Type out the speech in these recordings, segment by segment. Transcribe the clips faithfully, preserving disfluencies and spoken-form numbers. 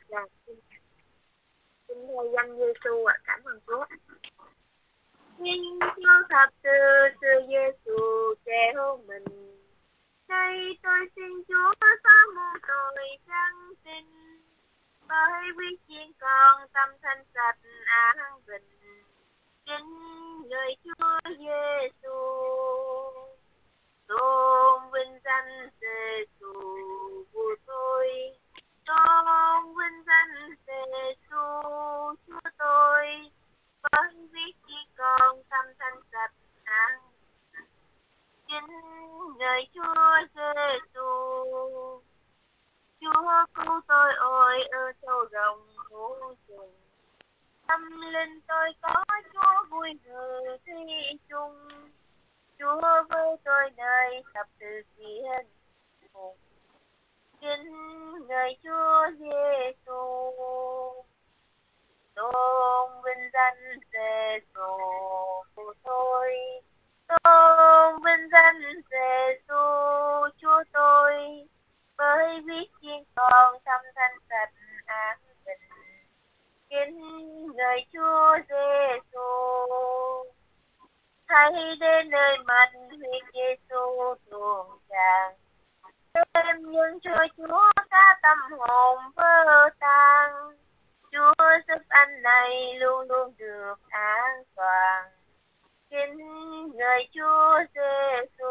Là xin xin thầy danh Giêsu ạ, cảm ơn Chúa. Xin Chúa thập tự sự Giêsu treo mình. Đây tôi xin Chúa xóa môn tội trắng tinh. Bởi quyết chiên con tâm thanh sạch an bình. Kính người Chúa Giêsu, tôn vinh danh Giêsu của tôi. Tôn vinh danh Giêsu Chúa tôi. Bởi biết chi con tâm thanh sạch an. Kính người Chúa Giêsu, Chúa cứu tôi ôi ở sâu rồng ngũ trùng. Tâm linh tôi có Chúa vui người thi chung. Chúa với tôi nơi thập tự thiên cùng. Kính người Chúa Giêsu, tôn vinh danh Giêsu của tôi. Tôn vinh danh Giêsu Chúa tôi. Bởi biết chiên con tâm thanh sạch an bình. Kính người Chúa Giêsu, hãy đến nơi mạnh huyết Giêsu tuôn tràn. Em nhân cho Chúa cả tâm hồn vỡ tan. Chúa giúp anh này luôn luôn được an toàn. Kính người Chúa Giêsu,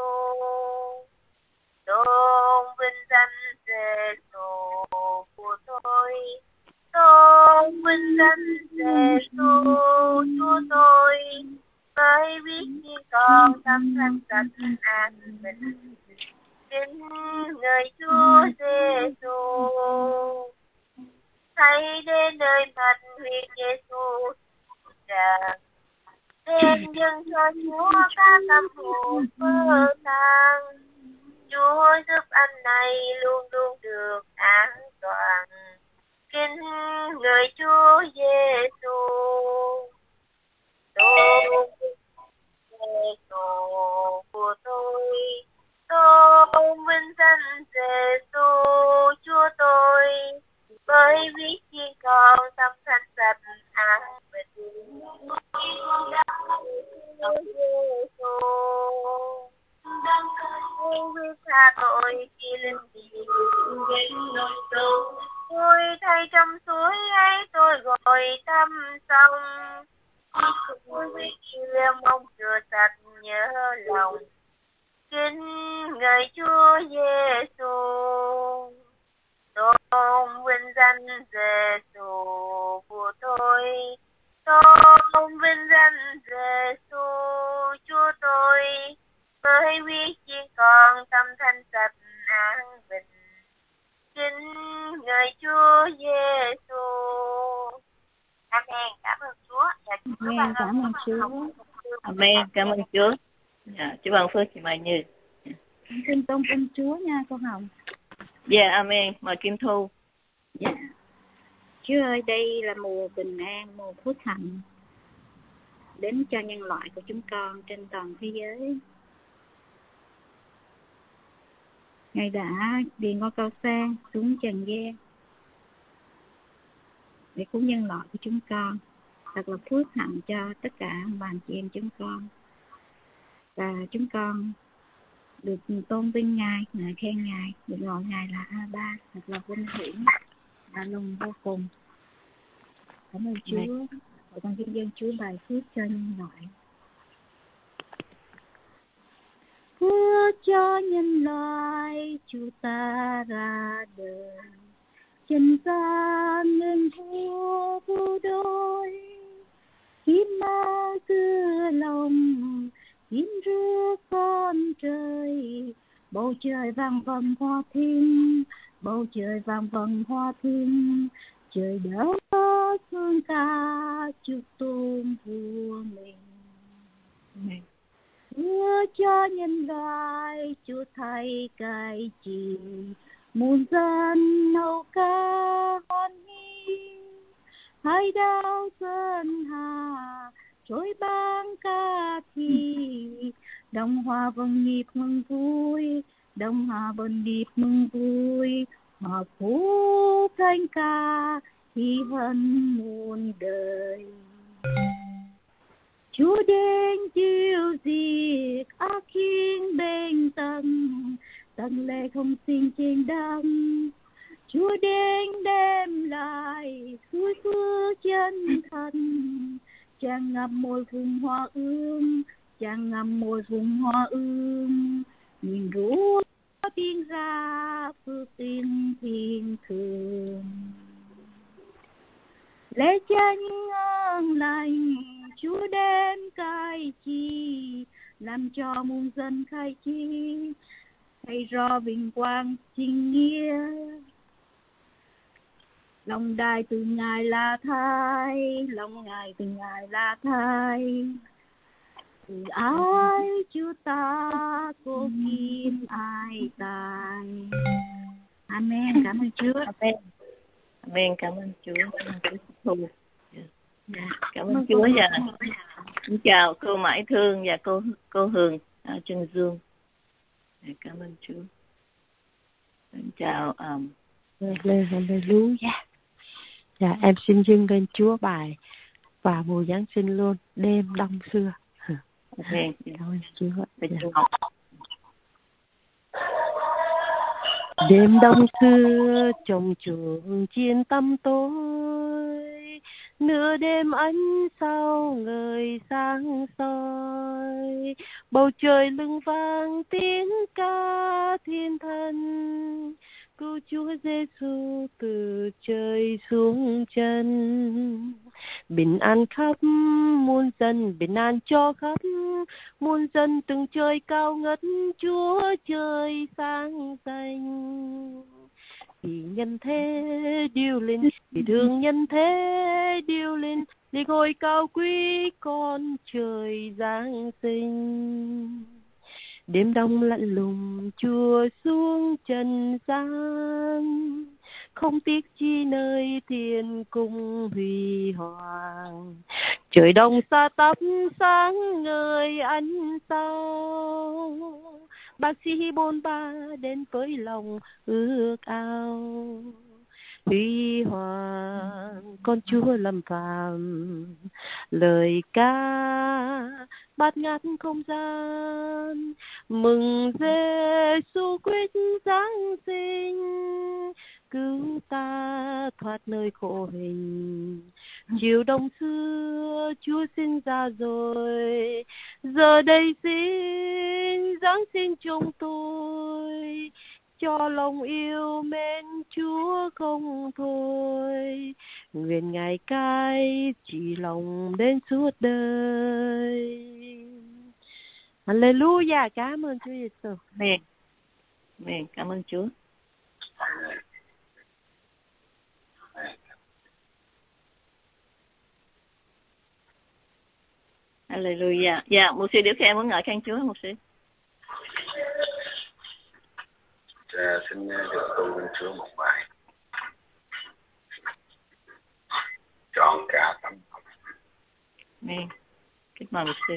tôn vinh danh Giêsu của tôi. Tôn vinh danh Giêsu Chúa tôi. Bởi biết chi con tâm thanh sạch an bình. Kính người Chúa Giêsu, hãy đến nơi mạnh huyết Giêsu tràn. Em dâng cho Chúa cả tâm hồn vỡ tan. Chúa giúp anh này luôn luôn được an toàn. Kính người Chúa Giêsu, tôn Giêsu của tôi. Tôn vinh danh Giêsu Chúa tôi. Bởi biết chi con tâm thanh sạch an bình. Giêsu đang cơn quyết tha tội khi linh thiêng đến nỗi sâu. Tôi thay trong suối ấy tôi gọi thăm xong. Tôi quyết chia mong rửa sạch nhớ lòng. Kính người Chúa Giêsu, tôn vinh danh Giêsu của tôi. Tôn vinh danh Giêsu Chúa tôi. Bởi biết chi con tâm thanh sạch an bình. Kính người Chúa Giêsu. Amen. Cảm ơn Chúa. Amen. Cảm ơn Chúa. Amen. Cảm ơn Chúa. Dạ, Chúa ban phước chị Mai Như. Xin tôn vinh Chúa nha cô Hồng. Dạ, yeah, Amen. Mời Kim Thu. Dạ. Yeah. Chúa ơi, đây là mùa bình an, mùa phước hạnh đến cho nhân loại của chúng con trên toàn thế giới. Ngài đã đi ngôi cao xa xuống trần gian để cứu nhân loại của chúng con. Thật là phước hạnh cho tất cả bà chị em chúng con. Và chúng con được tôn vinh Ngài, ngợi khen Ngài, được gọi Ngài là A-ba, thật là vinh hiển, là lòng vô cùng. Cảm ơn Chúa. Và con xin dâng Chúa bài phước cho nhân loại. Phước cho nhân loại, Chúa ta ra đời, chân gian nên thua vô đôi. Kim ma cưa lòng, kim rước con trời, bầu trời vang vang hoa thiên, bầu trời vang vang hoa thiên. Trời đất thương ca chúc tôn vua mình. Amen. Chúa cho nhân loại, Chúa thay cai trị, muôn dân nấu ca hoan hỷ. Hai đao sơn hà, trôi băng ca thi, đồng hòa vần nhịp mừng vui, đồng hòa vần nhịp mừng vui, hòa phúc ca danh ca thi hân muôn đời. Chúa đến chiếu diệt ác khiến bên tầng, tầng lệ không sinh trên đăng. Chúa đến đem lại suối phước chân thân, chàng ngập môi vùng hoa ương, chàng ngập môi vùng hoa ương. Nhìn rũ tiếng ra phước tin thiên thường, lễ chân ngon lành Chúa đem cai chi, làm cho muôn dân khai chi, hay rõ vinh quang chính nghĩa. Lòng đài từ Ngài là thai, lòng Ngài từ Ngài là thai. Từ ai Chúa ta cô kim ai tài. Amen. Cảm ơn Chúa. Amen. Amen. Cảm ơn Chúa. Cảm ơn, dạ. Cảm ơn Chúa. Và xin chào cô Mãi Thương và cô cô Hường ở Trần Dương. Dạ, cảm ơn Chúa. Xin chào um, Hallelujah. Dạ, em xin dâng lên Chúa bài và mùa Giáng sinh luôn, đêm đông xưa. Amen. Cảm ơn Chúa. Dạ. Đêm đông xưa trong chuồng chiên tăm tối, nửa đêm ánh sao ngời sáng soi, bầu trời lưng vang tiếng ca thiên thần, cứu Chúa Giêsu từ trời xuống chân. Bình an khắp muôn dân, bình an cho khắp muôn dân, từng trời cao ngất Chúa trời sáng danh. Vì nhân thế điêu linh, vì thương nhân thế điêu linh, để ngôi cao quý con trời giáng sinh. Đêm đông lạnh lùng Chúa xuống trần gian, không tiếc chi nơi thiên cung huy hoàng. Trời đông xa tắp sáng ngời ánh sao, bác sĩ bôn ba đến với lòng ước ao. Huy hoàng con Chúa lâm phàm, lời ca bát ngát không gian, mừng Giêsu Christ giáng sinh, cứu ta thoát nơi khổ hình. Chiều đông xưa Chúa sinh ra rồi, giờ đây xin giáng sinh chúng tôi, cho lòng yêu mến Chúa không thôi. Nguyện Ngài cai chỉ lòng đến suốt đời. Hallelujah. Cảm ơn Chúa Giêsu. Amen. Amen. Cảm ơn Chúa. Hallelujah. Dạ, mục sư Điểu Khen muốn ngợi khen Chúa, mục sư. Dạ, xin được tu lên Chúa một bài. Trọn cả tâm hồn. Amen. Kính mời mục sư.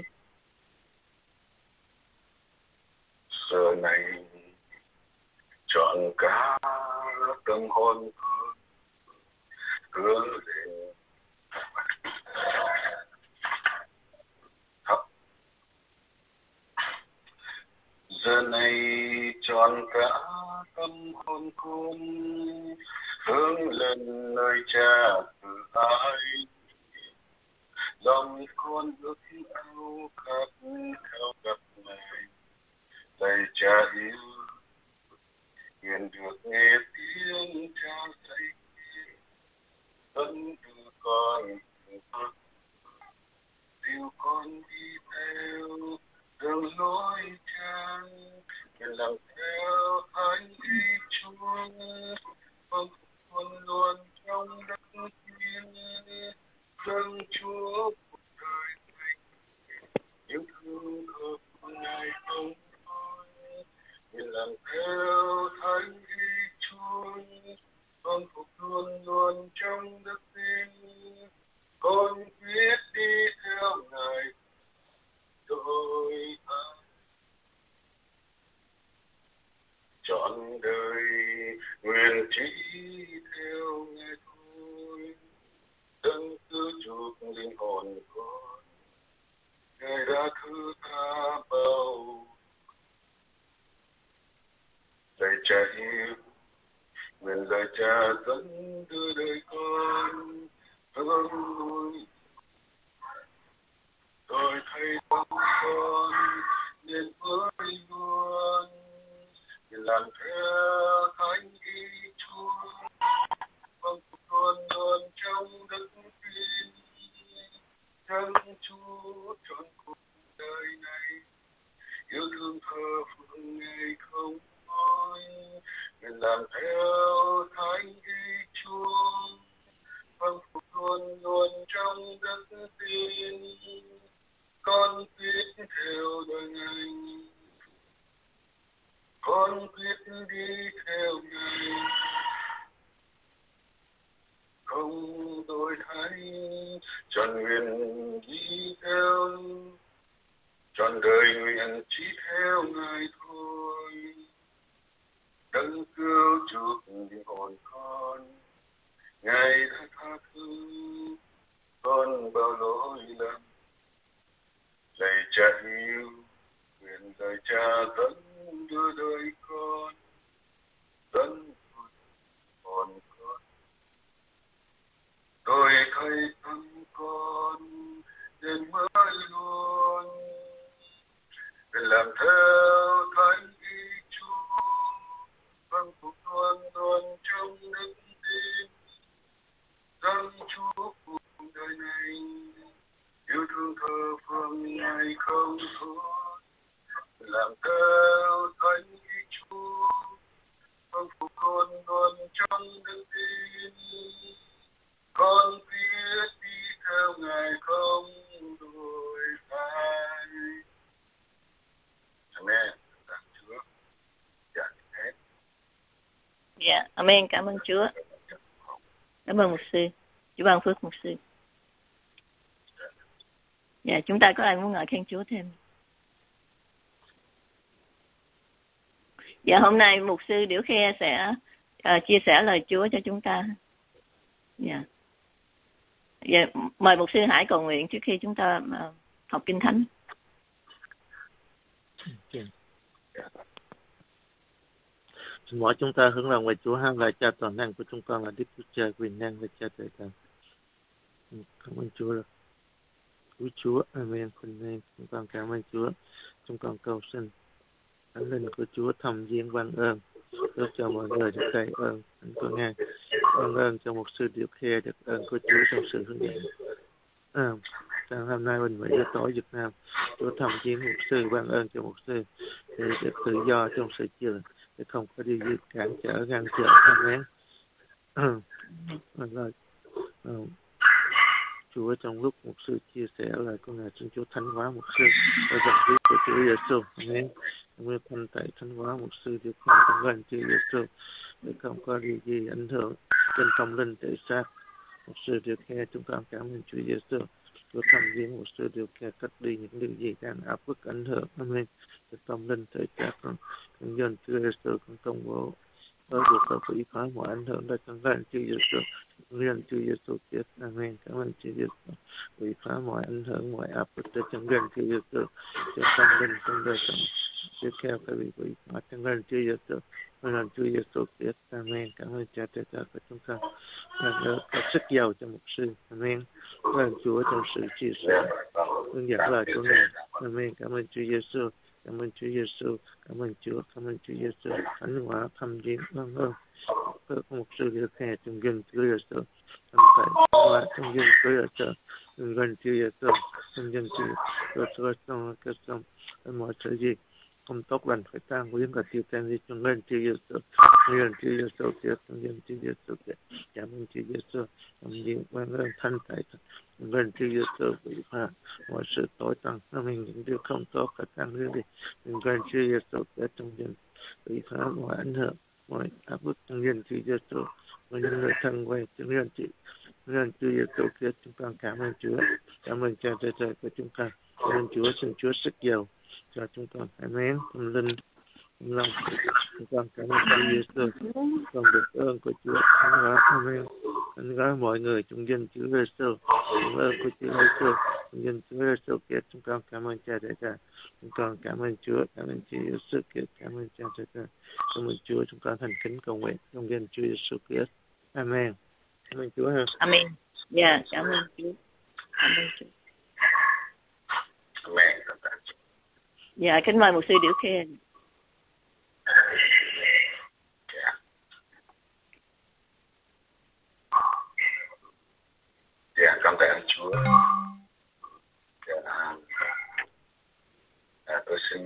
Giờ này trọn cả tâm hồn hướng đến thấp. Giờ này trọn cả tâm hồn con hướng lên nơi Cha từ ái. Lòng con ước ao khát khao gặp Ngài, lạy Cha yêu, nguyện được nghe tiếng Cha dạy, dẫn từ con dìu con đi theo đường lối Cha, nguyện làm theo Thánh ý Chúa, con luôn luôn trong đất thiên, dâng Chúa cuộc đời mình, yêu thương của Ngài không thôi, nguyện làm theo Thánh ý Chúa, con phục luôn luôn trong đất thiên, con quyết đi theo Ngài đôi ta. Trọn đời nguyện chỉ theo linh hồn con. Ngài đã thứ tha bao. Lạy Cha yêu, nguyện lời Cha dẫn đưa đời con hướng lui. Tôi thấy tâm con nên với luôn, làm theo thánh ý Chúa, con con luôn trong đức tin, chân Chúa trọn cuộc đời này, yêu thương thơ phương ngày không mỏi, làm theo thánh ý Chúa, con luôn luôn trong đức tin, con quyết theo đời Ngài, con quyết đi theo Ngài, không đổi thay, trọn nguyện đi theo, trọn đời nguyện chỉ theo Ngài thôi. Đấng cứu chuộc linh hồn con, Ngài đã tha thứ con bao lỗi lầm. Lạy Cha yêu, nguyện lời Cha dẫn đưa đời con, dẫn hồn con. Tôi thấy tâm con nên mới luôn, để làm theo thánh ý Chúa, vâng phục luôn luôn trong đức tin, dâng Chúa cuộc đời này, yêu thương thơ phương Ngài không thôi, làm theo thánh ý Chúa, vâng phục con luôn trong đức tin, con biết đi theo Ngài không đổi thay. Amen. Cảm ơn Chúa. Dạ hết. Dạ, amen. Cảm ơn Chúa. Cảm ơn mục sư. Chúa ban phước mục sư. Dạ, chúng ta có ai muốn ngợi khen Chúa thêm? Dạ, hôm nay mục sư Điểu Khe sẽ uh, chia sẻ lời Chúa cho chúng ta. Dạ. Dạ, mời mục sư Hải cầu nguyện trước khi chúng ta uh, học Kinh Thánh. Xin mời chúng ta hướng lòng về Chúa ha. Lời Cha toàn năng của chúng con là Đức Chúa Trời quyền năng và Cha trời thần. Cảm ơn Chúa là Chúa Chúa. Amen. Amen. Chúng con cảm ơn Chúa. Chúng con cầu xin Thánh linh của Chúa thầm viên ban ơn giúp cho mọi người được đầy ơn. Thánh con nghe ban ơn cho một sư Điểu Khe được ơn của Chúa trong sự hướng dẫn. À, trong hôm nay mình mới cho tối Việt Nam, Chúa thầm viên một sư ban ơn cho một sư để được tự do trong sự chữa, để không có đi cản trở ngăn trở. Amen. Rồi, Chúa trong lúc một sư chia sẻ lời con ngài, xin Chúa thánh hóa một sư ở dòng huyết của Chúa Giêsu. Amen. Nguyện thanh tẩy thánh hóa một sư được không trong gần Chúa Giêsu, để không có gì gì ảnh hưởng trên tâm linh thể xác. Một sư được nghe chúng con cảm ơn Chúa Giêsu. Chúa thăm viếng một sư được nghe cắt đi những điều gì đang áp bức ảnh hưởng. Amen. Trên tâm linh thể xác con con dân Chúa Giêsu con công bố ở được có quỷ phá mọi ảnh hưởng đã trong gần Chúa Giêsu. Nguyện Chúa Giêsu chết. Amen. Cảm ơn Chúa Giêsu. Quỷ phá mọi ảnh hưởng, mọi áp bức đã trong gần Chúa Giêsu. Trên tâm linh trong đời sống tiếp theo các vị quỷ phá trong gần Chúa Giêsu. Nguyện Chúa Giêsu chết. Amen. Cảm ơn Cha Trời Cha của chúng con. Nguyện nhớ có sức giàu cho mục sư. Amen. Cảm ơn Chúa trong sự chia sẻ hướng dẫn lời của ngài. Amen. Cảm ơn Chúa Giêsu. Cảm ơn Chúa Giêsu. Cảm ơn Chúa. Cảm ơn Chúa Giêsu. Thánh hóa thăm viếng vâng vâng. Các mục sư được hè trong gần Chúa Giêsu. Thánh tại hóa trong gần Chúa Giêsu. Trong gần Chúa Giêsu. Trong gần Chúa Giêsu. Trong cái xong mọi sự gì không tốt lành phải tan quyến và tiêu tan đi trong gần Chúa Giêsu. Trong gần Chúa Giêsu kia trong gần Chúa Giêsu kia. Cảm ơn Chúa Giêsu. Trong viếng vâng vâng thanh tại trong gần Chúa Giêsu bị phá mọi sự tối tăm. Amen. Những điều không tốt phải tan đi đi. Trong gần Chúa Giêsu kia trong gần bị phá mọi ảnh hưởng, mọi áp bức trong gần Chúa Giêsu. Và những người thân quen trong gần Chúa gần Chúa Giêsu kia chúng con cảm ơn Chúa. Cảm ơn Cha Trời Trời của chúng con. Cảm ơn Chúa, xin Chúa sức giàu cho chúng con. Amen. Tâm linh tâm lòng chúng con cảm ơn Chúa Giêsu. Con được ơn của Chúa. Amen. Amen. Mọi người trong danh Chúa Giêsu. Cảm ơn của Chúa Giêsu, nhân Chúa Giêsu Kitô, chúng con cảm ơn Cha Đại Ca, chúng con cảm ơn Chúa, cảm ơn Chúa Giêsu Kitô, cảm ơn Cha Đại Ca, cảm ơn Chúa, chúng con thành kính cầu nguyện trong danh Chúa Giêsu Kitô. Amen. Cảm ơn Chúa ha. Amen. Dạ, yeah, cảm ơn Chúa. Cảm ơn Chúa. Amen. Dạ, yeah, kính mời mục sư Điểu Khê. Dạ, cảm tạ ơn Chúa. Dạ, à, tôi xin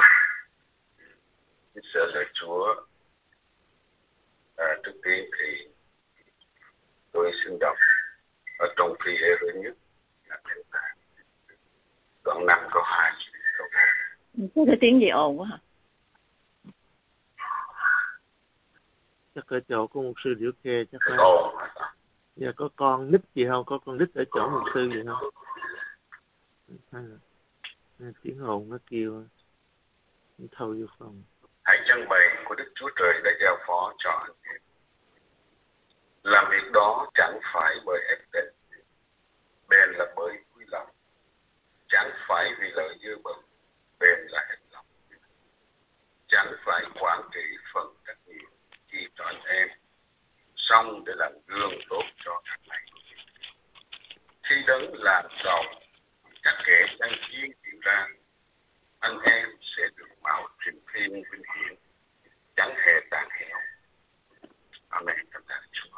uh, sợ lời Chúa. À, trước tiên thì tôi xin đọc ở trong Phi Rơ nhất là đoạn năm câu hai câu hai. Có cái tiếng gì ồn quá hả? Chắc ở chỗ của mục sư Điểu Khê chắc là. Ồ. Dạ có con nít gì không? Có con nít ở chỗ mục sư gì không? Hay là tiếng ồn nó kêu nó thâu vô phòng. Hãy trưng bày của Đức Chúa Trời đã giao phó cho anh em. Làm việc đó chẳng phải bởi ép định, bèn là bởi vui lòng. Chẳng phải vì lợi dơ bẩn, bèn là hết lòng. Chẳng phải quản trị phần trách nhiệm khi cho anh em, xong để làm gương tốt cho các này. Khi đấng làm giàu, các kẻ đang chiên hiện ra, anh em sẽ được mạo trình thiên vinh hiển, chẳng hề tàn héo. Amen. Cảm ơn Chúa.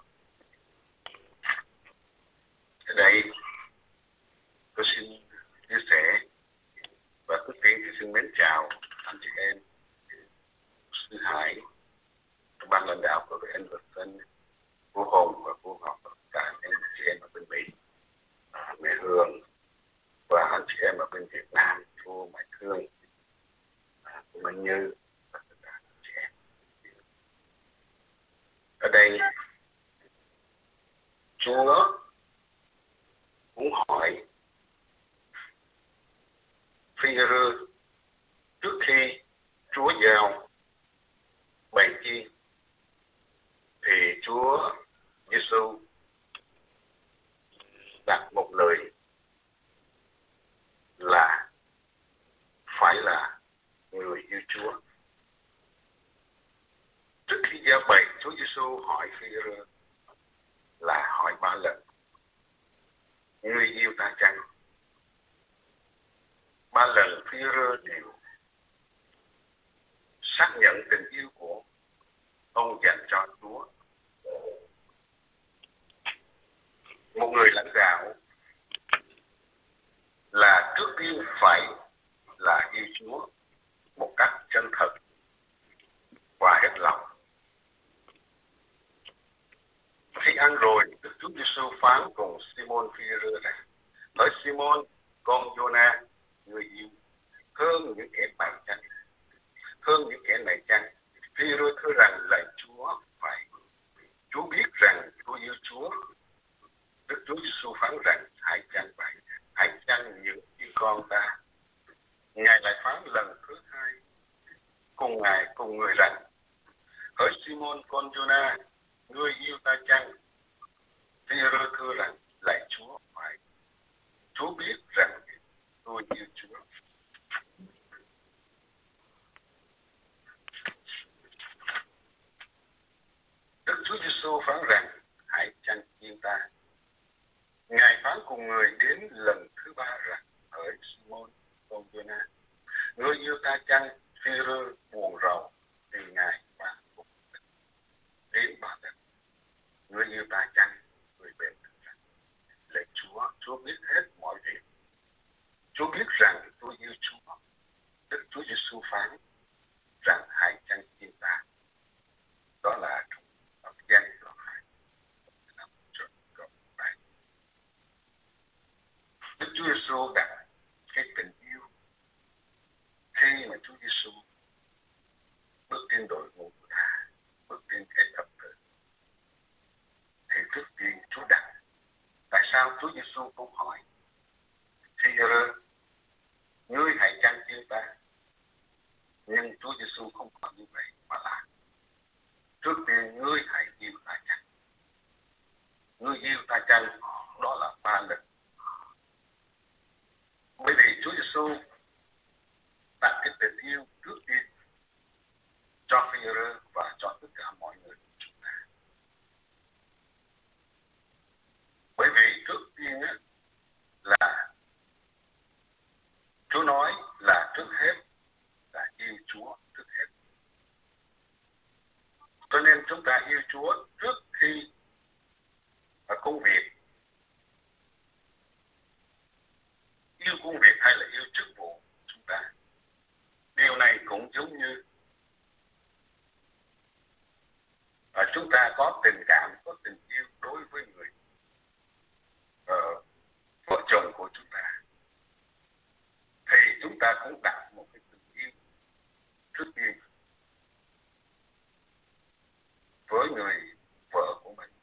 Ở đây tôi xin chia sẻ và trước tiên thì xin mến chào anh chị em, sư Hải, ban lãnh đạo của anh Vật Tân, cô Hồng và cô Ngọc và cả anh em chị em ở bên Mỹ, mẹ Hương và anh chị em ở bên Việt Nam, cô Mai Thương, cô Mai Như và tất cả anh chị em. Ở đây Chúa muốn hỏi Phi-e-rơ trước khi Chúa giao bày chiên thì Chúa Giêsu đặt một lời là phải là người yêu Chúa. Trước khi giao bày, Chúa Giêsu hỏi Phi-e-rơ là hỏi ba lần: người yêu ta chăng? Ba lần Phi-e-rơ đều xác nhận tình yêu của ông dành cho Chúa. Một người lãnh đạo là trước tiên phải là yêu Chúa một cách chân thật và hết lòng. Khi ăn rồi, Đức Chúa Giêsu phán cùng Simon Phi-e-rơ rằng: hỡi Simon, con Giô-na, người yêu, hơn những kẻ bày chánh, hơn những kẻ này chăng? Phi-e-rơ thưa rằng: lạy Chúa, phải. Chúa biết rằng tôi yêu Chúa. Đức Chúa Giêsu phán rằng: hãy chăn vậy, hãy chăn những chiên con ta. Ngài lại phán lần thứ hai cùng Ngài cùng người rằng: hỡi Simon con Giô-na, ngươi yêu ta chăng? Phi-e-rơ thưa rằng: lạy Chúa, phải. Chúa biết rằng tôi yêu Chúa. Đức Chúa Giêsu phán rằng: hãy chăn chiên ta. Ngài phán cùng người đến lần thứ ba rằng: hỡi Simon con Giô-na, ngươi yêu ta chăng? Phi-e-rơ buồn rầu vì Ngài phán cùng đến ba lần: ngươi yêu ta chăng? Người bèn thưa rằng: lạy Chúa, Chúa biết hết mọi việc. Chúa biết rằng tôi yêu Chúa. Đức Chúa Giêsu phán rằng: hãy chăn chiên ta. Đó là trong gian đoạn hai. Đức Chúa Giêsu đặt cái tình yêu. Khi mà Chúa Giêsu bước trên đồi ngũ thả, bước trên cái thập tự, thì trước tiên Chúa đặt. Tại sao Chúa Giêsu không hỏi Phi-e-rơ, ngươi hãy chăn chiên ta? Nhưng Chúa Giêsu không hỏi như vậy, mà là: trước tiên ngươi hãy yêu ta chăng? Ngươi yêu ta chăng? Đó là ba lần Giêsu đặt cái tình yêu trước tiên cho Phi-e-rơ và cho tất cả mọi người chúng ta. Bởi vì trước tiên á, là Chúa nói là trước hết là yêu Chúa trước hết. Cho nên chúng ta yêu Chúa trước khi ở công việc, yêu công việc hay là yêu chức vụ chúng ta. Điều này cũng giống như và chúng ta có tình cảm, có tình yêu đối với người uh, vợ chồng của chúng ta, thì chúng ta cũng đặt một cái tình yêu trước tiên với người vợ của mình.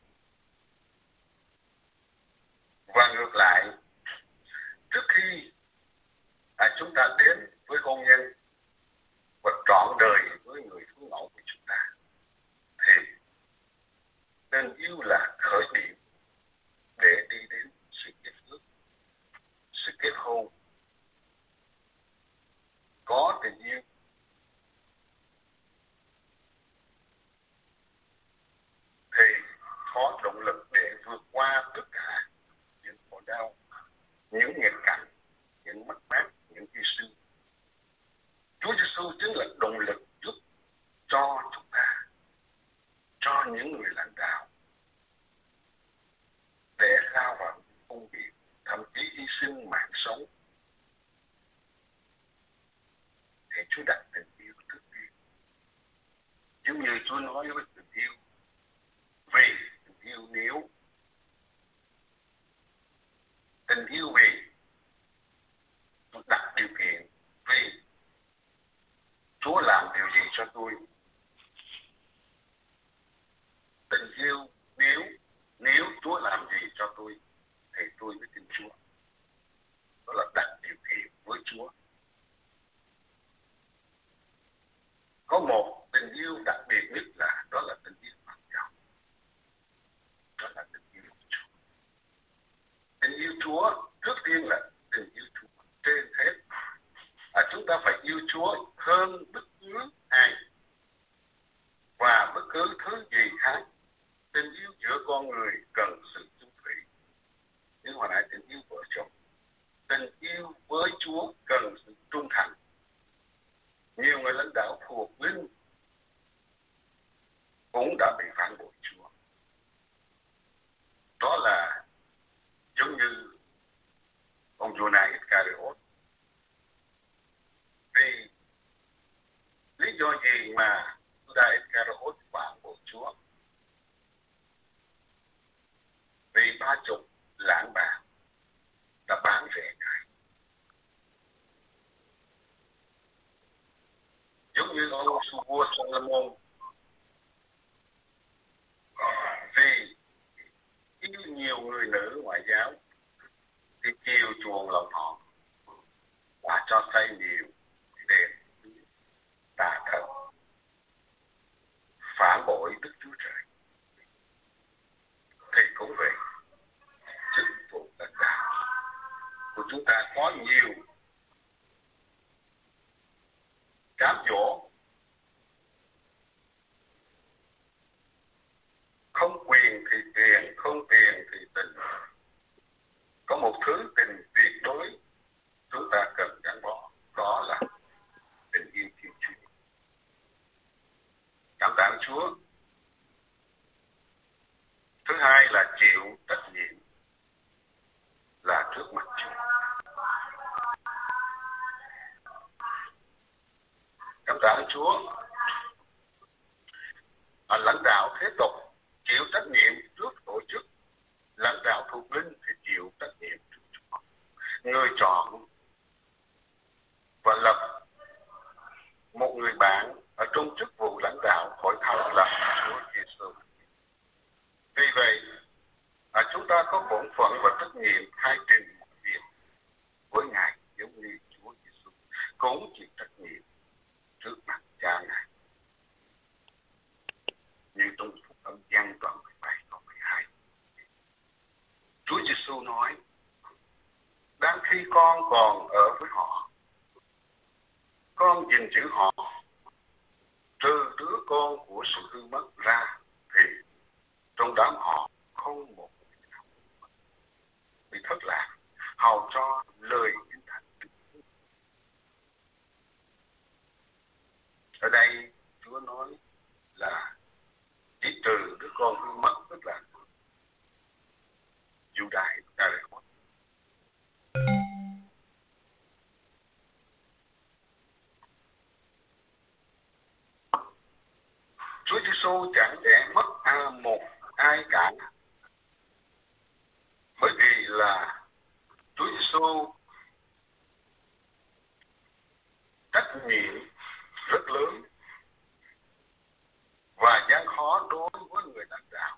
Và ngược lại, trước khi à, chúng ta đến với hôn nhân và trọn đời với người phú ngẫu của chúng ta, thì tình yêu là khởi điểm để đi đến sự kết ước, sự kết hôn. Có tình yêu thì có động lực để vượt qua tất cả những khổ đau, những nghịch cảnh, những mất mát, những hy sinh. Chúa Giêsu chính là động lực giúp cho chúng ta, cho những người lãnh đạo để lao vào công việc, thậm chí hy sinh mạng sống. Thì Chúa đặt tình yêu trước tiên. Giống như Chúa nói với tình yêu, vì tình yêu nếu tình yêu vì tôi đặt điều kiện, vì Chúa làm điều gì cho tôi. Tình yêu nếu nếu Chúa làm gì cho tôi thì tôi mới tin Chúa. Đó là đặt điều kiện với Chúa. Có một tình yêu đặc biệt nhất là đó là tình yêu bằng chồng. Đó là tình yêu của Chúa. Tình yêu Chúa trước tiên là tình yêu Chúa trên hết. À, chúng ta phải yêu Chúa hơn bất cứ ai và bất cứ thứ gì khác. Tình yêu giữa con người cần sự chung thủy. Nhưng hồi nãy tình yêu vợ chồng, tình yêu với Chúa cần sự trung thành. Nhiều người lãnh đạo thuộc linh cũng đã bị phản bội Chúa. Đó là giống như ông Giô-na Iscariot. Vì lý do gì mà Judas Iscariot phản bội Chúa? Vì ba chục lãng bạc đã bán rẻ Ngài. Giống như ông vua Solomon, vì yêu nhiều người nữ ngoại giáo thì chiều chuộng lòng họ và cho xây nhiều đền tà thần, phản bội Đức Chúa Trời. Thì cũng vậy, chức vụ lãnh đạo của chúng ta có nhiều cám dỗ, không quyền thì tiền, không tiền thì tình. Có một thứ tình tuyệt đối chúng ta cần gắn bó, đó là tình yêu Thiên Chúa. Cảm tạ Chúa. Thứ hai là chịu trách nhiệm là trước mặt Chúa. Cảm tạ Chúa. À, lãnh đạo thế tục chịu trách nhiệm trước tổ chức, lãnh đạo thuộc linh thì chịu trách nhiệm trước Chúa. Người chọn và lập một người bạn ở trong chức vụ lãnh đạo hội thánh là Chúa Giêsu. Vì vậy, à, chúng ta có bổn phận và trách nhiệm khai trình một việc với Ngài, giống như Chúa Giêsu cũng chịu trách nhiệm trước mặt Cha Ngài. Như trong Phúc Âm Giăng đoạn mười bảy câu mười hai, Chúa Giêsu nói: Đang khi con còn ở với họ, con gìn giữ họ, trừ đứa con của sự hư mất ra, thì trong đám họ không một bị thất lạc, hầu cho lời kinh thánh. Ở đây Chúa nói là chỉ trừ đứa con hư mất, tức là Judas Iscariot. Chúa Giêsu chẳng để mất à một ai cả, bởi vì là Chúa Giêsu trách nhiệm rất lớn và gian khó đối với người lãnh đạo.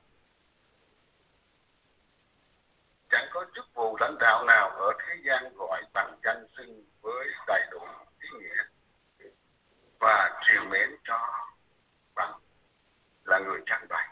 Chẳng có chức vụ lãnh đạo nào ở thế gian gọi bằng danh xưng với đầy đủ ý nghĩa và triều mến cho bằng là người trang bày.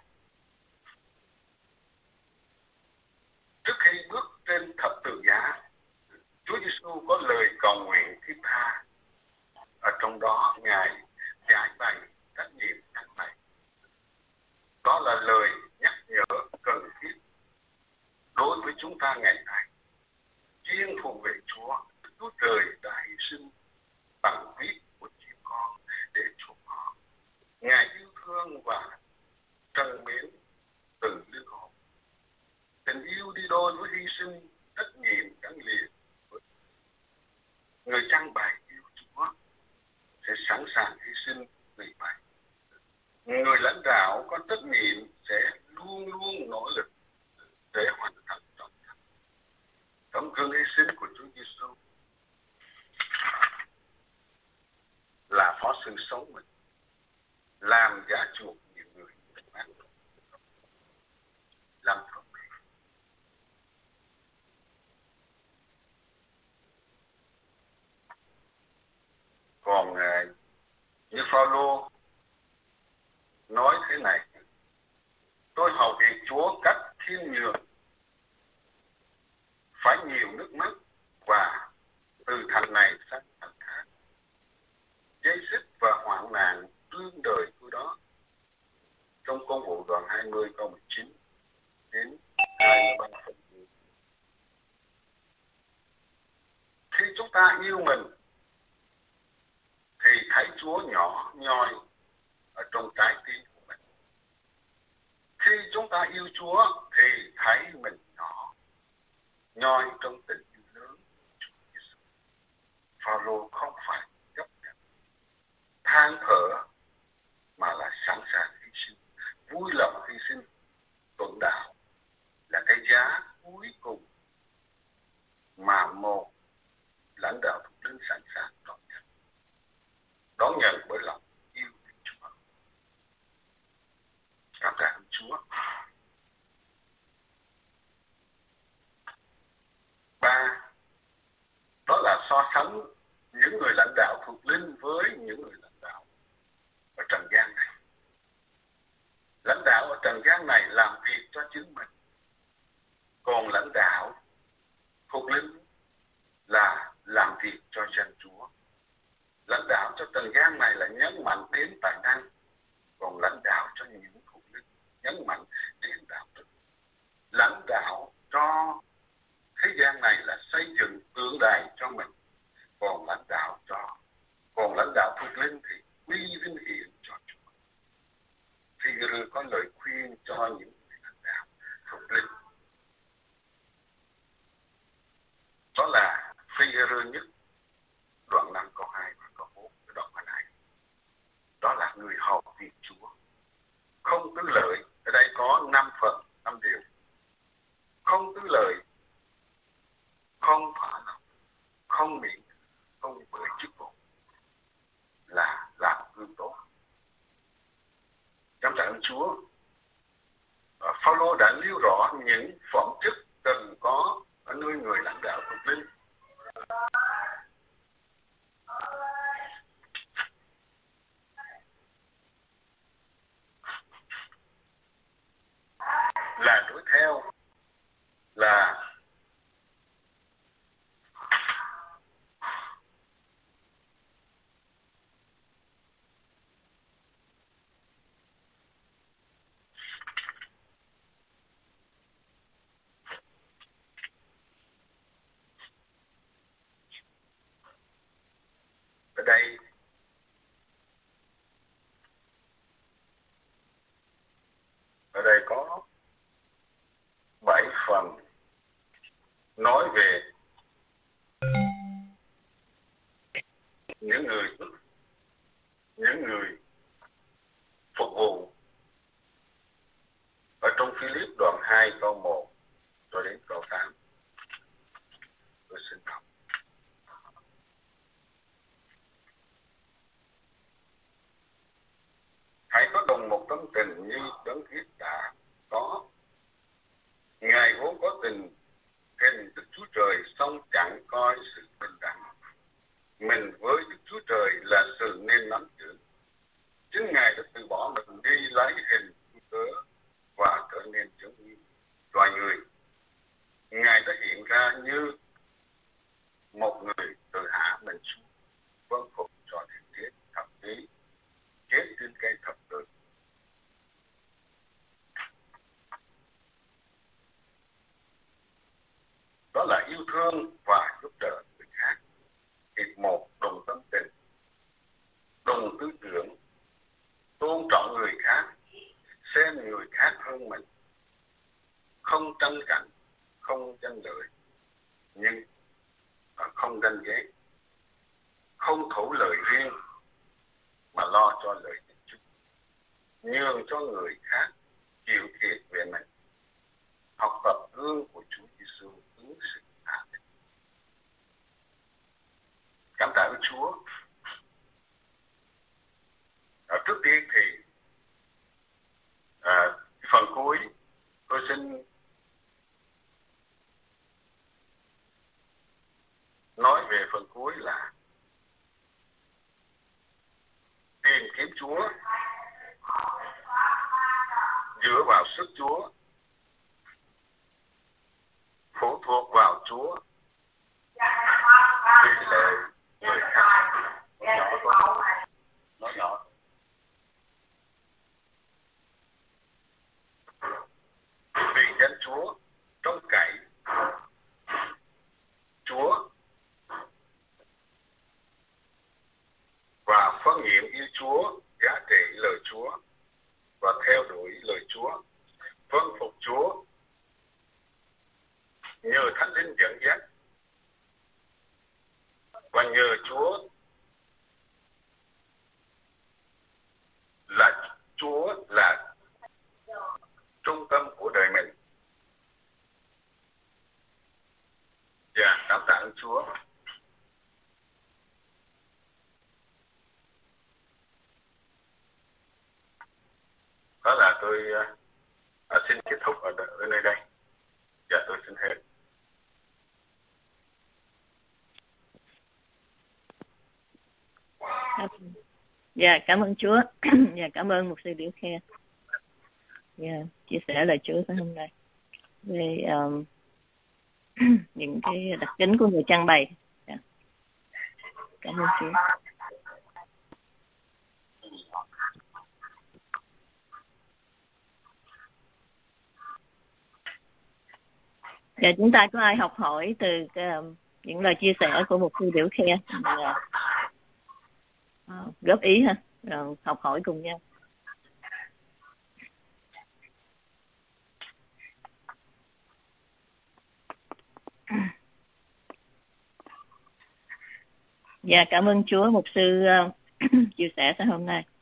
Trước khi bước trên thập tự giá, Chúa Giêsu có lời cầu nguyện thiết tha. Ở trong đó Ngài giải bày trách nhiệmทั้ng này. Đó là lời nhắc nhở cần thiết đối với chúng ta ngày nay. Riêng thuộc về Chúa, Chúa Trời đã hy sinh bằng huyết của chim con để chuộc họ. Ngài yêu thương và trân mến từng linh hồn. Tình yêu đi đôi với hy sinh, trách nhiệm gắn liền. Người trang bày yêu Chúa sẽ sẵn sàng hy sinh vì vậy. Người lãnh đạo có trách nhiệm sẽ luôn luôn nỗ lực để hoàn thành trọng trách. Tấm gương hy sinh của Chúa Giêsu là phó sự sống mình, làm giá chuộc nhiều người làm phước. Còn như Phaolô nói thế này: tôi hầu việc Chúa cách khiêm nhường, phải nhiều nước mắt và từ thành này sang thành khác, dây xích và hoạn nạn đương đời tôi đó. Trong Công vụ đoạn hai mươi câu mười chín đến hai mươi ba phần. Khi chúng ta yêu mình thì thấy Chúa nhỏ nhoi ở trong trái tim của mình. Khi chúng ta yêu Chúa thì thấy mình nhỏ nhoi trong tình yêu lớn của Chúa Giêsu. Phaolô không phải chấp nhận, than thở, mà là sẵn sàng hy sinh, vui lòng hy sinh. Tuần đạo là cái giá cuối cùng mà một lãnh đạo thuộc linh sẵn sàng đón nhận, đón nhận bởi lòng yêu Chúa. Cảm ơn Chúa. Ba, đó là so sánh những người lãnh đạo thuộc linh với những người lãnh đạo ở trần gian này. Lãnh đạo ở trần gian này làm việc cho chính mình, còn lãnh đạo thuộc linh là làm việc cho dân Chúa. Lãnh đạo cho trần gian này là nhấn mạnh đến tài năng, còn lãnh đạo cho những thuộc linh nhấn mạnh đến đạo đức. Lãnh đạo cho thế gian này là xây dựng tượng đài cho mình, còn lãnh đạo cho còn lãnh đạo thuộc linh thì quy vinh hiển cho Chúa. Thì rồi có lời khuyên cho những người lãnh đạo thuộc linh. Đó là Phi-e-rơ nhất đoạn năm câu hai và câu bốn của đoạn này. Đó là người hầu việc Chúa, không tư lợi. Ở đây có năm phần, năm điều. Không tư lợi, không phá lòng, không miệng, không bởi chức vụ, là làm gương tốt. Cảm tạ ơn Chúa. Phaolô đã nêu rõ những phẩm chất cần có ở nơi người lãnh đạo thuộc linh. Là đuổi theo, là ở đây ở đây có bảy phần nói về những người những người phục vụ ở trong Philip đoạn hai câu một cho đến câu tám. Tôi xin đọc. Hãy có đồng một tâm tình như Đấng Christ đã có. Ngài vốn có tình hình Đức Chúa Trời, song chẳng coi sự bình đẳng mình với Đức Chúa Trời là sự nên nắm giữ. Chính Ngài đã từ bỏ mình đi lấy hình cớ và trở nên giống như loài người. Ngài đã hiện ra như một người tự hạ mình xuống, vâng phục cho đến chết, thậm chí chết trên cây thập tự. Đó là yêu thương và giúp đỡ người khác. Hiệp một, đồng tâm tình, đồng tư tưởng, tôn trọng người khác, xem người khác hơn mình, không tranh cạnh, không tranh lợi, nhưng không ganh ghét, không thủ lợi riêng mà lo cho lợi ích chung, nhường cho người khác chịu thiệt về mình, học tập gương của Chúa Giêsu ứng xử hạ mình. Cảm tạ ơn Chúa. Ở trước tiên thì à, phần cuối tôi xin nói về phần cuối là tìm kiếm Chúa, dựa vào sức Chúa, phụ thuộc vào Chúa, vì lời người khác. Nói nhỏ thôi. Nói nhỏ. Vì dân Chúa trông cậy Chúa và phân nhiệm yêu Chúa, giá trị lời Chúa và theo đuổi lời Chúa, vâng phục Chúa, nhờ Thánh Linh dẫn dắt và nhờ Chúa là Chúa là trung tâm của đời mình. Dạ, cảm tạ ơn Chúa. Đó là tôi à, xin kết thúc ở, ở nơi đây. Dạ, tôi xin hết. Dạ, cảm ơn Chúa. Dạ, cảm ơn mục sư Điểu Khe. Dạ, chia sẻ lời Chúa sáng hôm nay về um, những cái đặc tính của người trang bày. Dạ. Cảm ơn Chúa. Dạ, chúng ta có ai học hỏi từ cái, um, những lời chia sẻ của mục sư Điểu Khe? Dạ. Uh, góp ý ha, rồi học hỏi cùng nhau. Dạ, cảm ơn Chúa. Mục sư uh, chia sẻ sáng hôm nay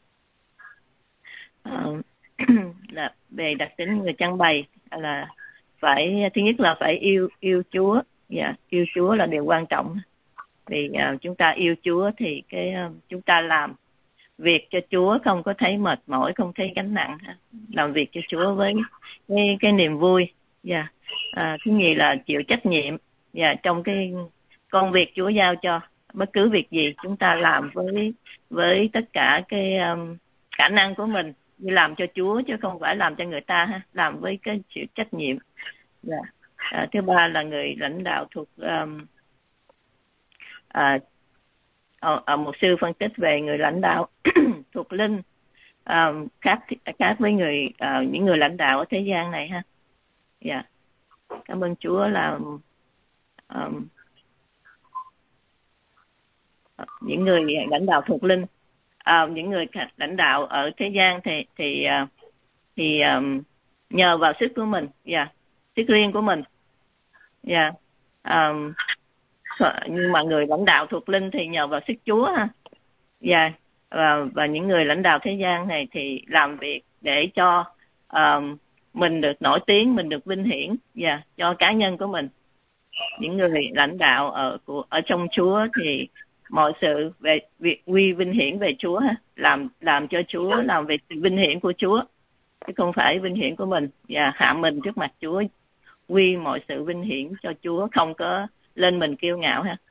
uh, là về đặc tính người trang bày là phải, thứ nhất là phải yêu yêu Chúa. Dạ, yêu Chúa là điều quan trọng. Vì uh, chúng ta yêu Chúa thì cái uh, chúng ta làm việc cho Chúa không có thấy mệt mỏi, không thấy gánh nặng, làm việc cho Chúa với cái, cái niềm vui. Dạ. À, thứ nhì là chịu trách nhiệm. Dạ, trong cái công việc Chúa giao cho, bất cứ việc gì chúng ta làm với với tất cả cái um, khả năng của mình, như làm cho Chúa chứ không phải làm cho người ta ha, làm với cái chịu trách nhiệm. Dạ. À, thứ ba là người lãnh đạo thuộc um, à, à, à, một sư phân tích về người lãnh đạo thuộc linh à, khác khác với người à, những người lãnh đạo ở thế gian này ha. Dạ. Cảm ơn Chúa là um, những người lãnh đạo thuộc linh, à, những người lãnh đạo ở thế gian thì thì thì um, nhờ vào sức của mình, yeah, sức riêng của mình, yeah. um, nhưng mà người lãnh đạo thuộc linh thì nhờ vào sức Chúa ha, yeah. và, và những người lãnh đạo thế gian này thì làm việc để cho um, mình được nổi tiếng, mình được vinh hiển, yeah, cho cá nhân của mình. Những người lãnh đạo ở của ở trong Chúa thì mọi sự về việc quy vinh hiển về Chúa ha, làm làm cho Chúa, làm về sự vinh hiển của Chúa chứ không phải vinh hiển của mình, và hạ mình trước mặt Chúa, quy mọi sự vinh hiển cho Chúa, không có lên mình kiêu ngạo ha.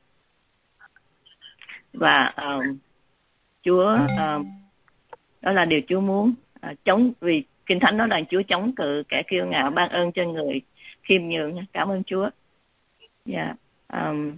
Và um, Chúa um, đó là điều Chúa muốn, uh, chống vì Kinh Thánh nói là Chúa chống cự kẻ kiêu ngạo, ban ơn cho người khiêm nhường. Cảm ơn Chúa. Yeah. Um,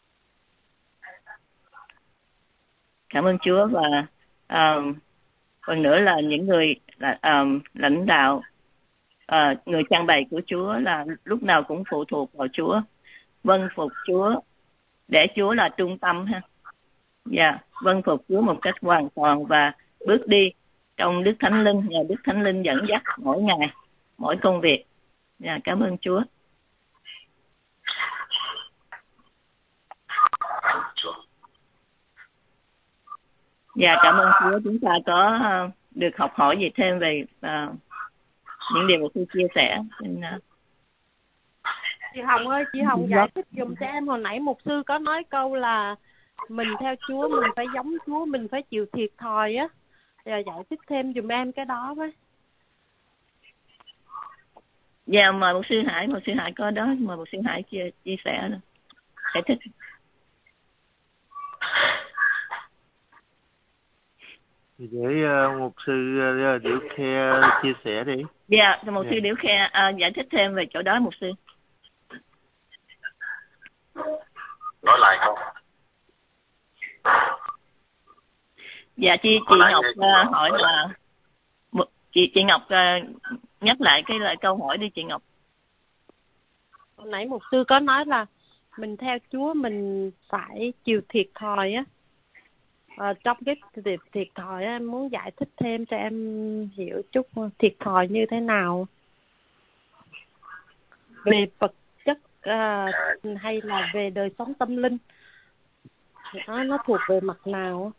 cảm ơn Chúa. Và um, phần nữa là những người là um, lãnh đạo, uh, người trang bày của Chúa là lúc nào cũng phụ thuộc vào Chúa, vâng phục Chúa, để Chúa là trung tâm ha. Dạ, yeah. Vâng phục Chúa một cách hoàn toàn và bước đi trong Đức Thánh Linh, nhờ Đức Thánh Linh dẫn dắt mỗi ngày, mỗi công việc. Dạ, yeah, cảm ơn Chúa. Dạ, yeah, cảm ơn Chúa. Chúng ta có uh, được học hỏi gì thêm về uh, những điều mà tôi chia sẻ. Nên, uh... Chị Hồng ơi, chị Hồng giải thích dùm cho em. Hồi nãy mục sư có nói câu là mình theo Chúa, mình phải giống Chúa, mình phải chịu thiệt thòi á. Giờ giải thích thêm dùm em cái đó với. Dạ, mời mục sư Hải, mục sư Hải có đó, mời mục sư Hải chia, chia sẻ đó. Giải thích. Để uh, mục sư uh, Điểu Khe chia sẻ đi. Dạ, yeah, mục sư Điểu Khe uh, giải thích thêm về chỗ đó mục sư. Nói lại không? Dạ, chị chị Ngọc uh, hỏi là chị chị Ngọc uh, nhắc lại cái lại câu hỏi đi chị Ngọc. Hồi nãy mục sư có nói là mình theo Chúa mình phải chịu thiệt thòi á. À, trong cái thiệt, thiệt thòi á, em muốn giải thích thêm cho em hiểu chút thiệt thòi như thế nào về vật chất à, hay là về đời sống tâm linh, nó nó thuộc về mặt nào?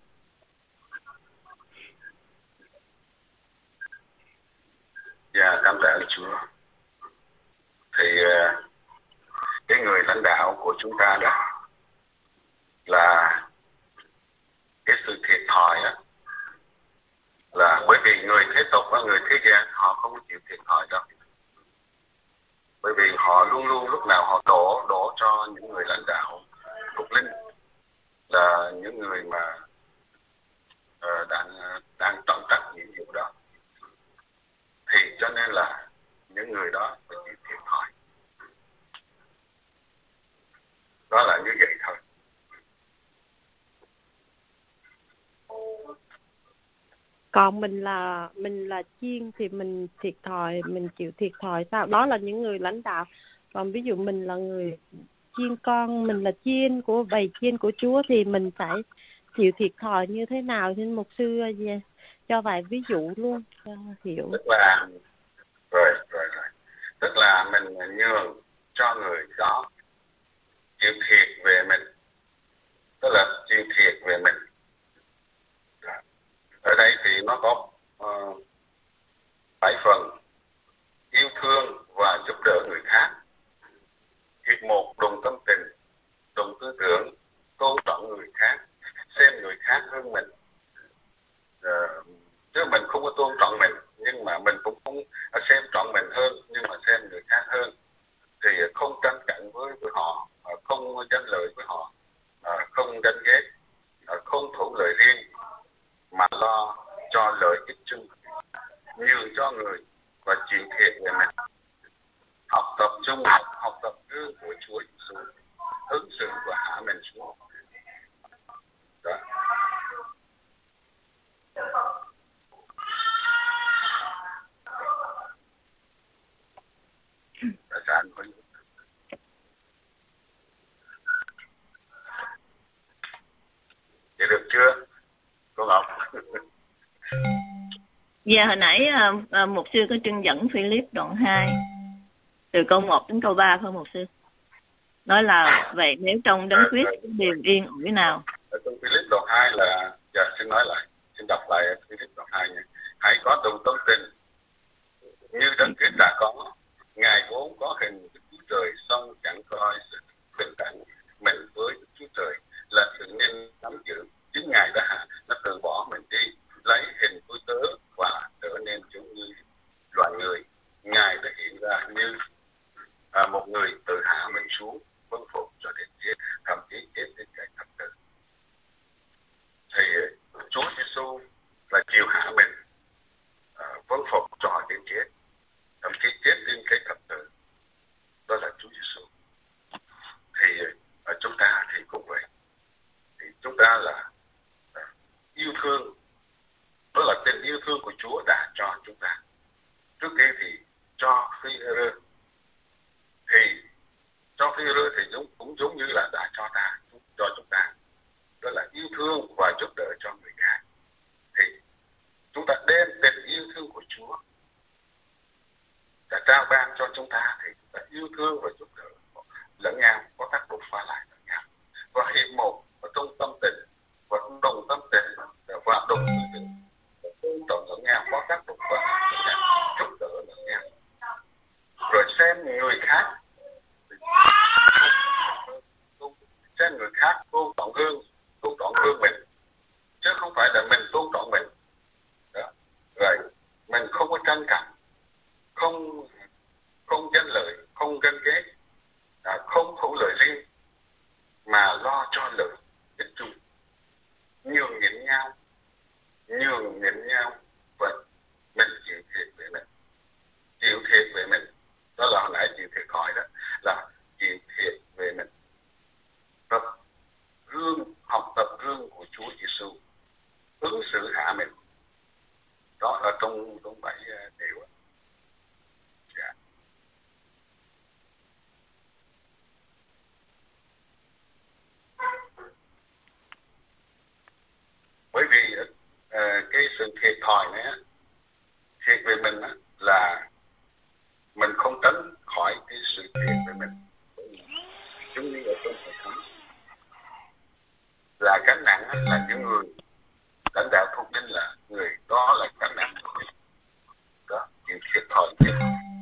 Dạ, cảm tạ ơn Chúa. Thì cái người lãnh đạo của chúng ta đó là cái sự thiệt thòi á, là bởi vì người thế tục và người thế gian họ không chịu thiệt thòi đâu, bởi vì họ luôn luôn lúc nào họ đổ đổ cho những người lãnh đạo thuộc linh là những người mà uh, đang đang trọng trách nhiệm vụ đó, thì cho nên là những người đó phải chịu thiệt thòi. Đó là như vậy thôi. Còn mình là mình là chiên thì mình thiệt thòi, mình chịu thiệt thòi sao? Đó là những người lãnh đạo. Còn ví dụ mình là người chiên con, mình là chiên của bầy chiên của Chúa thì mình phải chịu thiệt thòi như thế nào? Xin mục sư cho vài ví dụ luôn cho hiểu. Tức là rồi rồi rồi. Tức là mình nhường cho người đó chịu thiệt về mình, tức là chịu thiệt về mình. Ở đây thì nó có uh, bảy phần: yêu thương và giúp đỡ người khác, hiệp một đồng tâm tình, đồng tư tưởng, tôn trọng người khác, xem người khác hơn mình. Uh, chứ mình không có tôn trọng mình, nhưng mà mình cũng không xem trọng mình hơn, nhưng mà xem người khác hơn. Thì không tranh cạnh với, với họ, không tranh lợi với họ, không đánh ghét, không thủ lợi riêng, mà lo cho lợi ích chung, nhường cho người và chịu thiệt về mình. Học tập chung, học tập gương của Chúa Giêsu, ứng xử và hạ mình xuống. Đó. Tại sao anh có chưa cô Ngọc? Dạ hồi nãy uh, uh, mục sư có trưng dẫn Philip đoạn hai từ câu một đến câu ba thôi mục sư. Nói là vậy nếu trong đấng Christ có điều yên ủi nào. Ở trong Philip đoạn hai là, dạ xin nói lại, xin đọc lại Philip đoạn hai nha. Hãy có đồng tâm tình như đấng Christ đã có. Ngài vốn có hình Đức Chúa Trời, song chẳng coi sự bình đẳng mình với Đức Chúa Trời là sự nên nắm giữ. Chính Ngài đã đã từ bỏ mình đi, lấy hình tôi tớ và trở nên giống như loài người. Ngài đã hiện ra như à, một người tự hạ mình xuống, vâng phục cho đến chết, thậm chí chết đến cái thập tử. Thì Chúa Giêsu là chịu hạ mình, à, vâng phục cho đến chết, thậm chí chết đến cái thập tử. Đó là Chúa Giêsu. Thì ở chúng ta thì cũng vậy. Thì chúng ta là à, yêu thương. Đó là tình yêu thương của Chúa đã cho chúng ta. Trước kia thì cho Phi-e-rơ, thì cho Phi-e-rơ thì cũng, cũng giống như là đã cho ta, cho chúng ta. Đó là yêu thương và giúp đỡ cho người khác. Thì chúng ta đem tình yêu thương của Chúa đã trao ban cho chúng ta, thì chúng ta yêu thương và giúp đỡ lẫn nhau, có tác đột phá lại lẫn nhau, và hiệp một ở trong tâm tình, và đồng tâm tình và đồng tư tình, tôn trọng lẫn nhau, có tác đột phá lẫn nhau, giúp đỡ lẫn nhau, rồi xem người khác, xem người khác tôn trọng hơn, tôn trọng hơn mình, chứ không phải là mình tôn trọng mình. Đó. Rồi mình không có tranh cãi, không không tranh lợi, không ganh ghét, à, không thủ lợi riêng, mà lo cho lợi ích chung, nhường nhịn nhau, nhường nhịn nhau, và mình chịu thiệt về mình, chịu thiệt về mình. Đó là hồi nãy chịu thiệt hỏi đó, là chịu thiệt về mình. Tập gương, học tập gương của Chúa Giêsu, ứng xử hạ mình. Đó là trong trong bảy điều. Yeah. Bởi vì uh, cái sự thiệt thòi này, thiệt về mình á, là mình không tránh khỏi cái sự thiệt về mình. Giống như ở trong Hội Thánh là gánh nặng là những người lãnh đạo thuộc linh, là người đó là gánh nặng của mình. Đó, chịu thiệt thòi nhất.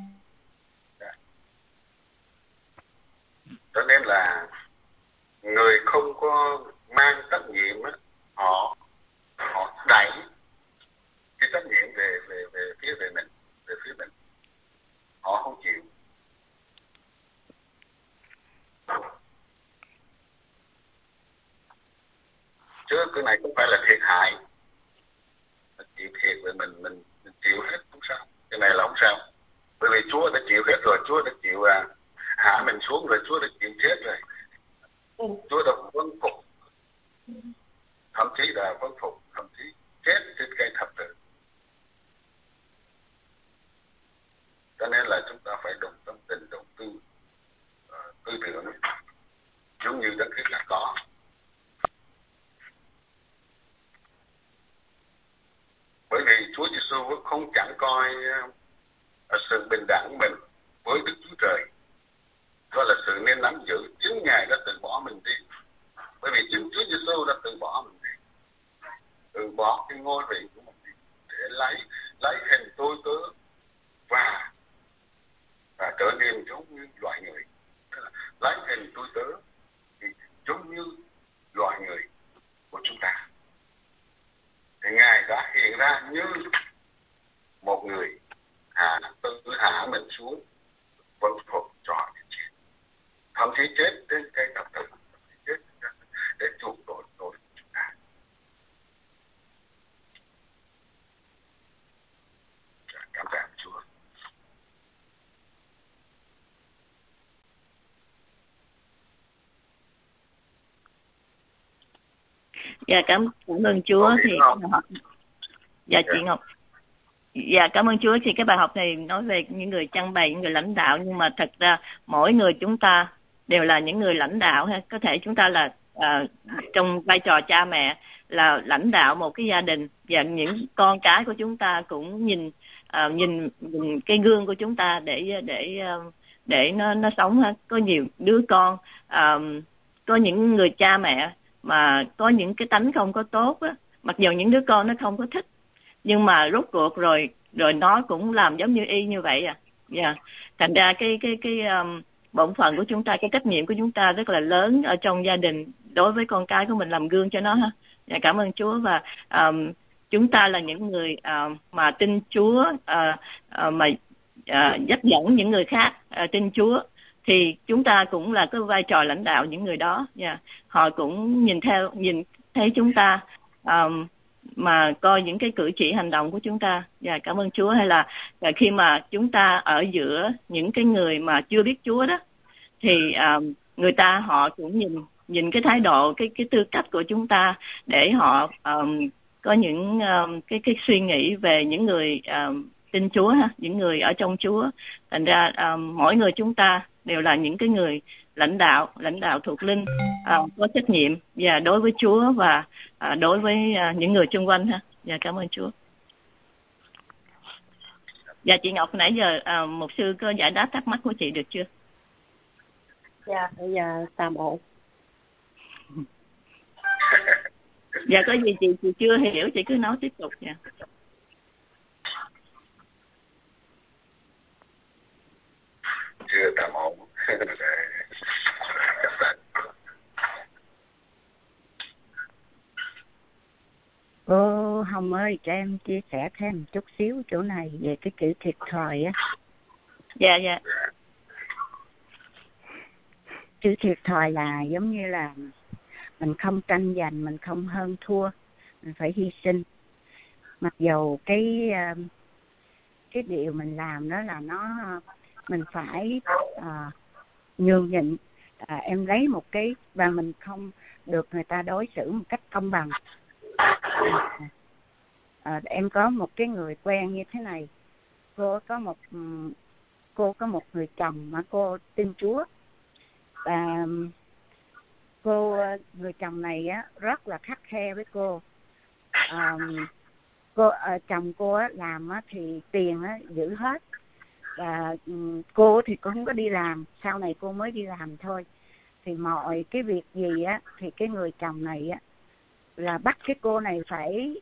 Cho nên là người không có mang trách nhiệm á, họ họ đẩy cái trách nhiệm về về về phía về mình, về phía mình. Họ không chịu. Chứ cái này không phải là thiệt hại. Mình chịu thiệt về mình, mình, mình chịu hết không sao. Cái này là không sao. Bởi vì Chúa đã chịu hết rồi, Chúa đã chịu à, hạ mình xuống rồi, Chúa đã chịu chết rồi. Chúa đã vâng phục, thậm chí là vâng phục, thậm chí chết trên cây thập tự. Cho nên là chúng ta phải đồng tâm tình, đồng tư, uh, tư tưởng, giống như Đấng Christ đã có. Bởi vì Chúa Giêsu không chẳng coi uh, sự bình đẳng mình với Đức Chúa Trời, đó là sự nên nắm giữ. Chính Ngài đã từ bỏ mình đi. Bởi vì chính Chúa Giêsu đã từ bỏ mình đi, từ bỏ cái ngôi vị của mình đi, để lấy lấy hình tôi tớ và và trở nên giống như loài người. Lấy hình tôi tớ thì giống như loài người của chúng ta. Thì Ngài đã hiện ra như một người hạ tự hạ mình xuống, vâng phục cho đến chết, thậm chí chết đến cái tập tử, chết để chuộc tội tội của chúng ta. Cảm ơn Chúa. Dạ cảm cảm ơn Chúa. Thì bài học, dạ chị Ngọc, dạ cảm ơn Chúa. Thì cái bài học này nói về những người trang bày, những người lãnh đạo, nhưng mà thật ra mỗi người chúng ta đều là những người lãnh đạo ha. Có thể chúng ta là à, trong vai trò cha mẹ là lãnh đạo một cái gia đình, và những con cái của chúng ta cũng nhìn à, nhìn, nhìn cái gương của chúng ta để để để nó nó sống. Có nhiều đứa con, à, có những người cha mẹ mà có những cái tánh không có tốt á, mặc dù những đứa con nó không có thích, nhưng mà rốt cuộc rồi rồi nó cũng làm giống như y như vậy à. Yeah. Thành ra cái cái cái um, bổn phận của chúng ta, cái trách nhiệm của chúng ta rất là lớn ở trong gia đình đối với con cái của mình, làm gương cho nó ha. Dạ, cảm ơn Chúa. Và um, chúng ta là những người uh, mà tin Chúa, uh, uh, mà uh, dắt dẫn những người khác uh, tin Chúa, thì chúng ta cũng là cái vai trò lãnh đạo những người đó. Yeah. Họ cũng nhìn theo nhìn thấy chúng ta, um, mà coi những cái cử chỉ hành động của chúng ta. Dạ, cảm ơn Chúa. Hay là khi mà chúng ta ở giữa những cái người mà chưa biết Chúa đó, thì um, người ta họ cũng nhìn nhìn cái thái độ, cái cái tư cách của chúng ta để họ um, có những um, cái cái suy nghĩ về những người um, tin Chúa ha, những người ở trong Chúa. Thành ra um, mỗi người chúng ta đều là những cái người lãnh đạo, lãnh đạo thuộc linh, uh, có trách nhiệm và đối với Chúa và uh, đối với uh, những người xung quanh ha. Dạ, cảm ơn Chúa. Dạ, chị Ngọc nãy giờ uh, mục sư có giải đáp thắc mắc của chị được chưa? Dạ, bây giờ tạm ổn. Dạ, có gì chị chị chưa hiểu chị cứ nói tiếp tục nha. Chưa tạm ổn. Cô Hồng ơi, cho em chia sẻ thêm một chút xíu chỗ này về cái chữ thiệt thòi á. Dạ, dạ. Chữ thiệt thòi là giống như là mình không tranh giành, mình không hơn thua, mình phải hy sinh. Mặc dù cái cái điều mình làm đó là nó mình phải uh, nhường nhịn. À, em lấy một cái và mình không được người ta đối xử một cách công bằng. À, à, em có một cái người quen như thế này, cô có một cô có một người chồng mà cô tin Chúa, và cô người chồng này á rất là khắt khe với cô. À, cô à, chồng cô á, làm á, thì tiền á, giữ hết, và cô thì cũng không có đi làm, sau này cô mới đi làm thôi. Thì mọi cái việc gì á thì cái người chồng này á là bắt cái cô này phải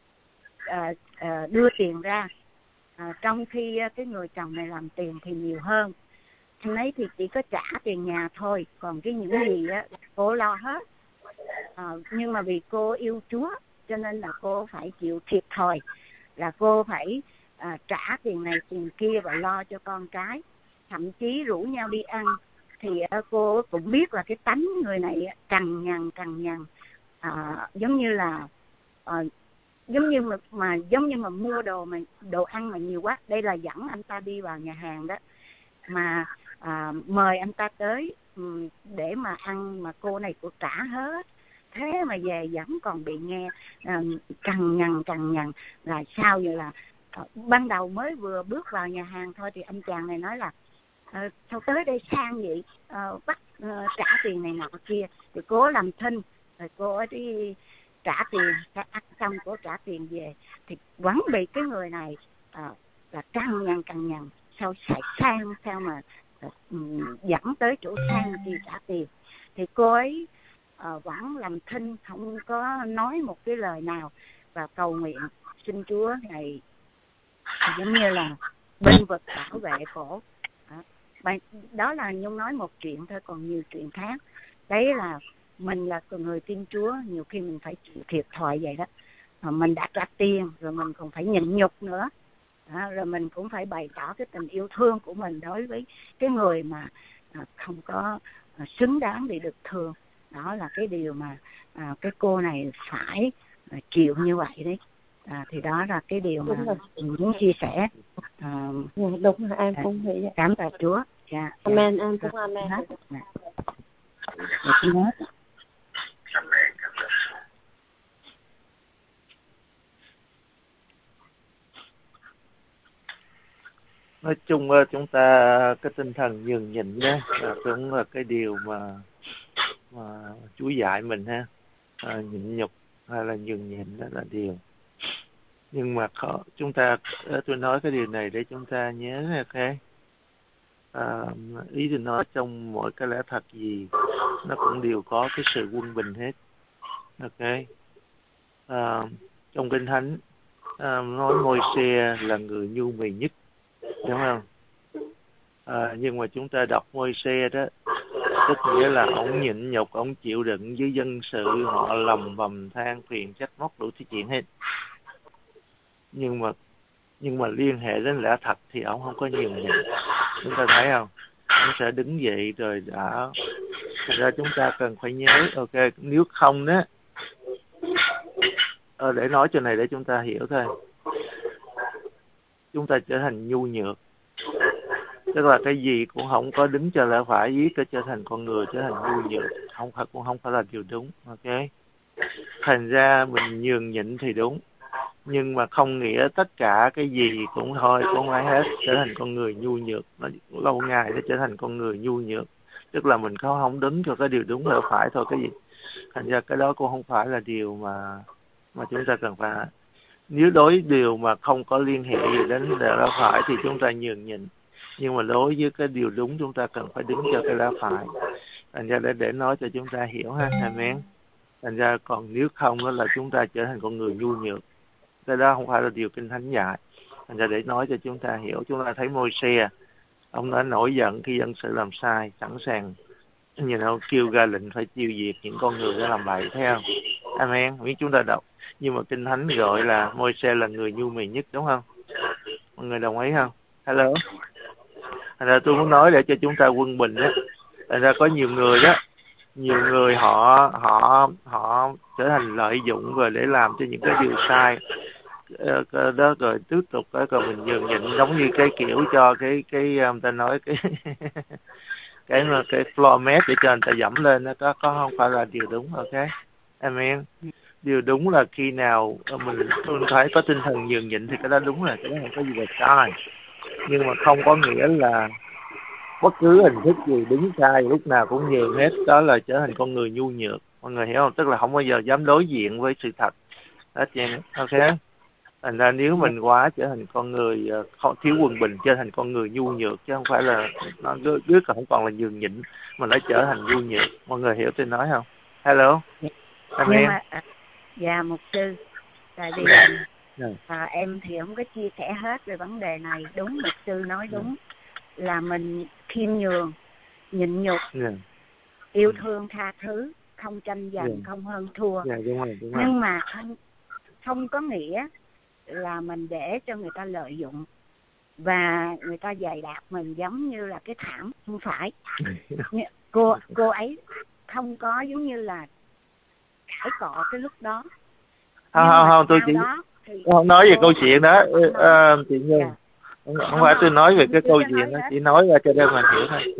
à, à, đưa tiền ra, à, trong khi cái người chồng này làm tiền thì nhiều hơn. Anh ấy thì chỉ có trả tiền nhà thôi, còn cái những gì á cô lo hết. À, nhưng mà vì cô yêu Chúa cho nên là cô phải chịu thiệt thòi, là cô phải à, trả tiền này tiền kia và lo cho con cái, thậm chí rủ nhau đi ăn. Thì à, cô cũng biết là cái tánh người này cằn nhằn cằn nhằn, à, giống như là à, giống như mà, mà giống như mà mua đồ mà đồ ăn mà nhiều quá. Đây là dẫn anh ta đi vào nhà hàng đó, mà à, mời anh ta tới um, để mà ăn, mà cô này cô trả hết. Thế mà về vẫn còn bị nghe uh, cằn nhằn cằn nhằn là sao vậy? Là uh, ban đầu mới vừa bước vào nhà hàng thôi thì anh chàng này nói là uh, sao tới đây sang vậy, uh, bắt uh, trả tiền này nọ kia. Thì cô làm thinh, rồi cô ấy đi trả tiền, ăn xong cô trả tiền về thì vẫn bị cái người này uh, là cằn nhằn cằn nhằn, sao xài sang, sao mà uh, dẫn tới chỗ sang thì trả tiền. Thì cô ấy uh, vẫn làm thinh, không có nói một cái lời nào, và cầu nguyện xin Chúa này giống như là bên vực bảo vệ cổ. Đó. Đó là Nhung nói một chuyện thôi, còn nhiều chuyện khác. Đấy là mình là người tin Chúa, nhiều khi mình phải chịu thiệt thòi vậy đó. Mà mình đã trả tiền rồi mình còn phải nhịn nhục nữa. Đó, rồi mình cũng phải bày tỏ cái tình yêu thương của mình đối với cái người mà à, không có à, xứng đáng để được thương. Đó là cái điều mà à, cái cô này phải à, chịu như vậy đấy. À, thì đó là cái điều mà mình muốn chia sẻ. À, đúng là em cũng vậy. Cảm tạ Chúa. Dạ, amen, em cũng amen. Dạ. Nói chung chúng ta cái tinh thần nhường nhịn đó là cũng là cái điều mà mà Chúa dạy mình ha, à, nhịn nhục hay là nhường nhịn đó là điều. Nhưng mà khó, chúng ta, tôi nói cái điều này để chúng ta nhớ, ok? À, ý tôi nói trong mỗi cái lẽ thật gì nó cũng đều có cái sự quân bình hết, ok? À, trong Kinh Thánh à, nói Môi-se là người nhu mì nhất, đúng không? À, nhưng mà chúng ta đọc Môi-se đó, tức nghĩa là ông nhịn nhục, ông chịu đựng với dân sự họ lầm bầm than phiền trách móc đủ thứ chuyện hết. Nhưng mà nhưng mà liên hệ đến lẽ thật thì ông không có nhường nhịn. Chúng ta thấy không? Ông sẽ đứng dậy rồi đã. Thật ra chúng ta cần phải nhớ, ok, nếu không đó, ờ, để nói cho này để chúng ta hiểu thôi. Chúng ta trở thành nhu nhược, tức là cái gì cũng không có đứng cho lẽ phải, ý cái trở thành con người, trở thành nhu nhược, không phải cũng không phải là điều đúng, ok? Thành ra mình nhường nhịn thì đúng, nhưng mà không nghĩa tất cả cái gì cũng thôi, cũng phải hết trở thành con người nhu nhược. Nó lâu ngày nó trở thành con người nhu nhược, tức là mình không không đứng cho cái điều đúng lẽ phải thôi cái gì. Thành ra cái đó cũng không phải là điều mà mà chúng ta cần phải. Nếu đối điều mà không có liên hệ gì đến lẽ phải thì chúng ta nhường nhịn, nhưng mà đối với cái điều đúng chúng ta cần phải đứng cho cái lẽ phải. Thành ra để để nói cho chúng ta hiểu ha, amen. Thành ra còn nếu không đó là chúng ta trở thành con người nhu nhược, cái đó không phải là điều Kinh Thánh dạy. Thành ra để nói cho chúng ta hiểu, chúng ta thấy Môi-se, ông đã nổi giận khi dân sự làm sai, sẵn sàng như nó kêu ra lệnh phải tiêu diệt những con người đã làm bậy, thấy không? Amen. Biết chúng ta đọc, nhưng mà Kinh Thánh gọi là Môi-se là người nhu mì nhất, đúng không? Mọi người đồng ý không? Hello. Thành ra tôi muốn nói để cho chúng ta quân bình đó. Thành ra có nhiều người đó, nhiều người họ họ họ trở thành lợi dụng rồi để làm cho những cái điều sai đó, rồi tiếp tục cái rồi mình nhường nhịn, giống như cái kiểu cho cái cái người ta nói cái cái cái floor mat để cho người ta dẫm lên, nó có có không phải là điều đúng, ok? Amen. Điều đúng là khi nào mình tôi thấy có tinh thần nhường nhịn thì cái đó đúng rồi, cái đó không có gì là sai. Nhưng mà không có nghĩa là bất cứ hình thức gì đúng sai lúc nào cũng nhường hết, đó là trở thành con người nhu nhược. Mọi người hiểu không? Tức là không bao giờ dám đối diện với sự thật. Đó chị, ok? Thành ra nếu mình quá trở thành con người không thiếu quân bình, trở thành con người nhu nhược, chứ không phải là nó đứa không còn là nhường nhịn mà nó trở thành nhu nhược. Mọi người hiểu tôi nói không? Hello. Nhưng mà dạ mục sư, tại vì yeah. à, em thì không có chia sẻ hết về vấn đề này. Đúng, mục sư nói đúng, là mình khiêm nhường, nhịn nhục, yeah. yêu thương tha thứ, không tranh giành, yeah. không hơn thua. Yeah, đúng rồi, đúng rồi. Nhưng mà không không có nghĩa là mình để cho người ta lợi dụng và người ta giày đạp mình giống như là cái thảm, không phải. cô cô ấy không có giống như là cãi cọ cái lúc đó. Không không không, tôi chỉ không nói về câu chuyện đó, à, chị Nhung. Yeah. Không, không, không phải tôi nói về cái câu chuyện đó, chỉ nói ra cho đem mình hiểu thôi.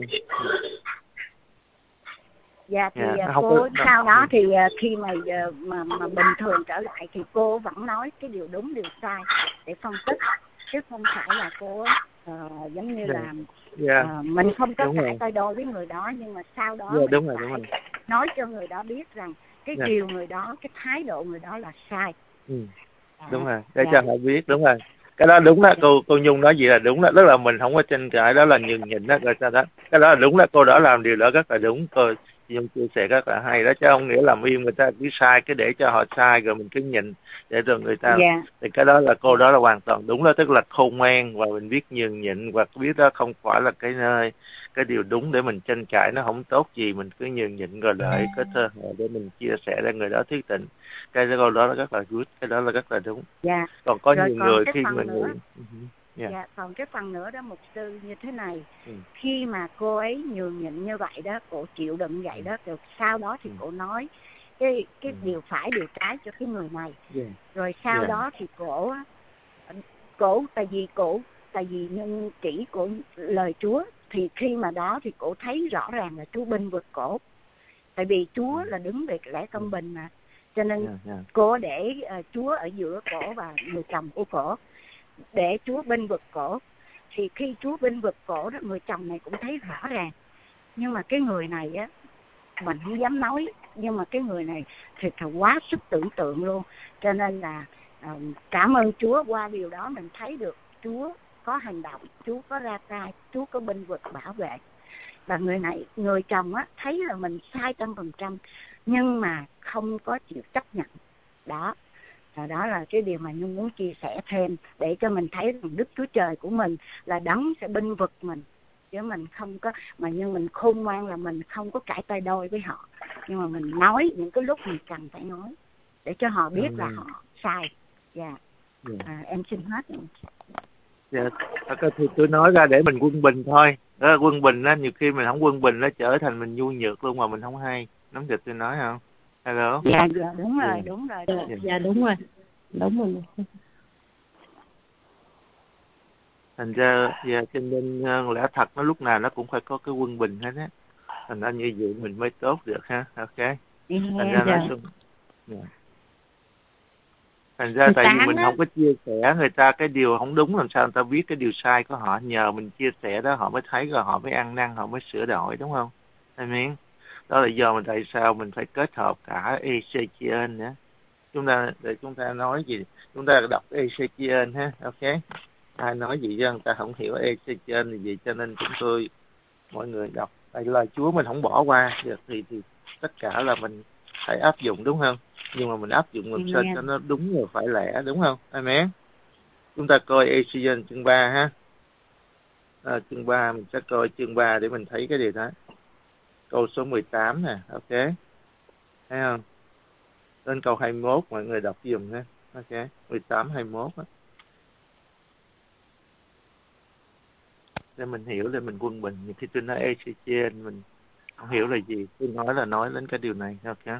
Dạ thì yeah, cô có, sau đó thì khi mà mà mà bình thường trở lại thì cô vẫn nói cái điều đúng điều sai để phân tích, chứ không phải là cô uh, giống như yeah. là yeah. Uh, mình không có cãi tay đôi với người đó, nhưng mà sau đó yeah, đúng rồi, đúng rồi. nói cho người đó biết rằng cái yeah. điều người đó, cái thái độ người đó là sai. Ừ. À, đúng rồi, để yeah. cho họ biết, đúng rồi. Cái đó đúng đó, cô cô Nhung nói gì là đúng đó, tức là mình không có tranh cãi, đó là nhường nhịn đó, rồi sao đó. Cái đó là đúng đó, cô đã làm điều đó rất là đúng, cô Nhung chia sẻ rất là hay đó, chứ không nghĩa là im người ta cứ sai cái để cho họ sai rồi mình cứ nhịn để rồi người ta yeah. thì cái đó là cô đó là hoàn toàn đúng đó, tức là khôn ngoan và mình biết nhường nhịn và biết đó không phải là cái nơi cái điều đúng để mình tranh cãi, nó không tốt gì, mình cứ nhường nhịn rồi đợi có cơ hội để mình chia sẻ để người đó thức tỉnh. Cái câu đó rất là good, cái đó là rất là đúng. Dạ. Còn có rồi nhiều còn người cái khi phần mình nữa. uh-huh. yeah. Dạ, còn cái phần nữa đó mục sư như thế này, ừ. khi mà cô ấy nhường nhịn như vậy đó, cô chịu đựng vậy đó, rồi sau đó thì ừ. cô nói cái cái ừ. điều phải điều trái cho cái người này, yeah. rồi sau yeah. đó thì cổ cổ tại vì cổ tại vì nhân chỉ của lời Chúa, thì khi mà đó thì cổ thấy rõ ràng là Chúa bênh vực cổ, tại vì Chúa ừ. là đứng về lẽ công bình mà, cho nên yeah, yeah. cô để uh, Chúa ở giữa cổ và người chồng của cổ, để Chúa bênh vực cổ. Thì khi Chúa bênh vực cổ đó, người chồng này cũng thấy rõ ràng, nhưng mà cái người này á mình không dám nói, nhưng mà cái người này thiệt là quá sức tưởng tượng luôn. Cho nên là uh, cảm ơn Chúa, qua điều đó mình thấy được Chúa có hành động, Chúa có ra tay, Chúa có bênh vực bảo vệ. Và người này, người chồng á, thấy là mình sai trăm phần trăm nhưng mà không có chịu chấp nhận. Đó, và đó là cái điều mà Nhung muốn chia sẻ thêm để cho mình thấy rằng Đức Chúa Trời của mình là đấng sẽ bênh vực mình, chứ mình không có, mà nhưng mình khôn ngoan là mình không có cãi tay đôi với họ, nhưng mà mình nói những cái lúc mình cần phải nói để cho họ biết là họ sai. Dạ, yeah. yeah. à, em xin hết. Dạ, yeah. Thì tôi nói ra để mình quân bình thôi. Đó là quân bình á, nhiều khi mình không quân bình nó trở thành mình nhu nhược luôn mà mình không hay. Nắm được tôi nói không? Hello. Dạ, dạ đúng rồi, yeah. đúng rồi. Dạ, dạ đúng rồi, đúng rồi. Thành ra, dạ, cho nên lẽ thật nó lúc nào nó cũng phải có cái quân bình hết á. Thành ra như vậy mình mới tốt được ha. Ok. Yeah, thành ra dạ. nói chung. Yeah. Thành ra tại vì mình á. không có chia sẻ người ta cái điều không đúng, làm sao người ta biết cái điều sai của họ. Nhờ mình chia sẻ đó họ mới thấy rồi họ mới ăn năn, họ mới sửa đổi, đúng không? Amen. Đó là do mình tại sao mình phải kết hợp cả Ezechiel nữa. Chúng ta để chúng ta nói gì, chúng ta đọc Ezechiel ha. Ok. Ai nói gì cho người ta không hiểu Ezechiel thì gì, cho nên chúng tôi mọi người đọc tại lời Chúa mình không bỏ qua được thì thì tất cả là mình phải áp dụng, đúng không? Nhưng mà mình áp dụng làm sao cho nó đúng rồi phải lẽ, đúng không? Amen. Chúng ta coi Ezechiel chương ba ha. À, chương ba mình sẽ coi chương ba để mình thấy cái điều đó. Câu số mười tám nè, ok. Thấy không? Đến câu hai mươi mốt mọi người đọc dùm ha. Ok, mười tám hai mươi mốt á. Để mình hiểu, để mình quân bình. Khi tôi nói Ezechiel mình không hiểu là gì, tôi nói là nói đến cái điều này. Ok.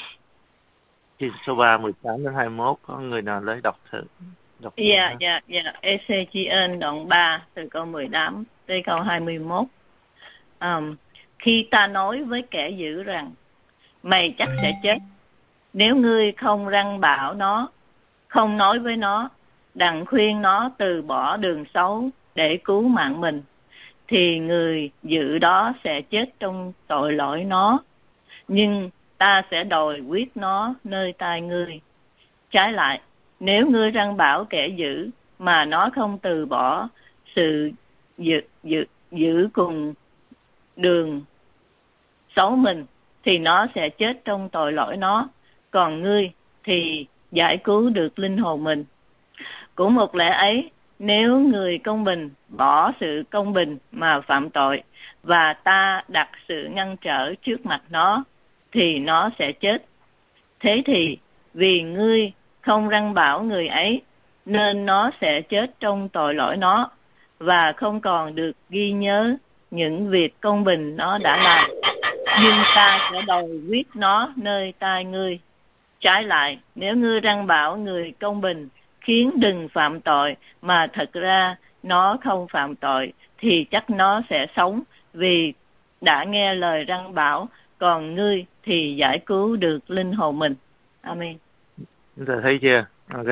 Khi số ba mười tám đến hai mươi mốt có người nào lấy đọc thử? Đọc dạ dạ dạ Ezechiel đoạn ba từ câu mười tám tới câu hai mươi mốt. Um, khi ta nói với kẻ dữ rằng mày chắc sẽ chết, nếu ngươi không răn bảo nó, không nói với nó, đặng khuyên nó từ bỏ đường xấu để cứu mạng mình, thì người dữ đó sẽ chết trong tội lỗi nó, nhưng ta sẽ đòi quyết nó nơi tai ngươi. Trái lại, nếu ngươi răn bảo kẻ dữ mà nó không từ bỏ sự giữ, giữ, giữ cùng đường xấu mình, thì nó sẽ chết trong tội lỗi nó, còn ngươi thì giải cứu được linh hồn mình. Cũng một lẽ ấy, nếu người công bình bỏ sự công bình mà phạm tội, và ta đặt sự ngăn trở trước mặt nó, thì nó sẽ chết. Thế thì, vì ngươi không răn bảo người ấy, nên nó sẽ chết trong tội lỗi nó, và không còn được ghi nhớ những việc công bình nó đã làm, nhưng ta sẽ đòi quyết nó nơi tai ngươi. Trái lại, nếu ngươi răn bảo người công bình khiến đừng phạm tội, mà thật ra nó không phạm tội, thì chắc nó sẽ sống vì đã nghe lời răn bảo, còn ngươi thì giải cứu được linh hồn mình. Amen. Chúng ta thấy chưa? Ok.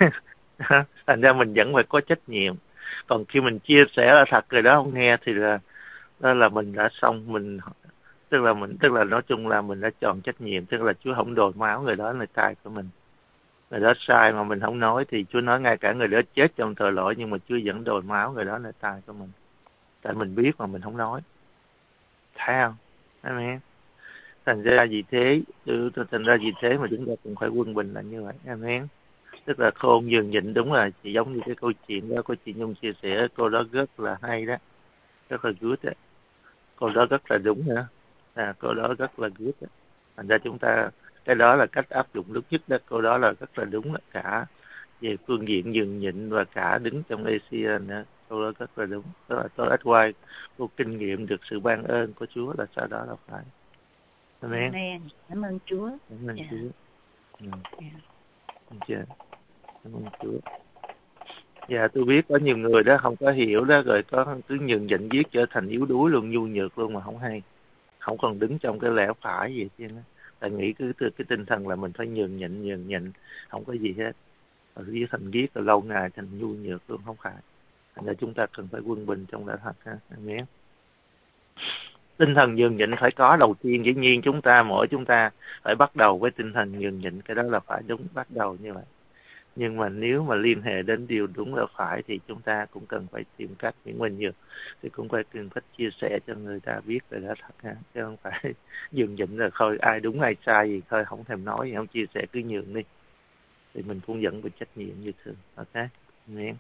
Thành ra mình vẫn phải có trách nhiệm. Còn khi mình chia sẻ là thật rồi đó không nghe thì là đó là mình đã xong, mình tức là mình tức là nói chung là mình đã chọn trách nhiệm, tức là Chúa không đổ máu người đó là sai của mình. Người đó sai mà mình không nói thì Chúa nói ngay cả người đó chết trong tội lỗi, nhưng mà Chúa vẫn đổ máu người đó là sai của mình. Tại mình biết mà mình không nói. Thấy không? Amen. Thành ra vì thế, thành ra vì thế mà chúng ta cũng phải quân bình là như vậy. Amen. Tức là khôn nhường nhịn, đúng là chỉ giống như cái câu chuyện đó, cô chị Nhung chia sẻ, cô đó rất là hay đó, rất là good đó. Cô đó rất là đúng nữa, à, cô đó rất là good đó. Thành ra chúng ta, cái đó là cách áp dụng đúng nhất đó, cô đó là rất là đúng đó, cả về phương diện nhường nhịn và cả đứng trong a xê en nữa, cô đó rất là đúng. Đó là tôi ít quay, cô kinh nghiệm được sự ban ơn của Chúa là sau đó là phải. Amen. Amen. Cảm ơn Chúa. Cảm ơn Yeah. Chúa. Ừ. Yeah. Yeah. Cảm ơn Chúa. Dạ, tôi biết có nhiều người đó không có hiểu đó, rồi có cứ nhường nhịn viết trở thành yếu đuối luôn, nhu nhược luôn mà không hay. Không còn đứng trong cái lẽ phải gì chứ. Tại nghĩ cứ từ cái tinh thần là mình phải nhường nhịn, nhường nhịn, không có gì hết. Rồi viết thành viết rồi lâu ngày thành nhu nhược luôn, không phải. Thành ra chúng ta cần phải quân bình trong lẽ thật ha. Amen. Tinh thần nhường nhịn phải có đầu tiên, dĩ nhiên chúng ta mỗi chúng ta phải bắt đầu với tinh thần nhường nhịn, cái đó là phải đúng, bắt đầu như vậy. Nhưng mà nếu mà liên hệ đến điều đúng là phải thì chúng ta cũng cần phải tìm cách, những mình nhường thì cũng phải tìm cách chia sẻ cho người ta biết về đó thật ha, chứ không phải nhường nhịn là thôi ai đúng ai sai gì thôi không thèm nói gì, không chia sẻ cứ nhường đi, thì mình cũng vẫn bị trách nhiệm như thường. Ok, nghe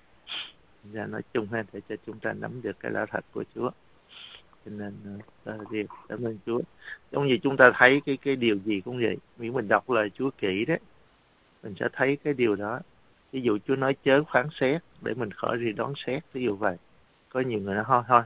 ra nói chung ha, để cho chúng ta nắm được cái đạo thật của Chúa. Cho nên uh, điều cảm ơn Chúa. Giống như chúng ta thấy cái cái điều gì cũng vậy, nếu mình đọc lời Chúa kỹ đấy, mình sẽ thấy cái điều đó. Ví dụ Chúa nói chớ phán xét để mình khỏi gì đón xét, ví dụ vậy. Có nhiều người nói thôi thôi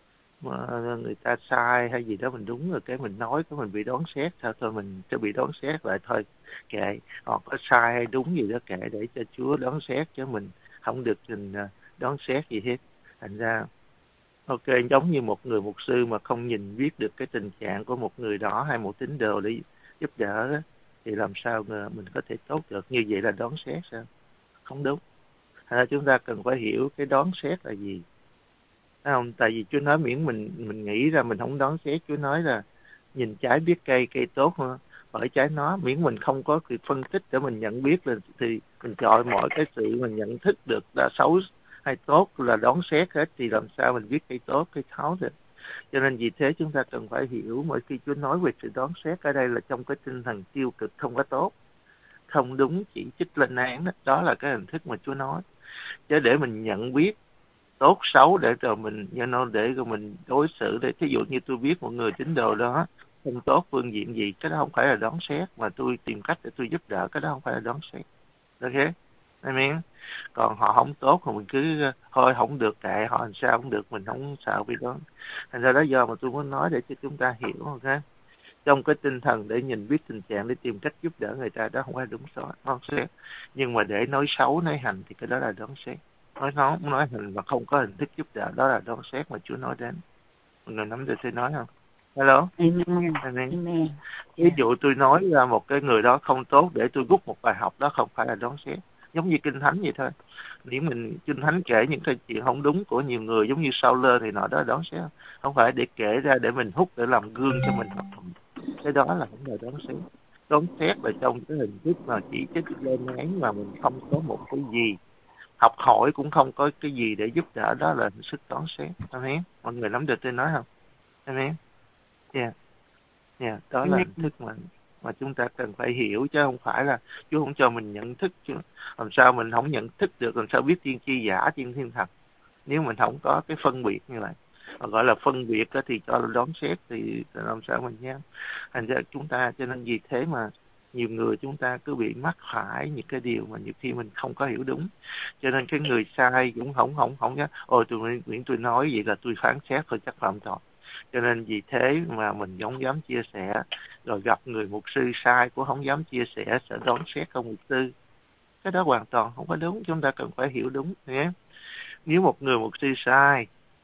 mà người ta sai hay gì đó mình đúng rồi, cái mình nói cái mình bị đón xét, sao thôi mình sẽ bị đón xét lại thôi, kệ họ có sai hay đúng gì đó kệ, để cho Chúa đón xét chứ mình không được mình đón xét gì hết. Thành ra ok, giống như một người mục sư mà không nhìn biết được cái tình trạng của một người đó hay một tín đồ để giúp đỡ đó, thì làm sao mà mình có thể tốt được, như vậy là đón xét sao? Không đúng. Thành ra chúng ta cần phải hiểu cái đón xét là gì. Thấy không? Tại vì Chúa nói miễn mình mình nghĩ ra mình không đón xét, Chúa nói là nhìn trái biết cây, cây tốt hơn bởi trái nó, miễn mình không có cái phân tích để mình nhận biết là thì mình chọn mọi cái sự mình nhận thức được đã xấu hay tốt là đón xét hết, thì làm sao mình biết cây tốt cây xấu được. Cho nên vì thế chúng ta cần phải hiểu, mỗi khi Chúa nói về sự đón xét ở đây là trong cái tinh thần tiêu cực, không có tốt, không đúng, chỉ trích lên án đó. Đó là cái hình thức mà Chúa nói, chứ để mình nhận biết tốt xấu để rồi mình như nó để rồi mình đối xử. Để thí dụ như tôi biết một người tín đồ đó không tốt phương diện gì, cái đó không phải là đón xét, mà tôi tìm cách để tôi giúp đỡ, cái đó không phải là đón xét. Ok, amen. Còn họ không tốt thì mình cứ thôi không được kệ họ, làm sao không được, mình không sợ bị đó. Thành ra đó do mà tôi muốn nói để cho chúng ta hiểu. Ok, trong cái tinh thần để nhìn biết tình trạng để tìm cách giúp đỡ người ta, đó không phải đúng xấu, đón xét. Nhưng mà để nói xấu nói hành thì cái đó là đón xét. Nói nó nói hành mà không có hình thức giúp đỡ, đó là đón xét mà Chúa nói đến. Mọi người nắm được tôi nói không? Hello. Amen. Amen. Amen. Ví dụ tôi nói ra một cái người đó không tốt để tôi rút một bài học, đó không phải là đón xét. Giống như Kinh Thánh vậy thôi. Nếu mình Kinh Thánh kể những cái chuyện không đúng của nhiều người, giống như Sau-lơ thì nọ, đó đón xét. Không phải để kể ra để mình hút để làm gương cho mình học. Cái đó là không là đón xét. Đón xét là trong cái hình thức mà chỉ trích lên án, mà mình không có một cái gì học hỏi, cũng không có cái gì để giúp đỡ, đó là sức đón xét. Amen. Mọi người nắm được tôi nói không? Amen. Yeah. Yeah. Đó là hình thức mà mà chúng ta cần phải hiểu, chứ không phải là Chúa không cho mình nhận thức. Chứ làm sao mình không nhận thức được, làm sao biết tiên tri giả tiên thiên thật nếu mình không có cái phân biệt như vậy. Mà gọi là phân biệt thì cho đón xét thì làm sao mình nhớ. Thành ra chúng ta, cho nên vì thế mà nhiều người chúng ta cứ bị mắc phải những cái điều mà nhiều khi mình không có hiểu đúng. Cho nên cái người sai cũng không không không nhớ ôi tôi miễn tôi nói vậy là tôi phán xét thôi chắc phạm tội. Cho nên vì thế mà mình không dám chia sẻ, rồi gặp người mục sư sai cũng không dám chia sẻ, sợ đón xét ông mục sư. Cái đó hoàn toàn không có đúng. Chúng ta cần phải hiểu đúng nhé. Nếu một người mục sư sai,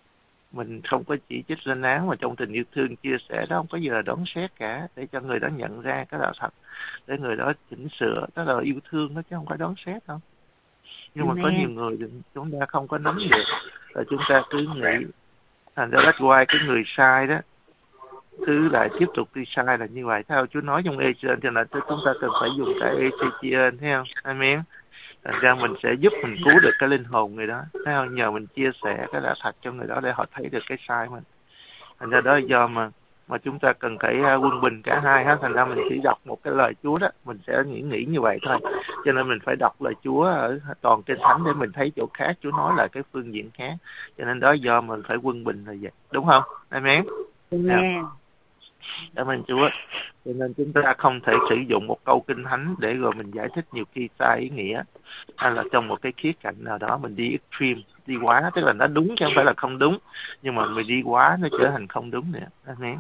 mình không có chỉ trích lên án, mà trong tình yêu thương chia sẻ, đó không có gì là đón xét cả, để cho người đó nhận ra cái đạo thật, để người đó chỉnh sửa, đó là yêu thương đó, chứ không phải đón xét đâu. Nhưng mà có nhiều người chúng ta không có nắm được, là chúng ta cứ nghĩ thành ra bắt quay cái người sai đó cứ lại tiếp tục đi sai là như vậy. Theo Chúa nói trong Ê-xê-ên, cho nên chúng ta cần phải dùng cái Ê-xê-ên, thấy không? Amen. Thành ra mình sẽ giúp mình cứu được cái linh hồn người đó, thấy không? Nhờ mình chia sẻ cái đã thật cho người đó để họ thấy được cái sai mình. Thành ra đó do mà mà chúng ta cần phải quân bình cả hai hết. Thành ra mình chỉ đọc một cái lời Chúa đó, mình sẽ nghĩ nghĩ như vậy thôi. Cho nên mình phải đọc lời Chúa ở toàn Kinh Thánh để mình thấy chỗ khác Chúa nói là cái phương diện khác. Cho nên đó do mình phải quân bình là vậy, đúng không? Amen. Amen. Cảm ơn Chúa. Cho nên chúng ta không thể sử dụng một câu Kinh Thánh để rồi mình giải thích nhiều khi sai ý nghĩa, hay là trong một cái khía cạnh nào đó mình đi extreme, đi quá, tức là nó đúng chứ không phải là không đúng, nhưng mà mình đi quá nó trở thành không đúng nữa. Amen.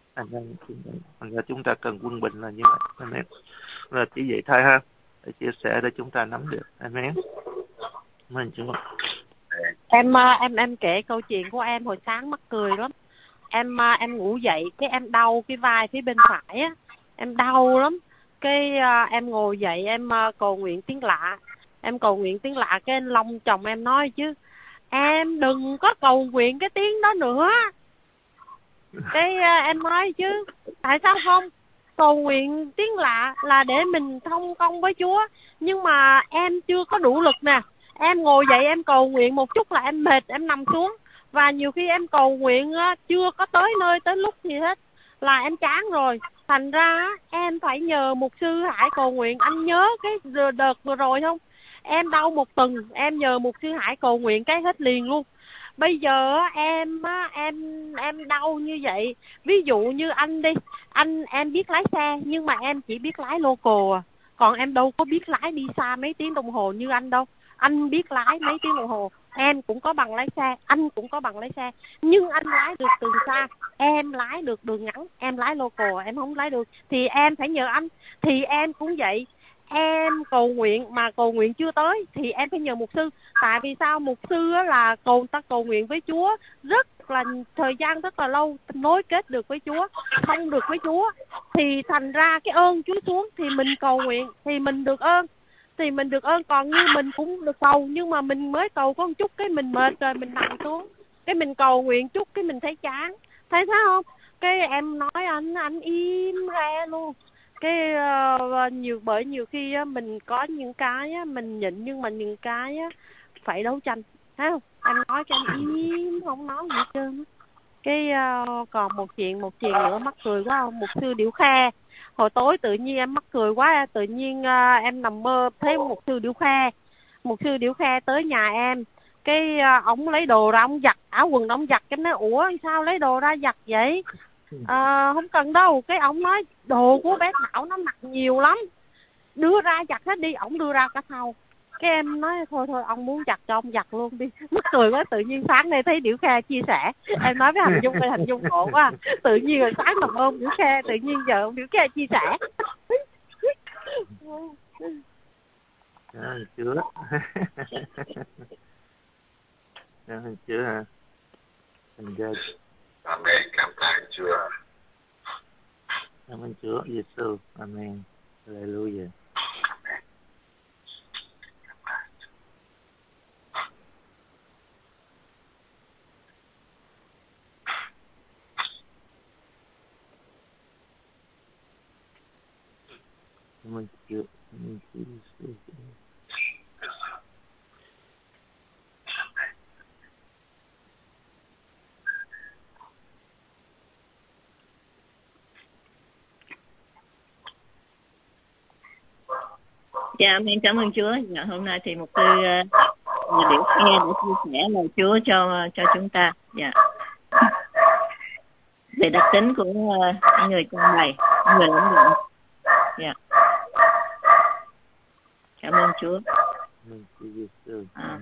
Thành ra chúng ta cần quân bình là như vậy. Amen. Là chỉ vậy thôi ha, để chia sẻ để chúng ta nắm được. Amen. Cảm ơn Chúa. Em em em kể câu chuyện của em hồi sáng mắc cười lắm. Em em ngủ dậy cái em đau cái vai phía bên phải á, em đau lắm. Cái uh, em ngồi dậy em uh, cầu nguyện tiếng lạ. Em cầu nguyện tiếng lạ cái anh Long chồng em nói chứ em đừng có cầu nguyện cái tiếng đó nữa. Cái uh, em nói chứ tại sao không? Cầu nguyện tiếng lạ là để mình thông công với Chúa, nhưng mà em chưa có đủ lực nè. Em ngồi dậy em cầu nguyện một chút là em mệt, em nằm xuống. Và nhiều khi em cầu nguyện uh, chưa có tới nơi tới lúc gì hết là em chán rồi. Thành ra em phải nhờ mục sư Hải cầu nguyện. Anh nhớ cái đợt vừa rồi không? Em đau một tuần, em nhờ mục sư Hải cầu nguyện cái hết liền luôn. Bây giờ em em em đau như vậy. Ví dụ như anh đi, anh em biết lái xe nhưng mà em chỉ biết lái local à. Còn em đâu có biết lái đi xa mấy tiếng đồng hồ như anh đâu. Anh biết lái mấy tiếng đồng hồ, em cũng có bằng lái xe, anh cũng có bằng lái xe. Nhưng anh lái được đường xa, em lái được đường ngắn, em lái local, em không lái được. Thì em phải nhờ anh. Thì em cũng vậy. Em cầu nguyện mà cầu nguyện chưa tới thì em phải nhờ mục sư. Tại vì sao? Mục sư là cầu ta cầu nguyện với Chúa rất là thời gian rất là lâu, nối kết được với Chúa, thông được với Chúa, thì thành ra cái ơn Chúa xuống thì mình cầu nguyện thì mình được ơn, thì mình được ơn. Còn như mình cũng được cầu nhưng mà mình mới cầu có một chút cái mình mệt rồi mình nằm xuống, cái mình cầu nguyện chút cái mình thấy chán, thấy sao không? Cái em nói anh anh im re luôn. Cái uh, nhiều bởi nhiều khi á, mình có những cái á, mình nhịn nhưng mà những cái á, phải đấu tranh, thấy không? Em nói cho em im không nói gì hết trơn. Cái uh, còn một chuyện một chuyện nữa mắc cười quá không? Mục sư Điểu Khe, hồi tối tự nhiên em mắc cười quá, tự nhiên uh, em nằm mơ thấy mục sư Điểu Khe, mục sư Điểu Khe tới nhà em. Cái uh, ổng lấy đồ ra, ổng giặt áo quần, ổng giặt. Cái nói ủa sao lấy đồ ra giặt vậy? À, không cần đâu. Cái ổng nói đồ của bé Thảo nó mặc nhiều lắm, đưa ra giặt hết đi. Ổng đưa ra cả thau. Cái em nói thôi thôi ông muốn giặt cho ông giặt luôn đi. Mắc cười quá. Tự nhiên sáng nay thấy Điểu Khe chia sẻ, em nói với Hành Dung đây, Hành Dung ngộ quá. Tự nhiên rồi sáng nằm ôm Điểu Khe, tự nhiên giờ ông Điểu Khe chia sẻ. Ơn Chúa. Ơn Chúa hả? Thành ra Amen, cảm tạ Chúa. cảm ơn Chúa Giêsu. Amen. Hallelujah. Cảm ơn Chúa. Cảm ơn Chúa Giêsu. Dạ, mình cảm ơn Chúa. Dạ, hôm nay thì một sư uh, Điểu Khe để chia sẻ lời Chúa cho cho chúng ta. Dạ. Về đặc tính của uh, người trong này, người lãnh đạo. Dạ. Cảm ơn Chúa. Cảm ơn Chúa Giêsu. À.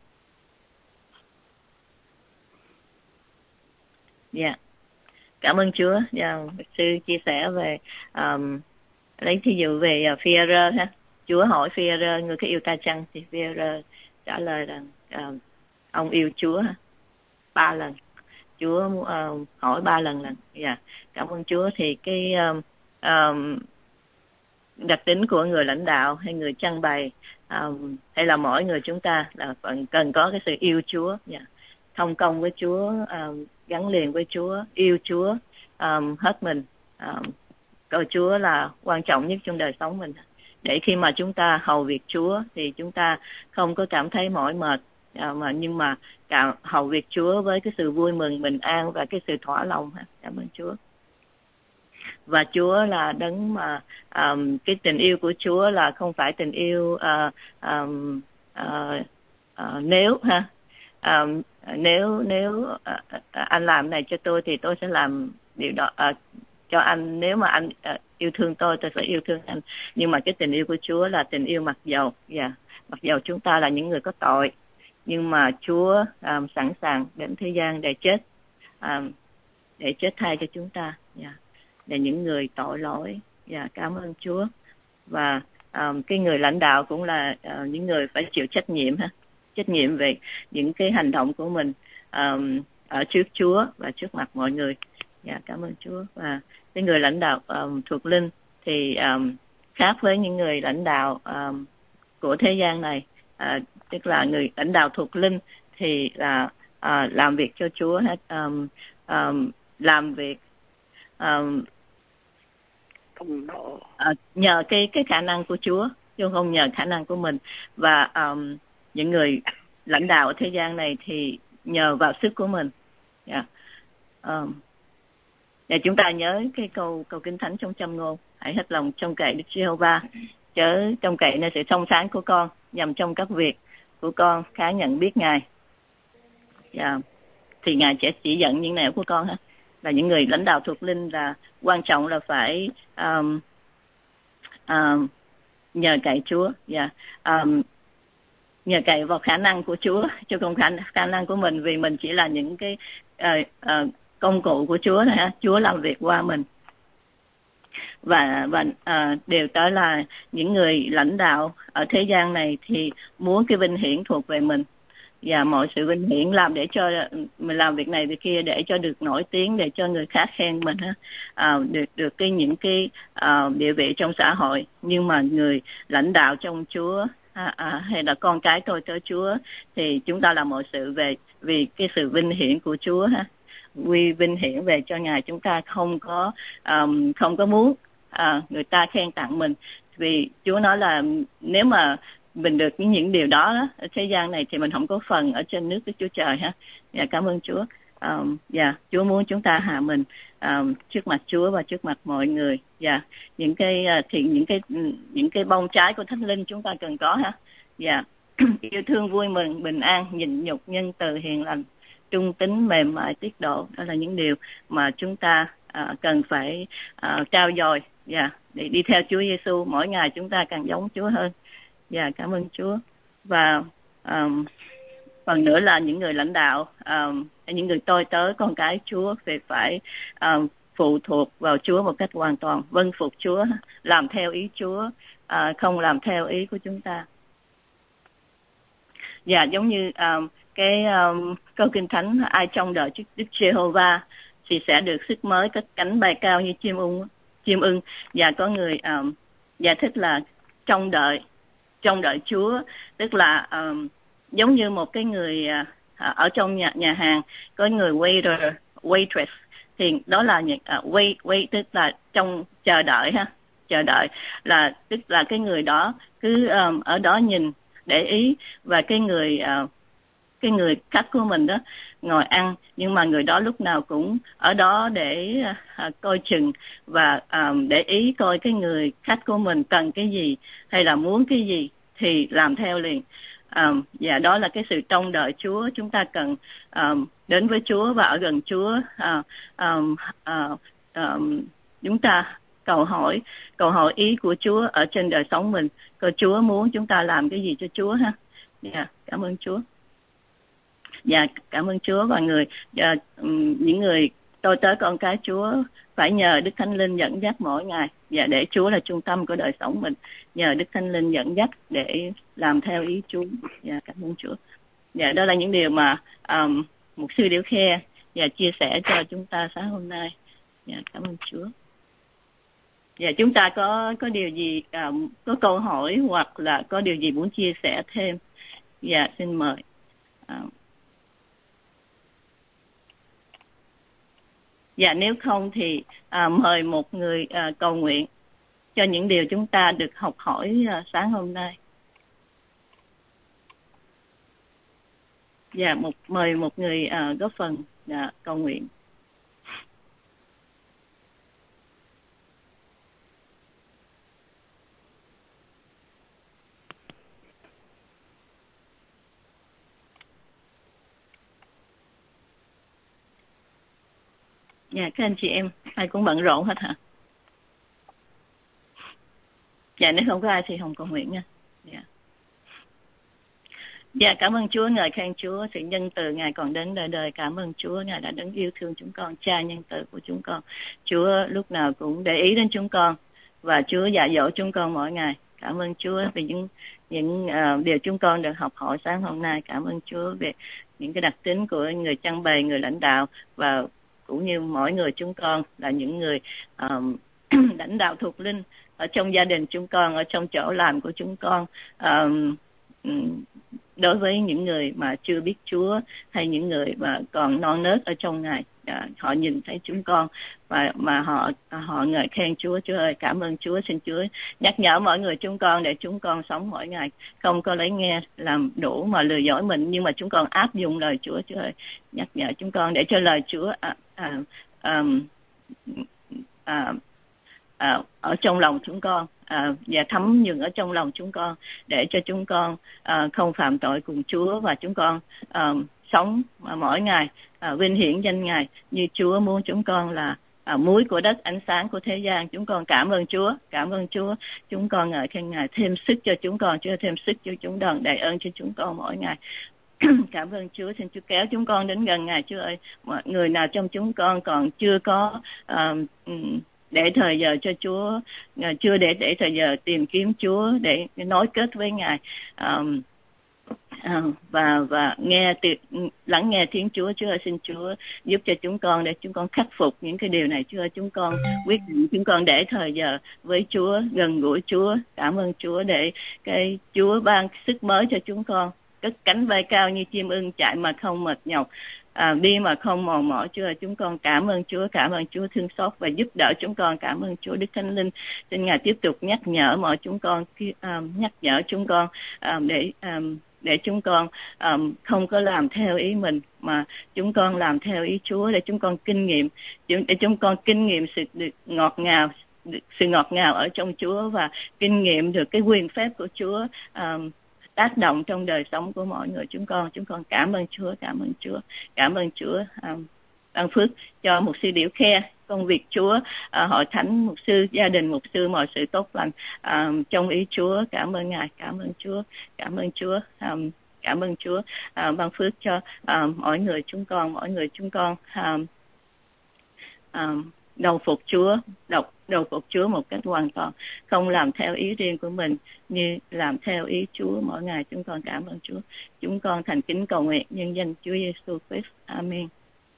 Dạ. Cảm ơn Chúa. Dạ, sư chia sẻ về um, lấy thí dụ về uh, Phi-e-rơ ha. Chúa hỏi Phi-e-rơ người có yêu ta chăng, thì Phi-e-rơ trả lời rằng uh, ông yêu Chúa ha. Ba lần. Chúa uh, hỏi ba lần lần. Dạ. Cảm ơn Chúa. Thì cái um, um, đặc tính của người lãnh đạo hay người trang bày um, hay là mỗi người chúng ta là cần, cần có cái sự yêu Chúa, yeah. Thông công với Chúa, um, gắn liền với Chúa, yêu Chúa um, hết mình, um, coi Chúa là quan trọng nhất trong đời sống mình, để khi mà chúng ta hầu việc Chúa thì chúng ta không có cảm thấy mỏi mệt, uh, mà nhưng mà cả hầu việc Chúa với cái sự vui mừng, bình an và cái sự thỏa lòng. Cảm ơn Chúa. Và Chúa là đấng mà um, cái tình yêu của Chúa là không phải tình yêu uh, um, uh, uh, nếu ha um, nếu nếu uh, anh làm này cho tôi thì tôi sẽ làm điều đó uh, cho anh. Nếu mà anh uh, yêu thương tôi, tôi sẽ yêu thương anh. Nhưng mà cái tình yêu của Chúa là tình yêu mặc dầu, yeah. Mặc dầu chúng ta là những người có tội, nhưng mà Chúa um, sẵn sàng đến thế gian để chết, um, để chết thay cho chúng ta, yeah. Để những người tội lỗi. Dạ, cảm ơn Chúa. Và um, cái người lãnh đạo cũng là uh, những người phải chịu trách nhiệm ha, trách nhiệm về những cái hành động của mình um, ở trước Chúa và trước mặt mọi người. Dạ, cảm ơn Chúa. Và cái người lãnh đạo um, thuộc linh thì um, khác với những người lãnh đạo um, của thế gian này, uh, tức là người lãnh đạo thuộc linh thì là uh, làm việc cho Chúa hết. Um, um, làm việc um, uh, nhờ cái cái khả năng của Chúa, chứ không nhờ khả năng của mình. Và um, những người lãnh đạo ở thế gian này thì nhờ vào sức của mình. Yeah. Um, và chúng ta nhớ cái câu câu Kinh Thánh trong Châm Ngôn: hãy hết lòng trông cậy Đức Giê-hô-va, chớ trông cậy nơi sự thông sáng của con, nhằm trong các việc của con khá nhận biết Ngài. Yeah. Thì Ngài sẽ chỉ dẫn những nẻo của con ha. Là những người lãnh đạo thuộc linh là quan trọng là phải um, um, nhờ cậy Chúa. Yeah. Um, nhờ cậy vào khả năng của Chúa, chứ không khả, khả năng của mình, vì mình chỉ là những cái uh, uh, công cụ của Chúa này ha. Chúa làm việc qua mình. Và và uh, đều tới là những người lãnh đạo ở thế gian này thì muốn cái vinh hiển thuộc về mình, và mọi sự vinh hiển làm để cho mình làm việc này việc kia để cho được nổi tiếng, để cho người khác khen mình ha, à, được được cái những cái uh, địa vị trong xã hội. Nhưng mà người lãnh đạo trong Chúa à, à, hay là con cái tôi tớ Chúa thì chúng ta làm mọi sự về vì cái sự vinh hiển của Chúa ha, quy vinh hiển về cho Ngài. Chúng ta không có um, không có muốn uh, người ta khen tặng mình, vì Chúa nói là nếu mà mình được những những điều đó, đó ở thế gian này thì mình không có phần ở trên nước của Chúa Trời ha. Dạ, cảm ơn Chúa. Um, dạ, Chúa muốn chúng ta hạ mình um, trước mặt Chúa và trước mặt mọi người. Dạ, những cái uh, thì những cái những cái bông trái của Thánh Linh chúng ta cần có ha. Dạ, yêu thương, vui mừng, bình an, nhịn nhục, nhân từ, hiền lành, trung tín, mềm mại, tiết độ. Đó là những điều mà chúng ta uh, cần phải uh, trao dồi. Dạ, để đi theo Chúa Giêsu, mỗi ngày chúng ta càng giống Chúa hơn. Dạ, cảm ơn Chúa. Và um, phần nữa là những người lãnh đạo, um, những người tôi tớ con cái Chúa phải phải um, phụ thuộc vào Chúa một cách hoàn toàn, vâng phục Chúa, làm theo ý Chúa, uh, không làm theo ý của chúng ta. Dạ, giống như um, cái um, câu Kinh Thánh: ai trông đợi Đức Giê-hô-va thì sẽ được sức mới, cất cánh bay cao như chim ưng. Chim ưng. Và có người um, giải thích là trông đợi trông đợi Chúa tức là um, giống như một cái người uh, ở trong nhà nhà hàng có người waiter waitress, thì đó là những uh, wait wait tức là trong chờ đợi ha, chờ đợi là tức là cái người đó cứ um, ở đó nhìn để ý, và cái người uh, cái người khách của mình đó ngồi ăn, nhưng mà người đó lúc nào cũng ở đó để uh, coi chừng và um, để ý coi cái người khách của mình cần cái gì hay là muốn cái gì thì làm theo liền. Um, và đó là cái sự trông đợi Chúa. Chúng ta cần um, đến với Chúa và ở gần Chúa. Uh, um, uh, um, chúng ta cầu hỏi cầu hỏi ý của Chúa ở trên đời sống mình, coi Chúa muốn chúng ta làm cái gì cho Chúa ha. Yeah, cảm ơn Chúa. Dạ, cảm ơn Chúa. Và người dạ, những người tôi tớ con cái Chúa phải nhờ Đức Thánh Linh dẫn dắt mỗi ngày, và để Chúa là trung tâm của đời sống mình, nhờ Đức Thánh Linh dẫn dắt để làm theo ý Chúa. Dạ, cảm ơn Chúa. Dạ, đó là những điều mà um, mục sư Điểu Khe và chia sẻ cho chúng ta sáng hôm nay. Dạ, cảm ơn Chúa. Dạ, chúng ta có có điều gì um, có câu hỏi hoặc là có điều gì muốn chia sẻ thêm? Dạ, xin mời. Um, Dạ, nếu không thì à, mời một người à, cầu nguyện cho những điều chúng ta được học hỏi à, sáng hôm nay. Dạ, một mời một người à, góp phần à, cầu nguyện. Dạ, các anh chị em ai cũng bận rộn hết hả? Dạ, nếu không có ai thì Hồng cầu nguyện nha. Dạ. Dạ, cảm ơn Chúa, ngợi khen Chúa, sự nhân từ Ngài còn đến đời đời. Cảm ơn Chúa, Ngài đã đấng yêu thương chúng con, Cha nhân từ của chúng con. Chúa lúc nào cũng để ý đến chúng con và Chúa dạy dỗ chúng con mỗi ngày. Cảm ơn Chúa vì những những uh, điều chúng con được học hỏi sáng hôm nay. Cảm ơn Chúa về những cái đặc tính của người trang bày, người lãnh đạo, và cũng như mỗi người chúng con là những người um, lãnh đạo thuộc linh ở trong gia đình chúng con, ở trong chỗ làm của chúng con. Um, đối với những người mà chưa biết Chúa hay những người mà còn non nớt ở trong Ngài, à, họ nhìn thấy chúng con và mà họ họ ngợi khen Chúa. Chúa ơi, cảm ơn Chúa. Xin Chúa nhắc nhở mọi người chúng con để chúng con sống mỗi ngày không có lấy nghe làm đủ mà lừa dối mình, nhưng mà chúng con áp dụng lời Chúa. Chúa ơi, nhắc nhở chúng con để cho lời Chúa à, à, à, à, à, ở trong lòng chúng con à, và thấm nhuần ở trong lòng chúng con để cho chúng con à, không phạm tội cùng Chúa, và chúng con à, sống mỗi ngày à, vinh hiển danh Ngài như Chúa muốn chúng con là à, muối của đất, ánh sáng của thế gian. Chúng con cảm ơn Chúa, cảm ơn Chúa. Chúng con ngợi khen Ngài thêm sức cho chúng con, Chúa thêm sức cho chúng con, đầy ơn cho chúng con mỗi ngày. Cảm ơn Chúa. Xin Chúa kéo chúng con đến gần Ngài. Chúa ơi, mọi người nào trong chúng con còn chưa có uh, để thời giờ cho Chúa, chưa để để thời giờ tìm kiếm Chúa để nối kết với Ngài, um, uh, và và nghe lắng nghe tiếng Chúa. Chúa ơi, xin Chúa giúp cho chúng con để chúng con khắc phục những cái điều này. Chúa ơi, chúng con quyết định chúng con để thời giờ với Chúa, gần gũi Chúa. Cảm ơn Chúa để cái Chúa ban sức mới cho chúng con, cất cánh bay cao như chim ưng, chạy mà không mệt nhọc, à, đi mà không mòn mỏi. Chúa ơi, chúng con cảm ơn Chúa, cảm ơn Chúa thương xót và giúp đỡ chúng con. Cảm ơn Chúa Đức Thánh Linh, xin Ngài tiếp tục nhắc nhở mọi chúng con, um, nhắc nhở chúng con um, để um, để chúng con um, không có làm theo ý mình mà chúng con làm theo ý Chúa, để chúng con kinh nghiệm để chúng con kinh nghiệm sự được ngọt ngào, sự ngọt ngào ở trong Chúa, và kinh nghiệm được cái quyền phép của Chúa um, tác động trong đời sống của mọi người chúng con. Chúng con cảm ơn Chúa, cảm ơn Chúa, cảm ơn Chúa um, ban phước cho mục sư Điểu Khe, công việc Chúa, uh, hội thánh mục sư, gia đình mục sư, mọi sự tốt lành um, trong ý Chúa. Cảm ơn Ngài, cảm ơn Chúa, cảm ơn Chúa, um, cảm ơn Chúa uh, ban phước cho uh, mỗi người chúng con, mỗi người chúng con um, um, đầu phục Chúa, đọc đầu phục Chúa một cách hoàn toàn, không làm theo ý riêng của mình, như làm theo ý Chúa mỗi ngày. Chúng con cảm ơn Chúa. Chúng con thành kính cầu nguyện nhân danh Chúa Giêsu Christ. Amen.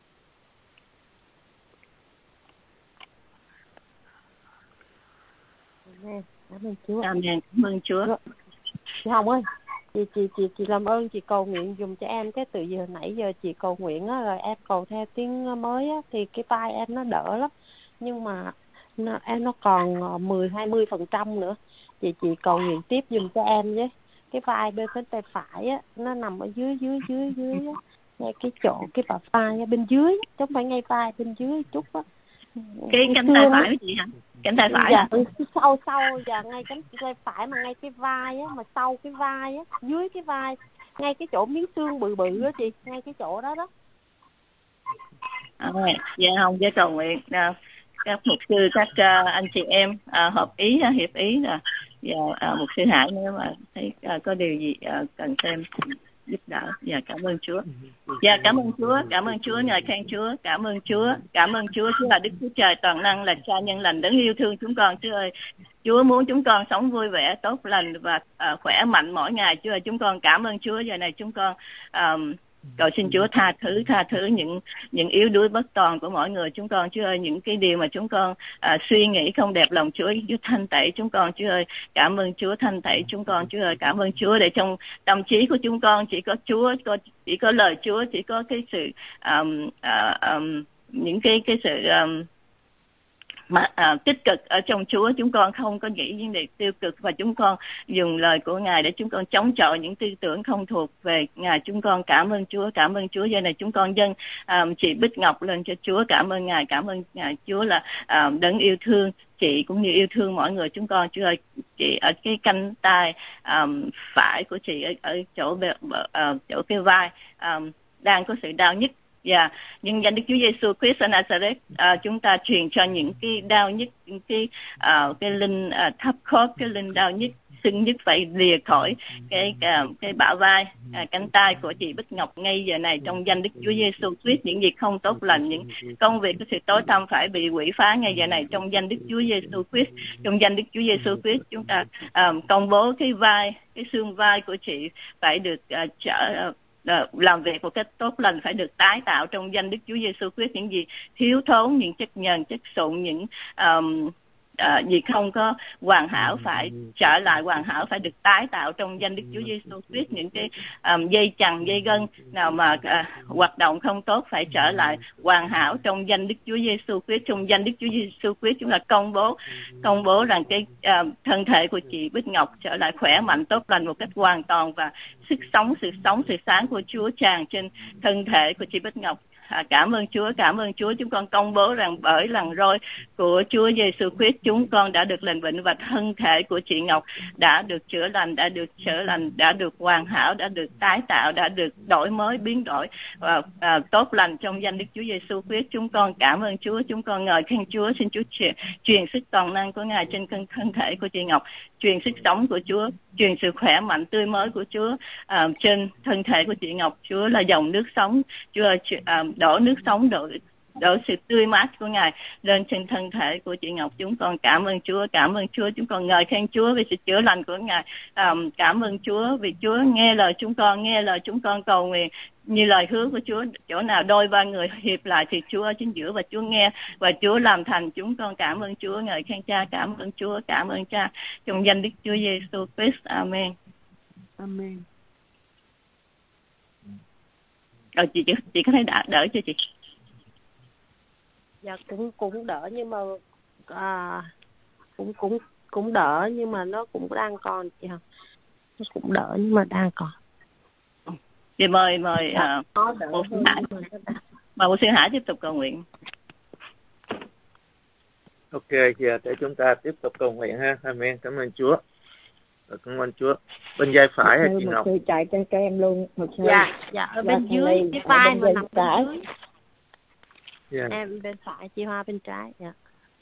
Amen. Cảm ơn Chúa. Amen. Cảm ơn Chúa. Chị Hồng ơi, chị chị chị chị làm ơn chị cầu nguyện dùm cho em, cái từ giờ nãy giờ chị cầu nguyện á, rồi em cầu theo tiếng mới á, thì cái tay em nó đỡ lắm, nhưng mà nó, em nó còn mười hai mươi phần trăm nữa. Chị chị cầu nguyện tiếp dùm cho em với. Cái vai bên bên tay phải á, nó nằm ở dưới dưới dưới dưới á, ngay cái chỗ cái bả vai ở bên dưới, chứ không phải ngay vai bên dưới chút á. Cái cánh tay phải của chị hả? Cánh tay phải. Dạ, ừ, sau sau dạ ngay cánh tay phải mà ngay cái vai á, mà sau cái vai á, dưới cái vai, ngay cái chỗ miếng xương bự bự á chị, ngay cái chỗ đó đó. À, dạ không, với cầu nguyện à, các mục sư, các uh, anh chị em uh, hợp ý, uh, hiệp ý là và uh, mục sư Hải nếu mà thấy uh, có điều gì uh, cần thêm giúp đỡ. Dạ cảm ơn Chúa. Dạ cảm ơn Chúa, cảm ơn Chúa, ngợi khen Chúa, cảm ơn Chúa, cảm ơn Chúa. Chúa là Đức Chúa Trời toàn năng, là Cha nhân lành, đấng yêu thương chúng con. Chúa ơi, Chúa muốn chúng con sống vui vẻ, tốt lành và uh, khỏe mạnh mỗi ngày. Chúa ơi, chúng con cảm ơn Chúa. Giờ này chúng con um, cầu xin Chúa tha thứ, tha thứ những những yếu đuối bất toàn của mỗi người chúng con. Chúa ơi, những cái điều mà chúng con à, suy nghĩ không đẹp lòng Chúa, Chúa thanh tẩy chúng con. Chúa ơi, cảm ơn Chúa thanh tẩy chúng con. Chúa ơi, cảm ơn Chúa để trong tâm trí của chúng con chỉ có Chúa, có chỉ có lời Chúa, chỉ có cái sự um, uh, um, những cái cái sự um, mà à, tích cực ở trong Chúa. Chúng con không có nghĩ những điều tiêu cực, và chúng con dùng lời của Ngài để chúng con chống chọi những tư tưởng không thuộc về Ngài. Chúng con cảm ơn Chúa, cảm ơn Chúa. Giờ này chúng con dâng à, chị Bích Ngọc lên cho Chúa. Cảm ơn Ngài, cảm ơn Ngài. Chúa là à, đấng yêu thương chị cũng như yêu thương mọi người chúng con. Chúa ơi, chị ở cái cánh tay um, phải của chị ở, ở chỗ uh, chỗ cái vai um, đang có sự đau nhức. Dạ, yeah. Nhưng danh Đức Chúa Giêsu Christ ở Nazareth, uh, chúng ta truyền cho những cái đau nhức, những cái uh, cái linh uh, thấp khớp, cái linh đau nhức, sưng nhức phải lìa khỏi cái uh, cái bả vai, uh, cánh tay của chị Bích Ngọc ngay giờ này trong danh Đức Chúa Giêsu Christ. Những việc không tốt lành, những công việc của sự tối tăm phải bị quỷ phá ngay giờ này trong danh Đức Chúa Giêsu Christ. Trong danh Đức Chúa Giêsu Christ, chúng ta um, công bố cái vai, cái xương vai của chị phải được uh, trở uh, làm việc một cách tốt lành, phải được tái tạo trong danh Đức Chúa Giêsu Christ. Những gì thiếu thốn, những chất nhờn, chất sụn, những um, uh, vì không có hoàn hảo, phải trở lại hoàn hảo, phải được tái tạo trong danh Đức Chúa Giêsu Christ. Những cái um, dây chằng, dây gân nào mà uh, hoạt động không tốt phải trở lại hoàn hảo trong danh Đức Chúa Giêsu Christ. Trong danh Đức Chúa Giêsu Christ chúng ta công bố công bố rằng cái uh, thân thể của chị Bích Ngọc trở lại khỏe mạnh, tốt lành một cách hoàn toàn, và sức sống, sự sống, sự sáng của Chúa tràn trên thân thể của chị Bích Ngọc. À, cảm ơn Chúa, cảm ơn Chúa. Chúng con công bố rằng bởi lần roi của Chúa Giêsu Christ chúng con đã được lành bệnh, và thân thể của chị Ngọc đã được chữa lành, đã được chữa lành, đã được hoàn hảo, đã được tái tạo, đã được đổi mới, biến đổi và à, tốt lành trong danh Đức Chúa Giêsu Christ. Chúng con cảm ơn Chúa, chúng con ngợi khen Chúa. Xin Chúa truyền, truyền sức toàn năng của Ngài trên thân, thân thể của chị Ngọc, truyền sức sống của Chúa, truyền sự khỏe mạnh tươi mới của Chúa à, trên thân thể của chị Ngọc. Chúa là dòng nước sống, Chúa à, đổ nước sống, đổ đổ sự tươi mát của Ngài lên trên thân thể của chị Ngọc. Chúng con cảm ơn Chúa, cảm ơn Chúa. Chúng con ngợi khen Chúa vì sự chữa lành của Ngài. À, cảm ơn Chúa vì Chúa nghe lời chúng con, nghe lời chúng con cầu nguyện như lời hứa của Chúa. Chỗ nào đôi ba người hiệp lại thì Chúa ở chính giữa, và Chúa nghe và Chúa làm thành. Chúng con cảm ơn Chúa, ngợi khen Cha, cảm ơn Chúa, cảm ơn Cha, trong danh Đức Chúa Giêsu Christ. Amen. Amen. Rồi chị, chị chị có thể đỡ, đỡ cho chị. Dạ cũng cũng đỡ, nhưng mà à, cũng cũng cũng đỡ, nhưng mà nó cũng đang còn chị hả? Nó cũng đỡ nhưng mà đang còn. Thì mời mời dạ, uh, một sư Hải, mời một sư Hải tiếp tục cầu nguyện. Ok, giờ để chúng ta tiếp tục cầu nguyện ha. Amen. Cảm ơn Chúa. Cảm ơn Chúa. Bên vai phải là chị Ngọc. Một sư chạy cho các em luôn. Một sư. Dạ, dạ ở bên dưới cái vai mà nằm bên dưới. Yeah. Em bên phải, chị Hoa bên trái. Dạ.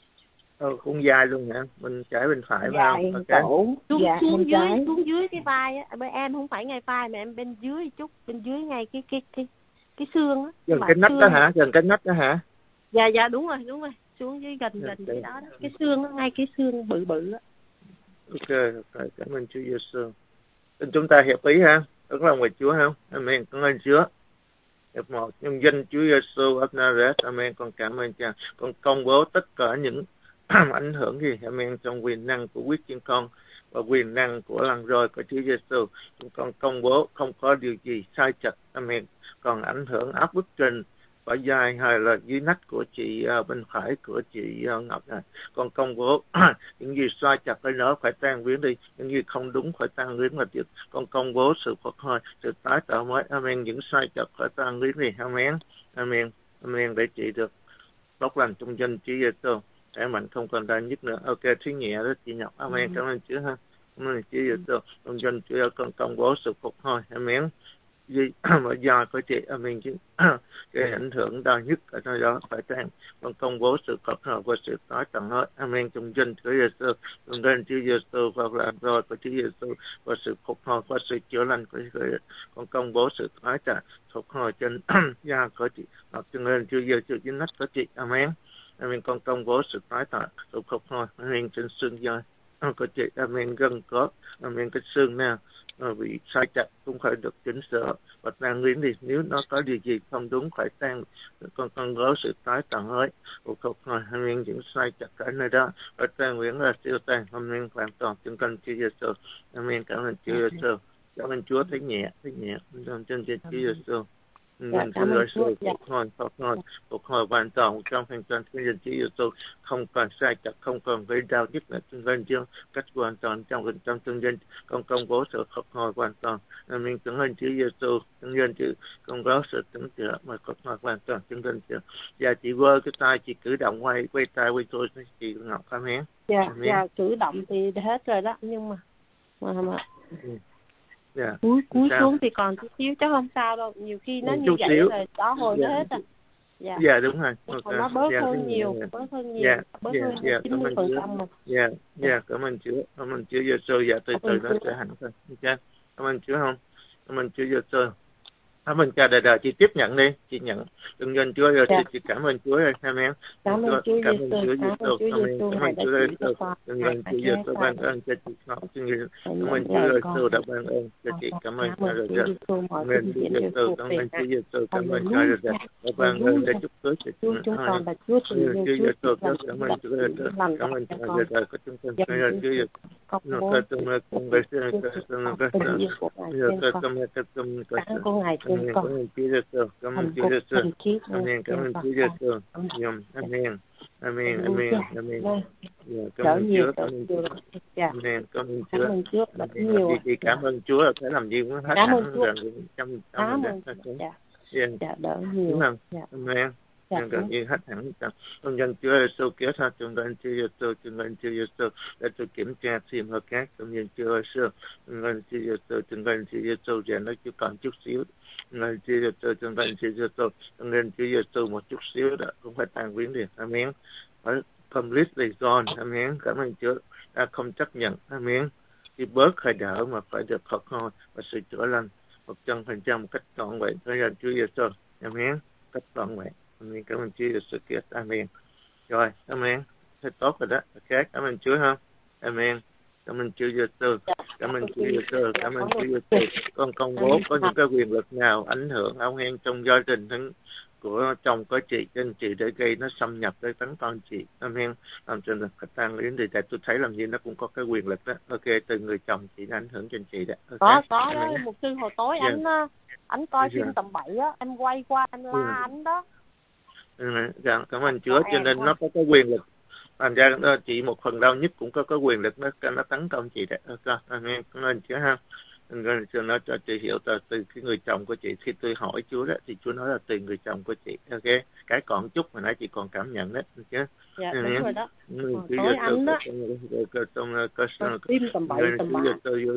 Ờ, cũng dài luôn hả? Bên trái bên phải phải không? Okay. Cổ. Xuống, dạ, xuống dưới, trái. Xuống dưới cái vai á. Bên em không phải ngay vai mà em bên dưới chút, bên dưới ngay cái cái cái cái xương á. Gần cái nách đó hả? Gần cái nách đó hả? Dạ dạ đúng rồi, đúng rồi. Xuống dưới gần gần cái đó đó. Cái xương đó, ngay cái xương bự bự á. Ok, ok, cảm ơn Chúa Giêsu. Xin chúng ta hiệp ý ha, rất là nguyện Chúa không? Amen, cảm ơn Chúa. Hiệp một, nhân danh Chúa Giêsu of Nazareth, Amen. Con cảm ơn Cha, con công bố tất cả những ảnh hưởng gì, Amen, trong quyền năng của huyết chiên con và quyền năng của lần roi của Chúa Giêsu. Chúng con công bố không có điều gì sai chặt, Amen. Còn ảnh hưởng áp bức trên bả vai hay là dưới nách của chị uh, bên phải của chị uh, Ngọc này, con công bố những gì xoay chặt cái nó phải tan biến đi, những gì không đúng phải tan biến là việc. Con công bố sự phục hồi, sự tái tạo mới, Amen. Những xoay chặt phải tan biến đi, Amen, Amen, Amen, để chị được tốt lành trong danh Chúa Giêsu, khỏe mạnh không còn đau nhức nữa. Ok, thứ nhẹ đó chị Ngọc, Amen. Cảm ơn Chúa ha, cảm ơn Chúa Giêsu. Trong danh Chúa con công bố sự phục hồi, Amen. Vì mà do có chị mình chứ cái ảnh hưởng đau nhức ở nơi đó phải tan. Con công bố sự phục hồi và sự tái tạo hết, Amen. Trong danh Chúa Giêsu, trong danh Chúa Giêsu và làm rồi của Chúa Giêsu và sự phục hồi và sự chữa lành của Chúa. Con công bố sự tái tạo phục hồi trên da của chị, hoặc trong danh Chúa Giêsu trên nách của chị, Amen. Amen. Con công bố sự tái tạo sự phục hồi, Amen, trên xương da của chị, Amen. Gân cốt, Amen. Cái xương nào bị sai chặt cũng phải được chỉnh sửa và tan biến đi. Nếu nó có điều gì không đúng phải tan. Con con có sự tái tạo hết của phục hồi, Amen. Những sai chặt ở nơi đó phải tan biến là siêu tan, Amen. Hoàn toàn trên kênh Chúa Giêsu, Amen. Cảm ơn Chúa Giêsu, cảm ơn Chúa. Thấy nhẹ, thấy nhẹ trên trên Chúa Giêsu. Dạ, cảm ơn Chúa. Phục hồi, phục hồi, phục hồi hoàn toàn một trăm phần trăm trên Chúa Giêsu, không còn sai chặt, không còn gây đau nhức nữa trên danh Chúa, cách hoàn toàn trong phần trăm trên danh. Con công bố sự phục hồi hoàn toàn, mình cảm ơn Chúa Giêsu, trên danh Chúa, công bố sự tỉnh chữa mà phục hồi hoàn toàn trên danh Chúa. Và chị vơ cái tay, chị cử động quay, quay tay quay thôi, chị Ngọc Amen. Dạ, dạ, cử động thì hết rồi đó, nhưng mà mà mà ừ. Yeah. cúi cúi xuống thì còn chút xíu chắc không sao đâu, nhiều khi nó như vậy rồi đó hồi yeah. nó hết rồi. Dạ. Dạ đúng rồi. Okay. Nó bớt yeah. hơn nhiều, yeah. bớt hơn nhiều, yeah. bớt yeah. hơn yeah. chín mươi phần trăm mà. Dạ, dạ, cảm ơn Chúa, cảm ơn Chúa Giêsu, dạ từ từ nó sẽ hẳn thôi. Ok, cảm ơn Chúa không? Cảm ơn Chúa Giêsu. Cảm ơn cha đời đời, chị tiếp nhận đi, chị nhận đừng nhân Chúa rồi, dạ. chị cảm ơn Chúa rồi, amen. Cảm ơn Chúa Cảm ơn Chúa Giêsu, cảm ơn Chúa Giêsu, cảm Ngài ơn đã Chúa chỉ cho Giêsu, con đừng Ngài nhân đã Chúa ghé Giêsu tai ban ơn cho chị ngọc, cảm nhận ơn Chúa lời con. Giêsu đã ban ơn cho chị, cảm ơn Cảm ơn Chúa Chúa Giêsu, Giêsu, mọi cảm ơn vinh Chúa hiển đều Giêsu, thuộc cảm về ơn Chúa Ngài. Giêsu, cảm ơn Chúa Hallelujah, Giêsu, đã ban ơn để chúc phước cho Chúa chúng chúng ta. con là Chúa trị Chúa liệu, Chúa Giêsu, trị lành, cảm ơn Chúa Chúa Giêsu, lành cảm ơn cho Chúa con. Giêsu, có chúng con, Dòng cảm ơn Chúa Chúa Giêsu. con Nó muốn cơ tâm là cùng với sự cơ tâm là cơ sở, giờ cơ tâm là cơ tâm cơ sở. của Ngài trên Amen. con. Cảm ơn Chúa Giêsu, cảm ơn Hạnh Chúa phúc, Giêsu. thanh khiết, Amen. Cảm ơn trên Chúa con. Giêsu. Amen. Amen. Amen. Amen. Amen. Yeah, cảm Trở ơn nhiều, Chúa, trở cảm ơn nhiều. Chúa. Dạ. Amen. Cảm ơn Cảm Chúa. ơn Chúa rất Amen. nhiều. Chị, chị cảm ơn Chúa là phải làm gì cũng hết Cảm ơn hẳn Chúa. gần trăm trăm Cảm mình ơn đó. Chúa. Dạ. Yeah. Dạ, đỡ nhiều. Đúng không? Dạ. Amen. Dạ, Nhưng gần như hết hẳn trăm. Con dân Chúa Giêsu kéo theo chúng con Chúa Giêsu, chúng con Chúa Giêsu để tôi kiểm tra thêm hơn các công dân Chúa Giêsu, chúng con Chúa Giêsu, chúng con Chúa Giêsu rèn nó chỉ còn chút xíu. Chúng con Chúa Giêsu, chúng con Chúa Giêsu, chúng con Chúa Giêsu một chút xíu đó cũng phải tan biến liền. Amen. Phải completely gone. Amen. Cảm ơn Chúa đã không chấp nhận. Amen. Chỉ bớt khai đỡ mà phải được khóc hoi và sự chữa lành một trăm phần trăm một cách trọn vẹn. Cảm ơn Chúa Giêsu. Amen. Cách trọn vẹn. Amen. Cảm ơn Chúa Giêsu Christ. Amen. Rồi, amen. Thế tốt rồi đó. Ok, cảm ơn Chúa ha. Amen. Cảm ơn Chúa Giêsu. Cảm ơn Chúa Giêsu. Cảm ơn Chúa Giêsu. Con công bố có những cái quyền lực nào ảnh hưởng ông hen trong gia đình của chồng có chị trên chị để gây nó xâm nhập tới tấn công chị. Amen. Làm cho lực tan biến thì tại tôi thấy làm gì nó cũng có cái quyền lực đó. Ok, từ người chồng chị nó ảnh hưởng trên chị đó. Okay. Có, có đó. Một sư hồi tối yeah. anh anh coi yeah. phim tầm bậy á, em quay qua em la yeah. anh đó. Dạ, cảm ơn Chúa, cho nên nó có cái quyền lực. Thành ra chị một phần đau nhất cũng có cái quyền lực nó nó tấn công chị đấy. Ok, amen. Cảm ơn Chúa ha. Cho nó cho chị hiểu từ, từ cái người chồng của chị. Khi tôi hỏi Chúa đó thì Chúa nói là từ người chồng của chị. Ok, cái còn chút mà nãy chị còn cảm nhận đấy. Chứ dạ đúng rồi đó. Ừ, tối anh đó tim tầm bậy tầm bạ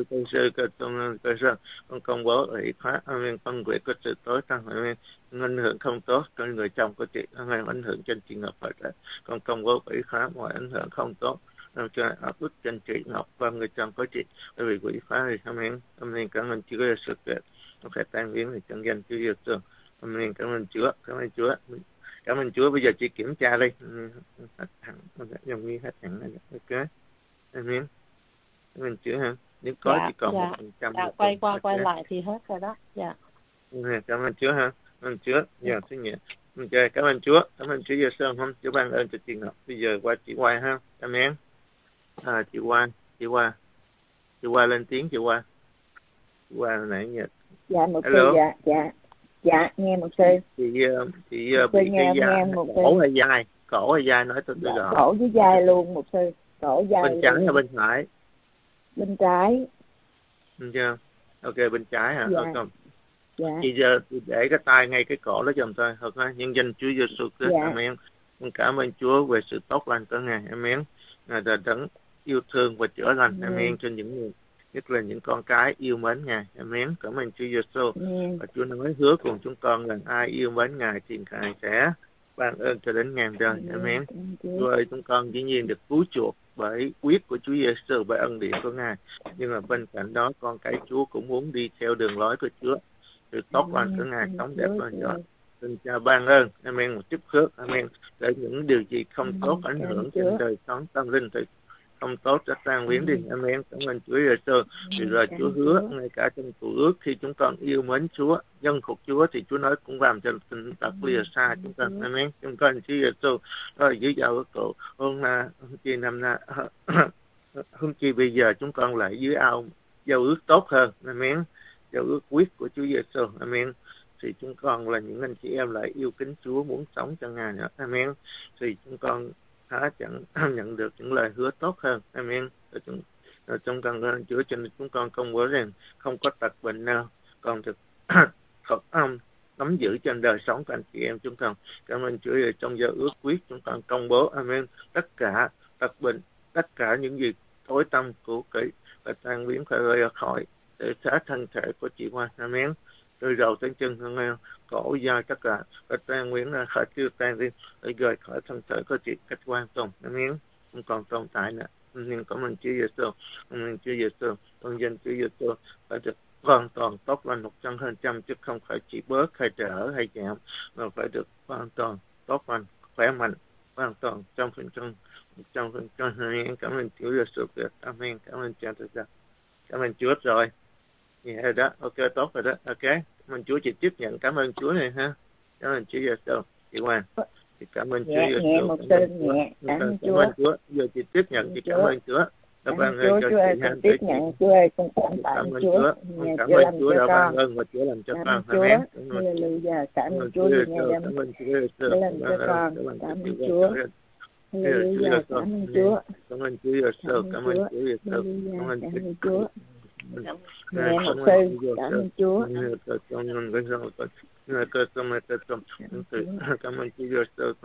con công bố ủy khóa amen, con quỷ có sự tối tăng amen, ảnh hưởng không tốt trên người chồng của chị amen, ảnh hưởng trên chị Ngọc Phật đó. Con công bố ủy khóa mọi ảnh hưởng không tốt làm cho áp bức trên chị Ngọc và người chồng của chị, bởi vì quỷ phá thì amen. Amen. Cảm ơn Chúa Giêsu Christ, nó phải tan biến thì trong danh Chúa Giêsu. Amen. Cảm ơn Chúa, cảm ơn Chúa. Cảm ơn Chúa. Bây giờ chị kiểm tra đi. Hết hẳn, dòng như hết hẳn. Ok. Amen. Cảm ơn Chúa ha. Nếu có dạ, chỉ còn dạ. một phần trăm. Dạ, quay qua quay lại thì hết rồi đó. Dạ. Cảm ơn Chúa ha. Cảm ơn Chúa. Dạ, thứ nhẹ. Ok, cảm ơn Chúa. Cảm ơn Chúa Giêsu không? Chúa ban ơn cho chị Ngọc. Bây giờ qua chị Hoa ha. Amen. À, chị Hoa, chị Hoa. Chị Hoa lên tiếng chị Hoa. Chị Hoa nãy nhật. Dạ một sư, dạ, dạ. Dạ, nghe một sư. Chị chị bị cái da cổ hay dai, cổ hay dai nói tôi tôi dạ, rõ. Cổ với dai luôn một sư. Cổ dai. Bên trái hay bên phải? Bên trái. Được chưa? Ok, bên trái hả? Dạ. Ok. Dạ. Chị giờ để cái tay ngay cái cổ đó giùm tôi, ok? Nhân danh Chúa Giêsu Christ, dạ. amen. Con cảm ơn Chúa về sự tốt lành của Ngài, amen. Ngài đã đấng yêu thương và chữa lành, amen, amen cho những người, nhất là những con cái yêu mến Ngài, amen. Cảm ơn Chúa Giêsu. Và Chúa nói hứa cùng chúng con rằng ai yêu mến Ngài thì Ngài sẽ ban ơn cho đến ngàn đời, amen. Chúa ơi, chúng con dĩ nhiên được cứu chuộc bởi huyết của Chúa Giêsu, bởi ân điển của Ngài. Nhưng mà bên cạnh đó con cái Chúa cũng muốn đi theo đường lối của Chúa, sự tốt lành của Ngài, sống đẹp hơn cho. Xin Cha ban ơn, amen, một chút phước, amen, để những điều gì không tốt ảnh hưởng trên đời sống tâm linh thì không tốt sẽ tan biến đi, amen. Cảm ơn Chúa Giêsu. Thì rồi Chúa hứa ngay cả trong cựu ước khi chúng con yêu mến Chúa, dân phục Chúa thì Chúa nói cũng làm cho tình tật lìa xa chúng con, amen. Chúng con Chúa Giêsu. Rồi dưới dạo của cậu hôm na hôm chi năm na hôm chi bây giờ chúng con lại dưới ao giao ước tốt hơn, amen. Giao ước quyết của Chúa Giêsu, amen. Thì chúng con là những anh chị em lại yêu kính Chúa, muốn sống cho Ngài nữa, amen. Thì chúng con há chẳng nhận được những lời hứa tốt hơn, amen. Rồi chúng, rồi trong cần ơn Chúa cho nên chúng con công bố rằng không có tật bệnh nào còn được Phật âm nắm giữ trên đời sống của anh chị em chúng con. Cảm ơn Chúa. Trong giờ ước quyết chúng con công bố, amen, tất cả tật bệnh, tất cả những gì tối tâm của kỵ và tan biến khỏi ra khỏi để xá thân thể của chị Hoa, amen. Từ đầu tới chân hương cổ dài tất cả và tan biến ra khỏi chưa tan đi để rời khỏi thân thể của chị cách quan trọng, amen. Không còn tồn tại nữa. Nhưng cảm ơn Chúa Giêsu, cảm ơn Chúa Giêsu, con dân Chúa Giêsu phải được hoàn toàn tốt lành một trăm phần trăm, chứ không phải chỉ bớt hay trở hay giảm, mà phải được hoàn toàn tốt lành, khỏe mạnh, hoàn toàn trăm phần trăm, một trăm phần trăm. Cảm ơn Chúa Giêsu Christ. Amen. Cảm ơn cha tôi cha. Cảm ơn Chúa rồi. Dạ đó, ok, tốt rồi đó. Ok, cảm ơn Chúa, chị tiếp nhận cảm ơn Chúa này ha. Cảm ơn Chúa Giêsu. Chị Hoàng. Chị cảm ơn Chúa Nhẹ Giêsu. nhẹ một sư nhẹ. Cảm ơn Chúa. Cảm ơn Chúa. Giờ chị tiếp nhận, chị cảm ơn Chúa. Cảm ơn Chúa, Chúa ơi, con tiếp nhận, Chúa ơi, con cảm tạ Chúa, nhờ Chúa làm cho con. Cảm ơn Chúa, Hallelujah, cảm ơn Chúa vì Ngài đem Chúa làm cho con, cảm ơn Chúa, Hallelujah, cảm ơn Chúa, cảm ơn Chúa Giêsu, cảm ơn Chúa Giêsu, cảm ơn Chúa, nhẹ một sư, cảm ơn Chúa, cảm ơn Chúa Giêsu, cảm ơn Chúa Giêsu, cảm ơn Chúa Giêsu, cảm ơn Chúa Giêsu,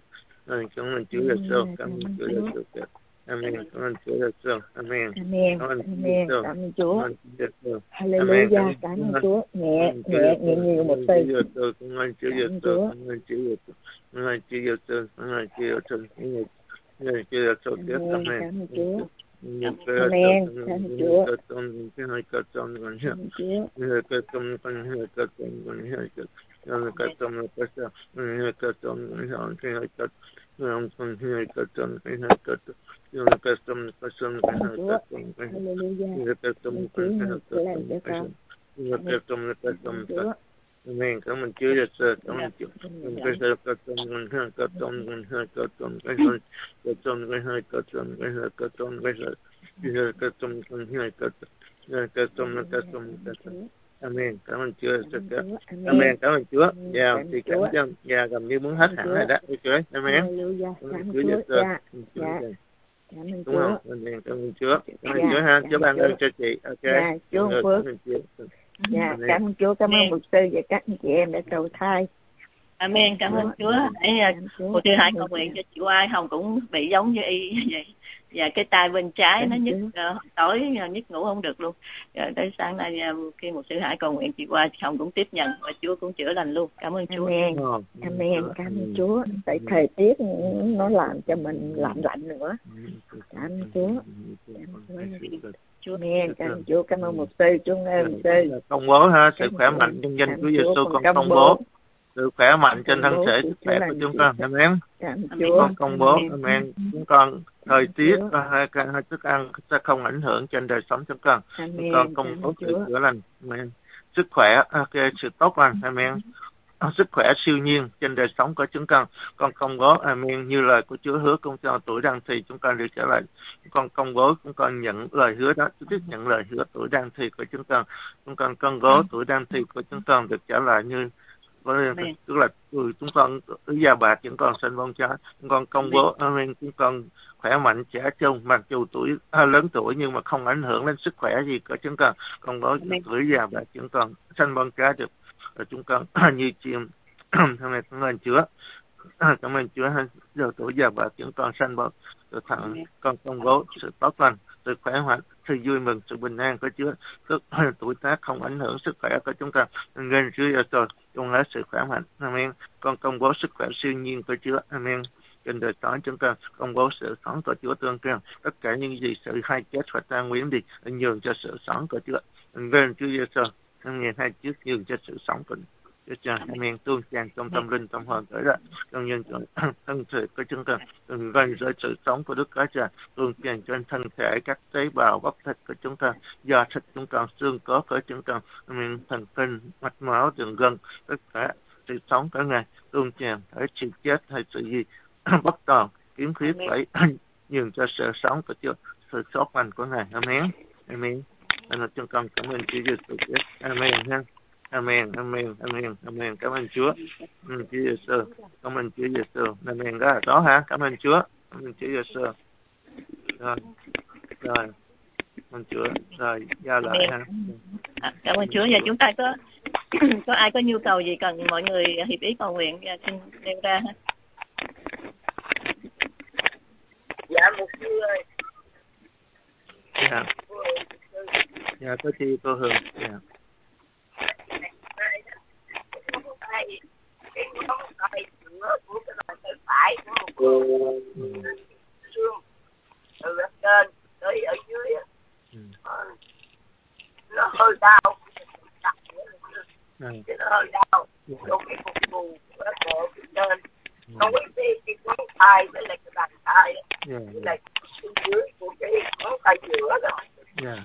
cảm ơn Chúa Giêsu. Amen. Cảm ơn Chúa Giêsu. Amen. Amen. Amen. Cảm ơn Chúa. Hallelujah. Cảm ơn Chúa. Nhẹ nhẹ nhẹ nhiều một từ. Cảm ơn Chúa Giêsu. Cảm ơn Chúa Giêsu. Cảm ơn Chúa Giêsu. Cảm ơn Chúa Giêsu. Cảm ơn Chúa Giêsu. Amen. Cảm ơn Chúa. Amen. Cảm ơn Chúa. Hallelujah. Amen. Cảm ơn Chúa Giêsu. Cảm ơn Chúa. Cái sự có trong mình hơi có trong mình hơi có trong cái hơi có trong cái hơi có trong cái hơi có trong cái hơi cái hơi có trong cái hơi có có trong nó có trong cái Amen. Cảm ơn Chúa Giêsu. Amen. Cảm ơn Chúa. Dạ, thì cảm ơn. Dạ, gần như muốn hết hẳn rồi đó. Ok. Amen. Cảm ơn Chúa Giêsu. Dạ. Cảm ơn Đúng không? Amen. Cảm ơn Chúa. Cảm ơn Chúa ha. Chúa ban ơn cho chị. Ok. Dạ, Chúa phước. Dạ, cảm ơn Chúa, cảm ơn mục sư và các anh chị em đã cầu thai. Amen, cảm ơn Chúa. Ấy, một thứ hai cầu nguyện cho chị Oai Hồng cũng bị giống như y vậy. Và cái tay bên trái nó nhức uh, tối nhức ngủ không được luôn. Rồi tới sáng nay uh, khi một sư Hải cầu nguyện chị Oai Hồng cũng tiếp nhận và Chúa cũng chữa lành luôn. Cảm ơn Chúa. Amen. Amen. Cảm ơn Chúa. Tại thời tiết nó làm cho mình lạnh lạnh nữa. Cảm ơn Chúa. Chúa Amen. Cảm ơn Chúa. Cảm ơn một sư. Chúa ơn một sư. Công bố ha, sự khỏe mạnh trong danh Chúa Giêsu con công bố sự khỏe mạnh trên thân thể, sức khỏe của chúng con. Amen. Con công bố. Amen. Chúng con thời tiết hay hay thức ăn sẽ không ảnh hưởng trên đời sống chúng con. Chúng con công bố sự chữa lành. Amen. Sức khỏe, ok, sự tốt lành. Amen. Sức khỏe siêu nhiên trên đời sống của chúng con. Con công bố, amen, như lời của Chúa hứa con cho tuổi đăng thì chúng con được trở lại. Con công bố, chúng con nhận lời hứa đó, tiếp nhận lời hứa tuổi đăng thì của chúng con. Chúng con công bố tuổi đăng thì của chúng con được trở lại như tức là chúng con già bà chúng con sinh con cháu. Chúng con công bố, amen, chúng con khỏe mạnh trẻ trung, mặc dù tuổi à, lớn tuổi nhưng mà không ảnh hưởng đến sức khỏe gì của chúng con. Công bố tuổi già bà chúng con sinh con cháu được và chúng con như chim. Hôm nay cảm ơn Chúa. Cảm ơn Chúa. Giờ tuổi già bà chúng con sanh bột được thằng con công bố sự tốt lành, sự khỏe mạnh, sự vui mừng, sự bình an của Chúa. Tức tuổi tác không ảnh hưởng sức khỏe của chúng con. Nên Chúa giờ rồi con lấy sự khỏe mạnh. Amen. Con công bố sức khỏe siêu nhiên của Chúa. Amen. Trên đời sống chúng con công bố sự sống của Chúa tương truyền. Tất cả những gì sự hay chết và tan biến đi nhường cho sự sống của Chúa. Nên Chúa Giêsu trong ngày hai trước nhường cho sự sống của Chúa Cha. Amen. Tuôn tràn trong tâm linh tâm hồn tới ra trong nhân thân thể của chúng con gần với sự sống của Đức Chúa Cha tuôn tràn trên thân thể các tế bào bắp thịt của chúng con, da thịt chúng con, xương cốt của chúng con, amen, thần kinh, mạch máu, đường gân, tất cả sự sống của Ngài tuôn tràn tới sự chết hay sự gì bất toàn kiếm khuyết phải nhường cho sự sống của Chúa, sự sót lành của Ngài. Amen. Amen. Anh chúng con cảm ơn Chúa Giêsu. Amen ha. Amen, amen, amen, amen. Cảm ơn Chúa. Cảm ơn Chúa Giêsu. Cảm ơn Chúa Giêsu. Amen. Đó, đó hả? Cảm ơn Chúa. Cảm ơn Chúa Giêsu. Rồi, rồi. Cảm ơn Chúa. Rồi, giao lại ha. À, cảm ơn Chúa. Và chúng ta có có ai có nhu cầu gì cần mọi người hiệp ý cầu nguyện xin nêu ra ha. Dạ mục sư ơi. Dạ. Dạ có chi cô Hương. Dạ. Cái ngón tay giữa của cái bàn tay phải của một xương từ ở trên tới ở dưới nó hơi đau Này. Cái nó hơi đau. Trong cái cục cù của cổ phía trên. Nó biết đi cái ngón tay với lại cái bàn tay. Yeah. Với lại cái dưới của cái ngón tay giữa đó. Yeah.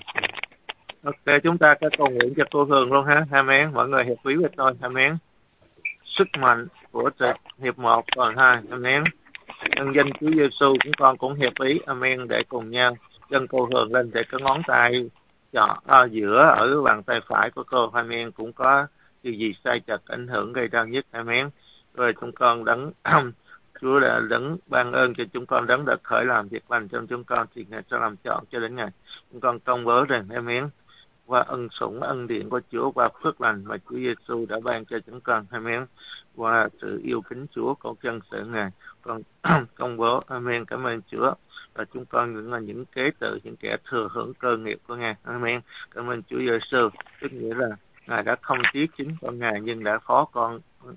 Ok, chúng ta có cầu nguyện cho cô Hường luôn ha. Amen. Mọi người hiệp quý với tôi. Amen. Sức mạnh của trực hiệp một còn hai. Amen. Nhân danh Chúa Giêsu chúng con cũng hiệp ý. Amen. Để cùng nhau chân cô Hường lên để cái ngón tay chọ, à, giữa ở bàn tay phải của cô. Amen. Cũng có điều gì sai chật ảnh hưởng gây đau nhất. Amen. Rồi chúng con đấng Chúa đã đấng ban ơn cho chúng con, đấng đã khởi làm việc lành trong chúng con thì Ngài sẽ làm chọn cho đến ngày chúng con công bố rằng Amen. Qua ân sủng ân điển của Chúa, qua phước lành mà Chúa Giêsu đã ban cho chúng con. Amen. Qua sự yêu kính Chúa của chân sự Ngài con công bố. Amen. Cảm ơn Chúa. Và chúng con những là những kế tự, những kẻ thừa hưởng cơ nghiệp của Ngài. Amen. Cảm ơn Chúa Giêsu. Tức nghĩa là Ngài đã không tiếc chính con Ngài nhưng đã phó con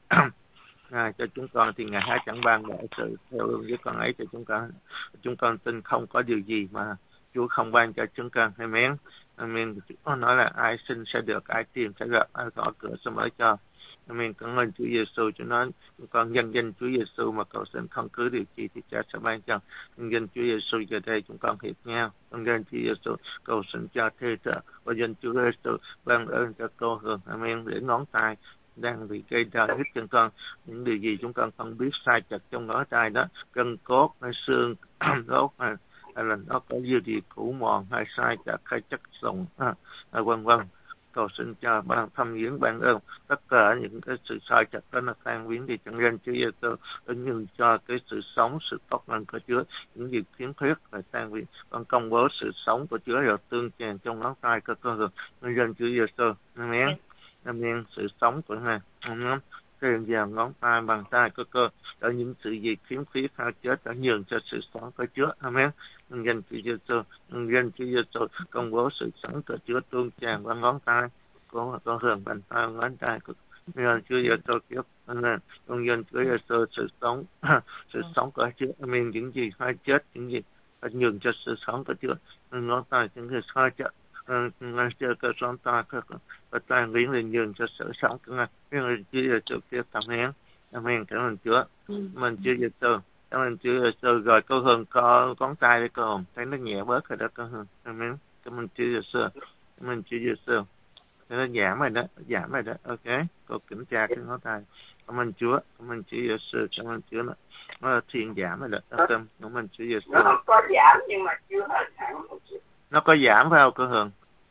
Ngài cho chúng con thì Ngài há chẳng ban mọi sự theo ơn với con ấy cho chúng con. Chúng con tin không có điều gì mà Chúa không ban cho chúng con. Amen. Amen. Chúa nói là ai xin sẽ được, ai tìm sẽ gặp, ai gõ cửa sẽ mở cho. Amen. Cảm ơn Chúa Giêsu. Chúa nói chúng con nhân danh Chúa Giêsu mà cầu xin không cứ điều gì thì Cha sẽ ban cho. Nhân danh Chúa Giêsu giờ đây chúng con hiệp nhau. Nhân danh Chúa Giêsu cầu xin cho thê trợ và danh Chúa Giêsu ban ơn cho cô Hường. Amen. Để ngón tay đang bị gây đau nhức chân con, những điều gì chúng con không biết sai chật trong ngón tay đó, gân cốt hay xương đốt hay, hay là nó có điều gì cũ mòn hay sai chật hay chất sùng à, à, vân vân. Cầu xin cho ban thăm viếng ban ơn tất cả những cái sự sai chật đó nó tan biến đi trong danh Chúa Giêsu, nhưng cho cái sự sống, sự tốt lành của Chúa, những gì khiếm khuyết phải tan biến. Con công bố sự sống của Chúa rồi tương tràn trong ngón tay của con Hường trong danh Chúa Giêsu. Amen. Amen. Sự sống của Ngài Amen. Truyền vào ngón tay bàn tay của cơ ở những sự gì khiếm khuyết hay chết đã nhường cho sự sống của Chúa. Amen. Nhân danh Chúa Giêsu, nhân danh Chúa Giêsu công bố sự sống của Chúa tuôn tràn qua ngón tay của con Hường, bàn tay ngón tay của nhân danh Chúa Giêsu kiếp. Amen. Nhân danh Chúa Giêsu sự sống sự sống của Chúa. Amen. Những gì hay chết, những gì phải nhường cho sự sống của Chúa. Ngón tay những gì hay chết ngài chưa cơ sống ta và ta biến lên nhường cho sự sống của Ngài. Chúa Giêsu tiếp Amen. Amen. Cảm ơn Chúa. Cảm ơn Chúa Giêsu. Cảm ơn Chúa Giêsu. Rồi cô Hường có ngón tay để cô Hường thấy nó nhẹ bớt rồi đó cô Hường. Amen. Cảm ơn Chúa Giêsu. Cảm ơn Chúa Giêsu. Nó giảm rồi đó, giảm rồi đó. Ok. Cô kiểm tra cái ngón tay. Cảm ơn Chúa. Cảm ơn Chúa Giêsu. Cảm ơn Chúa. Nó thiên giảm rồi đó. Cảm ơn Chúa Giêsu. Nó có giảm nhưng mà chưa hết hẳn. Nó có giảm phải không cô Hường?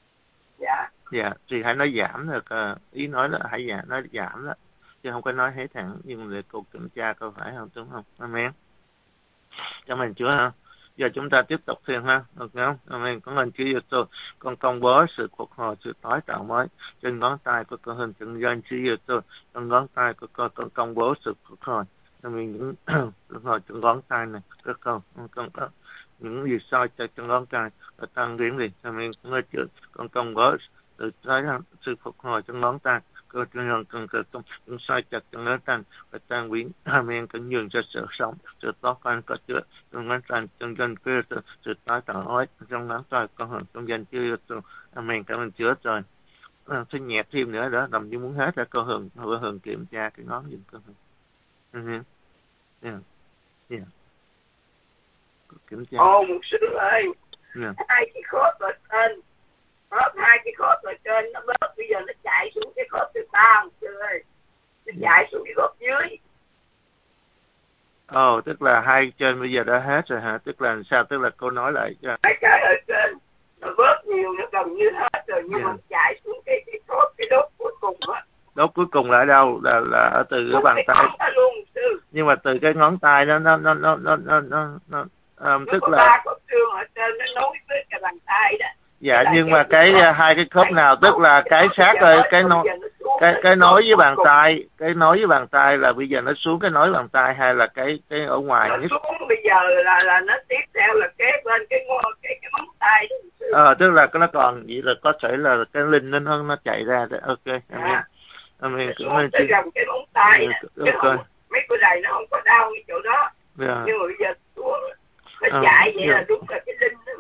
Dạ. Dạ, thì hãy nói giảm được, ý nói là hãy giảm, nói giảm đó, chứ không có nói hết hẳn, nhưng để cô kiểm tra câu phải không, đúng không? Amen. Cảm ơn Chúa ha. Giờ chúng ta tiếp tục thêm ha, được không? Amen. Cảm ơn Chúa Giêsu. Con công bố sự phục hồi, sự tái tạo mới trên ngón tay của con hình tượng danh Chúa Giêsu. Trên ngón tay của con, con công bố sự phục hồi. Amen. Những phục hồi trên ngón tay này, các con, con có những gì sai cho trong ngón tay và tăng biến đi. Amen. Con Chúa, con công bố sự tái sự phục hồi trong ngón tay. Con cần cần cần con sai chặt trong ngón tay và tan biến. Amen. Con nhường cho sự sống, sự tốt lành của Chúa trong ngón tay, trong danh Chúa Giêsu, sự tái tạo mới trong ngón tay con hưởng trong danh Chúa Giêsu. Amen. Cảm ơn Chúa. Rồi à, xin nhẹ thêm nữa đó, làm như muốn hết ra con hưởng, con hưởng kiểm tra cái ngón giùm con hưởng. Uh-huh. Yeah. Yeah. Kiểm tra. Ồ, một sư ơi, yeah. hai cái khớp ở trên, khớp hai cái khớp ở trên nó bớt, bây giờ nó chạy xuống cái khớp thứ ba, một sư ơi, nó chạy xuống cái khớp dưới. Ồ, oh, tức là hai trên bây giờ đã hết rồi hả? Tức là sao? Tức là cô nói lại cho. Hai cái ở trên nó bớt nhiều, nó gần như hết rồi, nhưng yeah. mà chạy xuống cái cái khớp, cái đốt cuối cùng á. Đốt cuối cùng là ở đâu? Là là ở từ cái bàn tay. Luôn, sư. Nhưng mà từ cái ngón tay nó nó nó nó nó nó nó, nó um, tức là ba khớp xương ở trên nó nối với cái bàn tay đó. Dạ, nhưng mà cái, cái hai cái khớp nào, tức là cái sát rồi cái nối cái cái nối với bàn tay, cái nối với bàn tay là bây giờ nó xuống cái nối bàn tay hay là cái cái ở ngoài nó nhất? Xuống bây giờ là là nó tiếp theo là kế bên cái ngón cái cái ngón tay đó. Ờ, tức là nó còn vậy là có thể là cái linh nó nó, nó chạy ra đấy. Ok, amen. Amen. Cảm ơn Chúa. Gần cái ngón tay nè. Okay. Mấy cái này nó không có đau cái chỗ đó. Yeah. Nhưng mà bây giờ xuống nó chạy vậy yeah. là đúng là cái linh nó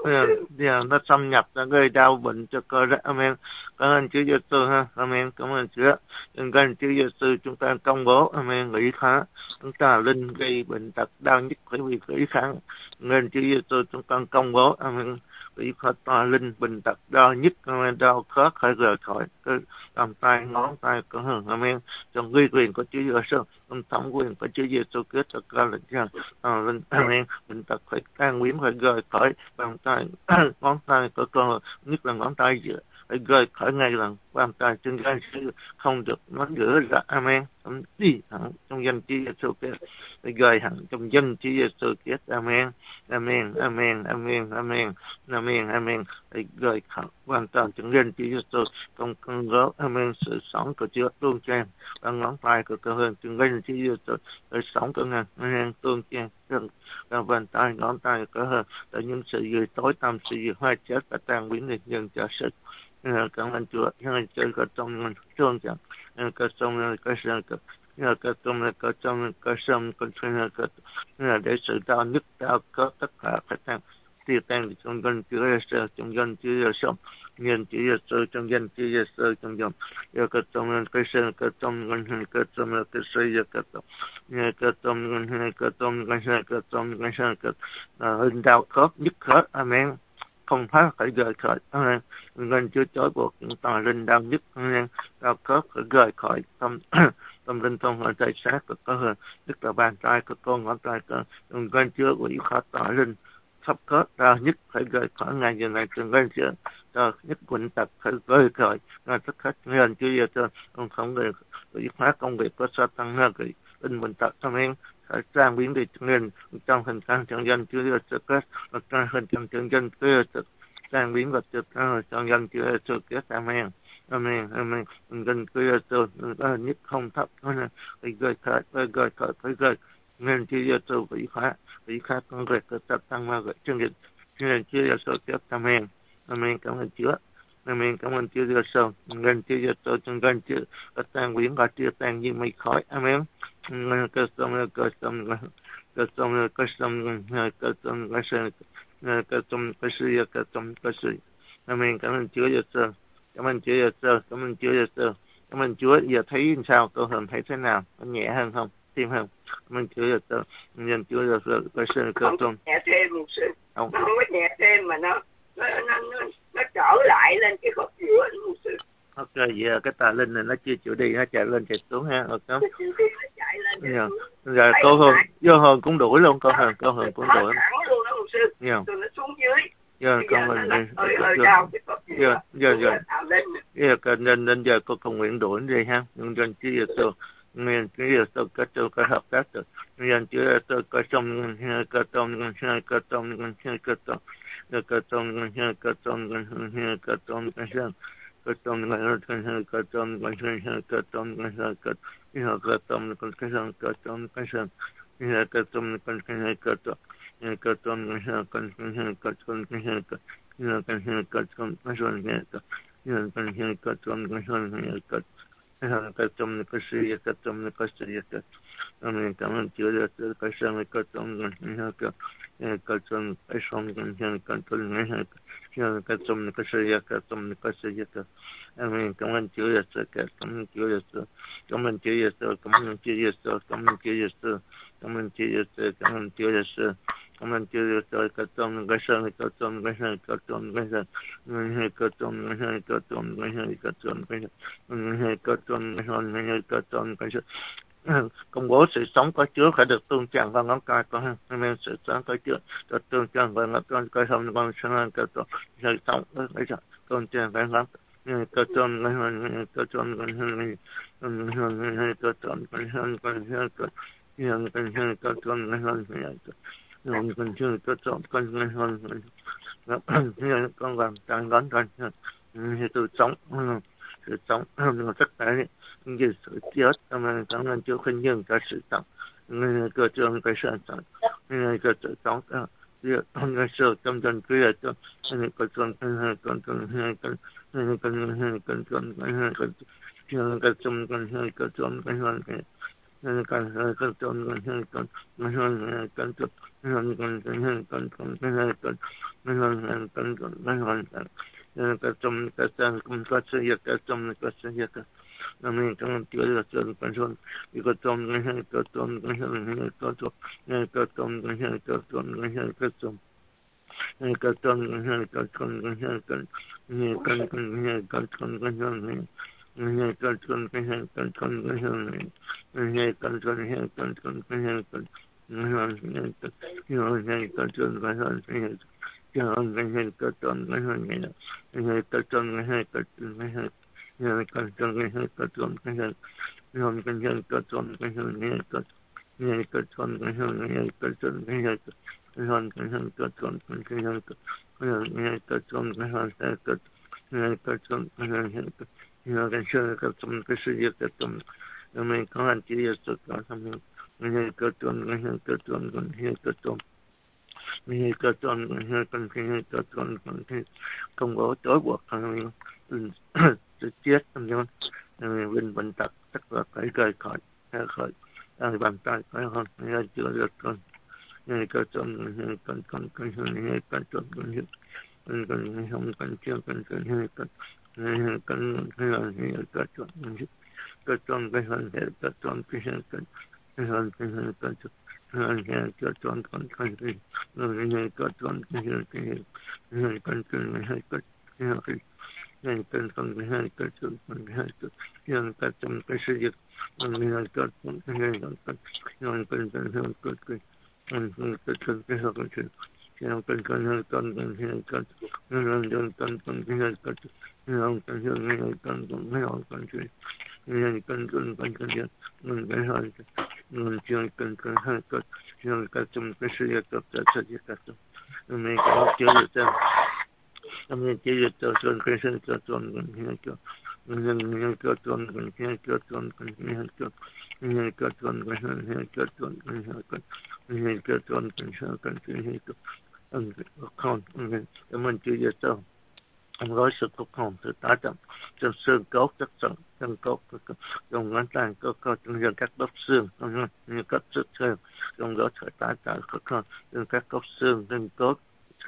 yeah, nó xâm nhập nó gây đau bệnh cho cơ thể. Amen. Cảm ơn Chúa Giêsu ha. Amen. Cảm ơn Chúa. Cảm ơn Chúa Giêsu, chúng ta công bố. Amen. Quỷ phá chúng ta linh gây bệnh tật đau nhức bởi vì quỷ phá. Cảm ơn Chúa Giêsu, chúng ta công bố. Amen. Quỷ phá tà linh bệnh tật đau nhức. Amen. Đau khớp phải rời khỏi cái làm tay ngón tay của hường. Amen. Trong uy quyền của Chúa Giêsu, trong thẩm quyền của Chúa Giêsu Christ cho ca lệnh cho tà linh. Amen. Bệnh tật phải can quyến phải rời khỏi bàn tay ngón tay của con, nhất là ngón tay giữa phải rời khỏi ngay lần bàn tay chân gan không được nó rửa ra. Amen. Trong đi hẳn trong danh Chúa Giêsu Christ, phải rời hẳn trong danh Chúa Giêsu Christ. Amen. Amen. Amen. Amen. Amen. Amen. Amen. Phải rời khỏi hoàn toàn trong danh Chúa Giêsu. Trong con gấu. Amen. Sự sống của Chúa tuôn tràn và ngón tay của cơ hơn trong danh Chúa Giêsu. Sự sống của ngài. Amen. Tuôn tràn và bàn tay ngón tay có hơn tại những sự gì tối tăm, sự gì hoa chết và tan biến được nhân cho sự. Cảm ơn Chúa. Hãy chơi có trong mình thương chẳng có trong có sân có có trong có trong có sông có sân có để sự đau nhức đau có tất cả phải tăng tiêu tan trong danh Chúa Giêsu, trong danh Chúa Giêsu, nhân Chúa Giêsu, trong danh Chúa Giêsu, trong danh có trong cái sân có trong cái có trong cái sợi có trong có trong cái có trong cái sợi có trong cái sợi có hình đau khớp nhức khớp. Amen. Không phải phải rời khỏi. Amen. Nên Chúa chối buộc những tà linh đau nhức. Amen. Đau khớp phải rời khỏi tâm tâm linh thông ở tay sát của có hơn, tức là bàn tay của con ngón tay của con Chúa quỷ khó tà linh sắp khớp đau nhức phải rời khỏi ngày giờ này từng con Chúa cho nhất bệnh tật phải rời khỏi ngay tất hết. Nên Chúa giờ cho con không được quỷ phá công việc của Satan nữa cái linh bệnh tật. Amen. Phải trang biến đi nên trong hình căn trong danh Chúa Giêsu Christ, và trong hình căn trong danh Chúa Giêsu trang biến vật chất trong danh Chúa Giêsu Christ. Amen. Amen. Amen. Danh Chúa Giêsu có nhất không thấp hơn phải gơi khỏi phải gơi khỏi phải gơi nên Chúa Giêsu bị phá bị phá công việc của Satan ma gọi chương trình nên Chúa Giêsu Christ. Amen. Amen. Cảm ơn Chúa. Amen. Cảm ơn Chúa Giêsu. Nên Chúa Giêsu trong danh Chúa có tan biến và chia tan như mây khói. Amen. Cơ xong cơ xong cơ xong cơ xong cơ xong cơ xong cơ xong cơ sự cơ xong cơ sự. Amen. Cảm ơn Chúa Giêsu. Cảm ơn Chúa Giêsu. Cảm ơn Chúa Giêsu. Cảm ơn Chúa. Giờ thấy sao? Cô Hường thấy thế nào? Có nhẹ hơn không? Tim hơn? Cảm ơn Chúa Giêsu. Nhân Chúa Giêsu cơ sự cơ xong. Nhẹ thêm một sự. Không có nhẹ thêm mà nó nó nó nó, nó trở lại lên cái khớp giữa một sự. Ok, giờ cái tà linh này nó chưa chịu đi, nó chạy lên chạy xuống ha, ok. Dạ. Giờ cô Hường, vô Hường cũng đuổi luôn, cô Hường, cô Hường cũng đuổi. Dạ. Giờ con mình đi. Giờ, giờ, giờ. Giờ nên nên giờ cô cầu nguyện đuổi đi ha, nhưng dân chỉ giờ tôi, nên chỉ giờ tôi có tôi có hợp tác được, nên chỉ giờ tôi có trong có trong có trong có trong có trong có trong có trong có trong cơ trong cái cái cơ trong cái cái cơ trong cái cái cơ như cơ trong cái cái cơ trong cái cái như cơ trong cái cái cơ trong như cơ trong cái cái cơ trong cái cái như cái cái cơ trong cái cái như cái cái cơ trong cái cái cơ cơ trong cái sự cơ trong cái sự cơ. Amen. Cảm ơn Chúa đã cho cái sang cái trong cái cái cái trong cái trong cái cái cái trong cái trong cái sự cái trong cái sự cơ. Amen. Cảm ơn Chúa Giêsu. Cảm ơn Chúa Giêsu. Cảm ơn Chúa Giêsu. Cảm ơn Chúa Giêsu. Cảm ơn Chúa Giêsu. Cảm ơn Chúa Giêsu. Cảm ơn Chúa Giêsu. Cảm ơn Chúa Giêsu. Cái trong cái sang cái trong cái cái trong cái cái cái trong cái cái trong cái cái trong cái cái trong cái trong cái công bố sự sống có Chúa phải được tuôn tràn vào ngón tay của hắn. Amen. Sự sống có Chúa được tuôn tràn vào ngón tay của hắn. Con sáng cái sự sống cái sự tuôn tràn vào ngón tay cơ trong cái hắn cơ trong cái hắn cơ trong cái hắn cơ trong cái hắn cơ trong cái hắn cơ trong cái hắn cơ trong cái hắn con làm tràn ngón tay sự sống sự sống tất cả như sự chết. Amen. Cảm ơn Chúa khinh nhân cả sự sống cơ trong cái sự sống cơ sự sống trong cái sự trong trong cái sự cơ trong cái con con con con con con con con con con trong cái cơ trong cái con con con con con con con con Amen. Trong Chúa là Chúa con son, vì có trong cái hai có trong cái hai có trong hai có trong cái hai có trong cái hai có trong hai có trong cái hai có trong cái hai có hai có trong hai có trong cái hai hai có trong cái hai có trong cái hai hai có trong hai có trong cái hai có hai hai có trong cái hai cho cái hai có trong cái hai hai có trong cái hai có trong cái hai hai có trong cái hai có trong cái hai hai cái hai có trong cái hai hai có hai có trong cái hai hai có trong cái hai hai cái hai có trong cái hai hai có trong cái hai hai có hai có trong cái hai hai có hai cái sơ có trong cái sự việc có trong mình có anh chị sự có tham mình hai có trong cái hai có trong cái hai có trong hai có trong cái hai có cái hai có trong cái không có trói buộc mình sự chết trong nhau mình bệnh tật tất cả phải rời khỏi khỏi đang bàn tay phải hơn hay chưa được con hay có trong hay con con con hay con trong con hay con con không con chưa con con hay con hay con hay là hay có trong có trong cái hơn hay có trong cái hay con hay hơn cái hay con hay hay có trong con con hay hay có trong cái hay cái hay con con hay có hay yang tentang yang kecil yang yang tentang kesejahteraan yang tentang yang tentang yang tentang yang kecil yang tentang yang kecil yang tentang yang tentang yang kecil yang tentang yang kecil yang tentang yang tentang yang kecil yang tentang yang yang yang tentang yang kecil yang tentang kesejahteraan kesejahteraan mereka kecil Amen. Chỉ cho con cái sinh cho con con nghe cho nghe cho con con nghe cho con con nghe cho nghe cho con con nghe cho con con nghe cho nghe cho con con nghe con nghe cho ông con mình chỉ cho ông gói sự phục hồn từ tá trọng trong xương cốt chất sống trong cốt trong ngón tay có có trong các đốt xương như các chất xương trong đó thời tá trọng có con trong các đốt xương trong cốt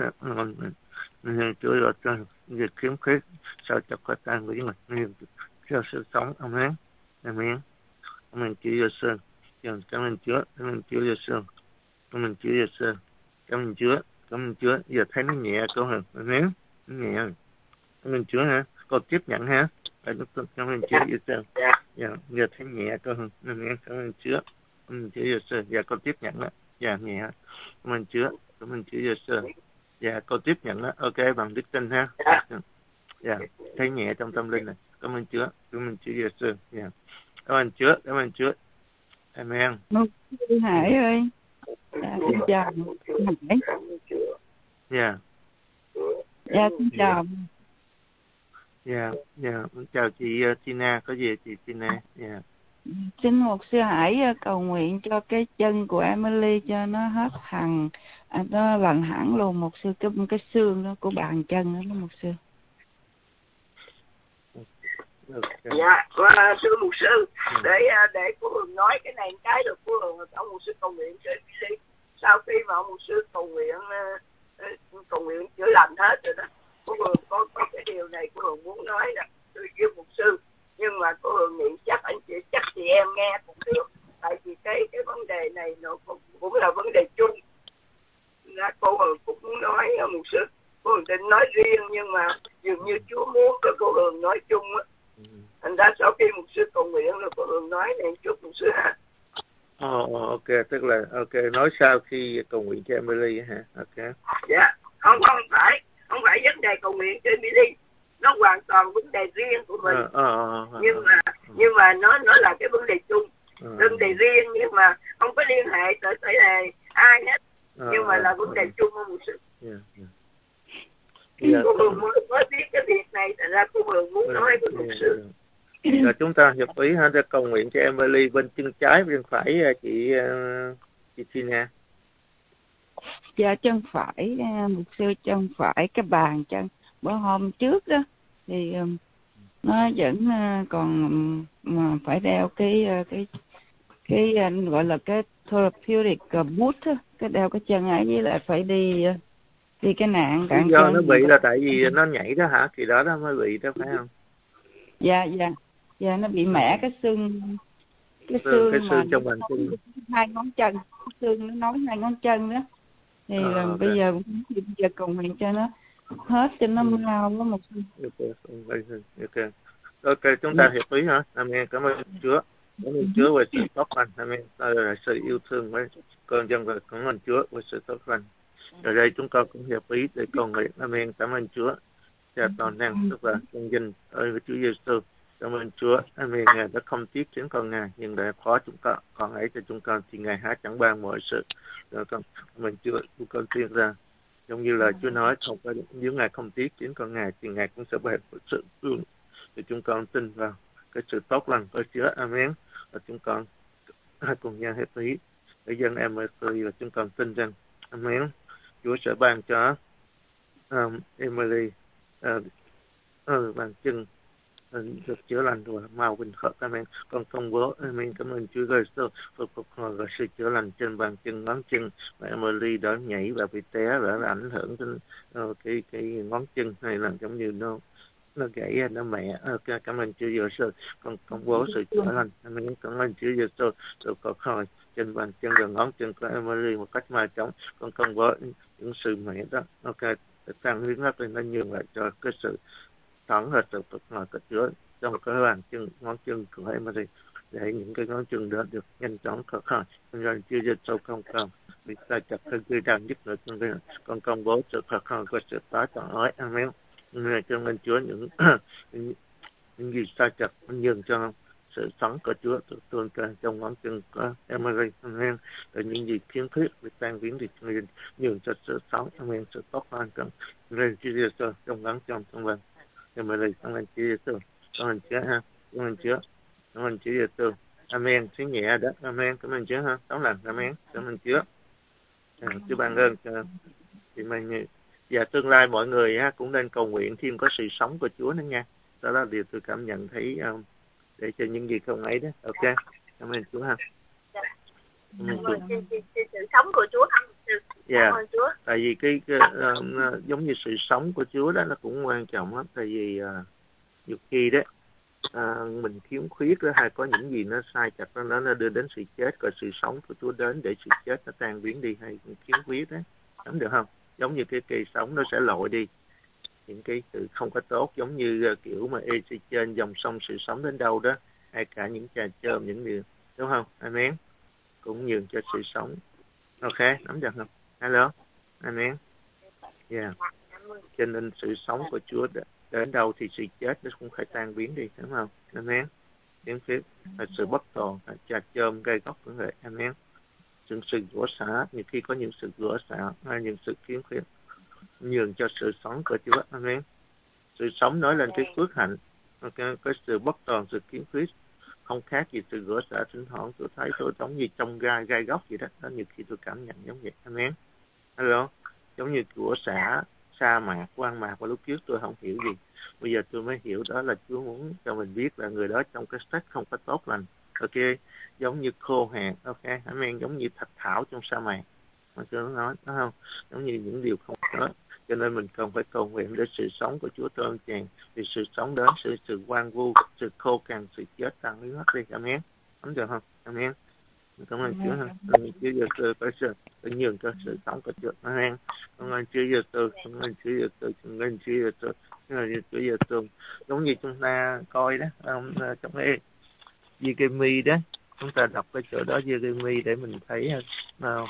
Chúa là cho việc kiếm khuyết sao cho có tan của chúng mình cho sự sống. Amen. Amen. Amen. Chúa Giêsu. Cảm ơn Chúa. Cảm ơn Chúa Giêsu. Cảm ơn Chúa Giêsu. Cảm ơn Chúa. Cảm ơn Chúa. Giờ thấy nó nhẹ câu hả? Amen. Nhẹ. Cảm ơn Chúa ha. Con tiếp nhận ha. Cảm ơn Chúa Giêsu. Dạ. Giờ thấy nhẹ câu hả? Amen. Cảm ơn Chúa. Cảm ơn Chúa Giêsu. Dạ con tiếp nhận đó. Dạ nhẹ. Cảm ơn Chúa. Cảm ơn Chúa Giêsu. Dạ, cô tiếp nhận đó. Ok, bằng đức tin ha. Dạ, thấy nhẹ trong tâm linh này. Cảm ơn Chúa. Cảm ơn Chúa Giêsu. Dạ. Cảm ơn Chúa. Cảm ơn Chúa. Amen. Mục sư Hải ơi. Dạ, xin chào. Hải. Dạ. Dạ, xin chào. Dạ, dạ. Chào chị uh, Tina. Có gì chị Tina? Dạ. Xin mục sư Hải cầu nguyện cho cái chân của Emily cho nó hết hằn, à, nó lành hẳn luôn mục sư, cái cái xương đó của bàn chân đó, đó mục sư. Dạ, và thưa mục sư, để để cô Hường nói cái này cái được cô Hường ông mục sư cầu nguyện cho Emily. Sau khi mà ông mục sư cầu nguyện cầu nguyện chữa lành hết rồi đó, cô Hường có, có cái điều này cô Hường muốn nói nè, tôi với mục sư. Nhưng mà cô Hường nghĩ chắc anh chị chắc chị em nghe cũng được, tại vì cái cái vấn đề này nó cũng, cũng là vấn đề chung. Là cô Hường cũng muốn nói một sự, cô Hường định nói riêng nhưng mà dường như Chúa muốn cho cô Hường nói chung á. Thành ra sau khi một sư cầu nguyện rồi cô Hường nói này chút một sư ha. Oh, ok, tức là ok nói sau khi cầu nguyện cho Emily hả? Ok. Dạ, không không phải, không phải vấn đề cầu nguyện cho Emily. Nó hoàn toàn vấn đề riêng của mình, à, à, à, nhưng mà à, nhưng mà nó nó là cái vấn đề chung, à, vấn đề riêng nhưng mà không có liên hệ tới tới là ai hết, à, nhưng mà là vấn đề à, chung của một sự. Yeah, yeah. Yeah, cô Hường mới, mới biết cái việc này, thành ra cô Hường muốn yeah, nói với một yeah, sự. Yeah. Rồi chúng ta hiệp ý ha, để cầu nguyện cho Emily bên chân trái bên phải chị chị Tina. Dạ chân phải một sư, chân phải cái bàn chân bữa hôm trước đó thì nó vẫn còn mà phải đeo cái cái cái anh gọi là cái therapeutic boot á, cái đeo cái chân ấy, với lại phải đi đi cái nạn lý do nó bị là tại vì nó nhảy đó hả, kỳ đó đó mới bị đó phải không? Dạ dạ dạ nó bị mẻ cái xương cái xương, xương cái mà xương trong bàn chân, hai ngón chân, cái xương nó nối hai ngón chân đó thì à, là okay. Bây giờ bây giờ cầu nguyện cho nó hết cho nó ừ. mau có một ok ok chúng ta hiệp ý hả? Amen. Cảm ơn Chúa, cảm ơn Chúa về sự tốt lành. Amen. Là sự yêu thương với con dân, và cảm ơn Chúa về sự tốt lành. Ở đây chúng con cũng hiệp ý để cầu nguyện. Amen. Cảm ơn Chúa Cha toàn năng tức là con dân ơi với Chúa Giêsu. Cảm ơn Chúa. Amen. Ngài đã không tiếc chính con Ngài, nhưng đã khó chúng con, còn ấy cho chúng con thì Ngài há chẳng ban mọi sự. Rồi con cảm ơn Chúa, chúng con tuyên ra giống như là Chúa nói, không có nếu Ngài không tiếc chính con Ngài thì Ngài cũng sẽ ban sự thương. Thì chúng con tin vào cái sự tốt lành của Chúa. Amen. Và chúng con cùng nhau hiệp ý để dân em ơi là chúng con tin rằng Amen. Chúa sẽ ban cho um, Emily uh, uh, bàn chân uh, được chữa lành và mau bình khởi. Amen. Con công bố Amen. Cảm ơn Chúa Giêsu phục phục hồi và sự chữa lành trên bàn chân, ngón chân mà Emily đã nhảy và bị té và đã ảnh hưởng đến uh, cái cái ngón chân này là giống như nó nó gãy, nó mẹ. Ok, cảm ơn Chúa Giêsu. Con công bố sự chữa lành. Amen. Cảm ơn Chúa Giêsu được phục hồi trên bàn chân và ngón chân của Emily một cách mau chóng. Con công bố những sự mẹ đó. Ok, tăng huyết áp lên nó nhường lại cho cái sự thẳng và sự phục hồi của Chúa trong cái bàn chân, ngón chân của Emily, để những cái ngón chân đó được nhanh chóng phục hồi. Con rằng Chúa Giêsu không còn bị sai chặt hơn gây đang giúp nữa. Con công bố sự phục hồi của sự tái tạo ấy. Amen. Người cho nên Chúa những những gì sai chặt nhường cho sự sống của Chúa được tuôn ra trong ngón chân của Emily. Amen. Rồi những gì khiếm khuyết bị tan biến thì nhường cho sự sống. Amen. Sự tốt hơn trong nên Chúa Giêsu trong ngón chân trong mình Emily. Cảm ơn Chúa Giêsu. Cảm ơn Chúa ha. Cảm ơn Chúa. Cảm ơn Chúa Giêsu. Amen. Thứ nhẹ đó. Amen. Cảm ơn Chúa ha. Tóm lành. Amen. Cảm ơn Chúa. À, Chúa ban ơn cho chị mình như và tương lai mọi người ha, cũng nên cầu nguyện thêm có sự sống của Chúa nữa nha. Đó là điều tôi cảm nhận thấy um, để cho những gì không ấy đó. Ok, cảm ơn Chúa ha. Cảm ơn Chúa. Sự sống của Chúa. Dạ. Yeah. Chúa. Tại vì cái, cái um, giống như sự sống của Chúa đó nó cũng quan trọng lắm. Tại vì uh, nhiều khi đó uh, mình khiếm khuyết đó, hay có những gì nó sai chặt đó, nó đưa đến sự chết, còn sự sống của Chúa đến để sự chết nó tan biến đi, hay khiếm khuyết đó, đúng được không? Giống như cái cây sống nó sẽ lội đi những cái sự không có tốt, giống như uh, kiểu mà ê trên dòng sông sự sống đến đâu đó, hay cả những trà chôm, những điều, đúng không? Amen. Cũng nhường cho sự sống. Ok, nắm được không? Hello. Amen. Yeah. Cho nên sự sống của Chúa đến đâu thì sự chết nó cũng phải tan biến đi, đúng không? Amen. Tiếng phép là sự bất toàn, trà chôm gây gốc của người. Amen. Những sự rủa xả, nhiều khi có những sự rủa xả hay những sự khiếm khuyết, nhường cho sự sống của Chúa. Amen. Sự sống nói lên cái phước hạnh. Ok, cái sự bất toàn, sự khiếm khuyết không khác gì sự rủa xả. Thỉnh thoảng tôi thấy tôi giống như trong gai gai góc vậy đó. Đó, nhiều khi tôi cảm nhận giống vậy. Amen. Hello. Giống như rủa xả, sa mạc, quan mạc, và lúc trước tôi không hiểu gì. Bây giờ tôi mới hiểu đó là Chúa muốn cho mình biết là người đó trong cái state không có tốt lành. Ok, giống như khô hạn. Ok, amen. Giống như thạch thảo trong sa mạc. Mà Chúa nói, đúng không? Giống như những điều không tốt. Cho nên mình cần phải cầu nguyện để sự sống của Chúa trơn tràn. Vì sự sống đến sự sự quan vu, sự khô cằn, sự chết tăng biến mất đi. Amen. Đúng được không? Amen. Cảm ơn Chúa ha. Cảm ơn Chúa Giêsu có sự nhường cho sự sống của Chúa. Amen. Cảm ơn Chúa Giêsu. Cảm ơn Chúa Giêsu. Cảm ơn Chúa Giêsu. Cảm ơn Chúa Giêsu. Giống như chúng ta coi đó, um, trong cái Giê-rê-mi đó, chúng ta đọc cái chỗ đó Giê-rê-mi để mình thấy uh,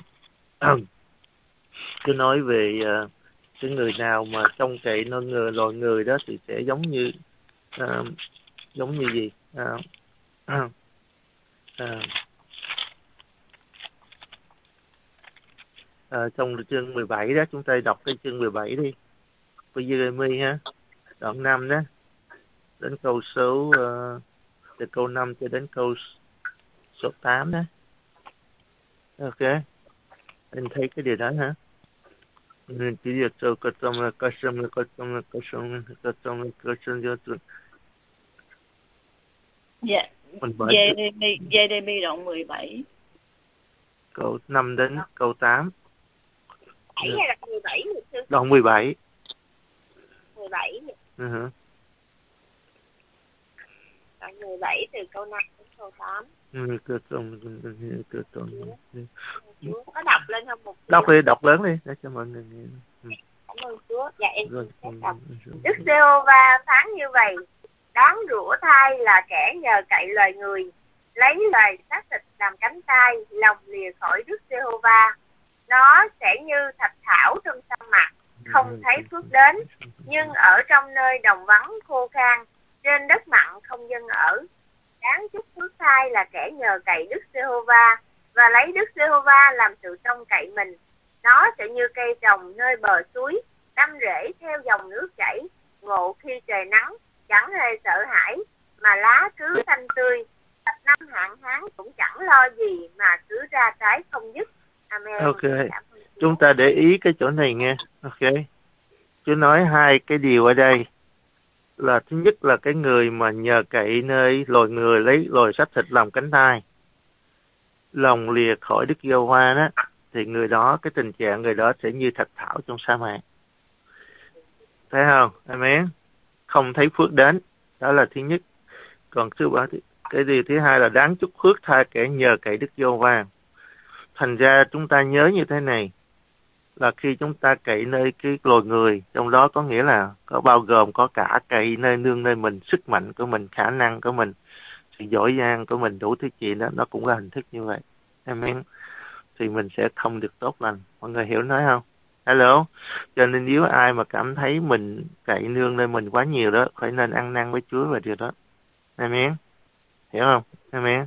cứ nói về uh, cái người nào mà trông cậy nơi người loài người đó thì sẽ giống như uh, giống như gì uh, uh, uh, uh, trong chương mười bảy đó, chúng ta đọc cái chương mười bảy đi của Giê-rê-mi ha, đoạn năm đó đến câu số uh, từ câu năm cho đến câu số tám đó. Ok, anh thấy cái điều đó hả? Nên chỉ việc cho các trong là các trong là các trong là các trong là các trong là các trong là các trong. Dạ, Mình bởi giê đê bê đoạn mười bảy. Câu năm đến câu tám. bảy hay là mười bảy? Đoạn mười bảy. mười bảy. Uh-huh. Đoạn mười bảy từ câu năm đến câu tám. Ừ, cơ tôn, cơ tôn. Chúa có đọc lên không một Đọc đi, đọc lớn đi để cho mọi người nghe. Ừ. Cảm ơn Chúa. Dạ em Rồi, sẽ đọc. Đức Giê-hô-va phán như vậy: đáng rủa thai là kẻ nhờ cậy lời người, lấy lời xác thịt làm cánh tay, lòng lìa khỏi Đức Giê-hô-va. Nó sẽ như thạch thảo trong sa mạc, không thấy phước đến, nhưng ở trong nơi đồng vắng khô khan, trên đất mặn không dân ở. Đáng chúc phước thai là kẻ nhờ cậy Đức Giê-hô-va và lấy Đức Giê-hô-va làm sự trông cậy mình. Nó sẽ như cây trồng nơi bờ suối, đâm rễ theo dòng nước chảy, ngộ khi trời nắng, chẳng hề sợ hãi, mà lá cứ xanh tươi. Tập năm hạn hán cũng chẳng lo gì, mà cứ ra trái không dứt. Amen. Ok, chúng ta để ý cái chỗ này nghe. Ok, Chúa nói hai cái điều ở đây là thứ nhất là cái người mà nhờ cậy nơi loài người, lấy loài xác thịt làm cánh tay, lòng lìa khỏi Đức Giê-hô-va đó, thì người đó, cái tình trạng người đó sẽ như thạch thảo trong sa mạc. Thấy không? Amen. Không thấy phước đến. Đó là thứ nhất. Còn thứ ba, cái điều thứ hai là đáng chúc phước tha kẻ nhờ cậy Đức Giê-hô-va. Thành ra chúng ta nhớ như thế này, là khi chúng ta cậy nơi cái loài người, trong đó có nghĩa là có bao gồm có cả cậy nơi nương nơi mình, sức mạnh của mình, khả năng của mình, sự giỏi giang của mình, đủ thứ chuyện đó, nó cũng là hình thức như vậy. Amen. Thì mình sẽ không được tốt lành. Mọi người hiểu nói không? Hello. Cho nên nếu ai mà cảm thấy mình cậy nương nơi mình quá nhiều đó, phải nên ăn năn với Chúa về điều đó. Amen. Hiểu không? Amen.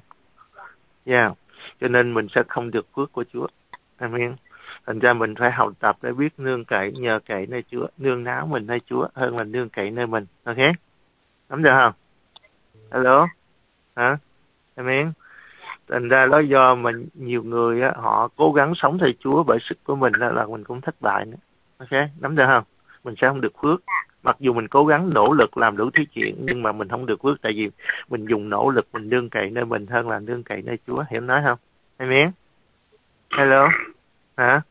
Yeah. Cho nên mình sẽ không được phước của Chúa. Amen. Thành ra mình phải học tập để biết nương cậy, nhờ cậy nơi Chúa, nương náo mình nơi Chúa hơn là nương cậy nơi mình. Ok? Nắm được không? Hello? Hả? Amen. Thành ra đó do mà nhiều người á, họ cố gắng sống theo Chúa bởi sức của mình là, là mình cũng thất bại nữa. Ok? Nắm được không? Mình sẽ không được phước. Mặc dù mình cố gắng nỗ lực làm đủ thứ chuyện, nhưng mà mình không được phước, tại vì mình dùng nỗ lực mình nương cậy nơi mình hơn là nương cậy nơi Chúa. Hiểu nói không? Amen. Hello? Hả?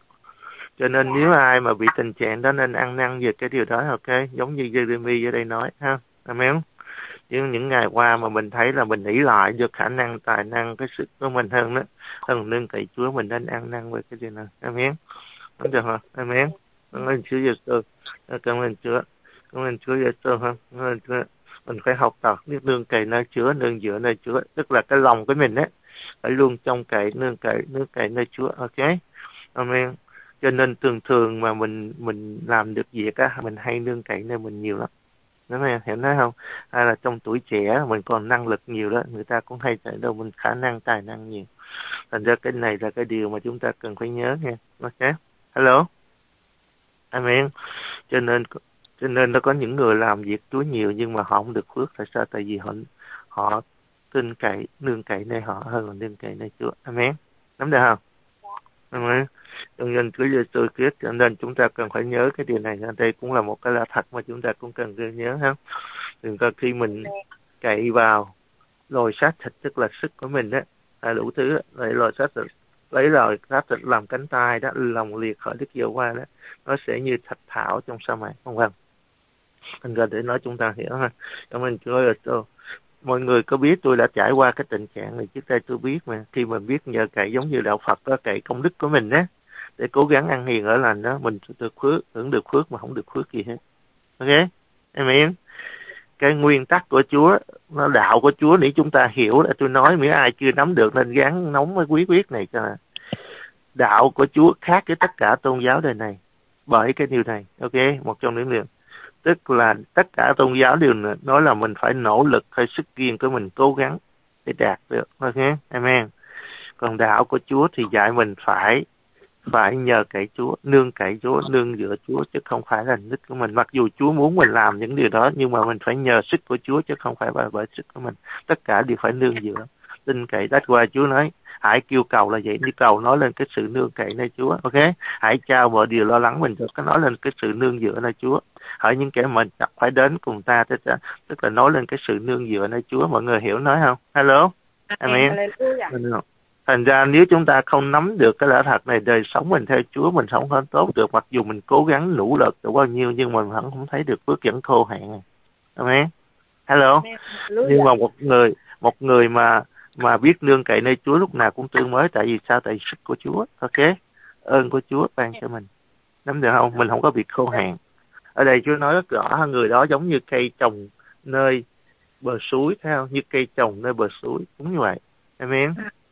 Cho nên nếu ai mà bị tình trạng đó nên ăn năn về cái điều đó. Ok? Giống như Jeremy ở đây nói. Ha? Amen. Nhưng những ngày qua mà mình thấy là mình ỷ lại được khả năng, tài năng, cái sức của mình hơn đó, hơn nương cậy Chúa, mình nên ăn năn về cái điều này. Amen. Đúng được không? Amen. Cảm ơn Chúa Giêsu. Cảm ơn Chúa. Cảm ơn Chúa Giêsu ha. Cảm ơn Chúa. Mình phải học tập biết nương cậy nơi Chúa, nương dựa nơi Chúa, tức là cái lòng của mình á phải luôn trông cậy, nương cậy, nương cậy nơi Chúa. Ok? Amen. Cho nên thường thường mà mình mình làm được việc á, mình hay nương cậy nơi mình nhiều lắm. Đúng không? Hiểu nói không? Hay là trong tuổi trẻ mình còn năng lực nhiều đó, người ta cũng hay tại đâu mình khả năng, tài năng nhiều. Thành ra cái này là cái điều mà chúng ta cần phải nhớ nha. Ok? Hello? Amen. Cho nên cho nên nó có những người làm việc Chúa nhiều nhưng mà họ không được phước. Tại sao? Tại vì họ họ tin cậy, nương cậy nơi họ hơn là nương cậy nơi Chúa. Amen. Nắm được không? Amen. Cho nên Chúa Giêsu Christ, cho nên chúng ta cần phải nhớ cái điều này. Đây cũng là một cái là thật mà chúng ta cũng cần nhớ ha. Đừng có khi mình cậy vào lồi xác thịt, tức là sức của mình đó, là đủ thứ, lấy lồi xác thịt, lấy lồi xác thịt làm cánh tay đó, lòng liệt khỏi Đức Giê-hô-va đó, nó sẽ như thạch thảo trong sa mạc, không không? Thành ra để nói chúng ta hiểu ha. Cảm ơn Chúa Giêsu. Mọi người có biết tôi đã trải qua cái tình trạng này trước đây, tôi biết mà. Khi mà biết nhờ cậy giống như đạo Phật đó, cậy công đức của mình đó, để cố gắng ăn hiền ở lành đó, mình được phước, hưởng được phước mà không được phước gì hết. Ok? Amen. Cái nguyên tắc của Chúa, nó đạo của Chúa để chúng ta hiểu. Là tôi nói nếu ai chưa nắm được nên gắn nóng với quý quyết này cho là đạo của Chúa khác với tất cả tôn giáo đời này. Bởi cái điều này, ok, một trong những điều, tức là tất cả tôn giáo đều nói là mình phải nỗ lực hay sức riêng của mình cố gắng để đạt được, ok, amen. Còn đạo của Chúa thì dạy mình phải phải nhờ cậy Chúa, nương cậy Chúa, nương dựa Chúa, chứ không phải là sức của mình. Mặc dù Chúa muốn mình làm những điều đó, nhưng mà mình phải nhờ sức của Chúa chứ không phải bởi, bởi sức của mình. Tất cả đều phải nương dựa. tin cậy. That's why Chúa nói hãy kêu cầu là vậy, đi cầu nói lên cái sự nương cậy nơi Chúa. Ok, hãy trao mọi điều lo lắng mình được, cái nói lên cái sự nương dựa nơi Chúa. Hỡi những kẻ mình chắc phải đến cùng ta, tức là, tức là nói lên cái sự nương dựa nơi Chúa. Mọi người hiểu nói không? Hello, amen. Amen. Thành ra nếu chúng ta không nắm được cái lẽ thật này, đời sống mình theo Chúa mình sống không tốt được, mặc dù mình cố gắng nỗ lực được bao nhiêu nhưng mình vẫn không thấy được phước dẫn khô hạn. Amen. Hello. Nhưng mà một người một người mà mà biết nương cậy nơi Chúa lúc nào cũng tươi mới. Tại vì sao? Tại sức của Chúa. Ok, ơn của Chúa ban cho mình. Nắm được không? Mình không có bị khô hạn. Ở đây Chúa nói rất rõ, người đó giống như cây trồng nơi bờ suối, thấy không? Như cây trồng nơi bờ suối, đúng như vậy. Amen.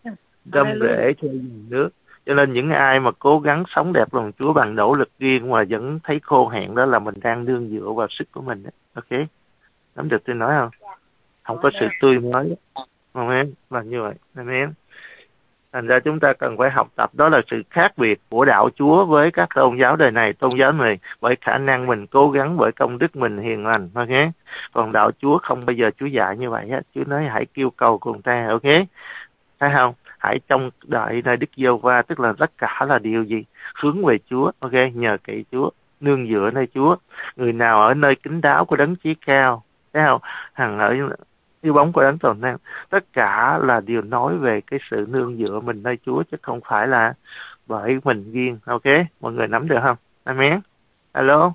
Đâm rễ cho nước. Cho nên những ai mà cố gắng sống đẹp lòng Chúa bằng nỗ lực riêng mà vẫn thấy khô hạn, đó là mình đang nương dựa vào sức của mình. Ok, nắm được tôi nói không? Không có sự tươi mới. Amen. Là như vậy. Amen. Thành ra chúng ta cần phải học tập, đó là sự khác biệt của đạo Chúa với các tôn giáo đời này. Tôn giáo này bởi khả năng mình cố gắng, bởi công đức mình hiền lành. Ok, còn đạo Chúa không bao giờ Chúa dạy như vậy hết. Chúa nói hãy kêu cầu cùng ta. Ok, thấy không? Hãy trông đợi nơi Đức Giê-hô-va, tức là tất cả là điều gì? Hướng về Chúa. Ok, nhờ cậy Chúa, nương dựa nơi Chúa. Người nào ở nơi kín đáo của Đấng Chí Cao, thấy không? Hằng ở dưới bóng của Đấng Toàn Năng. Tất cả là điều nói về cái sự nương dựa mình nơi Chúa, chứ không phải là bởi mình riêng. Ok, mọi người nắm được không? Amen. Alo.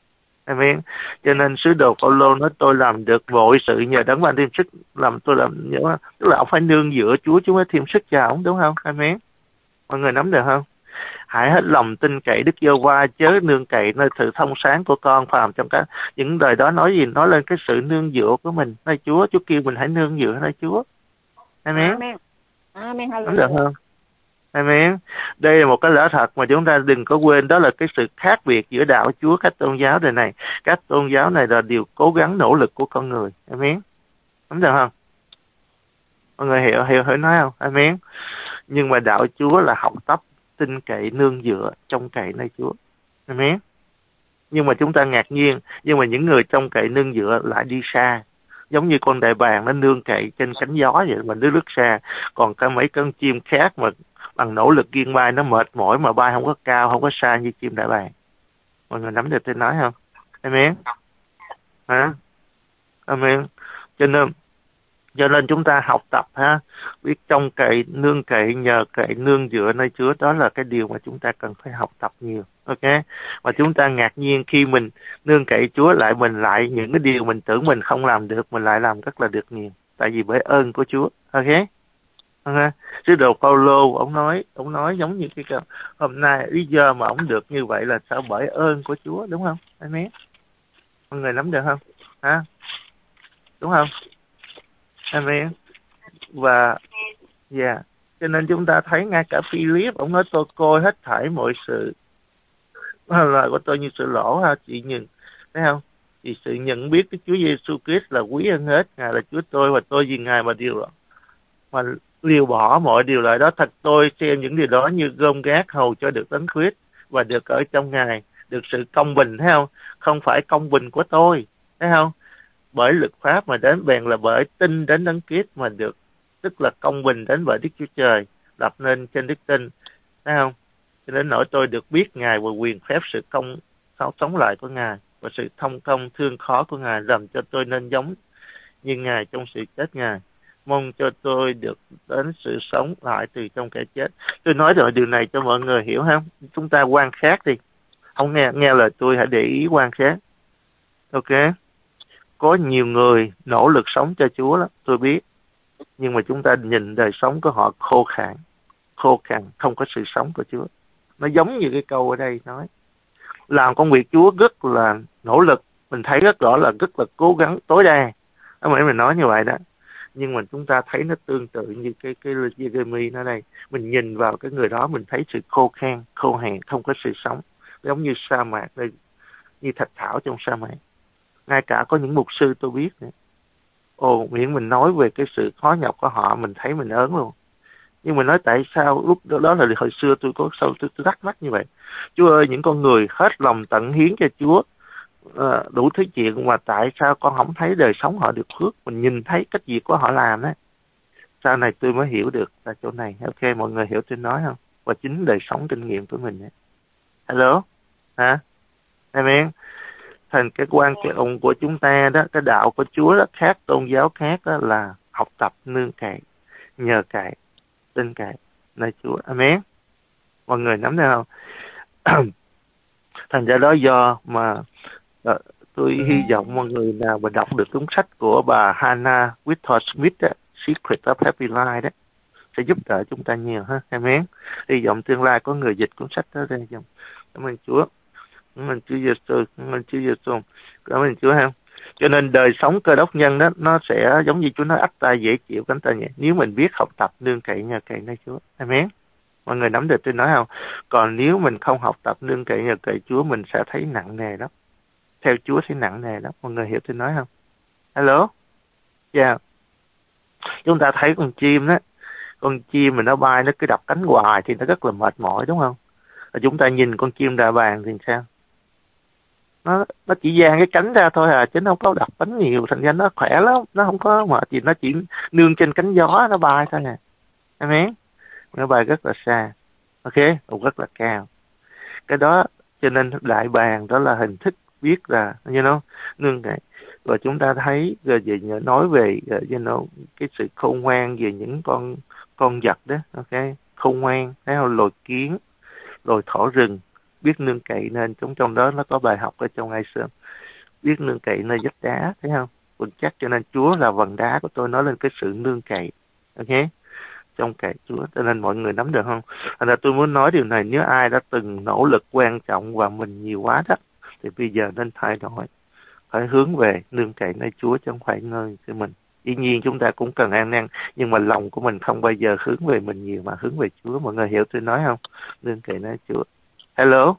Amen. Cho nên sứ đồ Phaolô nói tôi làm được vội sự nhờ Đấng ban thêm sức, làm tôi làm nhớ, tức là ông phải nương dựa Chúa, Chúa mới thêm sức cho ông, đúng không? Amen. Mọi người nắm được không? Hãy hết lòng tin cậy Đức Giê-hô-va, chớ nương cậy nơi sự thông sáng của con. Phàm trong các những đời đó nói gì? Nói lên cái sự nương dựa của mình nơi Chúa. Chúa kêu mình hãy nương dựa nơi Chúa. Amen. Amen. Amen. Nắm được không? Amen. Đây là một cái lẽ thật mà chúng ta đừng có quên, đó là cái sự khác biệt giữa đạo Chúa các tôn giáo đời này. Các tôn giáo này là điều cố gắng nỗ lực của con người. Amen. Nắm được không? Mọi người hiểu hiểu hiểu nói không? Amen. Nhưng mà đạo Chúa là học tập tin cậy nương dựa trông cậy nơi Chúa. Amen. Nhưng mà chúng ta ngạc nhiên, nhưng mà những người trông cậy nương dựa lại đi xa, giống như con đại bàng nó nương cậy trên cánh gió vậy mà nó lướt xa. Còn cả mấy con chim khác mà bằng nỗ lực kiên bay nó mệt mỏi mà bay không có cao, không có xa như chim đại bàng. Mọi người nắm được tôi nói không? Amen. Hả? Amen. Cho nên cho nên chúng ta học tập ha, biết trông cậy, nương cậy, nhờ cậy, nương dựa nơi Chúa. Đó là cái điều mà chúng ta cần phải học tập nhiều. Ok. Và chúng ta ngạc nhiên khi mình nương cậy Chúa, lại mình lại những cái điều mình tưởng mình không làm được, mình lại làm rất là được nhiều. Tại vì bởi ơn của Chúa. Ok. Ok. Sứ đồ Phaolô ông nói, ông nói giống như cái câu hôm nay lý do mà ông được như vậy là sao? Bởi ơn của Chúa, đúng không? Amen. Mọi người nắm được không? Hả? Đúng không? Amen. Và dạ yeah. Cho nên chúng ta thấy ngay cả Philip, ông nói tôi coi hết thảy mọi sự lời của tôi như sự lỗ ha, chị nhìn thấy không? Vì sự nhận biết cái Chúa Giêsu Christ là quý hơn hết. Ngài là Chúa tôi và tôi vì Ngài mà điều mà liều bỏ mọi điều lại đó. Thật tôi xem những điều đó như gom gác hầu cho được Đấng Christ và được ở trong Ngài, được sự công bình, thấy không? Không phải công bình của tôi, thấy không? Bởi luật pháp mà đến, bèn là bởi tin đến Đấng Christ mà được, tức là công bình đến bởi Đức Chúa Trời, lập nên trên đức tin, thấy không? Cho đến nỗi tôi được biết Ngài và quyền phép sự công sống lại của Ngài và sự thông công thương khó của Ngài, làm cho tôi nên giống như Ngài trong sự chết Ngài, mong cho tôi được đến sự sống lại từ trong kẻ chết. Tôi nói rồi điều này cho mọi người hiểu không? Chúng ta quan sát đi, không nghe nghe lời tôi, hãy để ý quan sát. Ok. Có nhiều người nỗ lực sống cho Chúa lắm, tôi biết. Nhưng mà chúng ta nhìn đời sống của họ khô khan, khô khan, không có sự sống của Chúa. Nó giống như cái câu ở đây nói, làm công việc Chúa rất là nỗ lực, mình thấy rất rõ là rất là cố gắng tối đa. Đó mà mình nói như vậy đó. Nhưng mà chúng ta thấy nó tương tự như cái cái Jeremy nó đây. Mình nhìn vào cái người đó mình thấy sự khô khan, khô hạn, không có sự sống. Giống như sa mạc, như thạch thảo trong sa mạc. Ngay cả có những mục sư tôi biết nữa. Ồ, miễn mình nói về cái sự khó nhọc của họ, mình thấy mình ớn luôn. Nhưng mà nói tại sao lúc đó, đó là hồi xưa tôi có sao tôi, tôi thắc mắc như vậy. Chúa ơi, những con người hết lòng tận hiến cho Chúa, à, đủ thứ chuyện, mà tại sao con không thấy đời sống họ được phước? Mình nhìn thấy cách việc của họ làm đó. sau này tôi mới hiểu được là chỗ này. Ok, mọi người hiểu tôi nói không? Và chính đời sống kinh nghiệm của mình ấy. Hello, hả? Amen. Thành cái quan cái ông của chúng ta đó, cái đạo của Chúa đó khác, tôn giáo khác đó là học tập nương cậy, nhờ cậy, tin cậy nơi Chúa. Amen. Mọi người nắm được không? Thành ra đó do mà uh, tôi hy vọng mọi người nào mà đọc được cuốn sách của bà Hannah Whitford Smith đó, Secret of Happy Life đó, sẽ giúp đỡ chúng ta nhiều ha. Amen. Hy vọng tương lai có người dịch cuốn sách đó ra dòng. Cảm ơn Chúa. Cảm ơn Chúa Giêsu, cảm ơn Chúa Giêsu. Cảm ơn Chúa ha. Cho nên đời sống Cơ Đốc nhân đó nó sẽ giống như Chúa nói, ắt ta dễ chịu cánh ta nhẹ, nếu mình biết học tập nương cậy nhờ cậy nơi Chúa. Amen. Mọi người nắm được tôi nói không? Còn nếu mình không học tập nương cậy nhờ cậy Chúa, mình sẽ thấy nặng nề lắm. Theo Chúa thấy nặng nề lắm. Mọi người hiểu tôi nói không? Hello? Yeah. Chúng ta thấy con chim đó, con chim mà nó bay nó cứ đập cánh hoài thì nó rất là mệt mỏi, đúng không? Và chúng ta nhìn con chim đa vàng thì sao? Nó nó chỉ dang cái cánh ra thôi à, chứ nó không có đập cánh nhiều, thành ra nó khỏe lắm, nó không có mệt gì, nó chỉ nương trên cánh gió nó bay thôi nè. Amen. Nó bay rất là xa. Ok, cũng rất là cao. Cái đó cho nên đại bàng đó là hình thức viết là you know, nương cậy. Và chúng ta thấy rồi về nói về you know, cái sự khôn ngoan về những con con vật đó. Ok, khôn ngoan, thấy không? Loài kiến, loài thỏ rừng biết nương cậy, nên trong trong đó nó có bài học ở trong ai sơn, biết nương cậy nơi vách đá, thấy không? Vững chắc. Cho nên Chúa là vầng đá của tôi, nói lên cái sự nương cậy. Ok, trong cậy Chúa. Cho nên mọi người nắm được không? Thành ra tôi muốn nói điều này, nếu ai đã từng nỗ lực quan trọng và mình nhiều quá đó, thì bây giờ nên thay đổi, phải hướng về nương cậy nơi Chúa chứ không phải nơi của mình. Dĩ nhiên chúng ta cũng cần ăn năn, nhưng mà lòng của mình không bao giờ hướng về mình nhiều mà hướng về Chúa. Mọi người hiểu tôi nói không? Nương cậy nơi Chúa. Hello?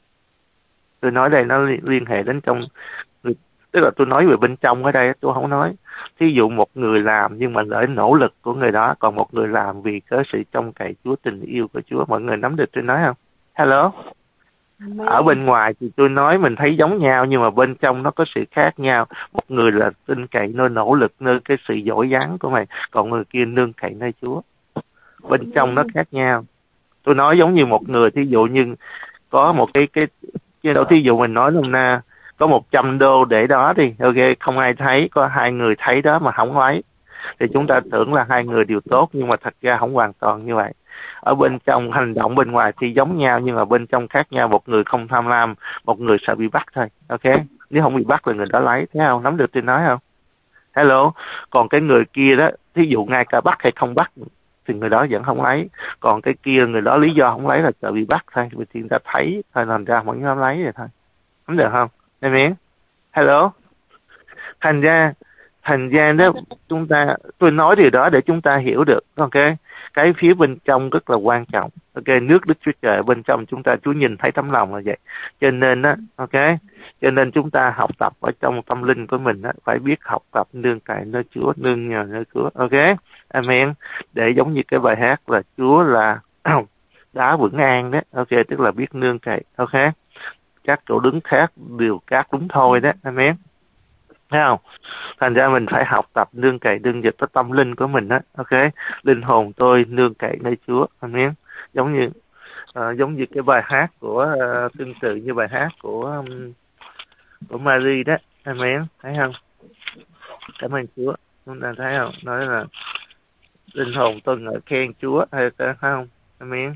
Tôi nói đây nó liên hệ đến trong, tức là tôi nói về bên trong ở đây, tôi không nói. Thí dụ một người làm nhưng mà lợi nỗ lực của người đó, còn một người làm vì có sự trông cậy Chúa, tình yêu của Chúa. Mọi người nắm được tôi nói không? Hello? Amen. Ở bên ngoài thì tôi nói mình thấy giống nhau, nhưng mà bên trong nó có sự khác nhau. Một người là tin cậy nơi nỗ lực, nơi cái sự giỏi giang của mày, còn người kia nương cậy nơi Chúa. Bên trong nó khác nhau. Tôi nói giống như một người, thí dụ như có một cái cái chứ đâu, thí dụ mình nói hôm nay có một trăm đô để đó đi, ok, không ai thấy, có hai người thấy đó mà không lấy, thì chúng ta tưởng là hai người đều tốt, nhưng mà thật ra không hoàn toàn như vậy. Ở bên trong hành động bên ngoài thì giống nhau, nhưng mà bên trong khác nhau. Một người không tham lam, một người sợ bị bắt thôi. Ok, nếu không bị bắt là người đó lấy, thấy không? Nắm được tôi nói không? Hello? Còn cái người kia đó, thí dụ ngay cả bắt hay không bắt thì người đó vẫn không lấy. Còn cái kia người đó lý do không lấy là sợ bị bắt thôi, vì thì người ta thấy thôi, làm ra không dám lấy rồi thôi. Nắm được không? Amen. Hello? Thành ra thành ra đó, chúng ta, tôi nói điều đó để chúng ta hiểu được. Ok, cái phía bên trong rất là quan trọng. Ok, nước Đức Chúa Trời bên trong chúng ta, Chúa nhìn thấy tấm lòng là vậy. Cho nên á, ok, cho nên chúng ta học tập ở trong tâm linh của mình á, phải biết học tập nương cậy nơi Chúa, nương nhờ nơi Chúa. Ok, amen. Để giống như cái bài hát là Chúa là đá vững an đó. Ok, tức là biết nương cậy. Ok, các chỗ đứng khác đều cát đúng thôi đó. Amen. Thấy không? Thành ra mình phải học tập nương cậy đương dịch với tâm linh của mình đó. Ok, linh hồn tôi nương cậy nơi Chúa. Amen. Giống như uh, giống như cái bài hát của uh, tương tự như bài hát của um, của Mary đó. Amen. Thấy không? Cảm ơn Chúa. Chúng ta thấy không? Nói là linh hồn tôi ngợi khen Chúa, hay thấy không? Amen.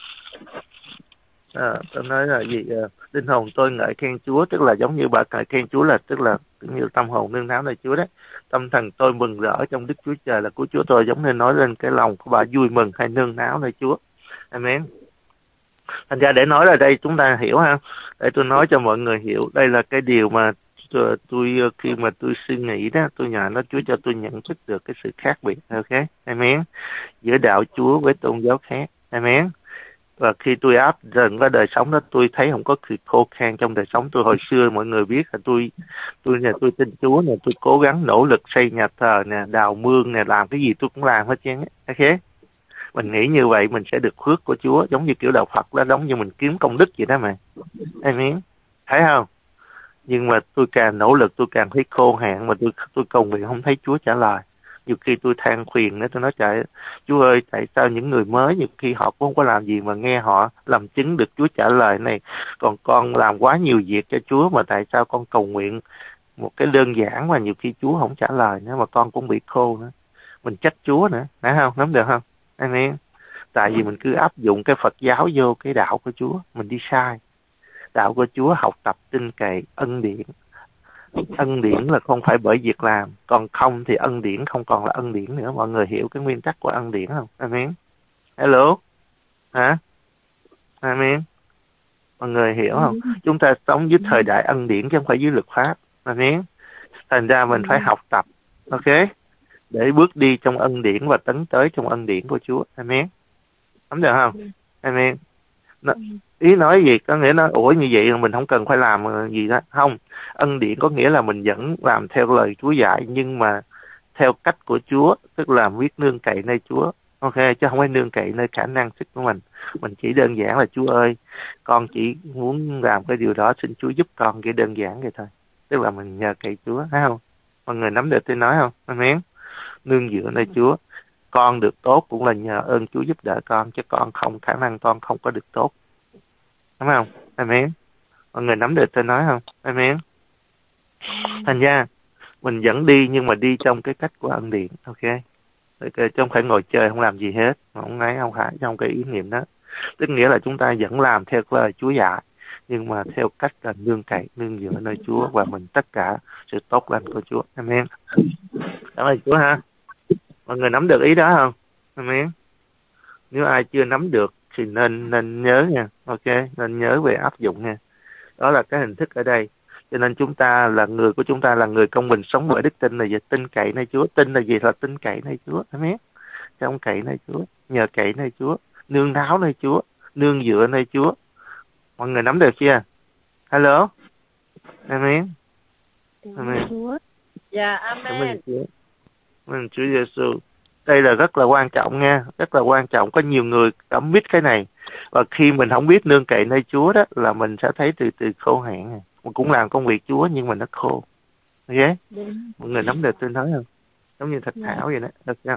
À, tôi nói là gì? À, linh hồn tôi ngợi khen Chúa, tức là giống như bà ngợi khen Chúa là tức là như tâm hồn nương náu nơi Chúa đấy. Tâm thần tôi mừng rỡ trong Đức Chúa Trời là của Chúa tôi, giống như nói lên cái lòng của bà vui mừng hay nương náu nơi Chúa. Amen. Thành ra để nói là đây chúng ta hiểu ha, để tôi nói cho mọi người hiểu, đây là cái điều mà tôi, tôi khi mà tôi suy nghĩ đó, tôi nhờ nó Chúa cho tôi nhận thức được cái sự khác biệt. Ok, amen. Giữa đạo Chúa với tôn giáo khác. Amen. Và khi tôi áp dần vào đời sống đó, tôi thấy không có sự khô khan trong đời sống tôi. Hồi xưa mọi người biết là tôi tôi nhà tôi tin Chúa nè, tôi cố gắng nỗ lực xây nhà thờ nè, đào mương nè, làm cái gì tôi cũng làm hết trơn á. Ok, mình nghĩ như vậy mình sẽ được phước của Chúa, giống như kiểu đạo Phật đó, giống như mình kiếm công đức vậy đó mà. Amen. Thấy không? Nhưng mà tôi càng nỗ lực tôi càng thấy khô hạn, mà tôi tôi cầu nguyện không thấy Chúa trả lời. Nhiều khi tôi than phiền nữa, tôi nói trời, Chúa ơi, tại sao những người mới nhiều khi họ cũng không có làm gì mà nghe họ làm chứng được Chúa trả lời này, còn con làm quá nhiều việc cho Chúa mà tại sao con cầu nguyện một cái đơn giản mà nhiều khi Chúa không trả lời nữa mà con cũng bị khô nữa. Mình trách Chúa nữa, phải không? Nắm được không? Amen. Tại vì mình cứ áp dụng cái Phật giáo vô cái đạo của Chúa, mình đi sai. Đạo của Chúa học tập tin cậy ân điển. Ân điển là không phải bởi việc làm, còn không thì ân điển không còn là ân điển nữa. Mọi người hiểu cái nguyên tắc của ân điển không? Amen. Hello? Hả? Amen. Mọi người hiểu không? Chúng ta sống dưới thời đại ân điển chứ không phải dưới luật pháp. Amen. Thành ra mình phải học tập, ok, để bước đi trong ân điển và tấn tới trong ân điển của Chúa. Amen. Nắm được không? Amen. Nó, ý nói gì? Có nghĩa nó ủa như vậy là mình không cần phải làm gì đó. Không. Ân điển có nghĩa là mình vẫn làm theo lời Chúa dạy, nhưng mà theo cách của Chúa, tức là biết nương cậy nơi Chúa. Ok, chứ không phải nương cậy nơi khả năng sức của mình. Mình chỉ đơn giản là Chúa ơi, con chỉ muốn làm cái điều đó, xin Chúa giúp con, cái đơn giản vậy thôi. Tức là mình nhờ cậy Chúa, thấy không? Mọi người nắm được tôi nói không? Amen. Nương dựa nơi Chúa. Con được tốt cũng là nhờ ơn Chúa giúp đỡ con, chứ con không, khả năng con không có được tốt. Đúng không? Amen. Mọi người nắm được tôi nói không? Amen. Thành ra mình vẫn đi, nhưng mà đi trong cái cách của ân điển. Ok. Ok, chứ không phải ngồi chơi không làm gì hết, không ấy không phải trong cái ý niệm đó. Tức nghĩa là chúng ta vẫn làm theo lời Chúa dạy, nhưng mà theo cách là nương cậy, nương dựa nơi Chúa, và mình tất cả sự tốt lành của Chúa. Amen. Cảm ơn Chúa ha. Mọi người nắm được ý đó không? Amen. Nếu ai chưa nắm được thì nên nên nhớ nha. Ok, nên nhớ về áp dụng nha. Đó là cái hình thức ở đây. Cho nên chúng ta là người của chúng ta là người công bình sống bởi đức tin là gì? Tin cậy nơi Chúa. Tin là gì? Là tin cậy nơi Chúa. Amen. Trong cậy nơi Chúa, nhờ cậy nơi Chúa, nương náo nơi Chúa, nương dựa nơi Chúa. Mọi người nắm được chưa? Hello. Amen. Amen. Dạ, amen. Cảm ơn Chúa. Cảm ơn Chúa Giêsu. Đây là rất là quan trọng nha, rất là quan trọng. Có nhiều người cảm biết cái này, và khi mình không biết nương cậy nơi Chúa đó là mình sẽ thấy từ từ khô hạn. Mình cũng làm công việc Chúa nhưng mà nó khô. Ok? Mọi người nắm được tôi nói không? Giống như thạch thảo vậy đó. Được không?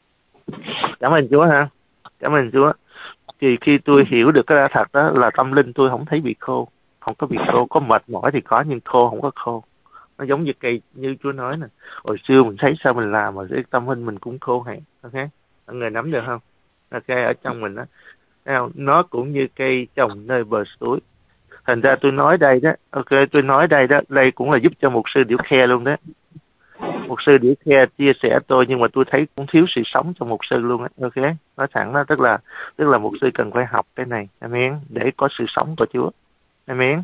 Cảm ơn Chúa ha. Cảm ơn Chúa. Thì khi tôi hiểu được cái đã thật đó là tâm linh tôi không thấy bị khô. Không có bị khô. Có mệt mỏi thì có, nhưng khô không có khô. Nó giống như cây, như Chúa nói nè. Hồi xưa mình thấy sao mình làm mà cái tâm linh mình cũng khô hạn. Ok? Mọi người nắm được không? Ok, ở trong mình đó. Nó cũng như cây trồng nơi bờ suối. Thành ra tôi nói đây đó. Ok, tôi nói đây đó. Đây cũng là giúp cho mục sư Điểu Khe luôn đó. Mục sư Điểu Khe chia sẻ tôi, nhưng mà tôi thấy cũng thiếu sự sống trong mục sư luôn á. Ok, nói thẳng đó, tức là tức là mục sư cần phải học cái này. Amen. Để có sự sống của Chúa. Amen.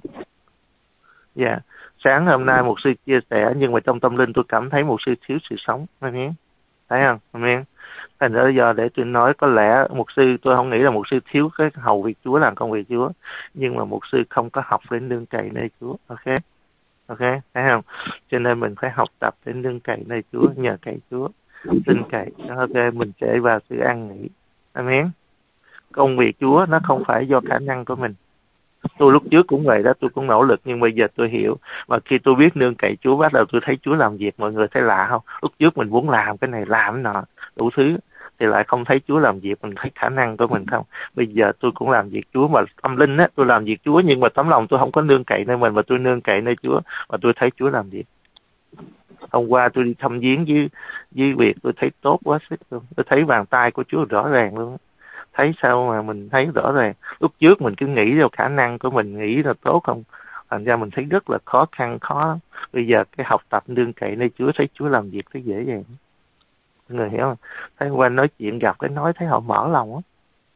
Dạ. Yeah. Sáng hôm nay mục sư chia sẻ, nhưng mà trong tâm linh tôi cảm thấy mục sư thiếu sự sống. Amen. Thấy không? Amen. Thành ra giờ để tôi nói, có lẽ mục sư, tôi không nghĩ là mục sư thiếu cái hầu việc Chúa, làm công việc Chúa, nhưng mà mục sư không có học để nương cậy nơi Chúa. Ok. Ok, thấy không? Cho nên mình phải học tập để nương cậy nơi Chúa, nhờ cậy Chúa, tin cậy. Ok, mình sẽ vào sự an nghỉ. Amen. Công việc Chúa nó không phải do khả năng của mình. Tôi lúc trước cũng vậy đó, tôi cũng nỗ lực, nhưng bây giờ tôi hiểu. Và khi tôi biết nương cậy Chúa, bắt đầu tôi thấy Chúa làm việc. Mọi người thấy lạ không? Lúc trước mình muốn làm cái này, làm cái nọ, đủ thứ, thì lại không thấy Chúa làm việc, mình thấy khả năng của mình không. Bây giờ tôi cũng làm việc Chúa, mà tâm linh á, tôi làm việc Chúa, nhưng mà tấm lòng tôi không có nương cậy nơi mình, mà tôi nương cậy nơi Chúa, và tôi thấy Chúa làm việc. Hôm qua tôi đi thăm viếng với với việc, tôi thấy tốt quá sức luôn. Tôi thấy bàn tay của Chúa rõ ràng luôn. Thấy sao mà mình thấy rõ ràng. Lúc trước mình cứ nghĩ theo khả năng của mình, nghĩ là tốt không, thành ra mình thấy rất là khó khăn, khó. Bây giờ cái học tập nương cậy nơi Chúa, thấy Chúa làm việc thấy dễ dàng. Người hiểu không? Thấy qua nói chuyện gặp cái nói thấy họ mở lòng á.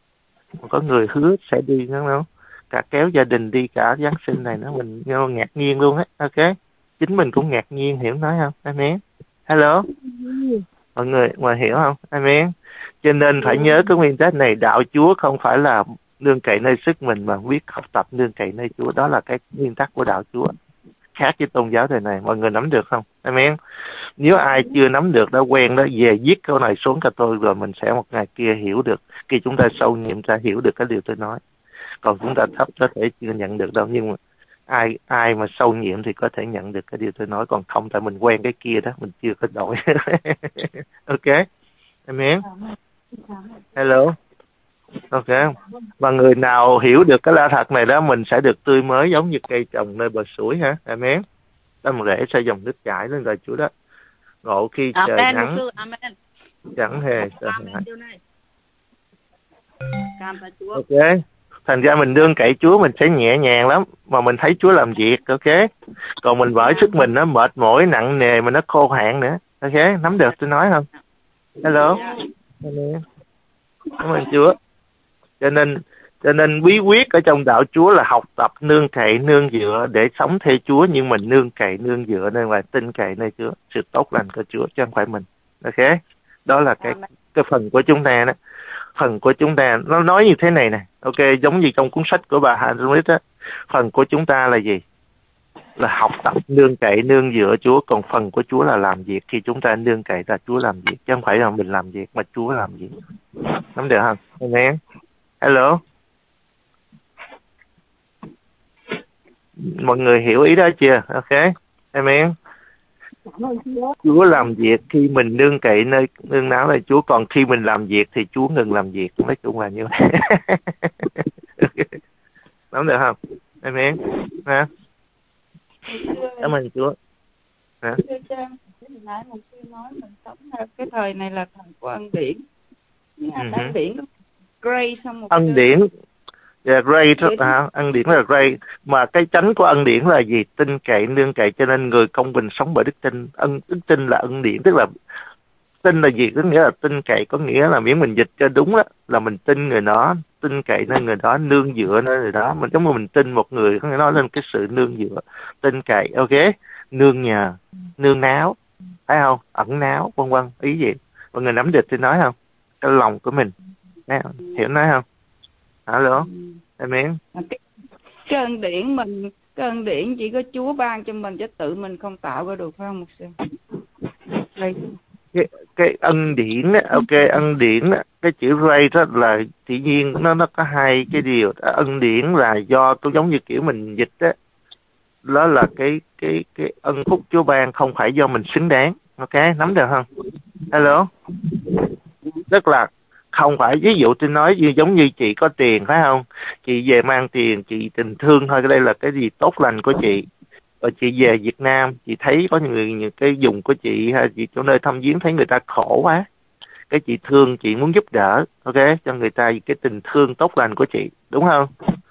Có người hứa sẽ đi nữa không? Cả kéo gia đình đi cả Giáng sinh này nữa, mình ngạc nhiên luôn á. Ok, chính mình cũng ngạc nhiên, hiểu nói không? Amen. Hello. Mọi người mà hiểu không? Amen. Cho nên phải nhớ cái nguyên tắc này, đạo Chúa không phải là nương cậy nơi sức mình, mà biết học tập nương cậy nơi Chúa. Đó là cái nguyên tắc của đạo Chúa. Khác với tôn giáo thời này. Mọi người nắm được không? Amen. Nếu ai chưa nắm được, đã quen đó, về viết câu này xuống cho tôi, rồi mình sẽ một ngày kia hiểu được. Khi chúng ta sâu nghiệm ra hiểu được cái điều tôi nói. Còn chúng ta thấp có thể chưa nhận được đâu. Nhưng mà ai ai mà sâu nhiễm thì có thể nhận được cái điều tôi nói, còn không tại mình quen cái kia đó, mình chưa có đổi. Ok, amen. Hello. Ok, và người nào hiểu được cái lẽ thật này đó, mình sẽ được tươi mới giống như cây trồng nơi bờ suối ha. Amen. Tâm rễ sẽ dòng nước chảy lên lời Chúa đó. Ngộ khi trời Amen, nắng Amen. chẳng hề sợ hãi. Cảm ơn Chúa. Ok, thành ra mình nương cậy Chúa mình sẽ nhẹ nhàng lắm, mà mình thấy Chúa làm việc. Ok, còn mình vỡ sức mình nó mệt mỏi nặng nề mà nó khô hạn nữa. Ok, nắm được tôi nói không? Hello. Amen. Cảm ơn Chúa. Cho nên cho nên bí quyết ở trong đạo Chúa là học tập nương cậy nương dựa để sống theo Chúa, nhưng mình nương cậy nương dựa nên là tin cậy nơi Chúa, sự tốt lành của Chúa chứ không phải mình. Ok, đó là cái cái phần của chúng ta đó. Phần của chúng ta nó nói như thế này nè. Ok, giống như trong cuốn sách của bà Hà Smith á, phần của chúng ta là gì? Là học tập nương cậy nương dựa Chúa, còn phần của Chúa là làm việc. Khi chúng ta nương cậy là Chúa làm việc, chứ không phải là mình làm việc mà Chúa làm việc. Nắm được không? Amen. Hello. Mọi người hiểu ý đó chưa? Ok, amen. Chúa làm việc khi mình nương cậy nơi nương náu là Chúa, còn khi mình làm việc thì Chúa ngừng làm việc. Nói chung là như vậy. Nắm được không? Amen. Ha? Cảm ơn Chúa. Hả? Nãy một sư nói mình sống theo cái thời này là thời của ân điển. Uh-huh. Ân điển grace xong một ân điển. Yeah, grace đó, hả? Ân điển là grace. Mà cái chánh của ân điển là gì? Tin cậy, nương cậy, cho nên người công bình sống bởi đức tin. Ân đức tin là ân điển, tức là tin là gì? Có nghĩa là tin cậy, có nghĩa là miễn mình dịch cho đúng đó, là mình tin người đó, tin cậy nơi người đó, nương dựa nơi người đó. Mình giống như mình tin một người, có nghĩa nói lên cái sự nương dựa, tin cậy. Ok, nương nhờ, nương náo, thấy không? Ẩn náo, vân vân. Ý gì? Mọi người nắm được tôi nói không? Cái lòng của mình, hiểu nói không? Alo, amen. Cái, cái ân điển mình, cái ân điển chỉ có Chúa ban cho mình, chứ tự mình không tạo ra được, phải không một sư? Cái, cái ân điển á, ok, ân điển á, cái chữ ray đó là tự nhiên nó nó có hai cái điều. Ân điển là do tôi giống như kiểu mình dịch á, đó là cái cái cái ân phúc Chúa ban, không phải do mình xứng đáng. Ok, nắm được không? Hello. Tức là không phải, ví dụ tôi nói như giống như chị có tiền phải không, chị về mang tiền, chị tình thương thôi, cái đây là cái gì tốt lành của chị. Rồi chị về Việt Nam, chị thấy có người những cái dùng của chị hay chị chỗ nơi thăm viếng thấy người ta khổ quá, cái chị thương, chị muốn giúp đỡ, ok, cho người ta cái tình thương tốt lành của chị, đúng không?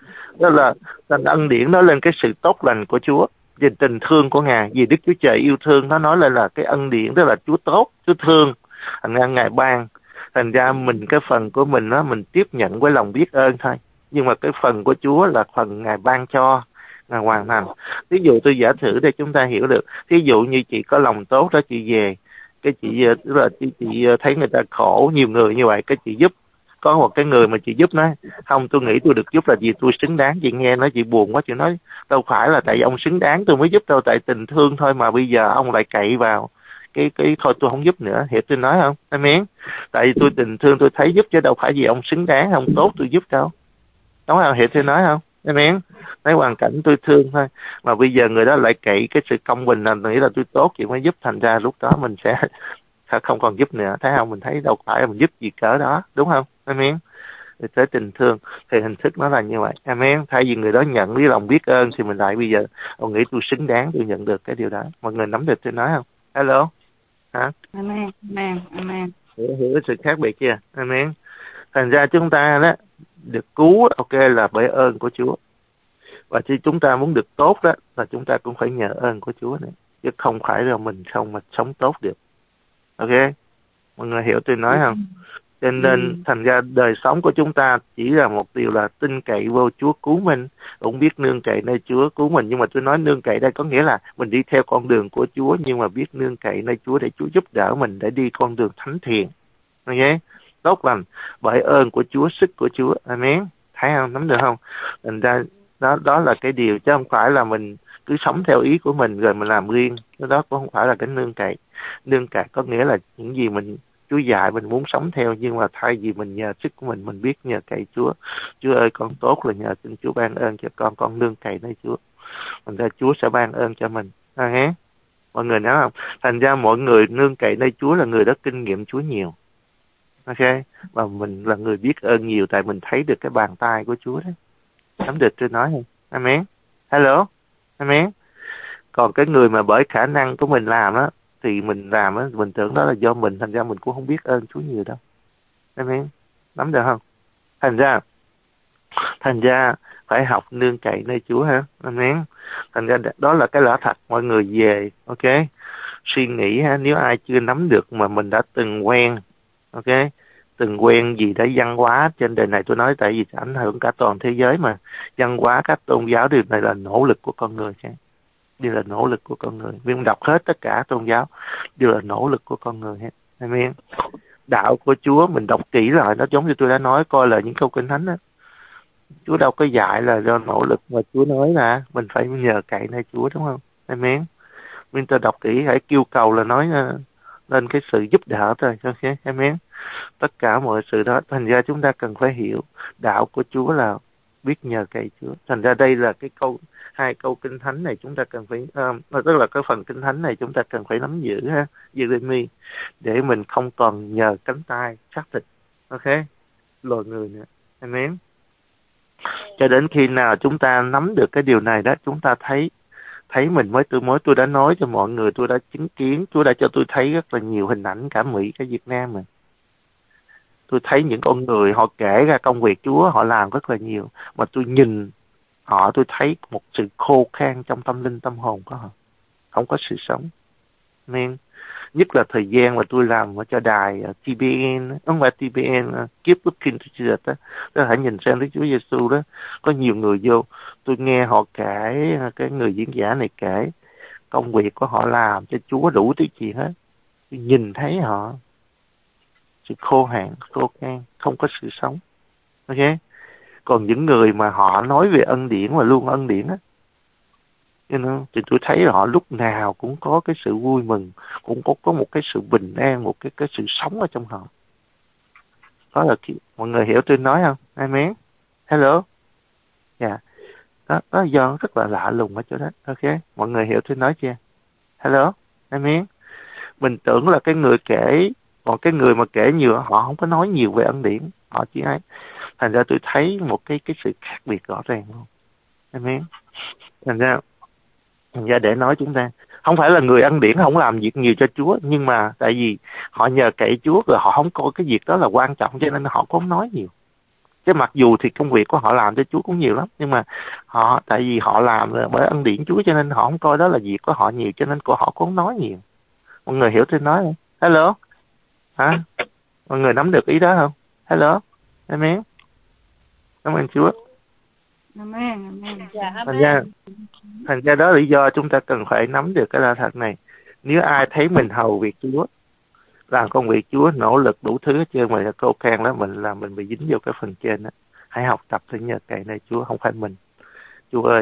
Đó là thành ân điển nói lên cái sự tốt lành của Chúa, về tình thương của Ngài, vì Đức Chúa Trời yêu thương, nó nói lên là cái ân điển, tức là Chúa tốt, Chúa thương, thành ra Ngài ban. Thành ra mình cái phần của mình đó mình tiếp nhận với lòng biết ơn thôi, nhưng mà cái phần của Chúa là phần Ngài ban cho, Ngài hoàn thành. Ví dụ tôi giả thử để chúng ta hiểu được, ví dụ như chị có lòng tốt đó, chị về cái chị tức là chị, chị thấy người ta khổ, nhiều người như vậy, cái chị giúp. Có một cái người mà chị giúp nói không, tôi nghĩ tôi được giúp là vì tôi xứng đáng. Chị nghe nói chị buồn quá, chị nói đâu phải là tại ông xứng đáng tôi mới giúp đâu, tại tình thương thôi mà bây giờ ông lại cậy vào cái cái thôi tôi không giúp nữa. Hiểu tôi nói không? Amen. Tại vì tôi tình thương tôi thấy giúp, chứ đâu phải vì ông xứng đáng, ông tốt tôi giúp đâu, đúng không? Hiểu tôi nói không? Amen. Thấy hoàn cảnh tôi thương thôi, mà bây giờ người đó lại cậy cái sự công bình là nghĩ là tôi tốt chị mới giúp, thành ra lúc đó mình sẽ không còn giúp nữa. Thấy không? Mình thấy đâu phải là mình giúp gì cỡ đó, đúng không? Amen. Thì tới tình thương thì hình thức nó là như vậy. Amen. Thay vì người đó nhận với lòng biết ơn thì mình lại bây giờ ông nghĩ tôi xứng đáng tôi nhận được cái điều đó. Mọi người nắm được tôi nói không? Hello. Hả? Amen. Amen. Amen. Hiểu, hiểu cái sự khác biệt chưa? Amen. Thành ra chúng ta đó được cứu, ok, là bởi ơn của Chúa. Và khi chúng ta muốn được tốt đó là chúng ta cũng phải nhờ ơn của Chúa nữa, chứ không phải là mình không mà sống tốt được. Ok, mọi người hiểu tôi nói không? Cho nên ừ. thành ra đời sống của chúng ta chỉ là một điều là tin cậy vô Chúa cứu mình, cũng biết nương cậy nơi Chúa cứu mình. Nhưng mà tôi nói nương cậy đây có nghĩa là mình đi theo con đường của Chúa, nhưng mà biết nương cậy nơi Chúa để Chúa giúp đỡ mình để đi con đường thánh thiện. Ok, tốt lành bởi ơn của Chúa, sức của Chúa. Amen. Thấy không? Nắm được không? Thành ra đó đó là cái điều, chứ không phải là mình cứ sống theo ý của mình rồi mình làm riêng. Cái đó cũng không phải là cái nương cậy. Nương cậy có nghĩa là những gì mình Chúa dạy mình muốn sống theo, nhưng mà thay vì mình nhờ sức của mình, mình biết nhờ cậy Chúa. Chúa ơi con tốt là nhờ xin Chúa ban ơn cho con, con nương cậy nơi Chúa. Thành ra Chúa sẽ ban ơn cho mình. À, mọi người nói không? Thành ra mọi người nương cậy nơi Chúa là người đó kinh nghiệm Chúa nhiều. Ok, và mình là người biết ơn nhiều, tại mình thấy được cái bàn tay của Chúa đó. Nắm được tôi nói không? Amen. Hello. Amen. Còn cái người mà bởi khả năng của mình làm á, thì mình làm á, mình tưởng đó là do mình, thành ra mình cũng không biết ơn Chúa nhiều đâu. Amen. Nắm được không? Thành ra thành ra phải học nương cậy nơi Chúa ha. Amen. Thành ra đó là cái lẽ thật. Mọi người về, ok, suy nghĩ ha, nếu ai chưa nắm được mà mình đã từng quen, ok, từng quen gì đã văn hóa trên đời này, tôi nói tại vì ảnh hưởng cả toàn thế giới mà. Văn hóa các tôn giáo, điều này là nỗ lực của con người chứ. Điều là nỗ lực của con người. Mình đọc hết tất cả tôn giáo, đều là nỗ lực của con người hết. Amen. Đạo của Chúa mình đọc kỹ rồi, nó giống như tôi đã nói, coi là những câu kinh thánh đó. Chúa đâu có dạy là do nỗ lực, mà Chúa nói là mình phải nhờ cậy nơi Chúa, đúng không? Amen. Mình ta đọc kỹ, hãy kêu cầu là nói lên cái sự giúp đỡ thôi. Ok, amen. Tất cả mọi sự đó, thành ra chúng ta cần phải hiểu đạo của Chúa là biết nhờ cậy Chúa. Thành ra đây là cái câu, hai câu kinh thánh này chúng ta cần phải, um, tức là cái phần kinh thánh này chúng ta cần phải nắm giữ ha, Jeremy, để mình không còn nhờ cánh tay xác thịt, ok, loài người nữa. Amen. Cho đến khi nào chúng ta nắm được cái điều này đó, chúng ta thấy thấy mình mới tôi mới tôi đã nói cho mọi người, tôi đã chứng kiến, Chúa đã cho tôi thấy rất là nhiều hình ảnh cả Mỹ, cả Việt Nam mà. Tôi thấy những con người họ kể ra công việc Chúa họ làm rất là nhiều, mà tôi nhìn họ, tôi thấy một sự khô khan trong tâm linh tâm hồn của họ, không có sự sống. Nên nhất là thời gian mà tôi làm cho đài tê bê en, không phải tê bê en, Keep Looking to Jesus đó, tức là hãy nhìn sang Đức Chúa Giêsu đó. Có nhiều người vô, tôi nghe họ kể, cái người diễn giả này kể công việc của họ làm cho Chúa đủ thứ chuyện hết. Tôi nhìn thấy họ sự khô hạn, khô khan, không có sự sống. Ok. Còn những người mà họ nói về ân điển mà luôn ân điển á, you know, thì tôi thấy họ lúc nào cũng có cái sự vui mừng, cũng có có một cái sự bình an, một cái cái sự sống ở trong họ. Đó là khi, mọi người hiểu tôi nói không? Amen. Hello. Dạ. Yeah. Đó, đó do rất là lạ lùng ở chỗ đó. Ok. Mọi người hiểu tôi nói chưa? Hello. Amen. Mình tưởng là cái người kể, còn cái người mà kể nhiều họ không có nói nhiều về ân điển, họ chỉ ấy. Thành ra tôi thấy một cái cái sự khác biệt rõ ràng luôn. Amen. Thành ra thành ra để nói chúng ta không phải là người ân điển không làm việc nhiều cho Chúa, nhưng mà tại vì họ nhờ cậy Chúa rồi họ không coi cái việc đó là quan trọng, cho nên họ không nói nhiều. Chứ mặc dù thì công việc của họ làm cho Chúa cũng nhiều lắm, nhưng mà họ tại vì họ làm bởi ân điển Chúa cho nên họ không coi đó là việc của họ nhiều, cho nên của họ cũng không nói nhiều. Mọi người hiểu tôi nói không? Hello. Hả? Mọi người nắm được ý đó không? Hello. Amen. Cảm ơn Chúa. Amen. Amen. Dạ, amen. Thành ra, thành ra đó là lý do chúng ta cần phải nắm được cái là thật này. Nếu ai thấy mình hầu việc Chúa, làm công việc Chúa, nỗ lực đủ thứ hết trơn mà câu khen đó, mình là mình bị dính vô cái phần trên đó. Hãy học tập để nhờ cậy nơi Chúa, không phải mình. Chúa ơi,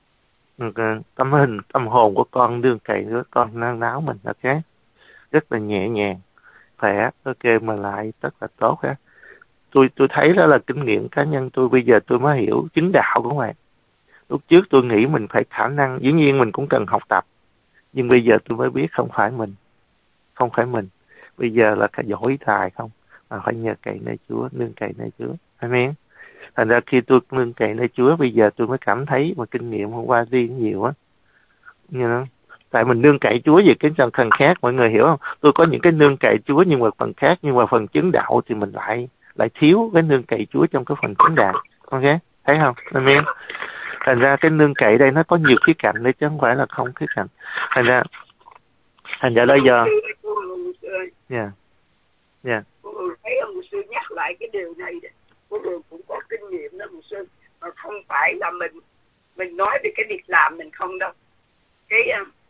tâm hình, tâm hồn của con đương cậy nữa, con nao náo mình, ok? Rất là nhẹ nhàng, khỏe, ok, mà lại rất là tốt ha. Tôi tôi thấy đó là kinh nghiệm cá nhân tôi, bây giờ tôi mới hiểu chứng đạo của mày. Lúc trước tôi nghĩ mình phải khả năng, dĩ nhiên mình cũng cần học tập, nhưng bây giờ tôi mới biết không phải mình, không phải mình. Bây giờ là cái giỏi tài không, mà phải nhờ cậy nơi Chúa, nương cậy nơi Chúa. Amen. Thành ra khi tôi nương cậy nơi Chúa, bây giờ tôi mới cảm thấy mà kinh nghiệm hôm qua đi nhiều á. You know? Tại mình nương cậy Chúa về cái phần khác, mọi người hiểu không? Tôi có những cái nương cậy Chúa nhưng mà phần khác, nhưng mà phần chứng đạo thì mình lại lại thiếu cái nương cậy Chúa trong cái phần chứng đạo. Ok, thấy không? Amen. Thành ra cái nương cậy đây nó có nhiều khía cạnh đấy chứ không phải là không khía cạnh. Thành ra thành ra bây giờ dạ dạ thấy ông mục sư nhắc lại cái điều này đó, cô người cũng có kinh nghiệm đó mục sư, mà không phải là mình mình nói về cái việc làm mình không đâu, cái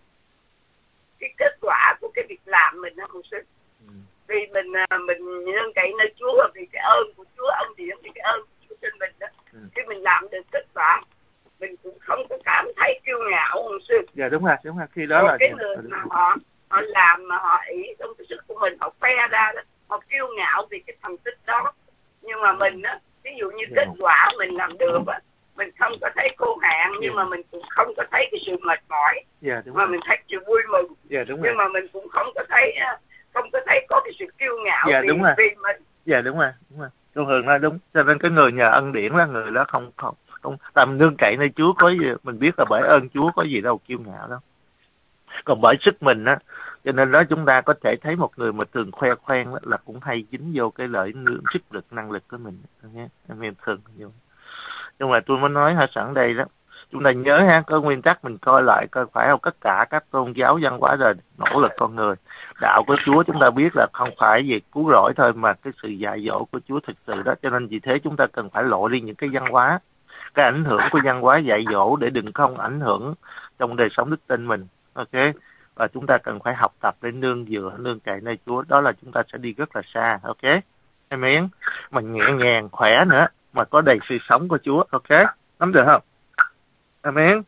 cái kết quả của cái việc làm mình đó mục sư. Ừ. Vì mình mình nương cậy nơi Chúa, vì cái ơn của Chúa, ân điển, vì cái ơn của Chúa trên mình đó. Ừ. Khi mình làm được kết quả, mình cũng không có cảm thấy kiêu ngạo mục sư. Dạ đúng rồi, đúng rồi. Khi đó còn là cái người mà họ họ làm mà họ ý trong cái sức của mình, họ khoe ra đó, họ kiêu ngạo vì cái thành tích đó. Nhưng mà mình á, ví dụ như kết quả mình làm được á, mình không có thấy khô hạn, nhưng yeah. mà mình cũng không có thấy cái sự mệt mỏi, yeah, đúng mà rồi. mình thấy sự vui mừng, yeah, đúng nhưng rồi. mà mình cũng không có thấy không có thấy có cái sự kiêu ngạo yeah, vì, đúng rồi. vì mình. Dạ đúng rồi, đúng rồi. Cô Hường nói đúng. Cho nên cái người nhờ ân điển là người đó không không không tầm nương cậy nơi Chúa có gì, mình biết là bởi ơn Chúa có gì đâu kiêu ngạo đâu. Còn bởi sức mình á, cho nên đó chúng ta có thể thấy một người mà thường khoe khoang đó, là cũng hay dính vô cái lợi nương sức lực năng lực của mình nhé. Em em thường vô. Nhưng mà tôi muốn nói ha, sẵn đây đó, chúng ta nhớ ha, có nguyên tắc mình coi lại coi phải không, tất cả các tôn giáo văn hóa rồi nỗ lực con người. Đạo của Chúa chúng ta biết là không phải việc cứu rỗi thôi, mà cái sự dạy dỗ của Chúa thực sự đó. Cho nên vì thế chúng ta cần phải lộ đi những cái văn hóa, cái ảnh hưởng của văn hóa dạy dỗ để đừng không ảnh hưởng trong đời sống đức tin mình. Ok, và chúng ta cần phải học tập để nương dựa nương cậy nơi Chúa, đó là chúng ta sẽ đi rất là xa. Ok, amen. Mà nhẹ nhàng khỏe nữa, mà có đầy sự sống của Chúa. Ok, nắm được không? Amen.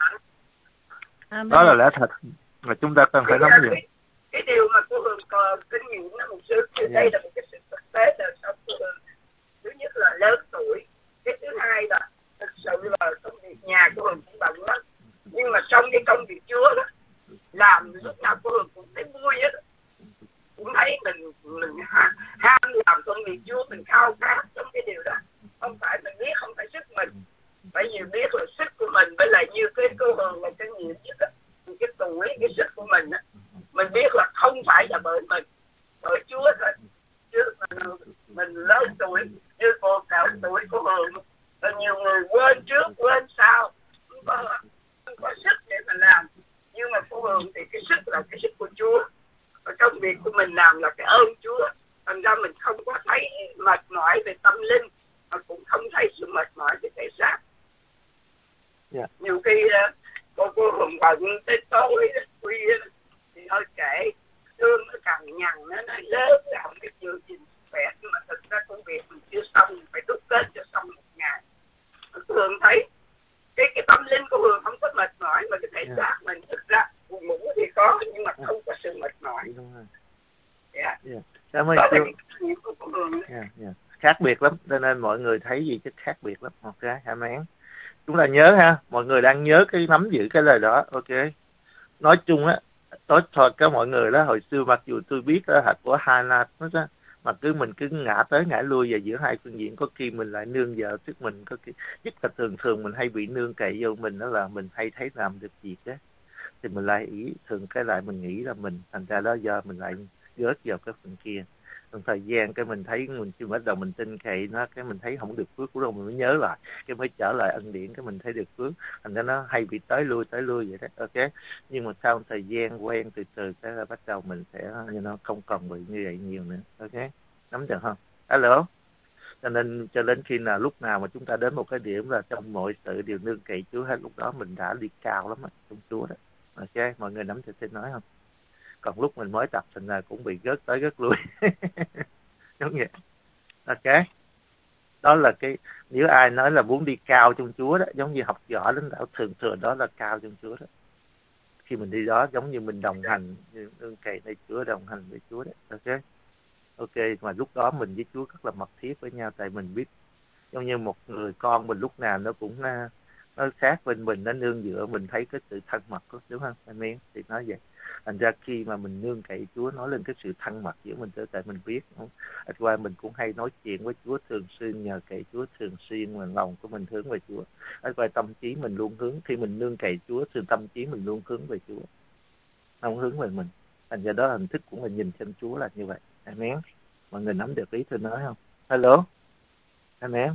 Amen. Đó là lẽ thật mà chúng ta cần phải nắm được. Cái, cái điều mà cô Hường còn kinh nghiệm là một sự yeah. đây là một cái sự thực tế đời sống của Hường. Thứ nhất là lớn tuổi, cái thứ hai là thực sự là công việc nhà của Hường cũng bận lắm, nhưng mà trong cái công việc Chúa đó, làm lúc nào cô Hường cũng thấy vui hết, cũng thấy mình mình ham làm công việc Chúa, mình khao khát trong cái điều đó. Không phải mình biết không phải sức mình, phải nhiều biết là sức của mình, với lại như cái cô Hường là cái nhiều nhất á, cái tuổi cái sức của mình á, mình biết là không phải là bởi mình, bởi Chúa thôi. Chứ mình, mình lớn tuổi như cô cao tuổi của Hường, là nhiều người quên trước quên sau, không có, không có sức để mà làm. Nhưng mà cô Hường thì cái sức là cái sức của Chúa, và công việc của mình làm là cái ơn Chúa. Thành ra mình không có thấy mệt mỏi về tâm linh, mà cũng không thấy sự mệt mỏi về thể xác. Yeah. Nhiều khi cô cô Hường bận tới tối khuya thì hơi trễ, xương nó càng nhằn, nó nó lớn làm cái chương trình khỏe, nhưng mà thực ra công việc mình chưa xong, mình phải đúc kết cho xong một ngày. Hường thấy cái cái tâm linh của Hường không có mệt mỏi, mà cái thể xác yeah. mình thực ra buồn ngủ thì có, nhưng mà không có sự mệt mỏi. Yeah. Yeah. Cảm ơn chú. Yeah, yeah. Khác biệt lắm, cho nên mọi người thấy gì chứ khác biệt lắm. Ok, amen. Chúng ta nhớ ha, mọi người đang nhớ cái nắm giữ cái lời đó. Ok, nói chung á, nói thôi các mọi người đó, hồi xưa mặc dù tôi biết đó, hạt của Hana đó, mà cứ mình cứ ngã tới ngã lui về giữa hai phương diện, có khi mình lại nương vợ trước mình, có khi nhất là thường thường mình hay bị nương cậy vô mình, đó là mình hay thấy làm được việc á, thì mình lại ý thường cái lại mình nghĩ là mình, thành ra đó giờ mình lại gớt vào cái phần kia. Trong thời gian cái mình thấy mình chưa bắt đầu mình tin cậy nó, cái mình thấy không được phước của đâu, mình mới nhớ lại, cái mới trở lại ân điển, cái mình thấy được phước, thành ra nó hay bị tới lui tới lui vậy đó. Ok, nhưng mà sau thời gian quen từ từ cái là bắt đầu mình sẽ như nó không còn bị như vậy nhiều nữa. Ok, nắm được không? Alo. Cho nên cho đến khi nào lúc nào mà chúng ta đến một cái điểm là trong mọi sự đều nương cậy Chúa hết, lúc đó mình đã đi cao lắm á trong Chúa đó. Ok, mọi người nắm được tôi nói không? Còn lúc mình mới tập thành ra cũng bị gớt tới gớt lui. Đúng vậy. Ok, đó là cái, nếu ai nói là muốn đi cao trong Chúa đó, giống như học võ lãnh đạo thường thường, đó là cao trong Chúa đó. Khi mình đi đó giống như mình đồng hành, nương cậy nơi Chúa, đồng hành với Chúa đó. Ok, ok, mà lúc đó mình với Chúa rất là mật thiết với nhau, tại mình biết giống như một người con mình lúc nào nó cũng nó sát bên mình, nó nương dựa mình, thấy cái sự thân mật đó, đúng không? Amen. Thì nói vậy. Thành ra khi mà mình nương cậy Chúa, nói lên cái sự thân mật giữa mình, tại mình biết không? Ở qua mình cũng hay nói chuyện với Chúa thường xuyên, nhờ cậy Chúa thường xuyên, mà lòng của mình hướng về Chúa. Ở qua tâm trí mình luôn hướng, khi mình nương cậy Chúa thì tâm trí mình luôn hướng về Chúa, không hướng về mình. Thành ra đó hình thức của mình nhìn xem Chúa là như vậy. Amen. Mọi người nắm được ý tôi nói không? Hello. Amen.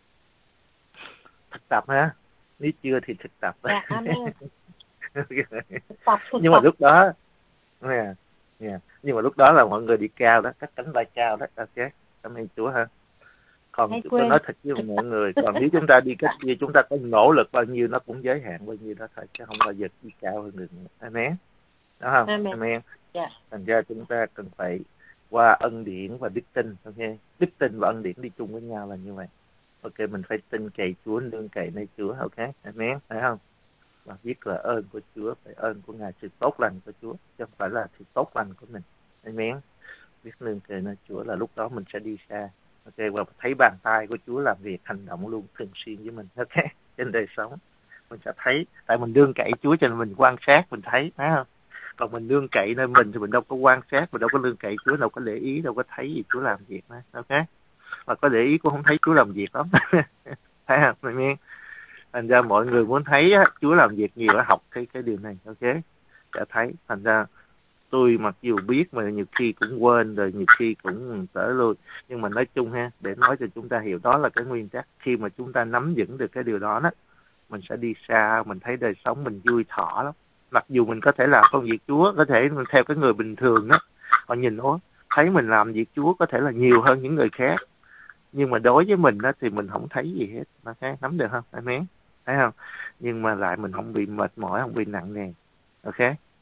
Thực tập ha, nếu chưa thì thực tập. Dạ, amen. Nhưng mà lúc đó yeah, yeah. nhưng mà lúc đó là mọi người đi cao đó, các cánh bay cao đó. Ok, cảm ơn Chúa ha. Còn tôi nói thật với mọi người, còn nếu chúng ta đi cách kia, chúng ta có nỗ lực bao nhiêu nó cũng giới hạn bao nhiêu đó thôi, chứ không bao giờ đi cao hơn được. Amen. Đó không? Amen. Amen. Yeah. Thành ra chúng ta cần phải qua ân điển và đức tin. Ok, đức tin và ân điển đi chung với nhau là như vậy. Ok, mình phải tin cậy Chúa, nương cậy nơi Chúa. Ok, amen, phải không? Và biết là ơn của Chúa, phải ơn của Ngài, sự tốt lành của Chúa, chứ không phải là sự tốt lành của mình. Amen. Biết nương cậy nơi Chúa là lúc đó mình sẽ đi xa. Ok, và thấy bàn tay của Chúa làm việc, hành động luôn thường xuyên với mình. Ok, trên đời sống. Mình sẽ thấy, tại mình nương cậy Chúa cho nên mình quan sát, mình thấy, thấy không? Còn mình nương cậy nơi mình thì mình đâu có quan sát, mình đâu có nương cậy Chúa, đâu có để ý, đâu có thấy gì Chúa làm việc nữa, ok? Mà có để ý cũng không thấy Chúa làm việc lắm. Thấy không? Mình miên. Thành ra mọi người muốn thấy á, Chúa làm việc nhiều, học cái cái điều này, ok? Sẽ thấy. Thành ra tôi mặc dù biết mà nhiều khi cũng quên, rồi nhiều khi cũng trở lui, nhưng mà nói chung ha, để nói cho chúng ta hiểu đó là cái nguyên tắc. Khi mà chúng ta nắm vững được cái điều đó đó, mình sẽ đi xa, mình thấy đời sống mình vui thọ lắm. Mặc dù mình có thể làm công việc Chúa, có thể theo cái người bình thường đó, họ nhìn ố thấy mình làm việc Chúa có thể là nhiều hơn những người khác, nhưng mà đối với mình đó thì mình không thấy gì hết. Ok, nắm được không? Amen. Thấy không? Nhưng mà lại mình không bị mệt mỏi, không bị nặng nề. Ok.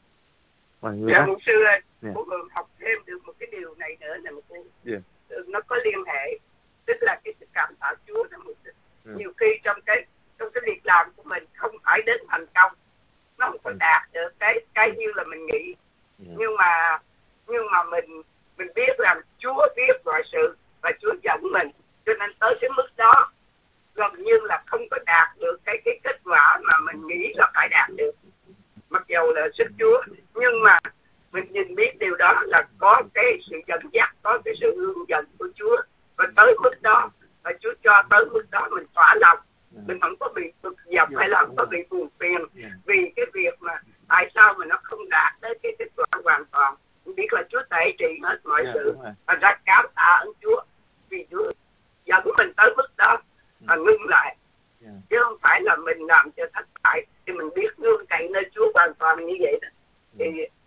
Mọi người dạ, mục sư ơi, yeah. Cô Hường học thêm được một cái điều này nữa là một cái yeah. nó có liên hệ, tức là cái sự cảm tạ Chúa đó một sự. Yeah. Nhiều khi trong cái trong cái việc làm của mình không phải đến thành công, nó không có đạt được cái cái như là mình nghĩ, yeah. nhưng mà nhưng mà mình mình biết rằng Chúa biết mọi sự và Chúa dẫn mình, cho nên tới cái mức đó gần như là không có đạt được cái cái kết quả mà mình nghĩ là phải đạt được, mặc dù là sức Chúa, nhưng mà mình nhìn biết điều đó là có cái sự dẫn dắt, có cái sự hướng dẫn của Chúa, và tới mức đó và Chúa cho tới mức đó mình thỏa lòng, mình không có bị bực dọc hay là không có bị buồn phiền vì cái việc mà tại sao mà nó không đạt tới cái kết quả hoàn toàn. Mình biết là Chúa tẩy trị hết mọi yeah, sự, và ra cảm tạ ơn Chúa vì Chúa dẫn mình tới mức đó và ngưng lại, yeah. chứ không phải là mình làm cho thất bại. Thì mình biết nương cậy nơi Chúa hoàn toàn như vậy đó, thì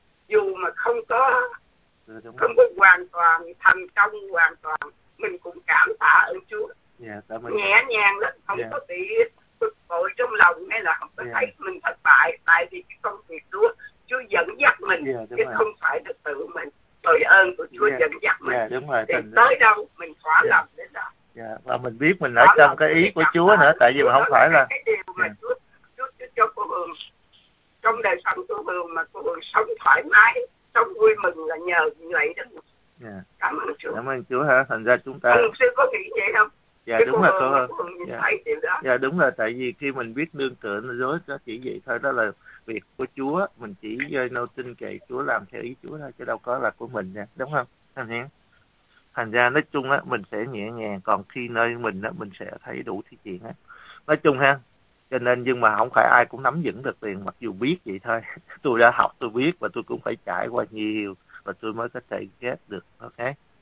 dù mà không có không có hoàn toàn thành công hoàn toàn, mình cũng cảm tạ ơn Chúa, yeah, nhẹ nhàng lắm, không yeah. có bị bực bội trong lòng hay là không có yeah. thấy mình thất bại, tại vì cái công việc Chúa Chúa dẫn dắt mình, yeah, chứ rồi. Không phải là tự mình. Tội ơn của Chúa yeah. dẫn dắt mình, yeah, đúng rồi. Thì Tình... tới đâu mình thỏa yeah. lòng đến đó. Yeah. Và mình biết mình ở trong cái ý của Chúa nữa, tại vì mà không phải là cái điều mà yeah. Chúa, Chúa, Chúa cho cô Hường trong đời sống cô Hường, mà cô Hường sống thoải mái, sống vui mừng là nhờ như vậy đó. Yeah. Cảm ơn Chúa. Cảm ơn Chúa hả? Thành ra chúng ta. Ông sư có nghĩ vậy không? Dạ cái đúng là cô Hường, cô Hường nhìn dạ. thấy điều đó. Dạ đúng là tại vì khi mình biết nương tựa nó đó chỉ vậy thôi, đó là việc của Chúa, mình chỉ nô tin cậy Chúa, làm theo ý Chúa thôi, chứ đâu có là của mình nha, đúng không? Anh hiểu? Thành ra nói chung á mình sẽ nhẹ nhàng, còn khi nơi mình á mình sẽ thấy đủ thứ chuyện á. Nói chung ha, cho nên nhưng mà không phải ai cũng nắm vững được liền, mặc dù biết vậy thôi. Tôi đã học, tôi biết và tôi cũng phải trải qua nhiều và tôi mới có thể ghét được, ok?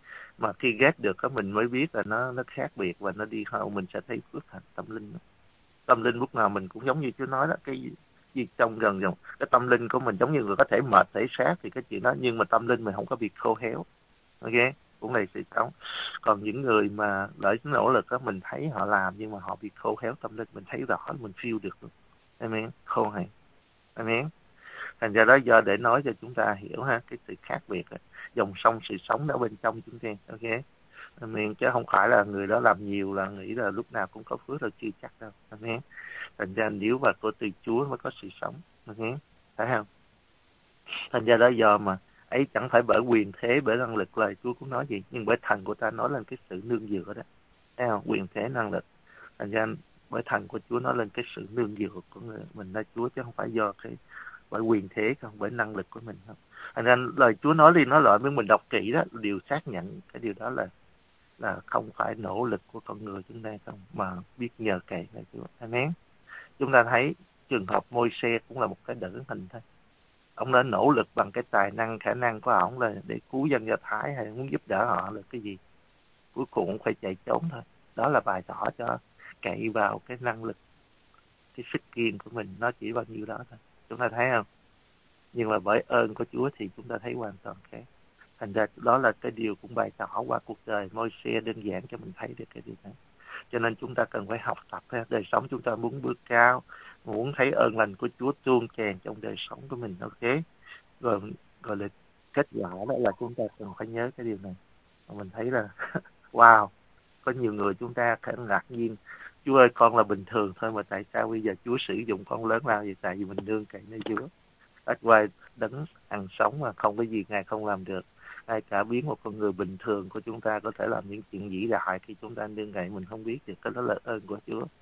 Mà khi ghét được á mình mới biết là nó nó khác biệt và nó đi hậu mình sẽ thấy phước hạnh tâm linh. Tâm linh lúc nào mình cũng giống như Chúa nói đó, cái gì trong gần gần cái tâm linh của mình giống như người có thể mệt thể xác thì cái chuyện đó, nhưng mà tâm linh mình không có bị khô héo, ok? Cũng là sự sống. Còn những người mà lợi nỗ lực đó mình thấy họ làm nhưng mà họ bị khô héo tâm linh, mình thấy rõ, mình feel được, amen, khô hay, amen. Thành ra đó do để nói cho chúng ta hiểu ha cái sự khác biệt, dòng sông sự sống ở bên trong chúng ta, ok, amen, chứ không phải là người đó làm nhiều là nghĩ là lúc nào cũng có phước, là chưa chắc đâu, amen. Thành ra nếu mà có từ Chúa mới có sự sống, amen, phải không? Thành ra đó do mà ấy chẳng phải bởi quyền thế, bởi năng lực, lời Chúa cũng nói gì, nhưng bởi thần của ta nói lên cái sự nương dựa đó, thấy không? Quyền thế năng lực, thành ra bởi thần của Chúa nói lên cái sự nương dựa của người mình là Chúa, chứ không phải do cái bởi quyền thế, không bởi năng lực của mình không. Thành ra lời Chúa nói đi nói lại với mình đọc kỹ đó, điều xác nhận cái điều đó là là không phải nỗ lực của con người chúng ta không, mà biết nhờ cậy là Chúa, amen. Chúng ta thấy trường hợp Môi-se cũng là một cái điển hình thôi. Ông đã nỗ lực bằng cái tài năng, khả năng của ông là để cứu dân Do Thái hay muốn giúp đỡ họ là cái gì. Cuối cùng ông phải chạy trốn thôi. Đó là bài tỏ cho cậy vào cái năng lực, cái sức kiên của mình, nó chỉ bao nhiêu đó thôi. Chúng ta thấy không? Nhưng mà bởi ơn của Chúa thì chúng ta thấy hoàn toàn khác. Thành ra đó là cái điều cũng bày tỏ qua cuộc đời Môi-se đơn giản cho mình thấy được cái điều này. Cho nên chúng ta cần phải học tập ha. Đời sống chúng ta muốn bước cao, muốn thấy ơn lành của Chúa tuôn tràn trong đời sống của mình, ok? Rồi gọi là kết quả đó là chúng ta cần phải nhớ cái điều này. Và mình thấy là wow, có nhiều người chúng ta khá ngạc nhiên, Chúa ơi con là bình thường thôi mà tại sao bây giờ Chúa sử dụng con lớn lao vậy? Tại vì mình nương cậy nơi Chúa. That's why đấng hằng sống mà không có gì Ngài không làm được. Ngay cả biến một con người bình thường của chúng ta có thể làm những chuyện vĩ đại khi chúng ta nương cậy mình không biết được, cái đó là ơn của Chúa.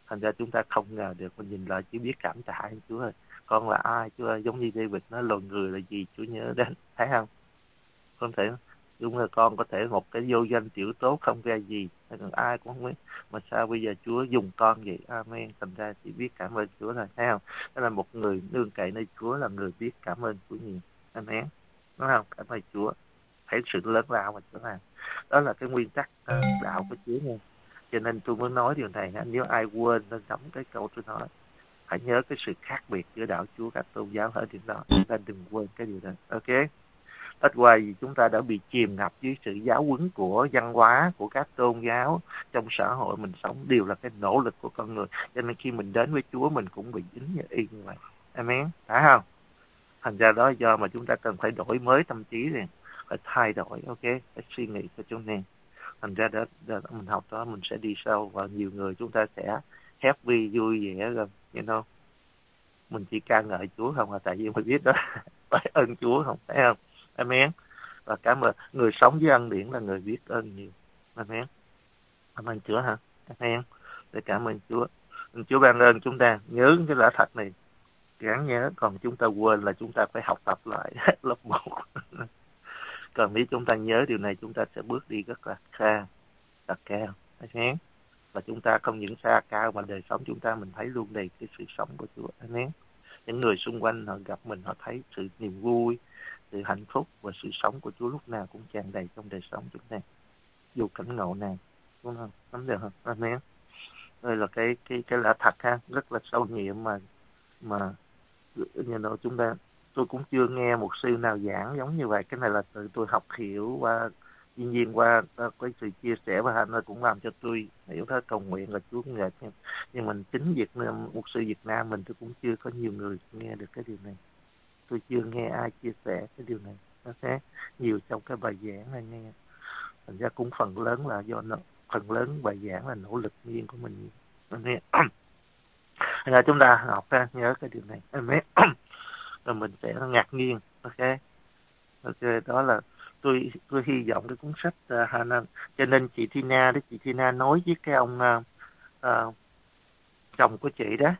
Thành ra chúng ta không ngờ được, mình nhìn lại chỉ biết cảm tạ anh Chúa ơi. Con là ai Chúa ơi? Giống như David nói, loài người là gì Chúa nhớ đến, thấy không? Không thể đúng là con có thể một cái vô danh tiểu tốt không ra gì, còn ai cũng không biết, mà sao bây giờ Chúa dùng con vậy? Amen. Thành ra chỉ biết cảm ơn Chúa thôi, thấy không? Đó là một người nương cậy nơi Chúa là người biết cảm ơn Chúa nhiều. Amen, đúng không? Cảm ơn Chúa, thấy sự lớn lao mà Chúa làm. Đó là cái nguyên tắc uh, đạo của Chúa nha. Cho nên tôi muốn nói điều này, nếu ai quên nên đóng cái câu tôi nói, phải nhớ cái sự khác biệt giữa đạo Chúa các tôn giáo ở điểm đó, chúng ta đừng quên cái điều đó. Ok, ít qua gì chúng ta đã bị chìm ngập dưới sự giáo huấn của văn hóa, của các tôn giáo trong xã hội mình sống, đều là cái nỗ lực của con người. Cho nên khi mình đến với Chúa mình cũng bị dính như y như vậy. Amen, phải không? Thành ra đó do mà chúng ta cần phải đổi mới tâm trí này, phải thay đổi, ok, phải suy nghĩ cho chúng này. Thành ra đó, đó mình học đó mình sẽ đi sâu, và nhiều người chúng ta sẽ happy, vui vẻ rồi, you know. Mình chỉ ca ngợi Chúa không à, tại vì mình biết đó phải ơn Chúa không, phải không? Amen. Và cảm ơn người sống với ân điển là người biết ơn nhiều. Amen. Cảm ơn Chúa hả? Amen. Để cảm ơn Chúa. Chúa ban ơn chúng ta nhớ cái lẽ thật này, gắng nhớ. Còn chúng ta quên là chúng ta phải học tập lại lớp một. Còn nếu chúng ta nhớ điều này, chúng ta sẽ bước đi rất là xa, thật cao. Amen. Và chúng ta không những xa cao mà đời sống chúng ta mình thấy luôn đầy cái sự sống của Chúa. Amen. Những người xung quanh họ gặp mình, họ thấy sự niềm vui, sự hạnh phúc và sự sống của Chúa lúc nào cũng tràn đầy trong đời sống chúng ta, dù cảnh ngộ nào, đúng không? Nắm được không? Amen. Đây là cái cái cái lẽ thật ha, rất là sâu nhiệm mà mà như nào chúng ta, tôi cũng chưa nghe một sư nào giảng giống như vậy. Cái này là tự tôi học hiểu qua nhiên nhiên qua cái sự chia sẻ và Hạnh cũng làm cho tôi hiểu thế. Cầu nguyện là Chúa nghệ, nhưng mình chính Việt Nam, một sư Việt Nam mình tôi cũng chưa có nhiều người nghe được cái điều này. Tôi chưa nghe ai chia sẻ cái điều này. Nó sẽ nhiều trong cái bài giảng này nghe. Thành ra cũng phần lớn là do nó, phần lớn bài giảng là nỗ lực riêng của mình. Nên là chúng ta học ra nhớ cái điều này. Amen. Rồi mình sẽ ngạc nhiên. Ok. Ok, đó là tôi tôi hy vọng cái cuốn sách uh, Hana. Cho nên chị Tina đó, chị Tina nói với cái ông uh, uh, chồng của chị đó.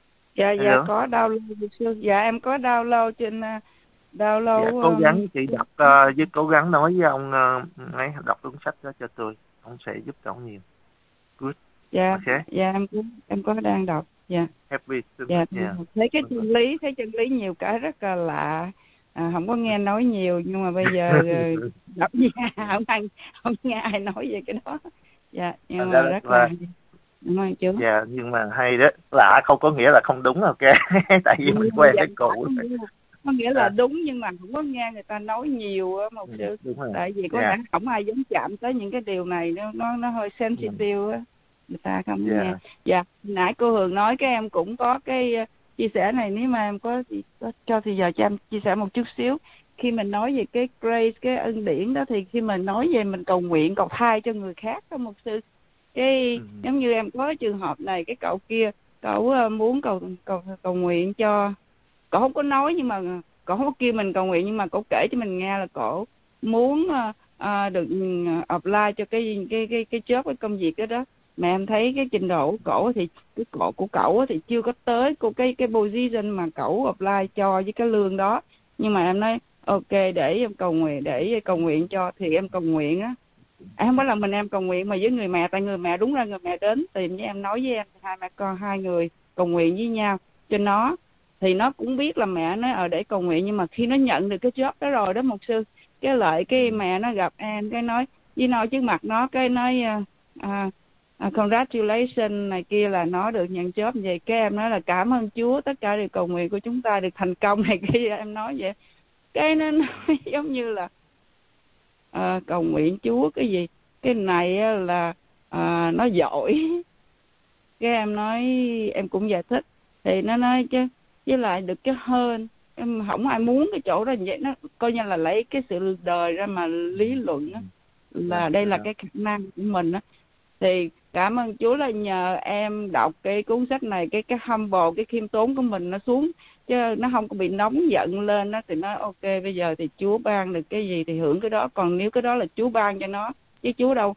Dạ dạ Hello? Có download. Dạ em có download trên uh, download. Dạ, cố gắng chị đọc uh, với cố gắng nói với ông uh, ấy đọc cuốn sách đó cho tôi, ông sẽ giúp cho ông nhiều. Good. Dạ. Okay. Dạ em cũng em có đang đọc. Dạ. Happy. Dạ. Yeah. Thấy cái chân lý, thấy chân lý nhiều cái rất là lạ. À, không có nghe nói nhiều, nhưng mà bây giờ đọc gì không ăn không nghe ai nói về cái đó. Dạ, nhưng mà rất là đúng rồi chú. Dạ, nhưng mà hay đó, lạ không có nghĩa là không đúng. Ok. Tại vì mình quen cái cũ. Có nghĩa là à. Đúng, nhưng mà không có nghe người ta nói nhiều á một sư. Ừ, tại vì có lẽ yeah. Không ai dám chạm tới những cái điều này, nó nó nó hơi sensitive á, ừ. Người ta không yeah. Nghe. Dạ, nãy cô Hường nói cái em cũng có cái chia sẻ này, nếu mà em có, có cho thì giờ cho em chia sẻ một chút xíu. Khi mình nói về cái grace, cái ân điển đó, thì khi mình nói về mình cầu nguyện, cầu thai cho người khác đó một sư, cái ừ. Giống như em có trường hợp này, cái cậu kia cậu muốn cầu cầu cầu nguyện cho, cậu không có nói nhưng mà cậu không có kêu mình cầu nguyện, nhưng mà cậu kể cho mình nghe là cậu muốn uh, uh, được apply cho cái cái cái cái job, cái công việc đó đó. Mà em thấy cái trình độ của cậu thì cái cậu của cậu thì chưa có tới của cái cái position mà cậu apply cho với cái lương đó. Nhưng mà em nói ok, để em cầu nguyện, để cầu nguyện cho, thì em cầu nguyện á. Em không phải là mình em cầu nguyện mà với người mẹ, tại người mẹ đúng ra người mẹ đến tìm với em, nói với em, hai mẹ con hai người cầu nguyện với nhau cho nó, thì nó cũng biết là mẹ nó ở để cầu nguyện. Nhưng mà khi nó nhận được cái job đó rồi đó một sư, cái lại cái mẹ nó gặp em, cái nói với nó trước mặt nó, cái nói uh, uh, congratulations này kia, là nó được nhận job vậy. Cái em nói là cảm ơn Chúa, tất cả điều cầu nguyện của chúng ta được thành công này kia, em nói vậy. Cái nó nói giống như là uh, cầu nguyện Chúa cái gì, cái này là uh, nó giỏi. Cái em nói, em cũng giải thích, thì nó nói chứ với lại được cái hơn, em không ai muốn cái chỗ đó vậy. Nó coi như là lấy cái sự đời ra mà lý luận đó, là đây là cái khả năng của mình đó. Thì cảm ơn Chúa là nhờ em đọc cái cuốn sách này, cái cái humble, cái khiêm tốn của mình nó xuống, chứ nó không có bị nóng giận lên đó. Thì nói ok, bây giờ thì Chúa ban được cái gì thì hưởng cái đó, còn nếu cái đó là Chúa ban cho nó, chứ Chúa đâu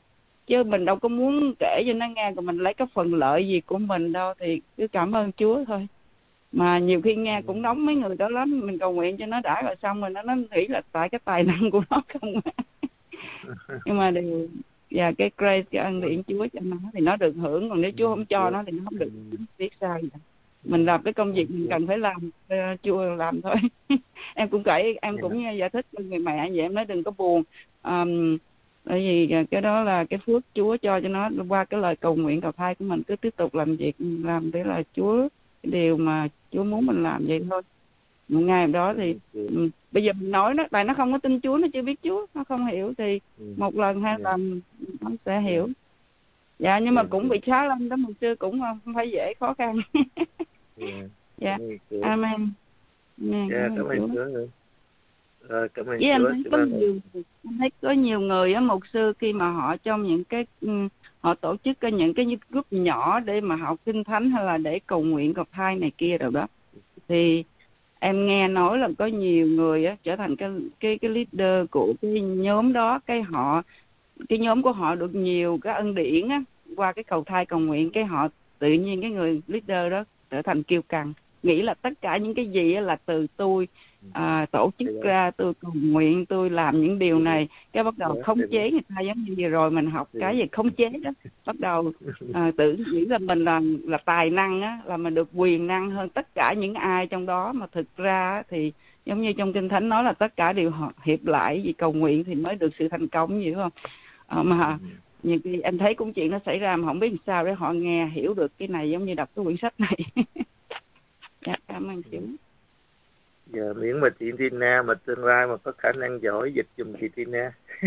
chứ mình đâu có muốn kể cho nó nghe rồi mình lấy cái phần lợi gì của mình đâu, thì cứ cảm ơn Chúa thôi. Mà nhiều khi nghe cũng nóng mấy người đó lắm, mình cầu nguyện cho nó đã rồi xong rồi nó nó nghĩ là tại cái tài năng của nó không. Nhưng mà điều và cái grace, cái ân điển Chúa cho nó thì nó được hưởng, còn nếu Chúa không cho nó thì nó không được biết sao vậy. Mình làm cái công việc mình cần phải làm, uh, Chúa làm thôi. Em cũng kể, em cũng giải thích cho người mẹ vậy, em nói đừng có buồn, um, bởi vì cái đó là cái phước Chúa cho cho nó qua cái lời cầu nguyện cầu thai của mình, cứ tiếp tục làm việc, làm để là Chúa cái điều mà Chúa muốn mình làm vậy thôi. Một ngày đó thì um, bây giờ mình nói nó, tại nó không có tin Chúa, nó chưa biết Chúa, nó không hiểu thì một lần hai lần nó sẽ hiểu. Dạ, nhưng mà cũng bị xá lâm đó, một xưa cũng không phải dễ, khó khăn. Dạ, amen. Dạ, cảm ơn Chúa. Rồi, cảm ơn Chúa. Em thấy có ơn. nhiều, em thấy có nhiều người á, một sư khi mà họ trong những cái họ tổ chức cái những cái group nhỏ để mà học kinh thánh hay là để cầu nguyện cầu thai này kia rồi đó, thì em nghe nói là có nhiều người á trở thành cái cái cái leader của cái nhóm đó, cái họ cái nhóm của họ được nhiều cái ân điển á qua cái cầu thai cầu nguyện, cái họ tự nhiên cái người leader đó trở thành kiêu căng, nghĩ là tất cả những cái gì là từ tôi à, tổ chức ra, tôi cầu nguyện, tôi làm những điều này, cái bắt đầu khống chế người ta, giống như vừa rồi mình học cái gì khống chế đó, bắt đầu à, tự nghĩ là mình là là tài năng á, là mình được quyền năng hơn tất cả những ai trong đó, mà thực ra thì giống như trong Kinh Thánh nói là tất cả đều hiệp lại vì cầu nguyện thì mới được sự thành công, vậy không? À, mà nhiều khi em thấy cũng chuyện nó xảy ra mà không biết làm sao để họ nghe hiểu được cái này, giống như đọc cái quyển sách này. Dạ, cảm ơn chị. Giờ miễn mà chị Tina mà tương lai mà có khả năng giỏi dịch giùm chị Tina.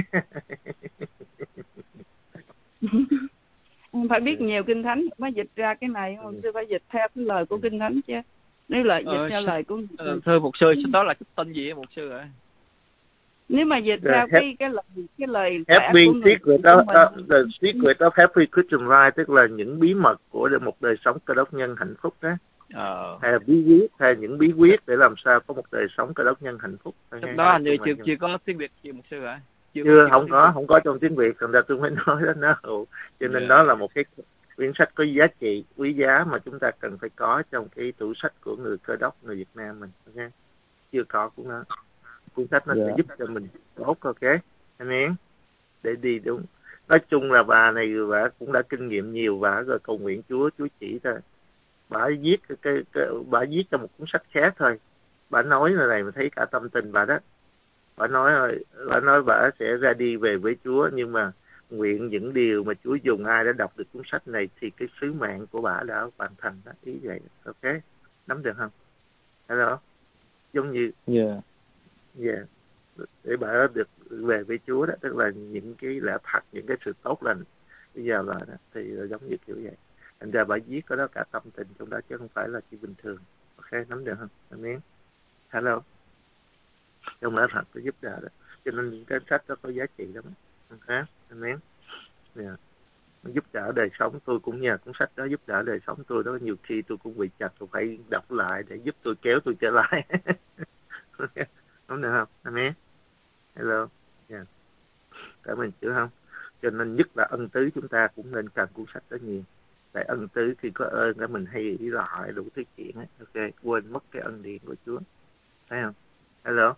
Phải biết nhiều kinh thánh mới dịch ra cái này, không sư phải dịch theo cái lời của kinh thánh chứ. Nếu lời dịch ờ, theo lời của ờ, thưa mục sư, đó là cái tên gì mục sư ạ? Nếu mà dịch theo cái cái lời cái lời Happy Secret of the Secret of Happy Christian Life, tức là những bí mật của một đời sống cơ đốc nhân hạnh phúc đó. Ờ. Hay là bí quyết, hay những bí quyết để làm sao có một đời sống cơ đốc nhân hạnh phúc. Đó hình như chưa chưa có tiếng Việt gì mục sư ạ? Chưa, chưa không có, không có trong tiếng Việt, thành ra tôi mới nói đó nó. Cho nên yeah. Đó là một cái quyển sách có giá trị, quý giá mà chúng ta cần phải có trong cái tủ sách của người cơ đốc, người Việt Nam mình. Okay? Chưa có cũng nó. Cuốn sách nó yeah. sẽ giúp cho mình tốt, ok, amen, để đi đúng. Nói chung là bà này bà cũng đã kinh nghiệm nhiều, và rồi cầu nguyện Chúa, Chúa chỉ thôi. Bà viết cái, cái, cái bà viết trong một cuốn sách khác thôi. Bà nói là này mà thấy cả tâm tình bà đó. Bà nói rồi, bà nói bà sẽ ra đi về với Chúa, nhưng mà nguyện những điều mà Chúa dùng ai đã đọc được cuốn sách này thì cái sứ mạng của bà đã hoàn thành đó, ý vậy, ok, nắm được không? Hello, giống như yeah. Yeah. Để bà được về với Chúa đó, tức là những cái lẽ thật, những cái sự tốt lành bây giờ là đó, thì giống như kiểu vậy. Thành ra bà viết có đó cả tâm tình trong đó chứ không phải là chỉ bình thường. Ok, nắm được không? Amen. Hello. Trong lẽ thật nó giúp đỡ đó. Cho nên cái sách đó có giá trị lắm. Ok, amen. Yeah. Nó giúp đỡ đời sống tôi, cũng nhờ cuốn sách đó giúp đỡ đời sống tôi đó. Nhiều khi tôi cũng bị chặt, tôi phải đọc lại để giúp tôi kéo tôi trở lại. Đúng được không? Amen. Hello. Yeah. Cảm ơn Chúa không? Cho nên nhất là ân tứ chúng ta cũng nên cần cuốn sách đó nhiều. Tại ân tứ khi có ơn đó mình hay nghĩ lại đủ thứ chuyện ấy. Ok, quên mất cái ân điển của Chúa. Thấy không? Hello.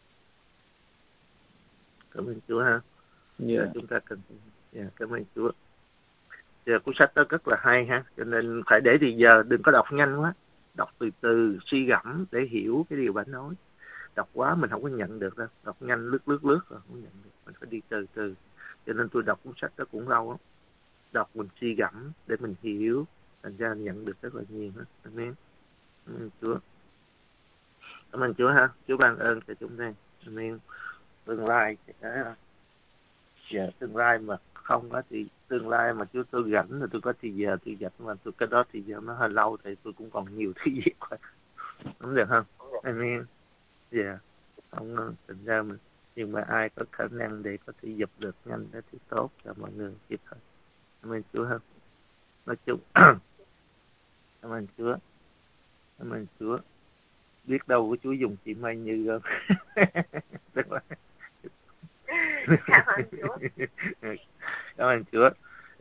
Cảm ơn Chúa ha. Yeah. Chúng ta cần. Yeah, cảm ơn Chúa. Giờ cuốn sách đó rất là hay ha. Cho nên phải để thì giờ đừng có đọc nhanh quá. Đọc từ từ, suy gẫm để hiểu cái điều bạn nói. Đọc quá mình không có nhận được đâu, đọc nhanh lướt lướt lướt rồi không nhận được, mình phải đi từ từ. Cho nên tôi đọc cuốn sách đó cũng lâu lắm, đọc mình suy gẫm để mình hiểu, thành ra nhận được rất là nhiều hết. Amen. Cảm ơn Chúa, cảm ơn Chúa ha. Chúa ban ơn cho chúng ta. Amen. Tương lai cái giờ tương lai mà không có thì tương lai mà Chúa tôi rảnh rồi tôi có thì giờ tôi dạch, mà tôi cái đó thì giờ nó hơi lâu thì tôi cũng còn nhiều thứ việc quá, đúng được không? Amen. Dạ, yeah. Không thành ra mình, nhưng mà ai có khả năng để có thể giúp được nhanh đó thì tốt cho mọi người kịp thời. Cảm ơn Chúa không? Nói chung cảm ơn Chúa, cảm ơn Chúa. Biết đâu của Chúa dùng chị Mai Như không? Cảm ơn Chúa. Cảm ơn Chúa.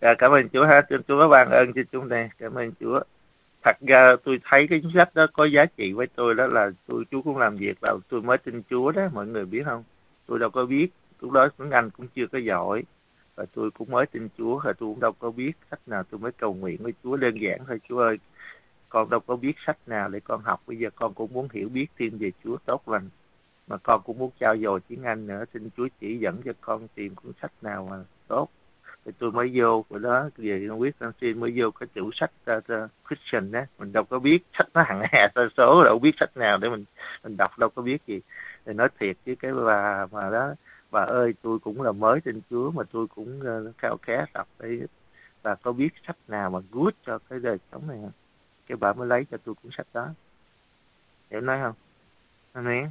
Dạ, cảm ơn Chúa ha, xin Chúa ban ơn cho chúng ta, cảm ơn Chúa. Thật ra tôi thấy cái cuốn sách đó có giá trị với tôi, đó là tôi Chúa cũng làm việc là tôi mới tin Chúa đó, mọi người biết không? Tôi đâu có biết, lúc đó tiếng Anh cũng chưa có giỏi, và tôi cũng mới tin Chúa, và tôi cũng đâu có biết sách nào, tôi mới cầu nguyện với Chúa đơn giản thôi: Chúa ơi, con đâu có biết sách nào để con học, bây giờ con cũng muốn hiểu biết thêm về Chúa tốt lành, mà con cũng muốn trau dồi tiếng Anh nữa, xin Chúa chỉ dẫn cho con tìm cuốn sách nào mà tốt. Thì tôi mới vô của đó về không biết xin mới vô cái chủ sách uh, uh, Christian đó, mình đâu có biết sách nó hằng hà sa số, đâu biết sách nào để mình mình đọc, đâu có biết gì. Thì nói thiệt với cái bà mà đó: bà ơi, tôi cũng là mới tin Chúa mà tôi cũng uh, khao khát đọc đấy, bà có biết sách nào mà good cho cái đời sống này không? Cái bà mới lấy cho tôi cuốn sách đó. Hiểu nói không? Amen.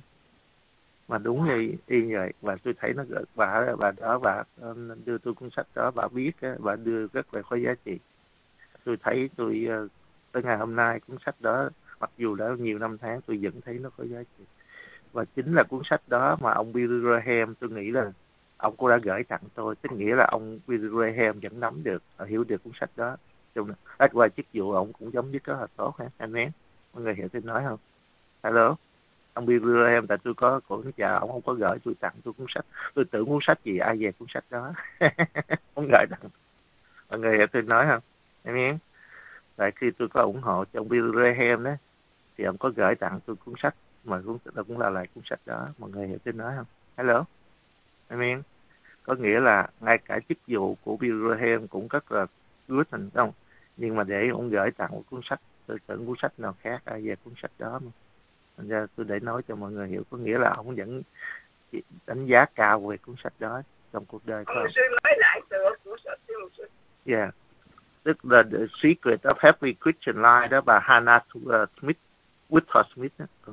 Mà đúng như y vậy, và tôi thấy nó bà bà đó bà đưa tôi cuốn sách đó, bà biết bà đưa rất là có giá trị. Tôi thấy tôi tới ngày hôm nay cuốn sách đó, mặc dù đã nhiều năm tháng, tôi vẫn thấy nó có giá trị. Và chính là cuốn sách đó mà ông Billy Graham, tôi nghĩ là ông cũng đã gửi tặng tôi, tức nghĩa là ông Billy Graham vẫn nắm được, hiểu được cuốn sách đó. Ít qua chức vụ ông cũng giống như rất là tốt ha, anh em. Mọi người hiểu tôi nói không? Hello. Ông Billy Graham, tại tôi có cuốn chào, ông không có gửi tôi tặng tôi cuốn sách. Tôi tưởng cuốn sách gì ai về cuốn sách đó. Không gửi tặng. Mọi người hiểu tôi nói không? Em biết. Tại khi tôi có ủng hộ cho ông Billy Graham đó, thì ông có gửi tặng tôi cuốn sách, mà cuốn sách đó cũng là lại cuốn sách đó. Mọi người hiểu tôi nói không? Hello. Em biết. Có nghĩa là ngay cả chức vụ của Billy Graham cũng rất là good thành công. Nhưng mà để ông gửi tặng một cuốn sách, tôi tưởng cuốn sách nào khác ai về cuốn sách đó mà. Thành ra tôi để nói cho mọi người hiểu, có nghĩa là ông vẫn đánh giá cao về cuốn sách đó trong cuộc đời của ông. Sư nói lại từ cuốn sách sư một sư. Yeah, tức là The Secret of Happy Christian Life đó, bà Hannah Smith, Whitford Smith đó. Ừ.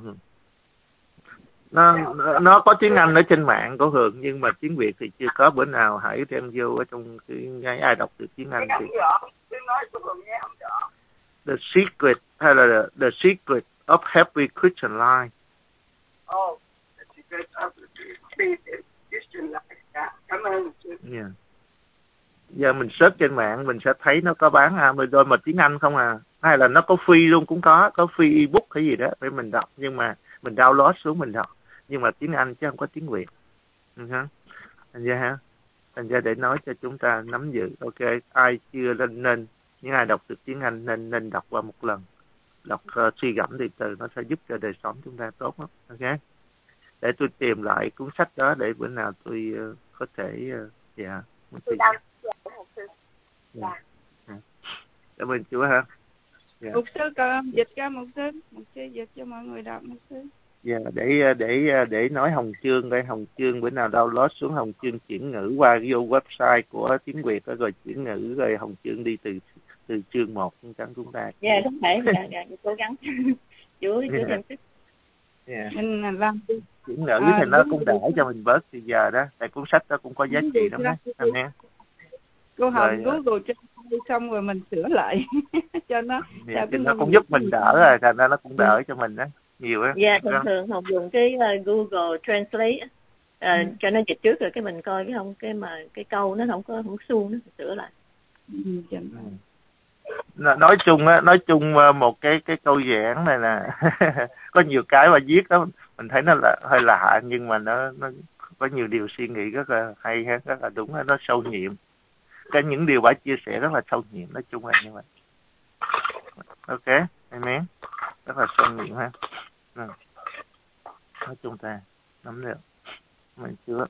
Nó, nó có tiếng Anh ở trên mạng của Hường, nhưng mà tiếng Việt thì chưa có. Bữa nào hãy đem vô ở trong cái ngay ai đọc được tiếng Anh thì The Secret hay là The, the Secret of Happy Christian Life. Oh, The Secret of Happy Christian Life. Cảm ơn. Yeah. Giờ mình search trên mạng mình sẽ thấy nó có bán Amazon mà tiếng Anh không à, hay là nó có free luôn cũng có, có free ebook hay gì đó để mình đọc, nhưng mà mình download xuống mình đọc, nhưng mà tiếng Anh chứ không có tiếng Việt. Uh-huh. Thành ra ha, thành ra để nói cho chúng ta nắm giữ. Ok, ai chưa nên nên những ai đọc được tiếng Anh nên nên đọc qua một lần, đọc uh, suy gẫm từ từ, nó sẽ giúp cho đời sống chúng ta tốt lắm. Ok, để tôi tìm lại cuốn sách đó để bữa nào tôi uh, có thể uh, dạ tôi đang một sư. Dạ. Cảm ơn Chúa ha. Dạ. Mục sư cần dịch ra một sư, một sư dịch cho mọi người đọc một sư. Dạ, để để để nói Hồng Chương đây, Hồng Chương bữa nào download xuống Hồng Chương chuyển ngữ qua vô website của tiếng Việt đó, rồi chuyển ngữ rồi Hồng Chương đi từ từ chương một chẳng chúng ta. Dạ yeah, không thể, dạ dạ cố gắng. Chúa Chúa thêm sức. Dạ. Mình làm chuyển ngữ à, thì nó cũng đỡ cho mình bớt thì giờ đó, tại cuốn sách đó cũng có giá trị lắm đó anh em. Cô Hồng Google cho xong rồi mình sửa lại cho nó dạ, thì nó cũng giúp mình đỡ rồi, thành ra nó cũng đỡ cho mình đó nhiều á. Dạ, thường thường Hồng dùng cái uh, Google Translate uh, ừ. cho nó dịch trước rồi cái mình coi cái không cái mà cái câu nó không có không suông, nó sửa lại. Ừ. Nói chung á, nói chung một cái cái câu giảng này là có nhiều cái mà viết đó mình thấy nó là hơi lạ, nhưng mà nó nó có nhiều điều suy nghĩ rất là hay, rất là đúng, nó sâu nhiệm. Cái những điều bà chia sẻ rất là sâu nhiệm, nói chung là như vậy. Ok, amen. Rất là sâu nhiệm ha. Ừ. Nói chung ta nắm được mình chưa.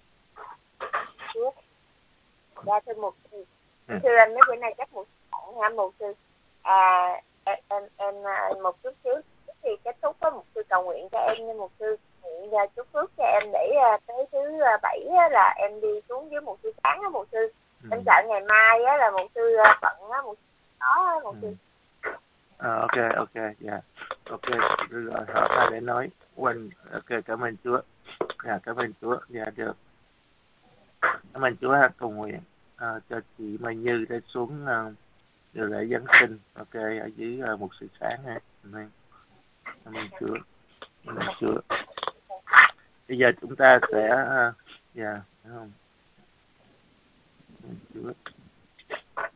Dạ thưa một sư. Ừ. Thưa anh mấy bữa nay chắc một bạn ha một sư. À em em, em một chút xíu thì kết thúc có một sư cầu nguyện cho em, như một sư nguyện ra chúc phước cho em để tới thứ bảy là em đi xuống dưới một sư sáng á một sư. Ừ. Em sợ ngày mai á là một sư bận á một đó một sư. Ừ. À, ok ok dạ yeah. Ok rồi họ ta để nói quên. Ok, cảm ơn Chúa. Dạ yeah, cảm ơn Chúa. Dạ yeah, được. Cảm ơn Chúa ha, cầu nguyện à, cho chị Mai Như để xuống uh, điều lễ Giáng sinh. Ok, ở dưới uh, một sự sáng ha. Amen. Cảm ơn Chúa. Cảm ơn Chúa. Bây giờ chúng ta sẽ dạ uh, yeah, không? Chúa.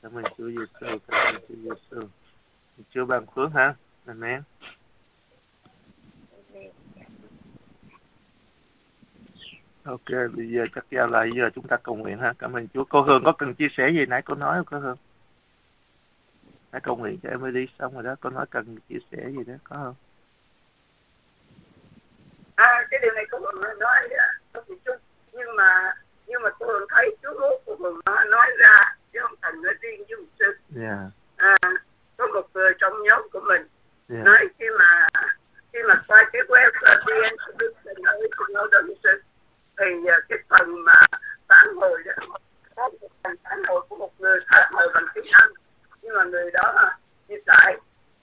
Cảm ơn Chúa Giêsu, cảm ơn Chúa Giêsu. Chúa ban phước hả? Amen. Ok, bây giờ chắc giao lại giờ chúng ta cầu nguyện ha. Cảm ơn Chúa. Cô Hương có cần chia sẻ gì nãy cô nói không cô Hương? Nãy cầu nguyện cho em mới đi xong rồi đó. Cô nói cần chia sẻ gì đó có không? À, cái điều này cô Hương nói không bị chút, nhưng mà nhưng mà cô Hương thấy Chúa muốn cô Hương nói ra chứ không thành nói riêng với một sư. Yeah. À, có một người trong nhóm của mình Yeah. nói khi mà khi mà qua cái web vê en Solution ở Trung Đông sư thì cái phần mà phản hồi đó có một phần phản hồi của một người phản hồi bằng tiếng Anh, nhưng mà người đó hiện tại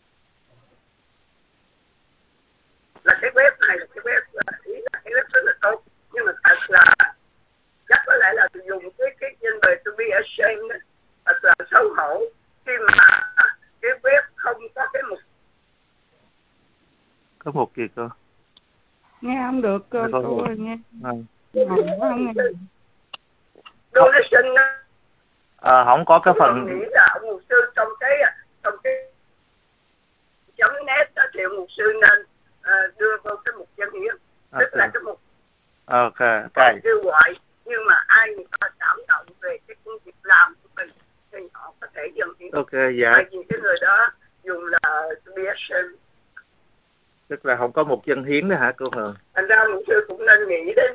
là cái web này là cái web ý là cái web rất là tốt, nhưng mà thật là chắc có lẽ là dùng cái cái nhân đề to be ashamed đó, thật là xấu hổ khi mà cái web không có cái mục. Có một gì cô? Nghe không được cô, cô, cô nghe. À. Không, không nghe. Donation à, không có cái phần. Nghĩ là ông mục sư trong cái trong cái chấm net đó thì ông mục sư nên uh, đưa vào cái mục dân hiến, okay. Tức là cái mục ok okay. kêu gọi, nhưng mà ai người ta cảm động về cái công việc làm của mình thì họ có thể dân hiến. Ok, dạ. Bởi vì cái người đó dùng là creation, tức là không có một dân hiến đó hả cô Hường? Thành ra mục sư cũng nên nghĩ đến.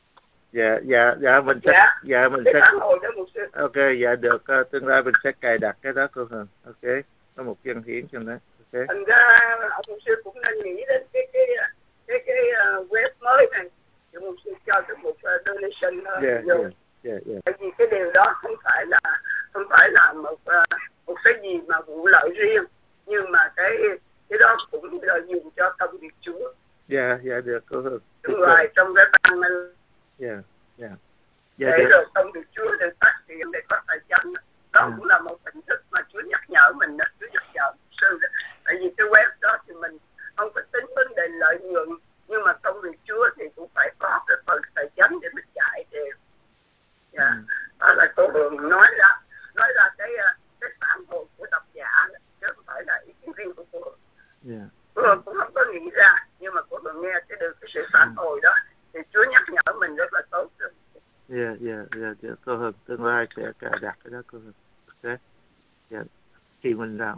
Dạ dạ dạ mình sẽ dạ, dạ mình sẽ ok dạ được uh, tương lai mình sẽ cài đặt cái đó cô Hường. Ok, có một dân hiến trong đó. Ok. Thành ra ông mục sư cũng nên nghĩ đến cái cái cái cái uh, web mới này, thì mục sư cho cái một uh, donation uh, yeah, vô. Yeah, yeah, yeah. Bởi vì cái điều đó không phải là không phải là một uh, một cái gì mà vụ lợi riêng, nhưng mà cái cái đó cũng là dùng cho công việc Chúa. Dạ dạ được cô Hường. Đúng rồi, trong cái ban này. Dạ dạ. Để rồi công việc Chúa được phát triển để có tài chánh. Đó yeah. cũng là một hình thức mà Chúa nhắc nhở mình đó, Chúa nhắc nhở sư đó. Tại vì cái web đó thì mình không có tính vấn đề lợi nhuận, nhưng mà công việc Chúa thì cũng phải có cái phần tài chánh để mình chạy đều. Dạ. Yeah. Mm. Đó là cô Hường nói ra, nói ra cái cái phản hồi của độc giả đó, chứ không phải là ý kiến riêng của cô Hường. Yeah. Cô Hường cũng không có nghĩ ra, nhưng mà cô Hường nghe cái được cái sự phản hồi đó thì Chúa nhắc nhở mình rất là tốt. Dạ dạ dạ dạ cô Hường tương lai sẽ cài đặt cái đó cô Hường. Ok. Dạ. Khi mình làm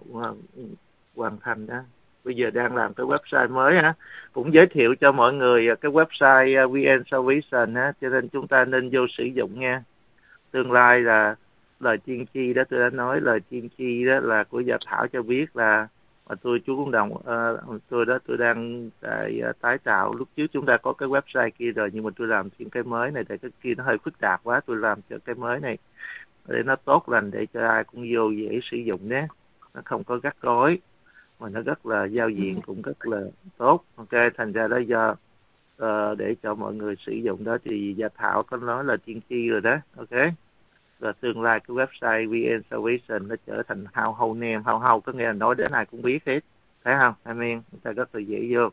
hoàn thành đó. Bây giờ đang làm cái website mới á, cũng giới thiệu cho mọi người cái website vê en Salvation á, cho nên chúng ta nên vô sử dụng nha. Tương lai là lời tiên tri đó tôi đã nói, lời tiên tri đó là của Gia Thảo cho biết là mà tôi chú cũng đồng uh, tôi đó tôi đang tại uh, tái tạo. Lúc trước chúng ta có cái website kia rồi, nhưng mà tôi làm trên cái mới này, tại cái kia nó hơi phức tạp quá, tôi làm cho cái mới này để nó tốt lành, để cho ai cũng vô dễ sử dụng nhé, nó không có gắt gối mà nó rất là giao diện cũng rất là tốt. Ok, thành ra đó do uh, để cho mọi người sử dụng đó thì Gia Thảo có nói là tiên tri rồi đó. Ok, và tương lai cái website vê en Salvation nó trở thành household name. Household có nghĩa là nói đến ai cũng biết hết, thấy không? Amen. Người ta rất là dễ vô.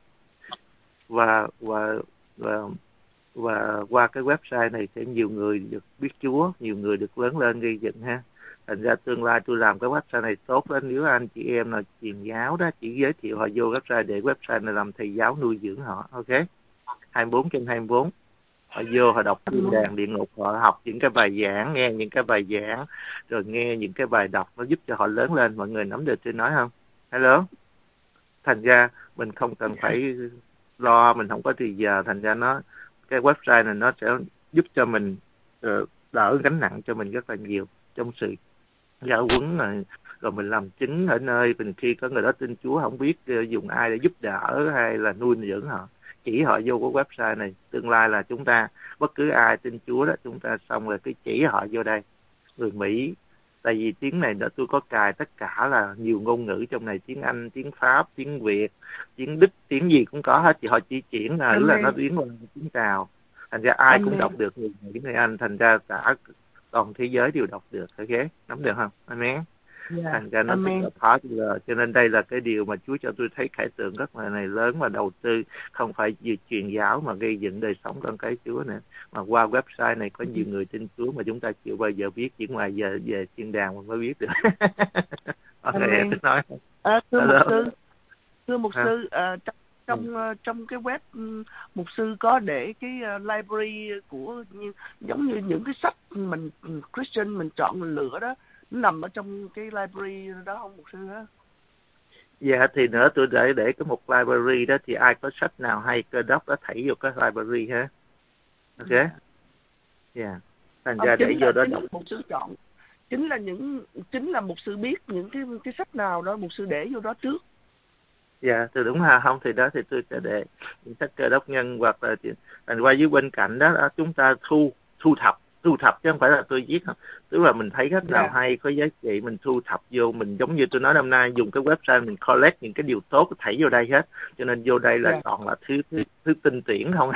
Và và và và qua cái website này sẽ nhiều người được biết Chúa, nhiều người được lớn lên gây dựng ha. Thành ra tương lai tôi làm cái website này tốt lên. Nếu anh chị em là truyền giáo đó, chỉ giới thiệu họ vô website để website này làm thầy giáo nuôi dưỡng họ. Ok, hai mươi bốn trên hai mươi bốn. Họ vô họ đọc thiên đàng địa ngục, họ học những cái bài giảng, nghe những cái bài giảng, rồi nghe những cái bài đọc, nó giúp cho họ lớn lên. Mọi người nắm được tôi nói không? Hello. Thành ra mình không cần phải lo, mình không có thời giờ. Thành ra nó cái website này nó sẽ giúp cho mình uh, đỡ gánh nặng cho mình rất là nhiều trong sự giáo huấn này. Rồi mình làm chứng ở nơi mình khi có người đó tin Chúa không biết uh, dùng ai để giúp đỡ hay là nuôi dưỡng họ, chỉ họ vô cái website này. Tương lai là chúng ta bất cứ ai tin Chúa đó, chúng ta xong rồi cứ chỉ họ vô đây. Người Mỹ, tại vì tiếng này đã tôi có cài tất cả là nhiều ngôn ngữ trong này, tiếng Anh, tiếng Pháp, tiếng Việt, tiếng Đức, tiếng gì cũng có hết. Thì họ chỉ chuyển ngữ là nó biến qua tiếng Tàu. Thành ra ai cũng đọc được, người Mỹ, người Anh, thành ra cả toàn thế giới đều đọc được. Ok, nắm được không? Amen. Yeah. Thành ra nó rất là popular, cho nên đây là cái điều mà Chúa cho tôi thấy khải tượng rất là này lớn mà đầu tư không phải vì truyền giáo mà gây dựng đời sống con cái Chúa nữa, mà qua website này có nhiều người tin Chúa mà chúng ta chưa bao giờ biết, chỉ ngoài giờ về thiên đàng mà mới biết được. Okay, tôi nói. À, thưa mục sư, thưa mục sư, à, trong trong, ừ. trong cái web um, mục sư có để cái uh, library của như, giống như những cái sách mình Christian mình chọn mình lựa đó, nó nằm ở trong cái library đó không mục sư hả? Dạ thì nữa tôi để để cái một library đó thì ai có sách nào hay Cơ Đốc đó thảy vô cái library ha. Ok. Dạ. Yeah. Thành ra để vô đó đọc. Mục sư chọn chính là những chính là mục sư biết những cái cái sách nào đó mục sư để vô đó trước. Dạ, thì đúng ha, không thì đó thì tôi sẽ để những sách Cơ Đốc nhân hoặc là thành qua dưới bên cạnh đó, đó chúng ta thu thu thập thu thập chứ không phải là tôi viết không, tức là mình thấy cách nào yeah. hay có giá trị mình thu thập vô, mình giống như tôi nói năm nay dùng cái website mình collect những cái điều tốt thảy vô đây hết, cho nên vô đây là yeah. toàn là thứ thứ, thứ tinh tuyển không.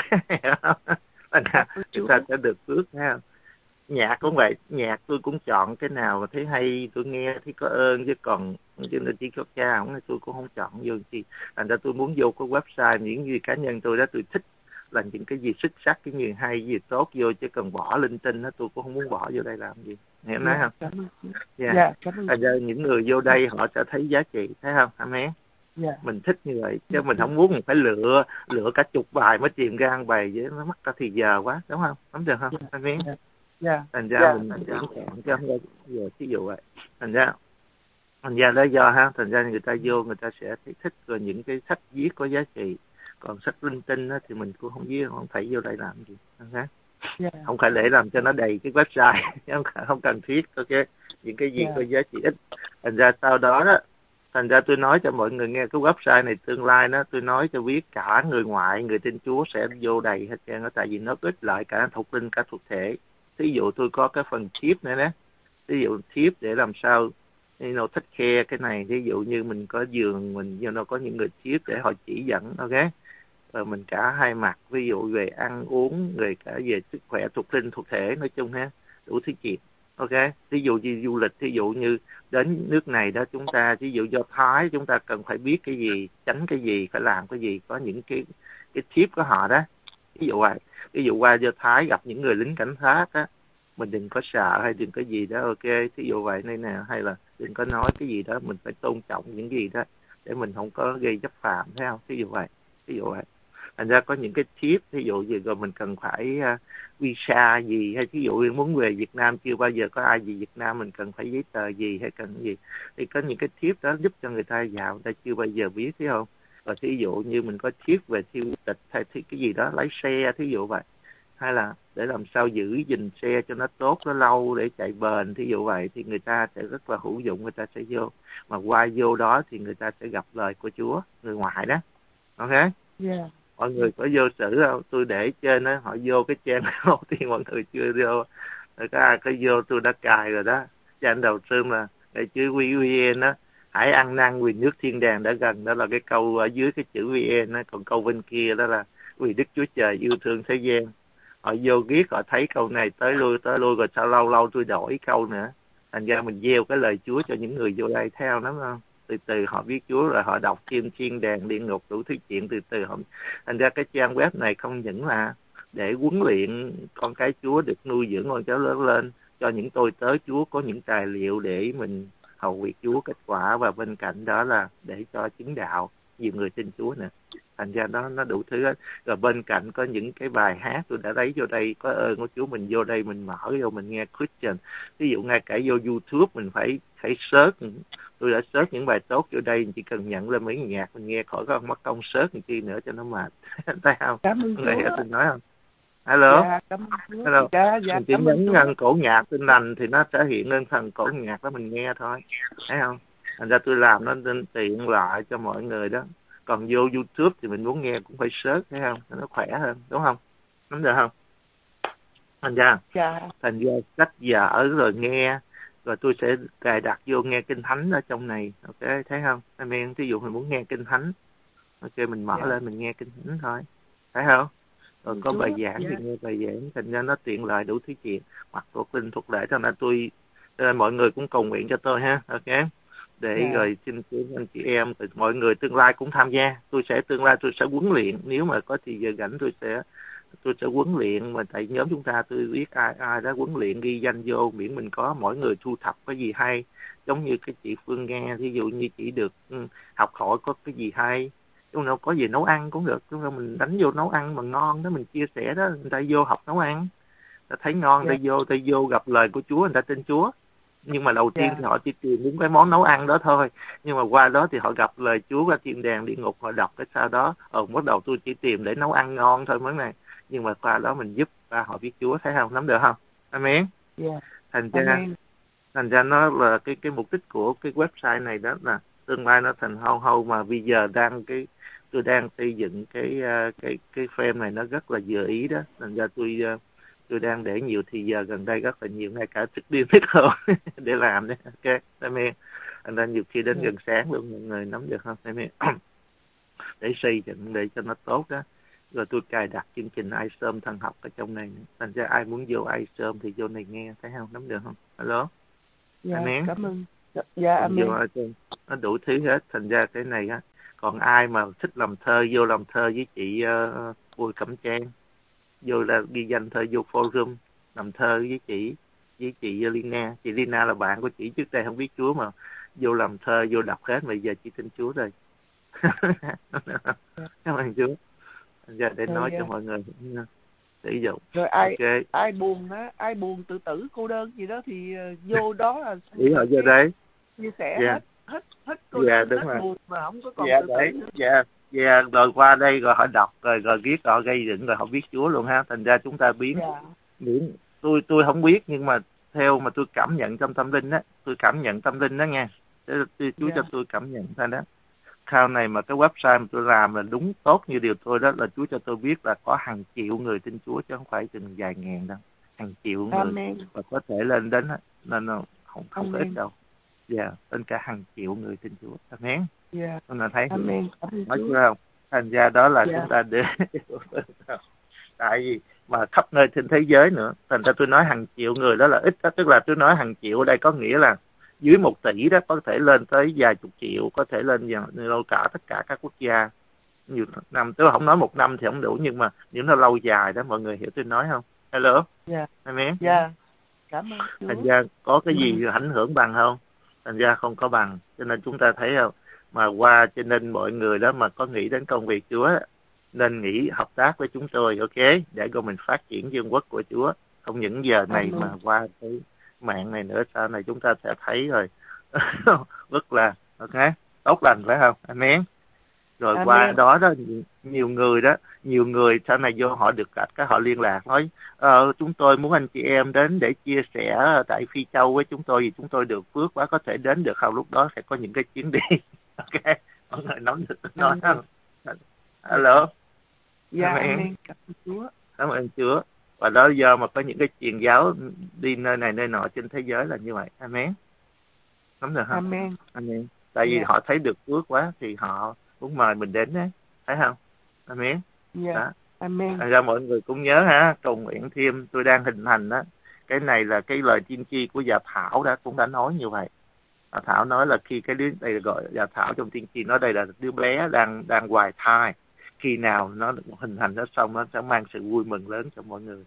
Chúng ta sẽ được phước ha. Nhạc cũng vậy, nhạc tôi cũng chọn cái nào mà thấy hay tôi nghe thì có ơn, chứ còn chứ là chỉ có cha không tôi cũng không chọn vô gì. Thành ra tôi muốn vô cái website những gì cá nhân tôi đó tôi thích là những cái gì xuất sắc, cái gì hay, cái gì tốt vô, chứ cần bỏ linh tinh đó tôi cũng không muốn bỏ vô đây làm gì. Nghe em nói không? Dạ. Yeah. Thành ra những người vô đây họ sẽ thấy giá trị, thấy không? Amen. Yeah. Mình thích như vậy chứ mình không muốn mình phải lựa lựa cả chục bài mới tìm ra ăn bài với nó mất cả thì giờ quá, đúng không? Đúng được không? Amen. Yeah. Yeah. Thành ra yeah. mình sẽ chọn chứ không có giờ ví dụ vậy. Thành ra thành ra đó do ha, thành ra người ta vô người ta sẽ thấy thích rồi những cái sách viết có giá trị, còn sách linh tinh đó thì mình cũng không viết, không phải vô đây làm gì, okay? Yeah. Không phải để làm cho nó đầy cái website, không không cần thiết, ok? Những cái gì yeah. có giá trị ít. Thành ra sau đó đó, thành ra tôi nói cho mọi người nghe cái website này tương lai đó, tôi nói cho biết cả người ngoại, người tin Chúa sẽ vô đầy hết trơn, tại vì nó ích lại cả thuộc linh cả thuộc thể. Ví dụ tôi có cái phần tip nữa đó, ví dụ tip để làm sao you know, thích khe cái này, ví dụ như mình có giường mình you know, có những người tip để họ chỉ dẫn, ok? Rồi mình cả hai mặt, ví dụ về ăn uống, rồi cả về sức khỏe thuộc linh thuộc thể nói chung ha, đủ thứ chuyện, ok? Ví dụ như du lịch, ví dụ như đến nước này đó chúng ta, ví dụ Do Thái chúng ta cần phải biết cái gì, tránh cái gì, phải làm cái gì, có những cái cái tip của họ đó, ví dụ vậy. Ví dụ qua Do Thái gặp những người lính cảnh sát á, mình đừng có sợ hay đừng có gì đó, ok? Ví dụ vậy này nè, hay là đừng có nói cái gì đó, mình phải tôn trọng những gì đó để mình không có gây chấp phạm, thấy không? Ví dụ vậy, ví dụ vậy. Thành ra có những cái tip, ví dụ gì rồi mình cần phải uh, visa gì, hay ví dụ muốn về Việt Nam chưa bao giờ có ai về Việt Nam mình cần phải giấy tờ gì hay cần gì, thì có những cái tip đó giúp cho người ta vào, người ta chưa bao giờ biết, thấy không? Và thí dụ như mình có tip về thiêu tịch hay cái gì đó, lái xe, thí dụ vậy, hay là để làm sao giữ gìn xe cho nó tốt, nó lâu để chạy bền, thí dụ vậy, thì người ta sẽ rất là hữu dụng, người ta sẽ vô. Mà qua vô đó thì người ta sẽ gặp lời của Chúa, người ngoại đó, ok? Yeah. Mọi người có vô xử không? Tôi để trên đó, họ vô cái trang đầu tiên mọi người chưa vô, rồi có ai có vô, tôi đã cài rồi đó. Trang đầu tiên là cái chữ vê en đó, hãy ăn năn vì nước thiên đàng đã gần, đó là cái câu ở dưới cái chữ vê en đó. Còn câu bên kia đó là vì Đức Chúa Trời yêu thương thế gian. Họ vô viết, họ thấy câu này tới lui tới lui, rồi sau lâu lâu tôi đổi câu nữa. Thành ra mình gieo cái lời Chúa cho những người vô đây theo lắm không? Từ từ họ biết Chúa rồi họ đọc thiên thiên đàng địa ngục đủ thứ chuyện, từ từ họ. Thành ra cái trang web này không những là để huấn luyện con cái Chúa được nuôi dưỡng con cháu lớn lên, cho những tôi tớ Chúa có những tài liệu để mình hầu việc Chúa kết quả, và bên cạnh đó là để cho chứng đạo nhiều người tin Chúa nữa. Thành ra nó nó đủ thứ hết. Rồi bên cạnh có những cái bài hát tôi đã lấy vô đây, có ơn của Chúa, mình vô đây mình mở vô mình nghe Christian. Ví dụ ngay cả vô YouTube mình phải phải search, tôi đã search những bài tốt vô đây, chỉ cần nhận lên mấy nhạc mình nghe, khỏi có mất công search làm chi nữa cho nó mệt. Thấy không? Cảm ơn Chúa. Tôi nói không? Hello. Dạ, cảm ơn Hello. Dạ, dạ, mình chỉ nhấn ngân cổ nhạc tinh lành thì nó sẽ hiện lên phần cổ nhạc đó mình nghe thôi, thấy không? Thành ra tôi làm nó tiện lại cho mọi người đó. Còn vô YouTube thì mình muốn nghe cũng phải search, thấy không? Nó khỏe hơn, đúng không? Đúng được không? Thành ra, dạ. thành ra sách vở rồi nghe, rồi tôi sẽ cài đặt vô nghe kinh thánh ở trong này, ok? Thấy không? Amen. Ví dụ mình muốn nghe kinh thánh, ok, mình mở dạ. lên mình nghe kinh thánh thôi, thấy không? Rồi có bài giảng dạ. thì nghe bài giảng, thành ra nó tiện lợi đủ thứ chuyện, hoặc thuộc linh thuộc lệ. Cho nên tôi Nên mọi người cũng cầu nguyện cho tôi ha, ok, để Yeah. rồi xin quý anh chị em, rồi mọi người tương lai cũng tham gia. Tôi sẽ tương lai tôi sẽ huấn luyện, nếu mà có thì giờ rảnh tôi sẽ tôi sẽ huấn luyện, mà tại nhóm chúng ta tôi biết ai ai đã huấn luyện ghi danh vô, miễn mình có mỗi người thu thập cái gì hay, giống như cái chị Phương nghe, ví dụ như chị được ừ, học hỏi có cái gì hay, chúng đâu có gì nấu ăn cũng được, chúng đâu mình đánh vô nấu ăn mà ngon đó mình chia sẻ đó, người ta vô học nấu ăn, ta thấy ngon, Yeah. ta vô ta vô gặp lời của Chúa, người ta tin Chúa. Nhưng mà đầu tiên Yeah. thì họ chỉ tìm những cái món nấu ăn đó thôi, nhưng mà qua đó thì họ gặp lời Chúa qua thiên đàng địa ngục, họ đọc cái sau đó ờ bắt đầu tôi chỉ tìm để nấu ăn ngon thôi mấy này, nhưng mà qua đó mình giúp và họ biết Chúa, thấy không, nắm được không? Amen. Yeah. Thành ra Amen. thành ra nó là cái cái mục đích của cái website này đó là tương lai nó thành hâu hâu, mà bây giờ đang cái tôi đang xây dựng cái cái cái frame này nó rất là vừa ý đó, thành ra tôi tôi đang để nhiều thì giờ gần đây rất là nhiều, ngay cả thức đêm thức hôm để làm đấy, ok, amen. Thành ra nhiều khi đến Yeah. gần sáng luôn, mọi người nắm được không, amen. Để xây dựng để cho nó tốt đó, rồi tôi cài đặt chương trình iSerm thần học ở trong này, thành ra ai muốn vô iSerm thì vô này nghe, thấy không, nắm được không? Alo. Yeah. Amen. Cảm ơn. Dạ, amen. Vô iSerm nó đủ thứ hết, thành ra cái này á, còn ai mà thích làm thơ vô làm thơ với chị uh, Bùi Cẩm Trang, vô là ghi danh thơ vô forum làm thơ với chị với chị Lina. Chị Lina là bạn của chị trước đây không biết Chúa mà vô làm thơ, vô đọc hết, mà giờ chị tin Chúa rồi. Cảm ơn Chúa. Giờ để Rồi, nói yeah. cho mọi người sử dụng. Rồi ai okay. ai buồn á, ai buồn tự tử cô đơn gì đó thì uh, vô đó là ý họ vô đấy chia sẻ yeah. hết hết hết cô yeah, đơn, hết rồi. buồn mà không có còn yeah, tự đấy. tử nữa. Dạ, dạ, rồi qua đây rồi họ đọc rồi rồi viết họ gây dựng rồi họ biết Chúa luôn ha. Thành ra chúng ta biến Yeah. biến tôi tôi không biết, nhưng mà theo mà tôi cảm nhận trong tâm linh á, tôi cảm nhận tâm linh đó nha. Để Chúa yeah. cho tôi cảm nhận thôi đó. Sau này mà cái website mà tôi làm là đúng tốt như điều tôi đó, là Chúa cho tôi biết là có hàng triệu người tin Chúa chứ không phải chừng vài ngàn đâu, hàng triệu người. Amen. Và có thể lên đến nên nó không không Amen. ít đâu. Dạ, yeah, đến cả hàng triệu người tin Chúa. Amen. Dạ. Nên là thấy Amen. nói chưa không? Thành ra đó là yeah. chúng ta để tại vì mà khắp nơi trên thế giới nữa, thành ra tôi nói hàng triệu người đó là ít đó, tức là tôi nói hàng triệu ở đây có nghĩa là dưới một tỷ đó, có thể lên tới vài chục triệu, có thể lên lâu cả tất cả các quốc gia nhiều năm. Tôi không nói một năm thì không đủ, nhưng mà những nó lâu dài đó, mọi người hiểu tôi nói không? Hello. Dạ. Amen. Dạ. Cảm ơn Chúa. Thành ra có cái gì ảnh hưởng bằng không? Thành ra không có bằng. Cho nên chúng ta thấy không? Mà qua cho nên mọi người đó mà có nghĩ đến công việc Chúa nên nghĩ hợp tác với chúng tôi, ok? Để cho mình phát triển vương quốc của Chúa. Không những giờ này Amen. Mà qua cái mạng này nữa, sau này chúng ta sẽ thấy rồi. Rất là ok, tốt lành phải không? Amen. Rồi Amen. Qua đó đó nhiều người đó, nhiều người sau này vô họ được gặp cái họ liên lạc nói ờ, chúng tôi muốn anh chị em đến để chia sẻ tại Phi Châu với chúng tôi, vì chúng tôi được phước quá, có thể đến được không? Lúc đó sẽ có những cái chuyến đi. Ok, mọi người nói được nói không? Alo. Dạ, Amen. Amen. Cảm ơn Chúa. Cảm ơn Chúa. Và đó giờ mà có những cái truyền giáo đi nơi này nơi nọ trên thế giới là như vậy. Amen. Đúng được không? Amen. Amen. Tại vì yeah. họ thấy được phước quá thì họ muốn mời mình đến đấy, thấy không? Amen. Yeah. Đó. Amen. Thành ra mọi người cũng nhớ ha, cầu nguyện thêm, tôi đang hình thành đó. Cái này là cái lời tiên tri của Dạ Thảo đã cũng đã nói như vậy. Dạ Thảo nói là khi cái đứa đây gọi Dạ Thảo trong tiên tri nói đây là đứa bé đang đang hoài thai. Khi nào nó hình thành nó xong nó sẽ mang sự vui mừng lớn cho mọi người.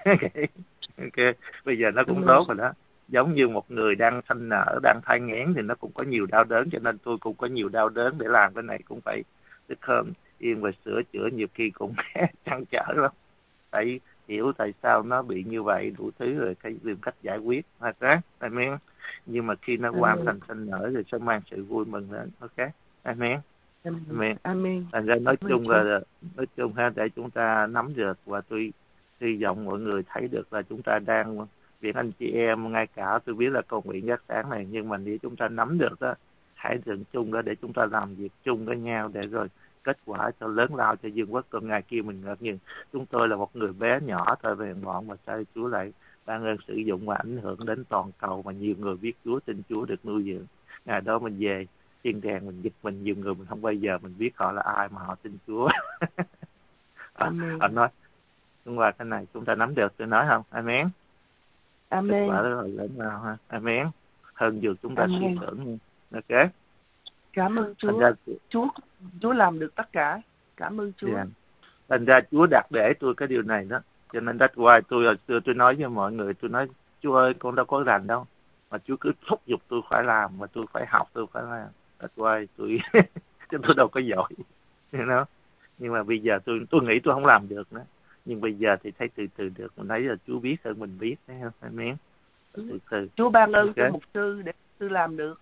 Ok, bây giờ nó cũng Amen. Tốt rồi đó. Giống như một người đang sanh nở, đang thai nghén thì nó cũng có nhiều đau đớn, cho nên tôi cũng có nhiều đau đớn để làm cái này, cũng phải tức hơn yên và sửa chữa, nhiều khi cũng trăn trở lắm. Tại hiểu tại sao nó bị như vậy, đủ thứ rồi cái tìm cách giải quyết. Ok, amen. Nhưng mà khi nó hoàn thành sanh nở thì sẽ mang sự vui mừng lên. Ok, amen. Amen. Amen. Thành ra nói amen. Chung là nói chung ha, để chúng ta nắm được, và tôi hy vọng mọi người thấy được là chúng ta đang việc anh chị em, ngay cả tôi biết là cầu nguyện giác sáng này, nhưng mà nếu chúng ta nắm được đó, hãy dựng chung đó để chúng ta làm việc chung với nhau, để rồi kết quả cho lớn lao cho vương quốc. Còn ngày kia mình ngạc nhiên chúng tôi là một người bé nhỏ thôi về bọn, mà sao Chúa lại ban ơn sử dụng và ảnh hưởng đến toàn cầu, mà nhiều người biết Chúa, tin Chúa, được nuôi dưỡng. Ngày đó mình về thiên đàng mình dịch mình, nhiều người mình không bao giờ mình biết họ là ai mà họ tin Chúa. Họ nói qua cái này chúng ta nắm được tôi nói không? Amen. Amen. Kết quả đó là lớn lao ha. Amen. Hơn dược chúng ta suy tưởng. Ok. Cảm ơn Chúa. Ra... Chúa Chúa làm được tất cả. Cảm ơn Chúa. Yeah. Thành ra Chúa đặt để tôi cái điều này đó. Cho nên that's why tôi hồi xưa tôi nói với mọi người, tôi nói Chúa ơi con đâu có rành đâu, mà Chúa cứ thúc giục tôi phải làm, mà tôi phải học, tôi phải làm. That's why tôi chứ tôi đâu có giỏi, you know? Nhưng mà bây giờ tôi tôi nghĩ tôi không làm được nữa, nhưng bây giờ thì thấy từ từ được. Mình thấy là Chúa biết hơn mình biết, thấy không? Amen. Từ từ. Chúa ban ơn cho mục sư để sư làm được.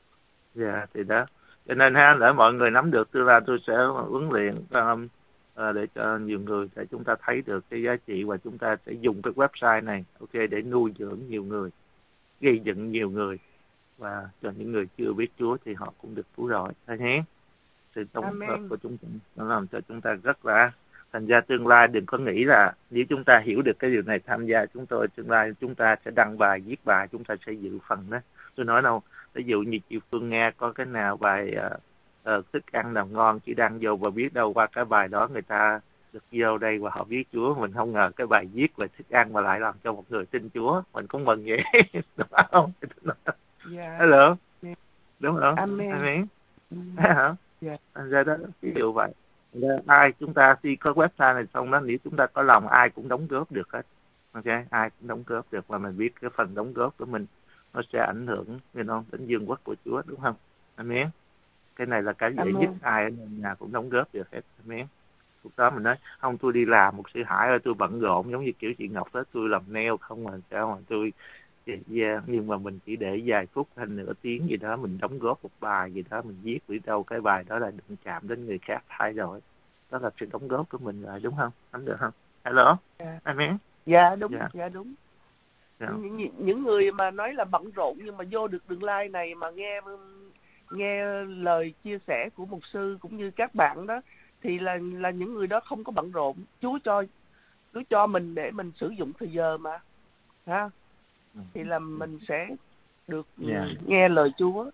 Dạ yeah, thì đó. Cho nên ha, để mọi người nắm được, tương lai tôi sẽ huấn luyện um, uh, để cho nhiều người, để chúng ta thấy được cái giá trị, và chúng ta sẽ dùng cái website này, ok, để nuôi dưỡng nhiều người, gây dựng nhiều người, và cho những người chưa biết Chúa thì họ cũng được cứu rỗi. Thấy nhé? Sự đóng góp của chúng ta nó làm cho chúng ta rất là, thành ra tương lai đừng có nghĩ là nếu chúng ta hiểu được cái điều này, tham gia chúng tôi, tương lai chúng ta sẽ đăng bài, viết bài, chúng ta sẽ dự phần đó. Tôi nói đâu, ví dụ như chị Phương nghe có cái nào bài uh, uh, thức ăn nào ngon, chỉ đăng vô và biết đâu qua cái bài đó người ta được vô đây và họ biết Chúa. Mình không ngờ cái bài viết về thức ăn mà lại làm cho một người tin Chúa, mình cũng mừng vậy. Đúng không? Yeah. Hello. Yeah. Đúng không? Amen. Amen. Hả? Yeah. Thành ra đó, ví dụ vậy. Ai chúng ta khi có website này xong đó, nếu chúng ta có lòng ai cũng đóng góp được hết. Ok, ai cũng đóng góp được, và mình biết cái phần đóng góp của mình nó sẽ ảnh hưởng you know, đến dương quốc của Chúa, đúng không? Amen. Cái này là cái dễ nhất, ai ở nhà cũng đóng góp được hết. Amen. Lúc đó mình nói không, tôi đi làm một sư Hải ơi, tôi bận rộn giống như kiểu chị Ngọc đó, tôi làm nail không mà sao mà tôi yeah. Nhưng mà mình chỉ để vài phút hay nửa tiếng gì đó, mình đóng góp một bài gì đó, mình viết đi đâu cái bài đó là đừng chạm đến người khác thay rồi, đó là sự đóng góp của mình rồi, đúng không? Nắm được không? Hello. Yeah. Amen. Dạ đúng. Dạ yeah. yeah, đúng. Yeah. Những, những người mà nói là bận rộn nhưng mà vô được đường live này mà nghe nghe lời chia sẻ của mục sư cũng như các bạn đó, thì là là những người đó không có bận rộn. Chúa cho Chúa cho mình để mình sử dụng thời giờ mà, ha, thì là mình sẽ được yeah. nghe lời Chúa,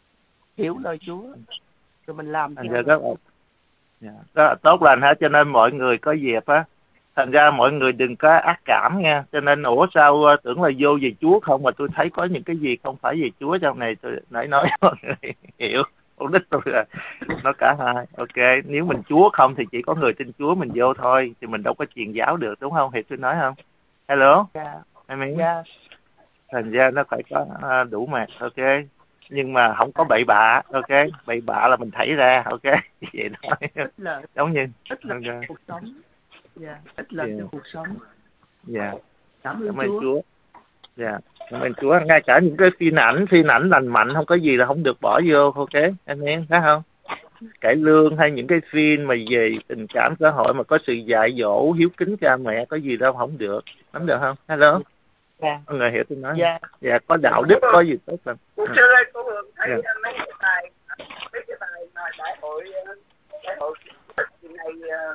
hiểu lời Chúa, rồi mình làm theo. Rất là, yeah. rất là tốt lành ha. Cho nên mọi người có dịp á, thành ra mọi người đừng có ác cảm nha. Cho nên ủa sao uh, tưởng là vô về Chúa không, mà tôi thấy có những cái gì không phải về Chúa trong này, tôi nãy nói mọi người hiểu. Mục đích tôi là nó cả hai. Ok, nếu mình Chúa không thì chỉ có người tin Chúa mình vô thôi, thì mình đâu có truyền giáo được, đúng không? Thì tôi nói không? Hello. Yeah. Amen. Yeah. Thành ra nó phải có uh, đủ mặt. Ok, nhưng mà không có bậy bạ. Ok, bậy bạ là mình thấy ra. Ok, vậy đó. Là, giống như ít là okay. Cuộc sống. Yeah. Ít là yeah. cuộc sống. Dạ. Yeah. Cảm ơn Cảm ơn Chúa. Chúa. Dạ. Yeah. Cảm ơn Chúa. Ngay cả những cái phim ảnh, phim ảnh lành mạnh không có gì là không được bỏ vô. Ok, anh em thấy không? Cải lương hay những cái phim mà về tình cảm xã hội mà có sự dạy dỗ, hiếu kính cha mẹ, có gì đâu không được. Nắm được không? Hello. Dạ. Mọi người hiểu tôi nói. Dạ. Dạ, có đạo đức, có gì tốt không? Cô Sơ ơi, cô Hường thấy yeah. mấy cái bài, mấy cái bài mà đại hội, đại hội này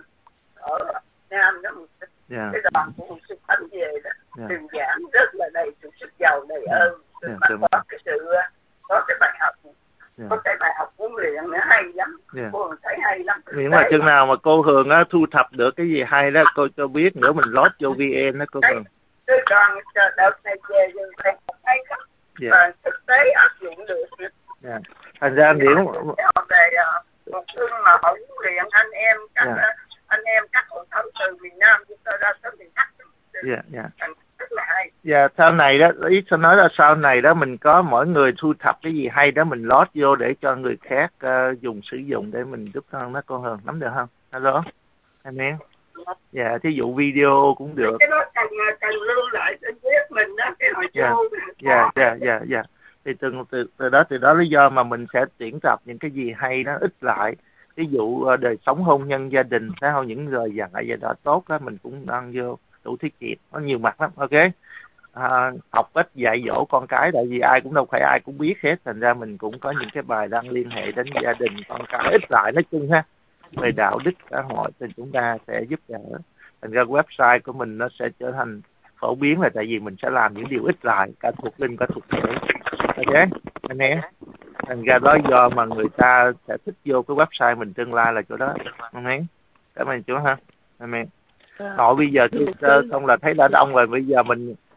ở Nam đó, yeah. cái đoàn của một sư Thánh về đó, yeah. truyền giảng rất là đầy sự sức giàu, đầy yeah. ơn, yeah. mà có cái sự, có cái bài học, yeah. có cái bài học huấn luyện nữa hay lắm. Yeah. Cô Hường thấy hay lắm. Miễn mà chừng nào mà cô Hường á thu thập được cái gì hay đó, cô cho biết nữa, mình lót vô vê en đó cô Hường. Cái đoàn đợt này về dân thầy hay lắm, yeah. và thực tế áp dụng được. Yeah. Thành ra nếu họ về một chương mà họ huấn luyện anh em các yeah. anh em các hội thánh từ miền Nam chúng ta ra tới miền Bắc. Dạ dạ. Rất là hay. Dạ, sau này đó, ý tôi nói là sau này đó mình có mỗi người thu thập cái gì hay đó mình lót vô để cho người khác uh, dùng sử dụng để mình giúp hơn đó cô Hường, nắm được không? Alo, anh em. Dạ, thí dụ video cũng được. Cái đó cần cần lưu lại trên web mình đó, cái hồi dạ. show. Dạ, dạ, dạ, dạ. Thì từ, từ, từ đó từ đó lý do mà mình sẽ tuyển tập những cái gì hay nó ít lại. Ví dụ đời sống hôn nhân gia đình, thấy không, những lời dạy vậy đó tốt đó mình cũng đăng vô đủ thiết kiệm, nó nhiều mặt lắm. Ok, à, học ít dạy dỗ con cái, tại vì ai cũng đâu phải ai cũng biết hết, thành ra mình cũng có những cái bài đăng liên hệ đến gia đình con cái ít lại, nói chung ha, về đạo đức xã hội thì chúng ta sẽ giúp đỡ. Thành ra website của mình nó sẽ trở thành phổ biến, là tại vì mình sẽ làm những điều ít lại, cả thuộc linh cả thuộc thể. Ok anh em, thành ra đó do mà người ta sẽ thích vô cái website mình tương lai là chỗ đó. Anh em cảm ơn Chúa ha. Amen. Họ bây giờ tôi xong là thấy đã đông rồi, bây giờ mình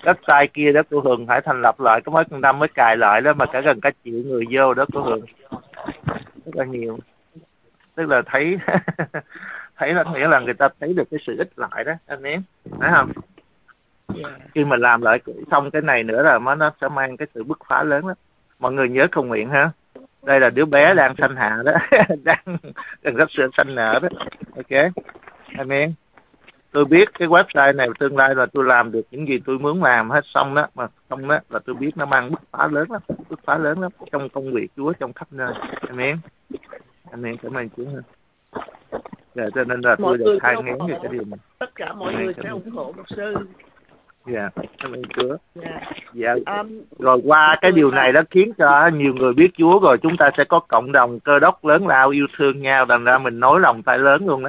website kia đó cô Hường phải thành lập lại, có mấy con năm mới cài lại đó mà cả gần cả triệu người vô đó cô Hường, rất là nhiều. Tức là thấy thấy là nghĩa là người ta thấy được cái sự ích lợi đó anh em, thấy không? Yeah. Khi mà làm lại xong cái này nữa là nó sẽ mang cái sự bứt phá lớn lắm. Mọi người nhớ cầu nguyện ha. Đây là đứa bé đang sanh hạ đó, đang đang sắp sửa sanh nở đó. Ok, amen. Tôi biết cái website này tương lai là tôi làm được những gì tôi muốn làm hết xong đó, mà xong đó là tôi biết nó mang bứt phá lớn lắm, bứt phá lớn lắm trong công việc Chúa trong khắp nơi. Amen. Amen, cảm ơn Chúa ha. Dạ, cho nên là tôi được hai ngén về cái điều này. Tất cả mọi Amen, người sẽ ủng hộ mục sư. Dạ, cảm ơn Chúa. Dạ. Dạ. Um, rồi qua cái điều này đó khiến cho nhiều người biết Chúa, rồi chúng ta sẽ có cộng đồng Cơ Đốc lớn lao yêu thương nhau, thành ra mình nối lòng tay lớn luôn đó.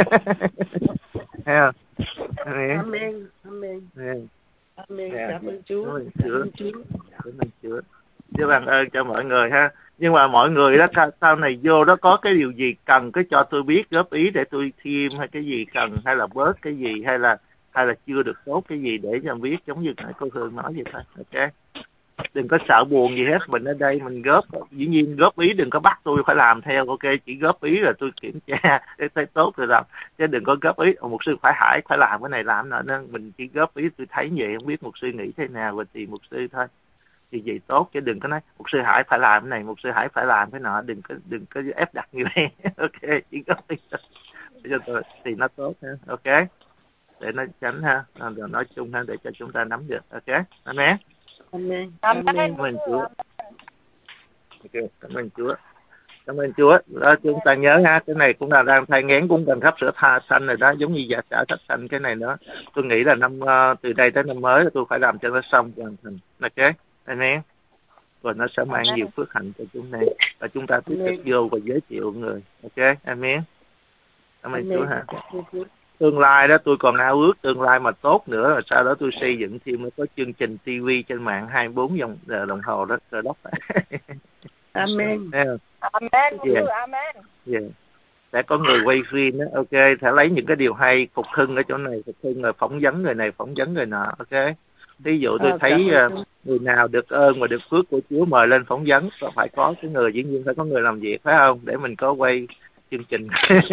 Thấy không? Amen. Amen. Amen. Amen. Amen. Cảm ơn Chúa. Cảm ơn Chúa. Cảm ơn Chúa. Chúa ban ơn cho mọi người ha. Nhưng mà mọi người đó sau này vô đó có cái điều gì cần cứ cho tôi biết, góp ý để tôi thêm, hay cái gì cần, hay là bớt cái gì, hay là hay là chưa được tốt cái gì để cho biết, giống như nãy cô Hương nói vậy thôi. Ok, đừng có sợ buồn gì hết, mình ở đây mình góp, dĩ nhiên góp ý đừng có bắt tôi phải làm theo. Ok, chỉ góp ý là tôi kiểm tra để thấy tốt rồi làm, chứ đừng có góp ý một sư phải Hải phải làm cái này làm nọ, nên mình chỉ góp ý tôi thấy vậy không biết một sư nghĩ thế nào và tìm một sư thôi, thì vậy tốt, chứ đừng có nói một sư Hải phải làm cái này, một sư Hải phải làm cái nọ, đừng có đừng có ép đặt như vậy. Ok, chỉ góp ý cho tôi thì nó tốt ha. Ok, để nó tránh ha, rồi nói chung ha, để cho chúng ta nắm được. Ok, amen. Amen. Amen. Cảm ơn Chúa. Ok, cảm ơn Chúa. Cảm ơn Chúa. Đó, chúng ta nhớ ha, cái này cũng là đang thai nghén, cũng cần khắp sữa tha xanh rồi đó, giống như dạ xả thách xanh cái này nữa. Tôi nghĩ là năm uh, từ đây tới năm mới tôi phải làm cho nó xong hoàn thành. Ok, amen. Rồi nó sẽ mang nhiều phước hạnh cho chúng này, và chúng ta tiếp tục vô và giới thiệu người. Ok, amen. Cảm ơn Chúa ha. Tương lai đó tôi còn ao ước tương lai mà tốt nữa, rồi sau đó tôi xây dựng thêm nó có chương trình ti vi trên mạng hai mươi bốn giờ đồng hồ đó, Cơ Đốc. Amen. Yeah. Amen. Yeah. Amen. Yeah. Sẽ có người quay phim đó. Ok, sẽ lấy những cái điều hay, Phục Hưng ở chỗ này, Phục Hưng rồi phỏng vấn người này, phỏng vấn người nọ. Ok, ví dụ tôi thấy uh, người nào được ơn và được phước của Chúa mời lên phỏng vấn, phải có cái người, dĩ nhiên phải có người làm việc, phải không, để mình có quay chương trình.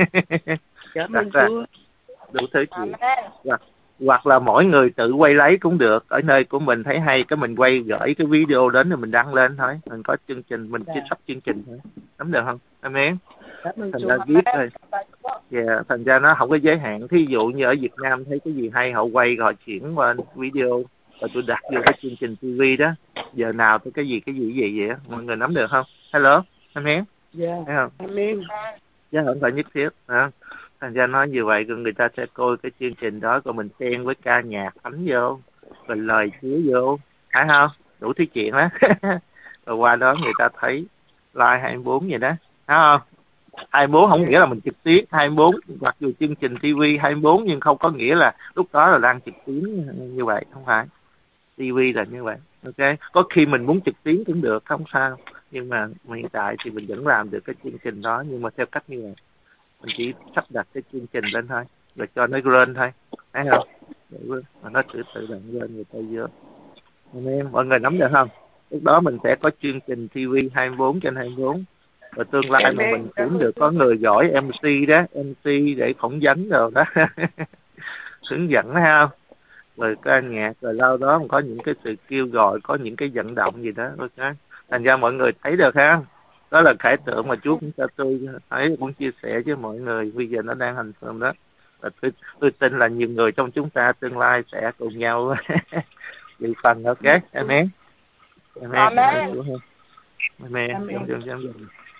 Cảm ơn Chúa. Đủ thứ chuyện, hoặc hoặc là mỗi người tự quay lấy cũng được, ở nơi của mình thấy hay cái mình quay gửi cái video đến rồi mình đăng lên thôi, mình có chương trình mình chỉ sắp chương trình thôi, nắm được không? Amen. Thành ra viết thôi. Yeah, thành ra nó không có giới hạn. Thí dụ như ở Việt Nam thấy cái gì hay họ quay rồi chuyển qua video, rồi tôi đặt vô cái chương trình ti vi đó, giờ nào tới cái gì cái gì gì vậy, mọi người nắm được không? Hello, Amen. Yeah. Thấy không? Amen. Chứ không phải nhất thiết hả? Thành ra nói như vậy, rồi người ta sẽ coi cái chương trình đó, rồi mình xen với ca nhạc thánh vô, rồi lời Chúa vô, phải không? Đủ thứ chuyện đó. Rồi qua đó người ta thấy live hai mươi bốn vậy đó, phải không? hai mươi bốn không nghĩa là mình trực tiếp hai mươi bốn, mặc dù chương trình ti vi hai mươi bốn nhưng không có nghĩa là lúc đó là đang trực tuyến như vậy, không phải. ti vi là như vậy. Ok, có khi mình muốn trực tuyến cũng được, không sao, nhưng mà hiện tại thì mình vẫn làm được cái chương trình đó, nhưng mà theo cách như vậy. Mình chỉ sắp đặt cái chương trình lên thôi, rồi cho nó lên thôi, thấy không? Mà nó tự tự động lên người ta vô. Anh em, mọi người nắm được không? Lúc đó mình sẽ có chương trình ti vi hai mươi bốn trên hai mươi bốn. Rồi tương lai mà mình cũng được có người giỏi em xê đó, em xê để phỏng vấn rồi đó. Hướng dẫn thấy không? Rồi ca nhạc, rồi lâu đó có những cái sự kêu gọi, có những cái vận động gì đó. Ok, thành ra mọi người thấy được ha. Đó là khải tượng mà Chúa cũng cho tôi thấy, cũng chia sẻ với mọi người, bây giờ nó đang hành động đó. Và tôi, tôi tin là nhiều người trong chúng ta tương lai sẽ cùng nhau dự phần. Ok, amen. Amen. Amen. Amen. Amen.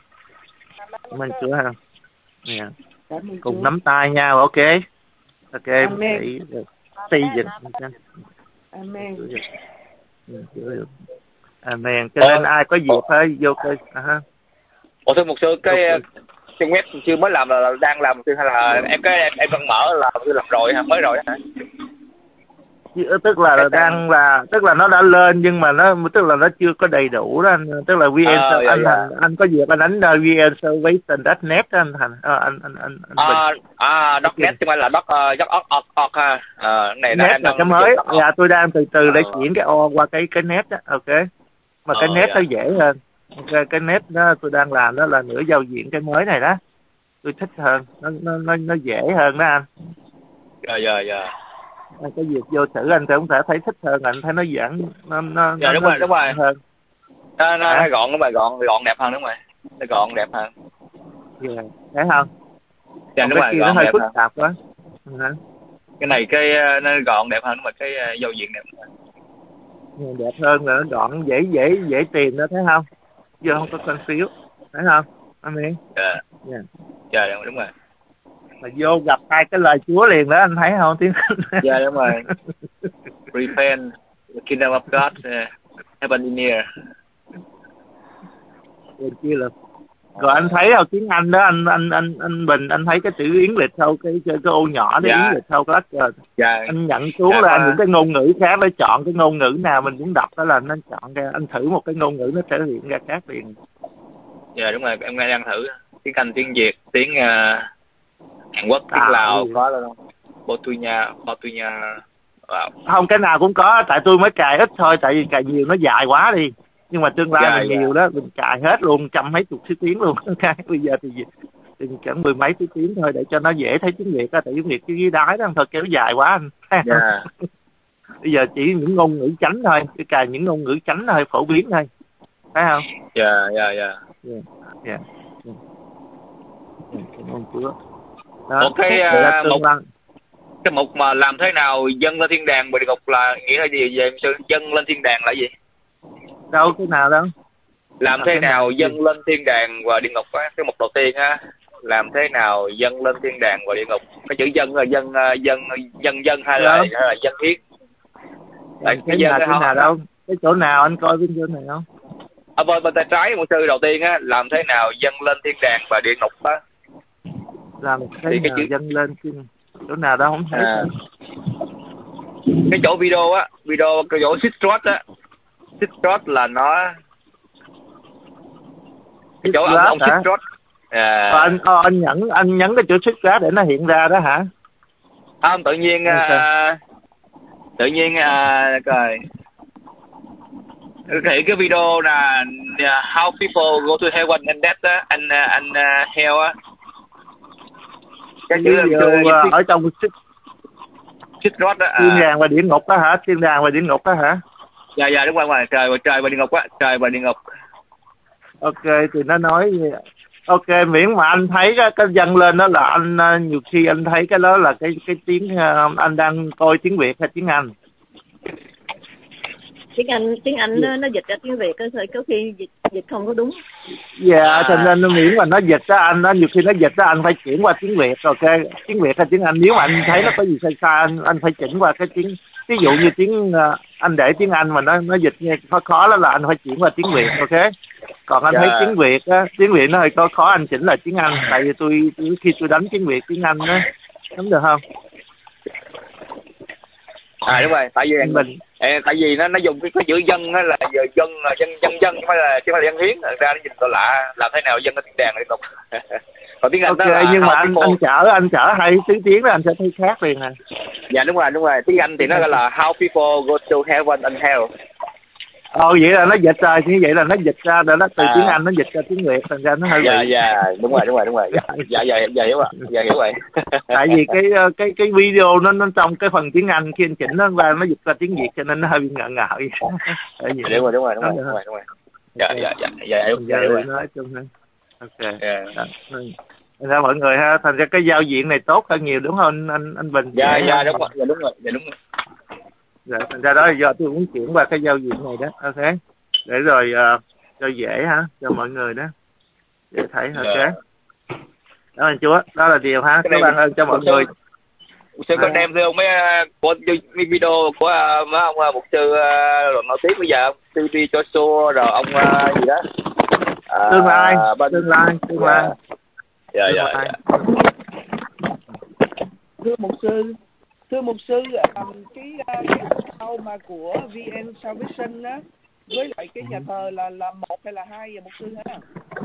Cảm ơn Chúa ha. Yeah. Cùng nắm tay nhau. Ok. Ok. Để xây dựng. Amen. Amen. Cho nên ai có dịp phải vô coi. À, Ủa thưa mục sư, cái okay. Trên web chưa mới làm là, là đang làm hay là em cái em, em đang mở là tôi làm rồi hả, mới rồi hả? tức là đang là tức là nó đã lên nhưng mà nó tức là nó chưa có đầy đủ đó anh, tức là vê en à, anh dạ, dạ. Thành anh có việc anh đánh vê en Salvation chấm net đó anh Thành à, anh anh anh, anh à à dot net chứ không phải là dot uh, dot org org org ha. À, này net là cái mới. Dạ tôi đang từ từ để à. chuyển cái o qua cái cái net đó. Ok, mà cái à, net dạ. nó dễ hơn. Ok, cái net đó tôi đang làm đó là nửa giao diện cái mới này đó, tôi thích hơn, nó nó nó, nó dễ hơn đó anh. Dạ dạ dạ. Cái việc vô thử anh cũng thể thấy thích hơn, anh thấy nó giãn nó nó dạ, nó, đúng nó rồi đúng rồi hơn. nó, nó, nó gọn đúng rồi, gọn gọn đẹp hơn đúng rồi, nó gọn đẹp hơn. Dạ yeah. Thấy không? Dạ đúng rồi, nó gọn hơi đẹp phức hơn. tạp quá. Uh-huh. Cái này cái nó gọn đẹp hơn, nhưng mà cái giao diện đẹp hơn. Đẹp hơn là nó gọn, dễ dễ dễ tìm đó, thấy không? Giờ không có con phiếu, thấy không? Anh Miên? Dạ. Dạ. Dạ đúng rồi. Mà vô gặp hai cái lời Chúa liền đó, anh thấy không tiếng Anh? Dạ đúng rồi. Repent, the kingdom of God, uh, heaven near. Rồi kia là rồi anh thấy không, tiếng Anh đó anh anh anh anh Bình, anh thấy cái chữ Yến Lịch sau cái cái, cái ô nhỏ đó, dạ. Yến Lịch sau cái rồi. Dạ. Anh nhận xuống dạ, là mà... những cái ngôn ngữ khác, để chọn cái ngôn ngữ nào mình muốn đọc đó là anh chọn ra, anh thử một cái ngôn ngữ nó sẽ hiện ra khác liền. Dạ đúng rồi, em đang thử tiếng Anh, tiếng Việt, tiếng uh, Hàn Quốc, tiếng à, Lào có đâu. Portunya, Portunya. Wow. Không, cái nào cũng có, tại tôi mới cài ít thôi, tại vì cài nhiều nó dài quá đi. Nhưng mà tương lai dạ, mình dạ. nhiều đó, mình cài hết luôn, trăm mấy chục thứ tiếng luôn. Bây giờ thì, thì chẳng mười mấy thứ tiếng thôi, để cho nó dễ thấy tiếng Việt á, tại tiếng Việt cái ghế đái đó thôi kéo dài quá anh. Dạ. Bây giờ chỉ những ngôn ngữ chánh thôi, cái cài những ngôn ngữ chánh thôi, phổ biến thôi, thấy không? Dạ, dạ, dạ. Dạ, dạ. Ơn Chúa. Một cái uh, một cái mục mà làm thế nào dâng lên thiên đàng và địa ngục là nghĩa là gì về sự dâng lên thiên đàng là gì? Đâu cái nào đâu? Làm thế nào dâng lên thiên đàng và địa ngục á, cái mục đầu tiên á, làm thế nào dâng lên thiên đàng và địa ngục. Cái chữ dâng là dân dân dân dân hay là hay là dân hiến? Tại cái dân cái nào đâu? Cái chỗ nào anh coi bên chỗ này không? À bên bên tay trái một sư đầu tiên á, làm thế nào dâng lên thiên đàng và địa ngục á? Làm thế thì nào chữ... dâng lên thiên chỗ nào đó không thấy. À. Cái chỗ video á, video cái chỗ Sistrot á, Sistrot là nó cái chỗ ông ông Sistrot. À. À, anh oh, anh nhấn anh nhấn cái chỗ Sistrot để nó hiện ra đó hả? Không, tự nhiên uh, tự nhiên uh, rồi thì cái video là uh, how people go to heaven and death á, anh anh uh, hell á. Cái chữ uh, ở trong Sistrot đó. Thiên đàng và địa ngục đó hả? Thiên đàng và địa ngục đó hả? Dạ dạ đúng rồi, ngoài trời và trời và địa ngục á, trời và địa ngục. Ok, thì nó nói gì? Ok, miễn mà anh thấy cái, cái dâng lên đó là anh nhiều khi anh thấy cái đó là cái cái tiếng uh, anh đang coi tiếng Việt hay tiếng Anh? Tiếng Anh tiếng Anh nó, nó dịch ra tiếng Việt á, thôi có khi dịch dịch không có đúng. Dạ, yeah, cho nên nó miễn mà nó dịch đó anh, nó nhiều khi nó dịch đó anh phải chuyển qua tiếng Việt. Ok, tiếng Việt hay tiếng Anh, nếu mà anh thấy nó có gì sai sai anh anh phải chỉnh qua cái tiếng, ví dụ như tiếng uh, anh để tiếng Anh mà nó nó dịch nghe khó khó đó là anh phải chuyển qua tiếng Việt. Ok, còn anh yeah. thấy tiếng Việt á, tiếng Việt nó hơi khó khó anh chỉnh là tiếng Anh, tại vì tôi, tôi khi tôi đánh tiếng Việt tiếng Anh đó, đúng được không? À đúng rồi, tại vì mình à, tại vì nó nó dùng cái cái chữ dân á là giờ dân dân dân dân chứ không phải là chứ không phải là dân hiến, thật ra nó nhìn tôi lạ, làm thế nào dân lên thiên đàng đi không? Còn tiếng Anh okay, đó là nhưng mà anh anh chở anh chở hai thứ tiếng đó anh sẽ thấy khác liền nè. Dạ đúng rồi đúng rồi, tiếng Anh thì nó gọi là how people go to heaven and hell. Ồ vậy là nó dịch rồi, như vậy là nó dịch ra rồi đó, từ à. tiếng Anh nó dịch ra tiếng Việt, thành ra nó hơi dạ bị. Dạ đúng rồi đúng rồi đúng rồi dạ dạ dạ, dạ hiểu ạ, dạ hiểu rồi. Tại vì cái cái cái video nó nó trong cái phần tiếng Anh khi anh chỉnh nó ra nó dịch ra tiếng Việt cho nên nó hơi bị ngợ ngợ vậy. Dạ, đúng rồi đúng rồi đúng rồi đúng rồi đúng rồi. Dạ dạ dạ dạ hiểu dạ, hiểu rồi. Nói chung thôi. Ok. Yeah. Thành ra mọi người ha, thành ra cái giao diện này tốt hơn nhiều đúng không anh anh Bình? Dạ dạ đúng rồi, dạ đúng rồi, dạ đúng rồi. Dạ, thành ra đó giờ tôi muốn chuyển qua cái giao diện này đó, ok, để rồi uh, cho dễ ha, cho mọi người đó để thấy. Ok, dạ. Đó anh Chúa, đó là điều ha, các bạn ơn cho mọi người. Sư có đem theo mấy của video của uh, mấy ông uh, mục sư uh, nổi tiếng bây giờ không? Sư đi cho xua rồi ông uh, gì đó. Uh, tương lai, bên... tương lai, tương lai. Dạ dạ dạ. Thưa mục sư, thưa mục sư, um, cái uh, cái account mà của vê en Salvation á với lại cái nhà thờ là là một hay là hai vậy mục sư hả?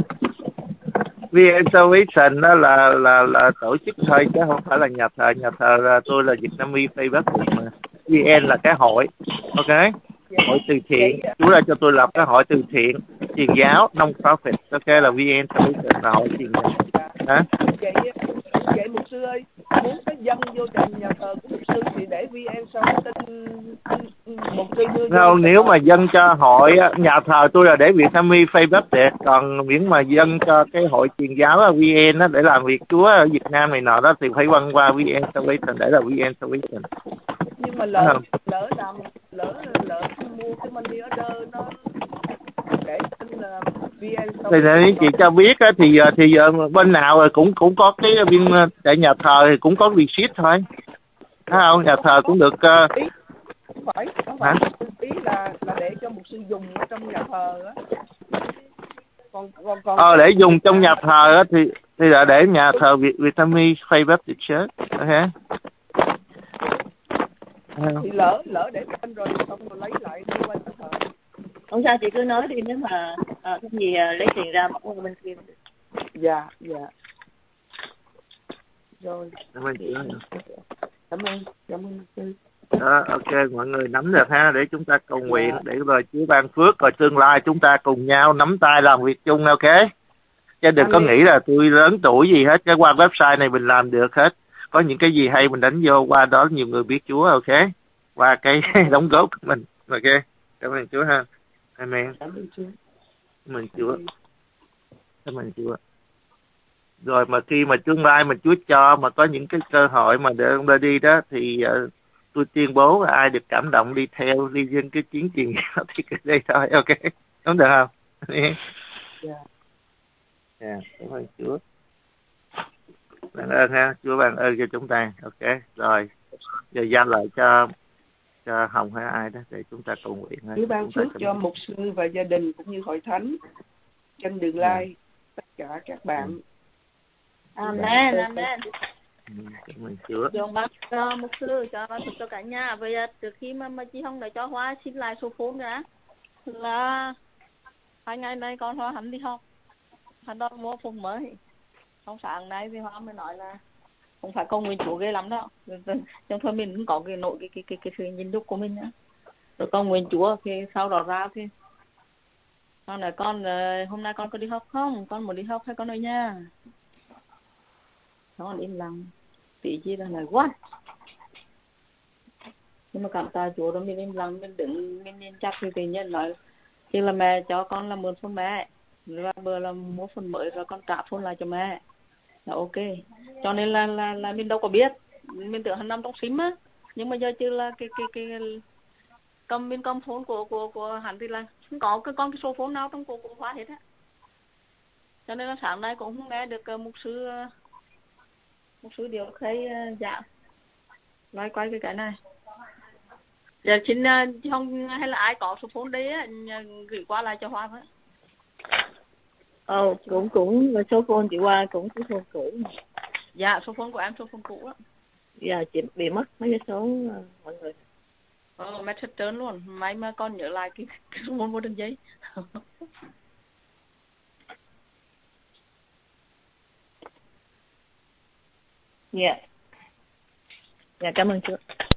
vê en Salvation đó là là là tổ chức thôi chứ không phải là nhà thờ. Nhà thờ là tôi là Vietnamese Faith Baptist mà. vê en là cái hội, ok? Hội từ thiện. Chú ra cho tôi lập cái hội từ thiện truyền giáo non-profit, ok, là vê en Salvation là hội truyền giáo. Hả? Vậy vậy mục sư ơi, muốn có dân vô trình nhà thờ của mục sư thì để vê en Salvation mục sư đưa vô. Không, nếu mà dân cho hội nhà thờ tôi là để Vietnamese Faith Baptist, còn miễn mà dân cho cái hội truyền giáo ở vê en đó để làm việc Chúa ở Việt Nam này nọ đó thì phải quăng qua vê en Salvation để là vê en Salvation. Nhưng mà lỡ lỡ làm lỡ lỡ mua cái money order nó để tên là vê en Salvation. Thì chị cho biết á, thì giờ thì giờ bên nào rồi cũng cũng có cái bên tại nhà thờ thì cũng có receipt thôi, thấy không? Nhà thờ cũng được. Uh... Ý, không phải không phải ý là là để cho mục sư dùng ở trong nhà thờ á. Còn còn còn ờ để dùng trong nhà thờ á thì thì là để nhà thờ Vietnamese Faith Baptist Church, ok? Thì lỡ lỡ để tên rồi xong rồi lấy lại đi qua nhà thờ. Không sao, chị cứ nói đi, nếu mà à, cái gì à, lấy tiền ra bỏ qua bên kia. Dạ dạ rồi. Cảm ơn chị. Cảm ơn cảm ơn sư. Đó, ok, mọi người nắm được ha, để chúng ta cầu nguyện, yeah. Để rồi Chúa ban phước, rồi tương lai chúng ta cùng nhau nắm tay làm việc chung, ok? Chứ đừng Amen. Có nghĩ là tôi lớn tuổi gì hết, cái qua website này mình làm được hết. Có những cái gì hay mình đánh vô, qua đó nhiều người biết Chúa, ok? Qua cái đóng góp của mình, ok? Cảm ơn Chúa ha. Amen. Cảm ơn Chúa. Cảm ơn Chúa. Cảm ơn Chúa. Rồi mà khi mà tương lai mà Chúa cho mà có những cái cơ hội mà để ông ta đi đó thì uh, tôi tuyên bố là ai được cảm động đi theo đi dân cái chiến truyền giáo thì cái đây thôi, ok? Đúng được không? Dạ. Yeah. Yeah, cảm ơn Chúa. Ban ơn ha, Chúa ban ơn cho chúng ta, ok? Rồi, giờ giao lại cho cho Hồng hay ai đó để chúng ta cầu nguyện. Chúa ban phước cho mục sư và gia đình cũng như hội thánh trên đường lai, yeah. Tất cả các bạn. Amen, amen. Cảm ơn Chúa. Dùng bác cho mục sư cho bác cho cả nhà. Bây giờ từ khi mà mà chị Hồng đã cho Hoa xin lại số phone nữa là hai ngày nay con Hoa hắn đi học, hắn đó mua phone mới. Xong sáng nay thì Hoa mới nói là không phải cầu nguyện Chúa ghê lắm đâu, nhưng thôi mình cũng có cái nội cái cái cái cái sự nhìn đúc của mình nữa. Rồi cầu nguyện Chúa thì sau đó ra thì con nói con hôm nay con có đi học không, con muốn đi học hay con ở nhà. Nó im lặng tí chi là nói what, nhưng mà cảm tạ Chúa đó mình im lặng, mình đứng mình nhìn chắc thì tự nhiên nói chứ là mẹ cho con là mượn phone mẹ và bữa là mua phone mới rồi con trả phone lại cho mẹ là ok. Cho nên là là là mình đâu có biết, mình tưởng hắn nằm trong sim á, nhưng mà giờ chứ là cái cái cái cầm bên cầm phone của của của hắn thì là không có cái con cái số phone nào trong của của Hoa hết á. Cho nên là sáng nay cũng không nghe được uh, mục sư uh, một số điều thấy uh, dạ nói quay cái cái này. Giờ xin uh, không hay là ai có số phone đấy á, gửi qua lại cho Hoa với. Ồ, oh, cũng cũng số phone chị Hoa cũng số phone cũ. Dạ, số phone của em số phone cũ á. Dạ, chị bị mất mấy cái số uh, mọi người. Ờ, message trơn luôn. May mà con nhớ lại cái, cái số phone của đường giấy. Dạ. Yeah. Dạ, cảm ơn Chúa.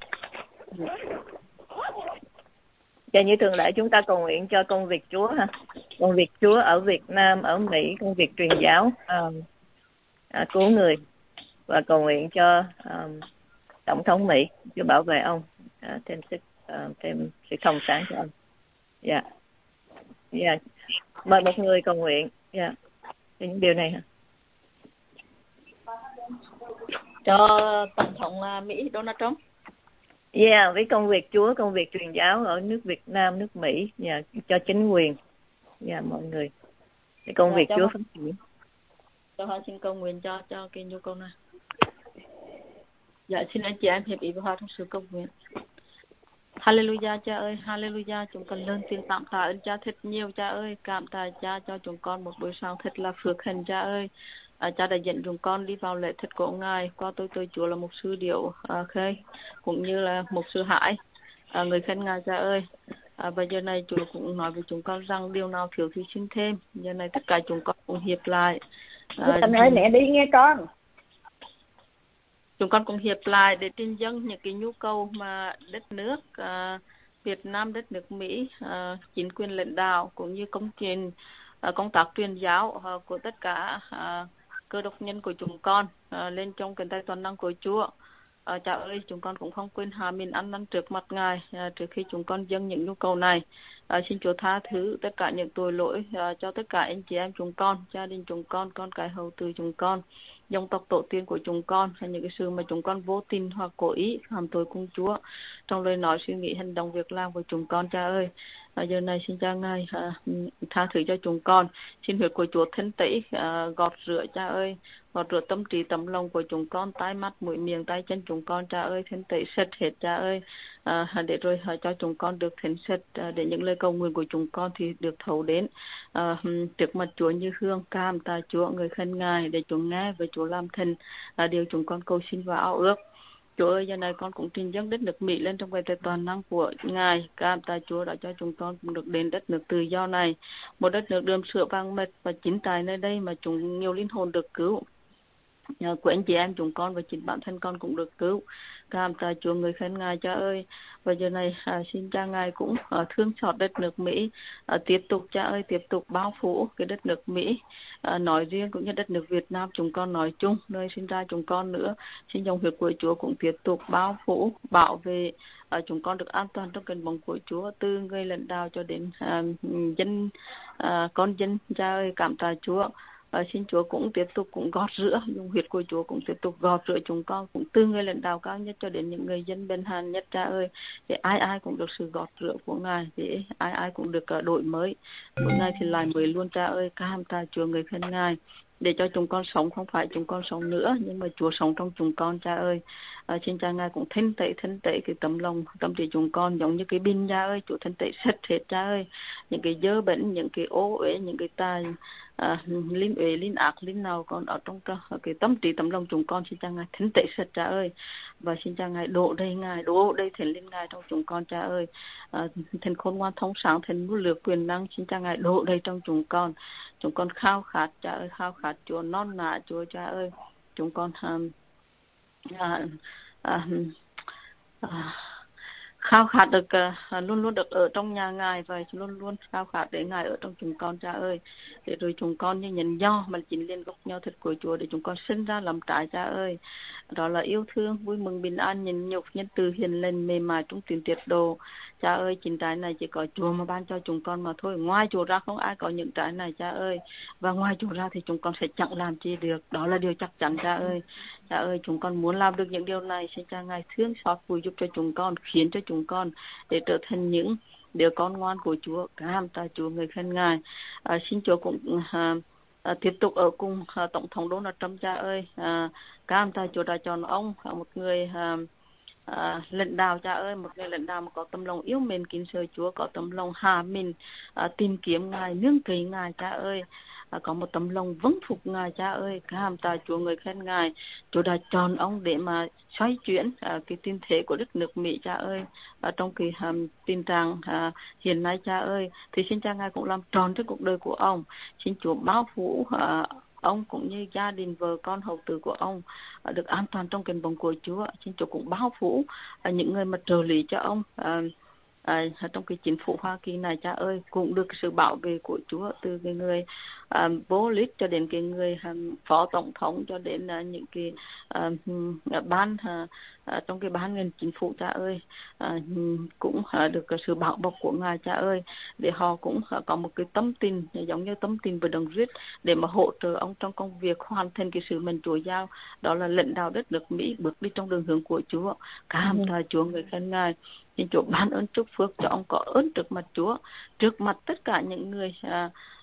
Và như thường lệ chúng ta cầu nguyện cho công việc Chúa ha. Công việc Chúa ở Việt Nam, ở Mỹ, công việc truyền giáo, um, à, cứu người. Và cầu nguyện cho um, Tổng thống Mỹ, Chúa bảo vệ ông, à, thêm sức uh, thêm sự thông sáng cho ông. Dạ. Yeah. Dạ. Yeah. Mời một người cầu nguyện. Dạ. Yeah. Cho những điều này hả? Cho Tổng thống Mỹ Donald Trump. Yeah, với công việc Chúa, công việc truyền giáo ở nước Việt Nam, nước Mỹ, yeah, cho chính quyền, yeah, mọi người. Cái công dạ, việc Chúa phát triển. Cho họ xin cầu nguyện cho cho cái nhu cầu này. Dạ, xin anh chị em hiệp ý với họ trong sự cầu nguyện. Hallelujah Cha ơi, Hallelujah, chúng con lên tiếng tặng tạ ơn Cha thật nhiều Cha ơi, cảm tạ Cha cho chúng con một buổi sáng thật là phước hạnh Cha ơi. À, cha đã dẫn chúng con đi vào lễ thịt của Ngài qua tôi tôi Chúa là một sư Điệu à, Khê cũng như là một sư Hải à, người khen Ngài cha ơi. À, và giờ này Chúa cũng nói với chúng con rằng điều nào thiếu thì xin thêm. Giờ này tất cả chúng con cũng hiệp lại. À, Thành ơi mẹ đi nghe con. Chúng con cũng hiệp lại để tin dân những cái nhu cầu mà đất nước à, Việt Nam, đất nước Mỹ, à, chính quyền lãnh đạo cũng như công trình à, công tác truyền giáo à, của tất cả à, cơ đốc nhân của chúng con à, lên trong cánh tay toàn năng của Chúa. À, cha ơi, chúng con cũng không quên hạ mình ăn năn trước mặt Ngài à, trước khi chúng con dâng những nhu cầu này. À, xin Chúa tha thứ tất cả những tội lỗi à, cho tất cả anh chị em chúng con, gia đình chúng con, con cái hầu từ chúng con, dòng tộc tổ tiên của chúng con, hay những cái sự mà chúng con vô tình hoặc cố ý phạm tội cùng Chúa trong lời nói, suy nghĩ, hành động, việc làm của chúng con, cha ơi. À, giờ này xin cha Ngài à, tha thứ cho chúng con, xin huyết của Chúa thanh tẩy à, gọt rửa cha ơi, gọt rửa tâm trí tấm lòng của chúng con, tai mắt mũi miệng tay chân chúng con, cha ơi, thanh tẩy sạch hết cha ơi, à, để rồi à, cho chúng con được thanh sạch, à, để những lời cầu nguyện của chúng con thì được thấu đến à, trước mặt Chúa như hương cam tạ Chúa, người khen Ngài để chúng nghe và Chúa làm thành à, điều chúng con cầu xin và ao ước. Chúa ơi, giờ này con cũng trình dâng đất nước Mỹ lên trong cái tay toàn năng của Ngài. Cảm tạ Chúa đã cho chúng con được đến đất nước tự do này, một đất nước đượm sữa vàng mật, và chính tại nơi đây mà chúng nhiều linh hồn được cứu. Nhờ của anh chị em chúng con và chính bản thân con cũng được cứu. Cảm tạ Chúa, người khen Ngài cha ơi. Và giờ này à, xin cha Ngài cũng à, thương xót đất nước Mỹ, à, tiếp tục cha ơi, tiếp tục bao phủ cái đất nước Mỹ à, nói riêng cũng như đất nước Việt Nam chúng con nói chung, nơi sinh ra chúng con nữa. Xin dòng huyết của Chúa cũng tiếp tục bao phủ, bảo vệ à, chúng con được an toàn trong cánh bóng của Chúa, từ người lãnh đạo cho đến à, dân à, con dân cha ơi. Cảm tạ Chúa. À, xin Chúa cũng tiếp tục cũng gọt rửa, dùng huyết của Chúa cũng tiếp tục gọt rửa chúng con, cũng từ người lãnh đạo cao nhất cho đến những người dân bên hàn nhất cha ơi, để ai ai cũng được sự gọt rửa của Ngài, để ai ai cũng được đổi mới, mỗi ngày thì lại mới luôn cha ơi. Cảm tạ Chúa, người khen Ngài để cho chúng con sống, không phải chúng con sống nữa nhưng mà Chúa sống trong chúng con cha ơi. À, xin cha Ngài cũng thanh tẩy thanh tẩy cái tấm lòng tâm trí chúng con giống như cái pin cha ơi, Chúa thanh tẩy sạch hết cha ơi, những cái dơ bẩn, những cái ô uế, những cái tài à, linh uế, linh ác, linh nào còn ở trong cái, cái tâm trí tấm lòng chúng con, xin cha Ngài thanh tẩy sạch cha ơi. Và xin cha Ngài đổ đầy Ngài, đổ đầy thánh linh Ngài trong chúng con cha ơi. À, thần khôn ngoan thông sáng, thần mưu lược quyền năng, xin cha Ngài đổ đầy trong chúng con. Chúng con khao khát cha ơi, khao khát Chúa non nả Chúa cha ơi. Chúng con um, à, à, à, khao khát được uh, luôn luôn được ở trong nhà Ngài, và luôn luôn khao khát để Ngài ở trong chúng con cha ơi, để rồi chúng con như nhận nho mà chính liên gốc nho thật của Chúa, để chúng con sinh ra làm trái cha ơi. Đó là yêu thương, vui mừng, bình an, nhịn nhục, nhân từ, hiền lành, mềm mại trong tiếng tiết độ cha ơi. Chính trái này chỉ có Chúa mà ban cho chúng con mà thôi, ngoài Chúa ra không ai có những trái này cha ơi, và ngoài Chúa ra thì chúng con sẽ chẳng làm chi được, đó là điều chắc chắn cha ơi. Cha ơi, chúng con muốn làm được những điều này, xin cha Ngài thương xót phù giúp cho chúng con, khiến cho chúng con để trở thành những đứa con ngoan của Chúa. Cảm tạ Chúa, người khen Ngài. À, xin Chúa cũng à, à, tiếp tục ở cùng à, Tổng thống Donald Trump cha ơi. À, cảm tạ Chúa đã chọn ông một người à, à, lãnh đạo cha ơi, một người lãnh đạo mà có tâm lòng yêu mến kính sợ Chúa, có tâm lòng hạ mình à, tìm kiếm Ngài, nương cậy Ngài cha ơi. À, có một tấm lòng vâng phục Ngài cha ơi. Cảm tạ Chúa, người khen Ngài. Chúa đã chọn ông để mà xoay chuyển à, cái tình thế của đất nước Mỹ cha ơi, à, trong cái um, tình trạng à, hiện nay cha ơi. Thì xin cha Ngài cũng làm tròn cái cuộc đời của ông. Xin Chúa bao phủ à, ông cũng như gia đình, vợ con, hậu tử của ông à, được an toàn trong cánh bóng của Chúa. Xin Chúa cũng bao phủ à, những người mà trợ lý cho ông à, À, trong cái chính phủ Hoa Kỳ này cha ơi, cũng được sự bảo vệ của Chúa, từ cái người à, vô lít cho đến cái người à, phó tổng thống, cho đến à, những cái à, ban à, à, trong cái ban ngành chính phủ cha ơi, à, cũng à, được sự bảo bọc của Ngài cha ơi, để họ cũng à, có một cái tâm tình giống như tâm tình với đồng Rít để mà hỗ trợ ông trong công việc hoàn thành cái sự mệnh Chúa giao, đó là lãnh đạo đất nước Mỹ bước đi trong đường hướng của Chúa. Cảm tạ Chúa, người khen Ngài. Xin Chúa ban ơn chúc phước cho ông có ơn trước mặt Chúa, trước mặt tất cả những người à,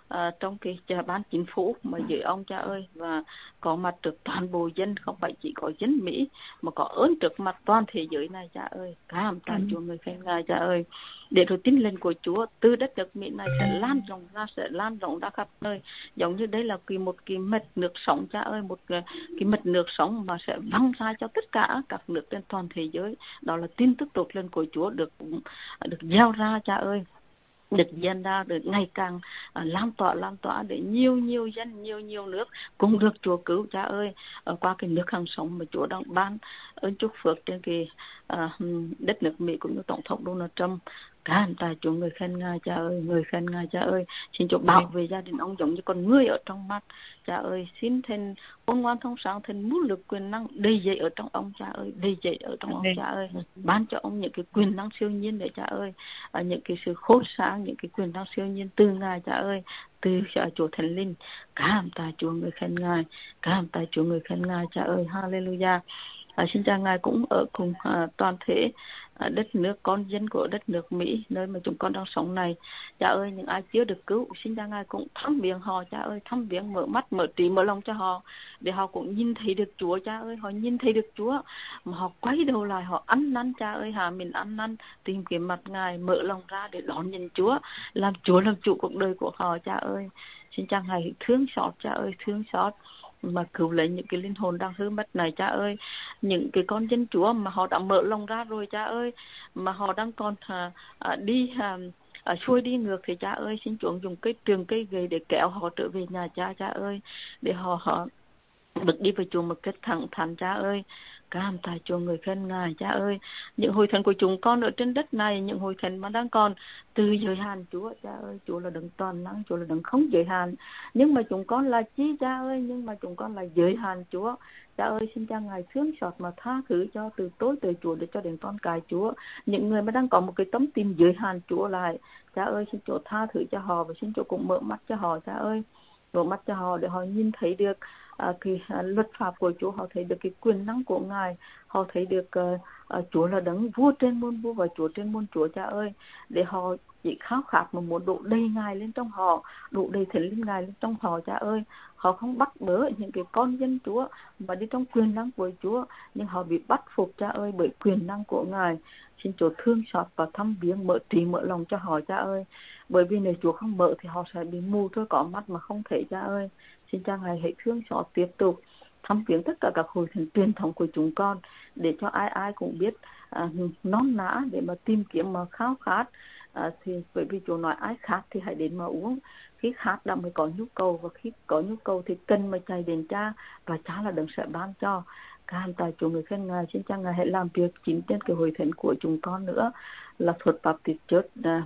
à, trong cái ban chính phủ mà dưới ông cha ơi, và có mặt trước toàn bộ dân, không phải chỉ có dân Mỹ mà có ơn trước mặt toàn thế giới này cha ơi. Cảm tạ Chúa, người khen ngài cha ơi, để rồi tin lệnh của Chúa từ đất nước Mỹ này sẽ lan rộng ra, sẽ lan rộng ra khắp nơi, giống như đây là cái một cái mạch nước sống cha ơi, một cái, cái mạch nước sống mà sẽ văng ra cho tất cả các nước trên toàn thế giới. Đó là tin tức tốt lành của Chúa được được gieo ra cha ơi, được dân ra, được ngày càng uh, lan tỏa lan tỏa để nhiều nhiều dân, nhiều nhiều nước cũng được Chúa cứu cha ơi, ở qua cái nước hàng sống mà Chúa đang ban ơn chúc phước trên cái uh, đất nước Mỹ cũng như tổng thống Donald Trump. Cảm tạ Chúa, người khen ngài cha ơi, người khen ngài cha ơi. Xin Chúa bảo vệ gia đình ông giống như con người ở trong mắt cha ơi. Xin thền ôn ngoan thông sáng, thền mưu lực quyền năng đầy dậy ở trong ông cha ơi, đầy dậy ở trong ông cha ơi. Ban cho ông những cái quyền năng siêu nhiên để cha ơi, à, những cái sự khôn sáng, những cái quyền năng siêu nhiên từ ngài cha ơi, từ Chúa Thần Linh. Cảm tạ Chúa, người khen ngài, cảm tạ Chúa, người khen ngài cha ơi. Hallelujah. À, xin cha ngài cũng ở cùng à, toàn thể à, đất nước, con dân của đất nước Mỹ, nơi mà chúng con đang sống này. Cha ơi, những ai chưa được cứu, xin cha ngài cũng thăm viếng họ cha ơi, thăm viếng, mở mắt, mở trí, mở lòng cho họ, để họ cũng nhìn thấy được Chúa cha ơi, họ nhìn thấy được Chúa, mà họ quay đầu lại, họ ăn năn cha ơi, hạ mình ăn năn, tìm kiếm mặt ngài, mở lòng ra để đón nhận Chúa, làm Chúa làm chủ cuộc đời của họ cha ơi. Xin cha ngài thương xót cha ơi, thương xót mà cứu lấy những cái linh hồn đang hư mất này cha ơi, những cái con dân Chúa mà họ đã mở lòng ra rồi cha ơi, mà họ đang còn à, à, đi à, à, xuôi đi ngược thì cha ơi, xin Chúa dùng cái trường cây gậy để kéo họ trở về nhà cha cha ơi, để họ họ được đi với Chúa một cách thẳng thắn cha ơi. Cảm tạ Chúa, người khen ngài cha ơi. Những hội thánh của chúng con ở trên đất này, những hội thánh mà đang còn từ giới hạn Chúa cha ơi, Chúa là đấng toàn năng, Chúa là đấng không giới hạn, nhưng mà chúng con là chi cha ơi, nhưng mà chúng con là giới hạn Chúa cha ơi. Xin cha ngài thương xót mà tha thứ cho từ tối tới Chúa để cho đến con cái Chúa, những người mà đang có một cái tấm tin giới hạn Chúa lại cha ơi, xin Chúa tha thứ cho họ, và xin Chúa cũng mở mắt cho họ cha ơi, mở mắt cho họ để họ nhìn thấy được À, cái à, luật pháp của Chúa, họ thấy được cái quyền năng của ngài, họ thấy được à, à, Chúa là đấng vua trên muôn vua và Chúa trên muôn Chúa cha ơi, để họ chỉ khao khát mà muốn đổ đầy ngài lên trong họ, đổ đầy thánh linh ngài lên trong họ cha ơi. Họ không bắt bớ những cái con dân Chúa mà đi trong quyền năng của Chúa, nhưng họ bị bắt phục cha ơi bởi quyền năng của ngài. Xin Chúa thương xót và thăm viếng, mở trí mở lòng cho họ cha ơi, bởi vì nếu Chúa không mở thì họ sẽ bị mù thôi, có mắt mà không thấy cha ơi. Xin cha ngài hãy thương xót tiếp tục thăm viếng tất cả các hội thánh truyền thống của chúng con, để cho ai ai cũng biết à, non nã để mà tìm kiếm mà khao khát. À, thì bởi vì Chúa nói ai khát thì hãy đến mà uống, khi khát đã mới có nhu cầu, và khi có nhu cầu thì cần mà chạy đến cha, và cha là đấng sẽ ban cho. Cảm tạ Chúa, người khen ngài. Xin cha ngài hãy làm việc chính trên cái hội thánh của chúng con nữa, là Thuật Baptist Church à,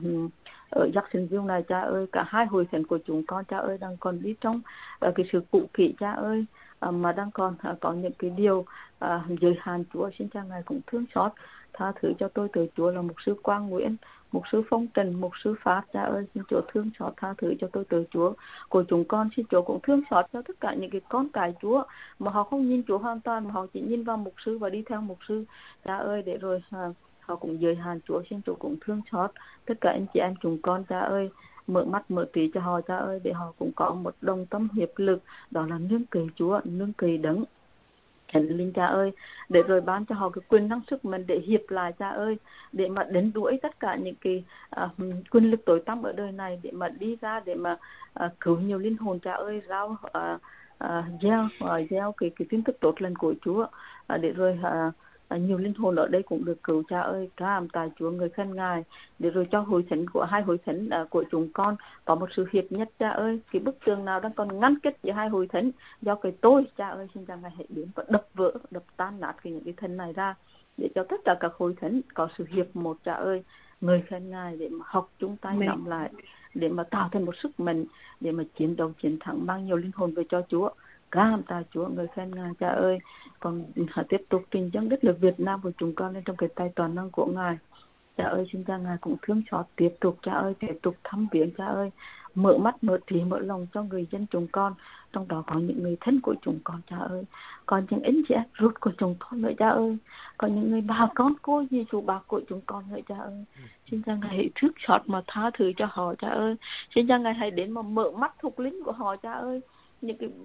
ở Jacksonville này cha ơi. Cả hai hội thánh của chúng con cha ơi đang còn đi trong uh, cái sự cũ kỹ cha ơi, uh, mà đang còn uh, có những cái điều uh, giới hạn Chúa. Xin cha ngài cũng thương xót tha thứ cho tôi từ Chúa là mục sư Quang Nguyễn, mục sư Phong Trần, mục sư Phát cha ơi. Xin Chúa thương xót tha thứ cho tôi từ Chúa của chúng con. Xin Chúa cũng thương xót cho tất cả những cái con cái Chúa mà họ không nhìn Chúa hoàn toàn, mà họ chỉ nhìn vào mục sư và đi theo mục sư cha ơi, để rồi uh, họ cũng giới hạn Chúa. Xin Chúa cũng thương xót tất cả anh chị em chúng con cha ơi, mở mắt mở trí cho họ cha ơi, để họ cũng có một đồng tâm hiệp lực, đó là nương cậy Chúa, nương cậy đấng Thánh Linh cha ơi, để rồi ban cho họ cái quyền năng sức mạnh để hiệp lại cha ơi, để mà đánh đuổi tất cả những cái uh, quyền lực tối tăm ở đời này, để mà đi ra để mà uh, cứu nhiều linh hồn cha ơi, rao uh, uh, gieo uh, gieo cái cái tin tức tốt lành của Chúa, uh, để rồi uh, À, nhiều linh hồn ở đây cũng được cứu cha ơi. Cảm tạ Chúa, người khen ngài, để rồi cho hội thánh của hai hội thánh à, của chúng con có một sự hiệp nhất cha ơi. Cái bức tường nào đang còn ngăn cách giữa hai hội thánh do cái tôi cha ơi, xin cha ngài hãy đến và đập vỡ, đập tan nát cái những cái thân này ra, để cho tất cả các hội thánh có sự hiệp một cha ơi. Người khen ngài để mà học chúng ta nắm lại, để mà tạo thành một sức mạnh để mà chiến đấu chiến thắng, mang nhiều linh hồn về cho Chúa. Cảm tạ Chúa, người khen ngài cha ơi. Còn tiếp tục trình dâng đất nước Việt Nam của chúng con lên trong cái tay toàn năng của ngài cha ơi. Xin cha ngài cũng thương xót tiếp tục cha ơi, tiếp tục thăm viếng cha ơi, mở mắt, mở trí, mở lòng cho người dân chúng con. Trong đó có những người thân của chúng con, Cha ơi. Còn những anh chị em ruột của chúng con nữa, Cha ơi. Còn những người bà con cô dì chú bác của chúng con nữa, Cha ơi. Xin Cha Ngài hãy thước xót mà tha thứ cho họ, Cha ơi. Xin Cha Ngài hãy đến mà mở mắt thuộc linh của họ, Cha ơi. Những cái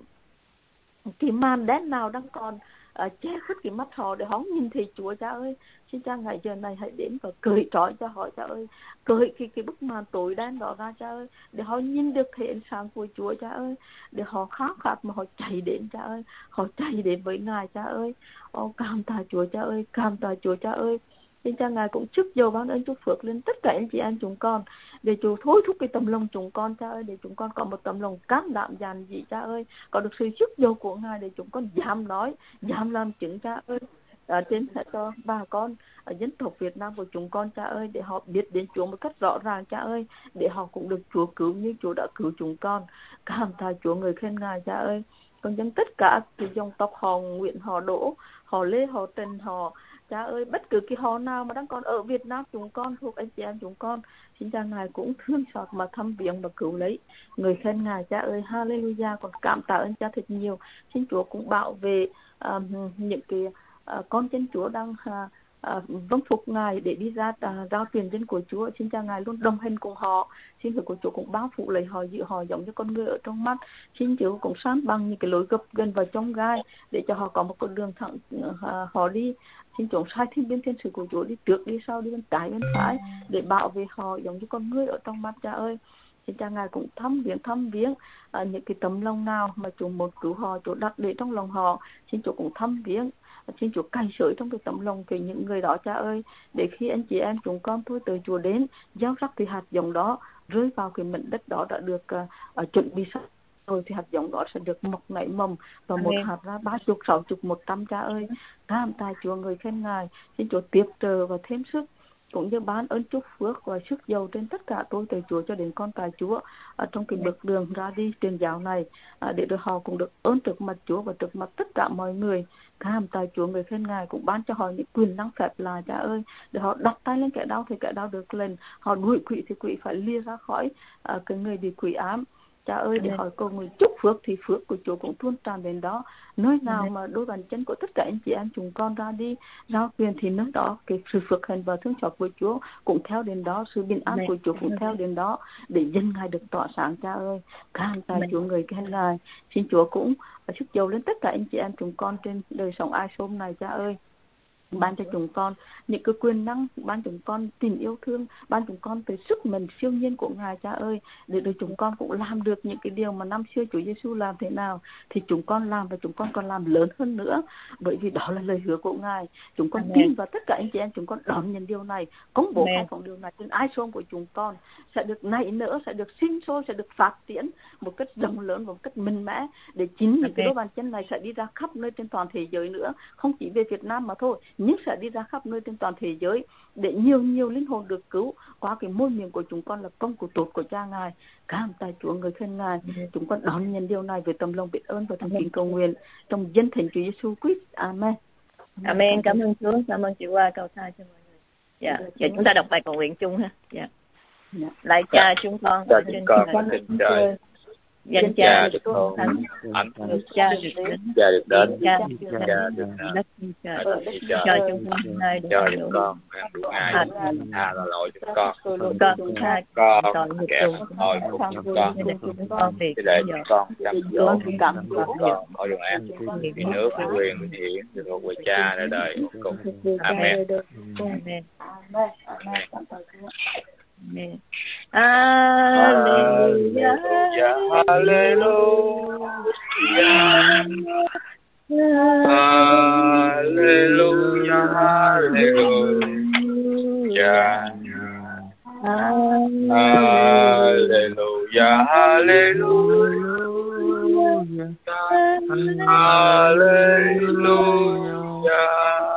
cái màn đen nào đang còn uh, che khuất cái mắt họ để họ nhìn thấy Chúa, Cha ơi. Xin Cha Ngài giờ này hãy đến và cởi trói cho họ, Cha ơi. Cởi cái, cái bức màn tối đen đó ra, Cha ơi. Để họ nhìn được thể ánh sáng của Chúa, Cha ơi. Để họ khát khát mà họ chạy đến, Cha ơi. Họ chạy đến với Ngài, Cha ơi. Ô, cảm tạ Chúa, Cha ơi. Cảm tạ Chúa, Cha ơi. Xin Cha Ngài cũng chúc dầu ban ơn chúc phước lên tất cả anh chị em chúng con, để Chúa thôi thúc cái tấm lòng chúng con, Cha ơi, để chúng con có một tấm lòng can đảm dạn dĩ, Cha ơi, có được sự chúc dầu của Ngài để chúng con dám nói, dám làm chứng, Cha ơi, ở trên sẽ cho bà con ở dân tộc Việt Nam của chúng con, Cha ơi, để họ biết đến Chúa một cách rõ ràng, Cha ơi, để họ cũng được Chúa cứu như Chúa đã cứu chúng con. Cảm tạ Chúa, người khen Ngài, Cha ơi. Còn dân tất cả cái dòng tộc họ Nguyễn, họ Đỗ, họ Lê, họ Trần, họ Cha ơi, bất cứ cái họ nào mà đang còn ở Việt Nam chúng con, thuộc anh chị em chúng con, xin Cha Ngài cũng thương xót mà thăm viếng và cứu lấy. Người khen Ngài, Cha ơi, hallelujah. Còn cảm tạ ơn Cha thật nhiều. Xin Chúa cũng bảo vệ uh, những cái uh, con chân Chúa đang uh, uh, vâng phục Ngài để đi ra uh, giao truyền dân của Chúa. Xin Cha Ngài luôn đồng hành cùng họ. Xin Chúa của Chúa cũng bao phủ lấy họ, giữ họ giống như con người ở trong mắt. Xin Chúa cũng san bằng những cái lối gập ghềnh vào trong gai để cho họ có một con đường thẳng uh, họ đi. Xin Chúa sai thiên biến thiên sự của Chúa đi trước đi sau, đi bên trái bên phải để bảo vệ họ giống như con người ở trong mắt, Cha ơi. Xin Cha Ngài cũng thăm viếng thăm viếng à, những cái tấm lòng nào mà Chúa muốn cứu họ, Chúa đặt để trong lòng họ. Xin Chúa cũng thăm viếng, xin Chúa cày sới trong cái tấm lòng của những người đó, Cha ơi, để khi anh chị em chúng con thôi tới Chúa đến gieo rắc cái hạt giống đó rơi vào cái mảnh đất đó đã được uh, chuẩn bị sẵn rồi, thì hạt giống đó sẽ được mọc nảy mầm và một hạt ra ba chục, sáu chục, một trăm, Cha ơi. Cảm tạ Chúa, người khen Ngài. Xin Chúa tiếp trợ và thêm sức, cũng như ban ơn chúc phước và sức giàu trên tất cả tôi từ Chúa cho đến con cái Chúa ở trong cái bước đường ra đi truyền giáo này, à, để được họ cũng được ơn trước mặt Chúa và trước mặt tất cả mọi người. Cảm tạ Chúa, người khen Ngài cũng ban cho họ những quyền năng phép lạ, Cha ơi, để họ đặt tay lên kẻ đau thì kẻ đau được lành, họ đuổi quỷ thì quỷ phải lia ra khỏi à, cái người bị quỷ ám. Cha ơi, để hỏi cầu người chúc phước thì phước của Chúa cũng tuôn tràn đến đó. Nơi nào mà đôi bàn chân của tất cả anh chị em chúng con ra đi giao truyền thì nơi đó cái sự phước hạnh và thương xót của Chúa cũng theo đến đó, sự bình an của Chúa cũng theo đến đó, để dân Ngài được tỏa sáng, Cha ơi. Cảm tạ Chúa, người khen Ngài. Xin Chúa cũng sức dầu lên tất cả anh chị em chúng con trên đời sống ai xôm này, Cha ơi. Ban cho chúng con những cái quyền năng, ban chúng con tình yêu thương, ban chúng con tới sức mình siêu nhiên của Ngài, Cha ơi, để được chúng con cũng làm được những cái điều mà năm xưa Chúa Giêsu làm thế nào thì chúng con làm, và chúng con còn làm lớn hơn nữa, bởi vì đó là lời hứa của Ngài. Chúng con tin vào tất cả anh chị em chúng con đón nhận điều này, công bố khai phóng điều này trên ai xôm của chúng con sẽ được nảy nở, sẽ được sinh sôi, sẽ được phát triển một cách rộng lớn và một cách mạnh mẽ, để chính những cái đôi bàn chân này sẽ đi ra khắp nơi trên toàn thế giới nữa, không chỉ về Việt Nam mà thôi, nhưng sẽ đi ra khắp nơi trên toàn thế giới, để nhiều nhiều linh hồn được cứu qua cái môi miệng của chúng con là công của tốt của Cha Ngài. Cảm tạ Chúa, người khen Ngài. Chúng con đón nhận điều này với tâm lòng biết ơn và thành kính cầu nguyện trong danh Thánh Chúa Giêsu Christ. Amen. Amen. Cảm ơn Chúa. Cảm ơn chị Hoa cầu tha cho mọi người. Dạ. Giờ chúng ta đọc bài cầu nguyện chung ha. Dạ. Lại Cha chúng con ở trên con trên trời, danh Cha được con ảnh Cha được đến, Cha được đến, Cha Cha được đất cho chúng con hôm nay cho chúng con ăn đủ ngày, tha là lỗi chúng con, con tha con kẻ tội của chúng con, thì để chúng con chăm dỗ chúng con khỏi đường ác, vì nước, vì quyền, vì hiển, vì thuộc về Cha đời đời cùng. Amen. Amen. Amen. Hallelujah. Hallelujah. Hallelujah. Hallelujah. Hallelujah. Hallelujah. Hallelujah.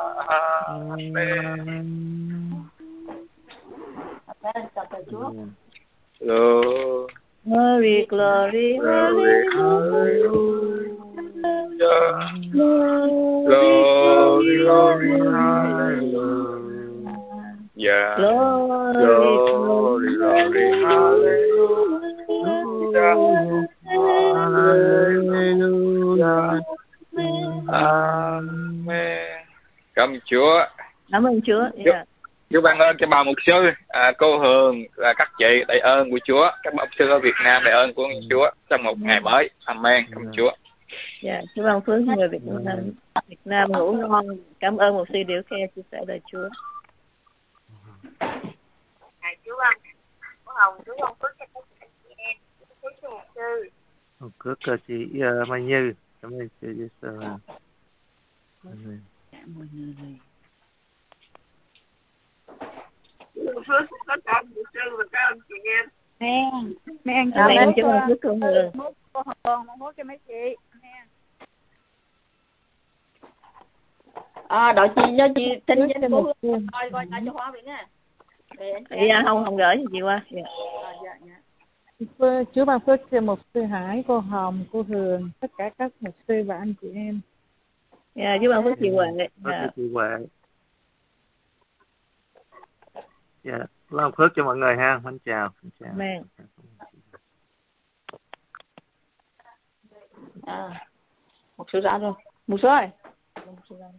Amen. Lord. Glory, glory, Glory, hallelujah. Glory, glory, hallelujah. Glory, glory, glory, hallelujah. Amen. Cảm ơn Chúa. Cảm ơn Chúa. Yeah. Chúa ban ơn cho bà mục sư, à, cô Hường, à, các chị, đầy ơn của Chúa, các mục sư ở Việt Nam đầy ơn của Chúa trong một ngày mới. Amen. Cảm ơn Chúa. Dạ, Chúa ban phước người Việt Nam, Việt Nam ngủ ngon. Cảm ơn một sư Điểu Khe chia sẻ lời Chúa. Ngài Chúa ban Chúa Hồng, Chúa ban phước cho các chị em, Chúa cho mục sư. Phước cho chị uh, Mai Như. Cảm ơn chị Giê-xu. Amen. Phước tất cả mục sư và các anh chị em. Nè, mấy anh Cảm ơn Chúa ban phước cô Hường. Mốt cô Hường, mốt cho mấy chị. Nè. À, đợi chị cho chị tin danh cô Hương coi coi lại cho Hoa vậy nha. Dạ, không không gửi chị qua. Dạ. À, dạ, dạ. Chúa ban phước cho mục sư Hải, cô Hồng, cô Hường, tất cả các mục sư và anh chị em. Dạ, Chúa ban phước chị Huệ. Dạ, chị Huệ. Dạ, làm phước cho mọi người ha. Xin chào. Xin chào. Amen. À, một sư ra rồi. Một sư ơi. Một sư ra.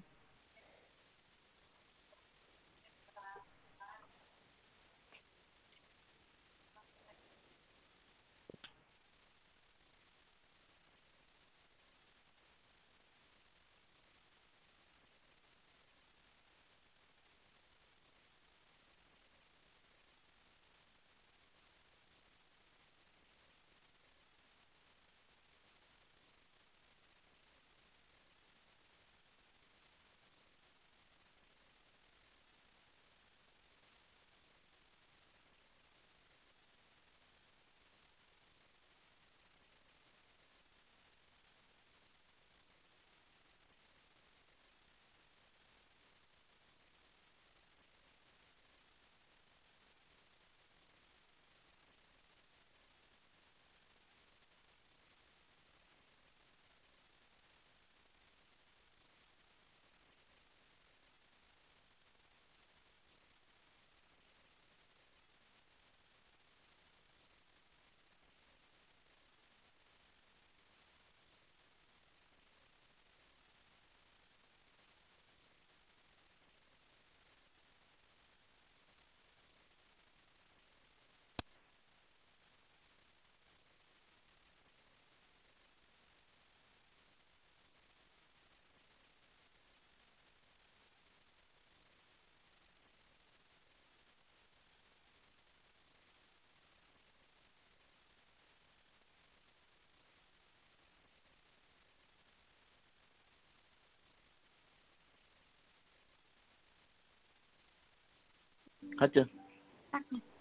Hết chưa?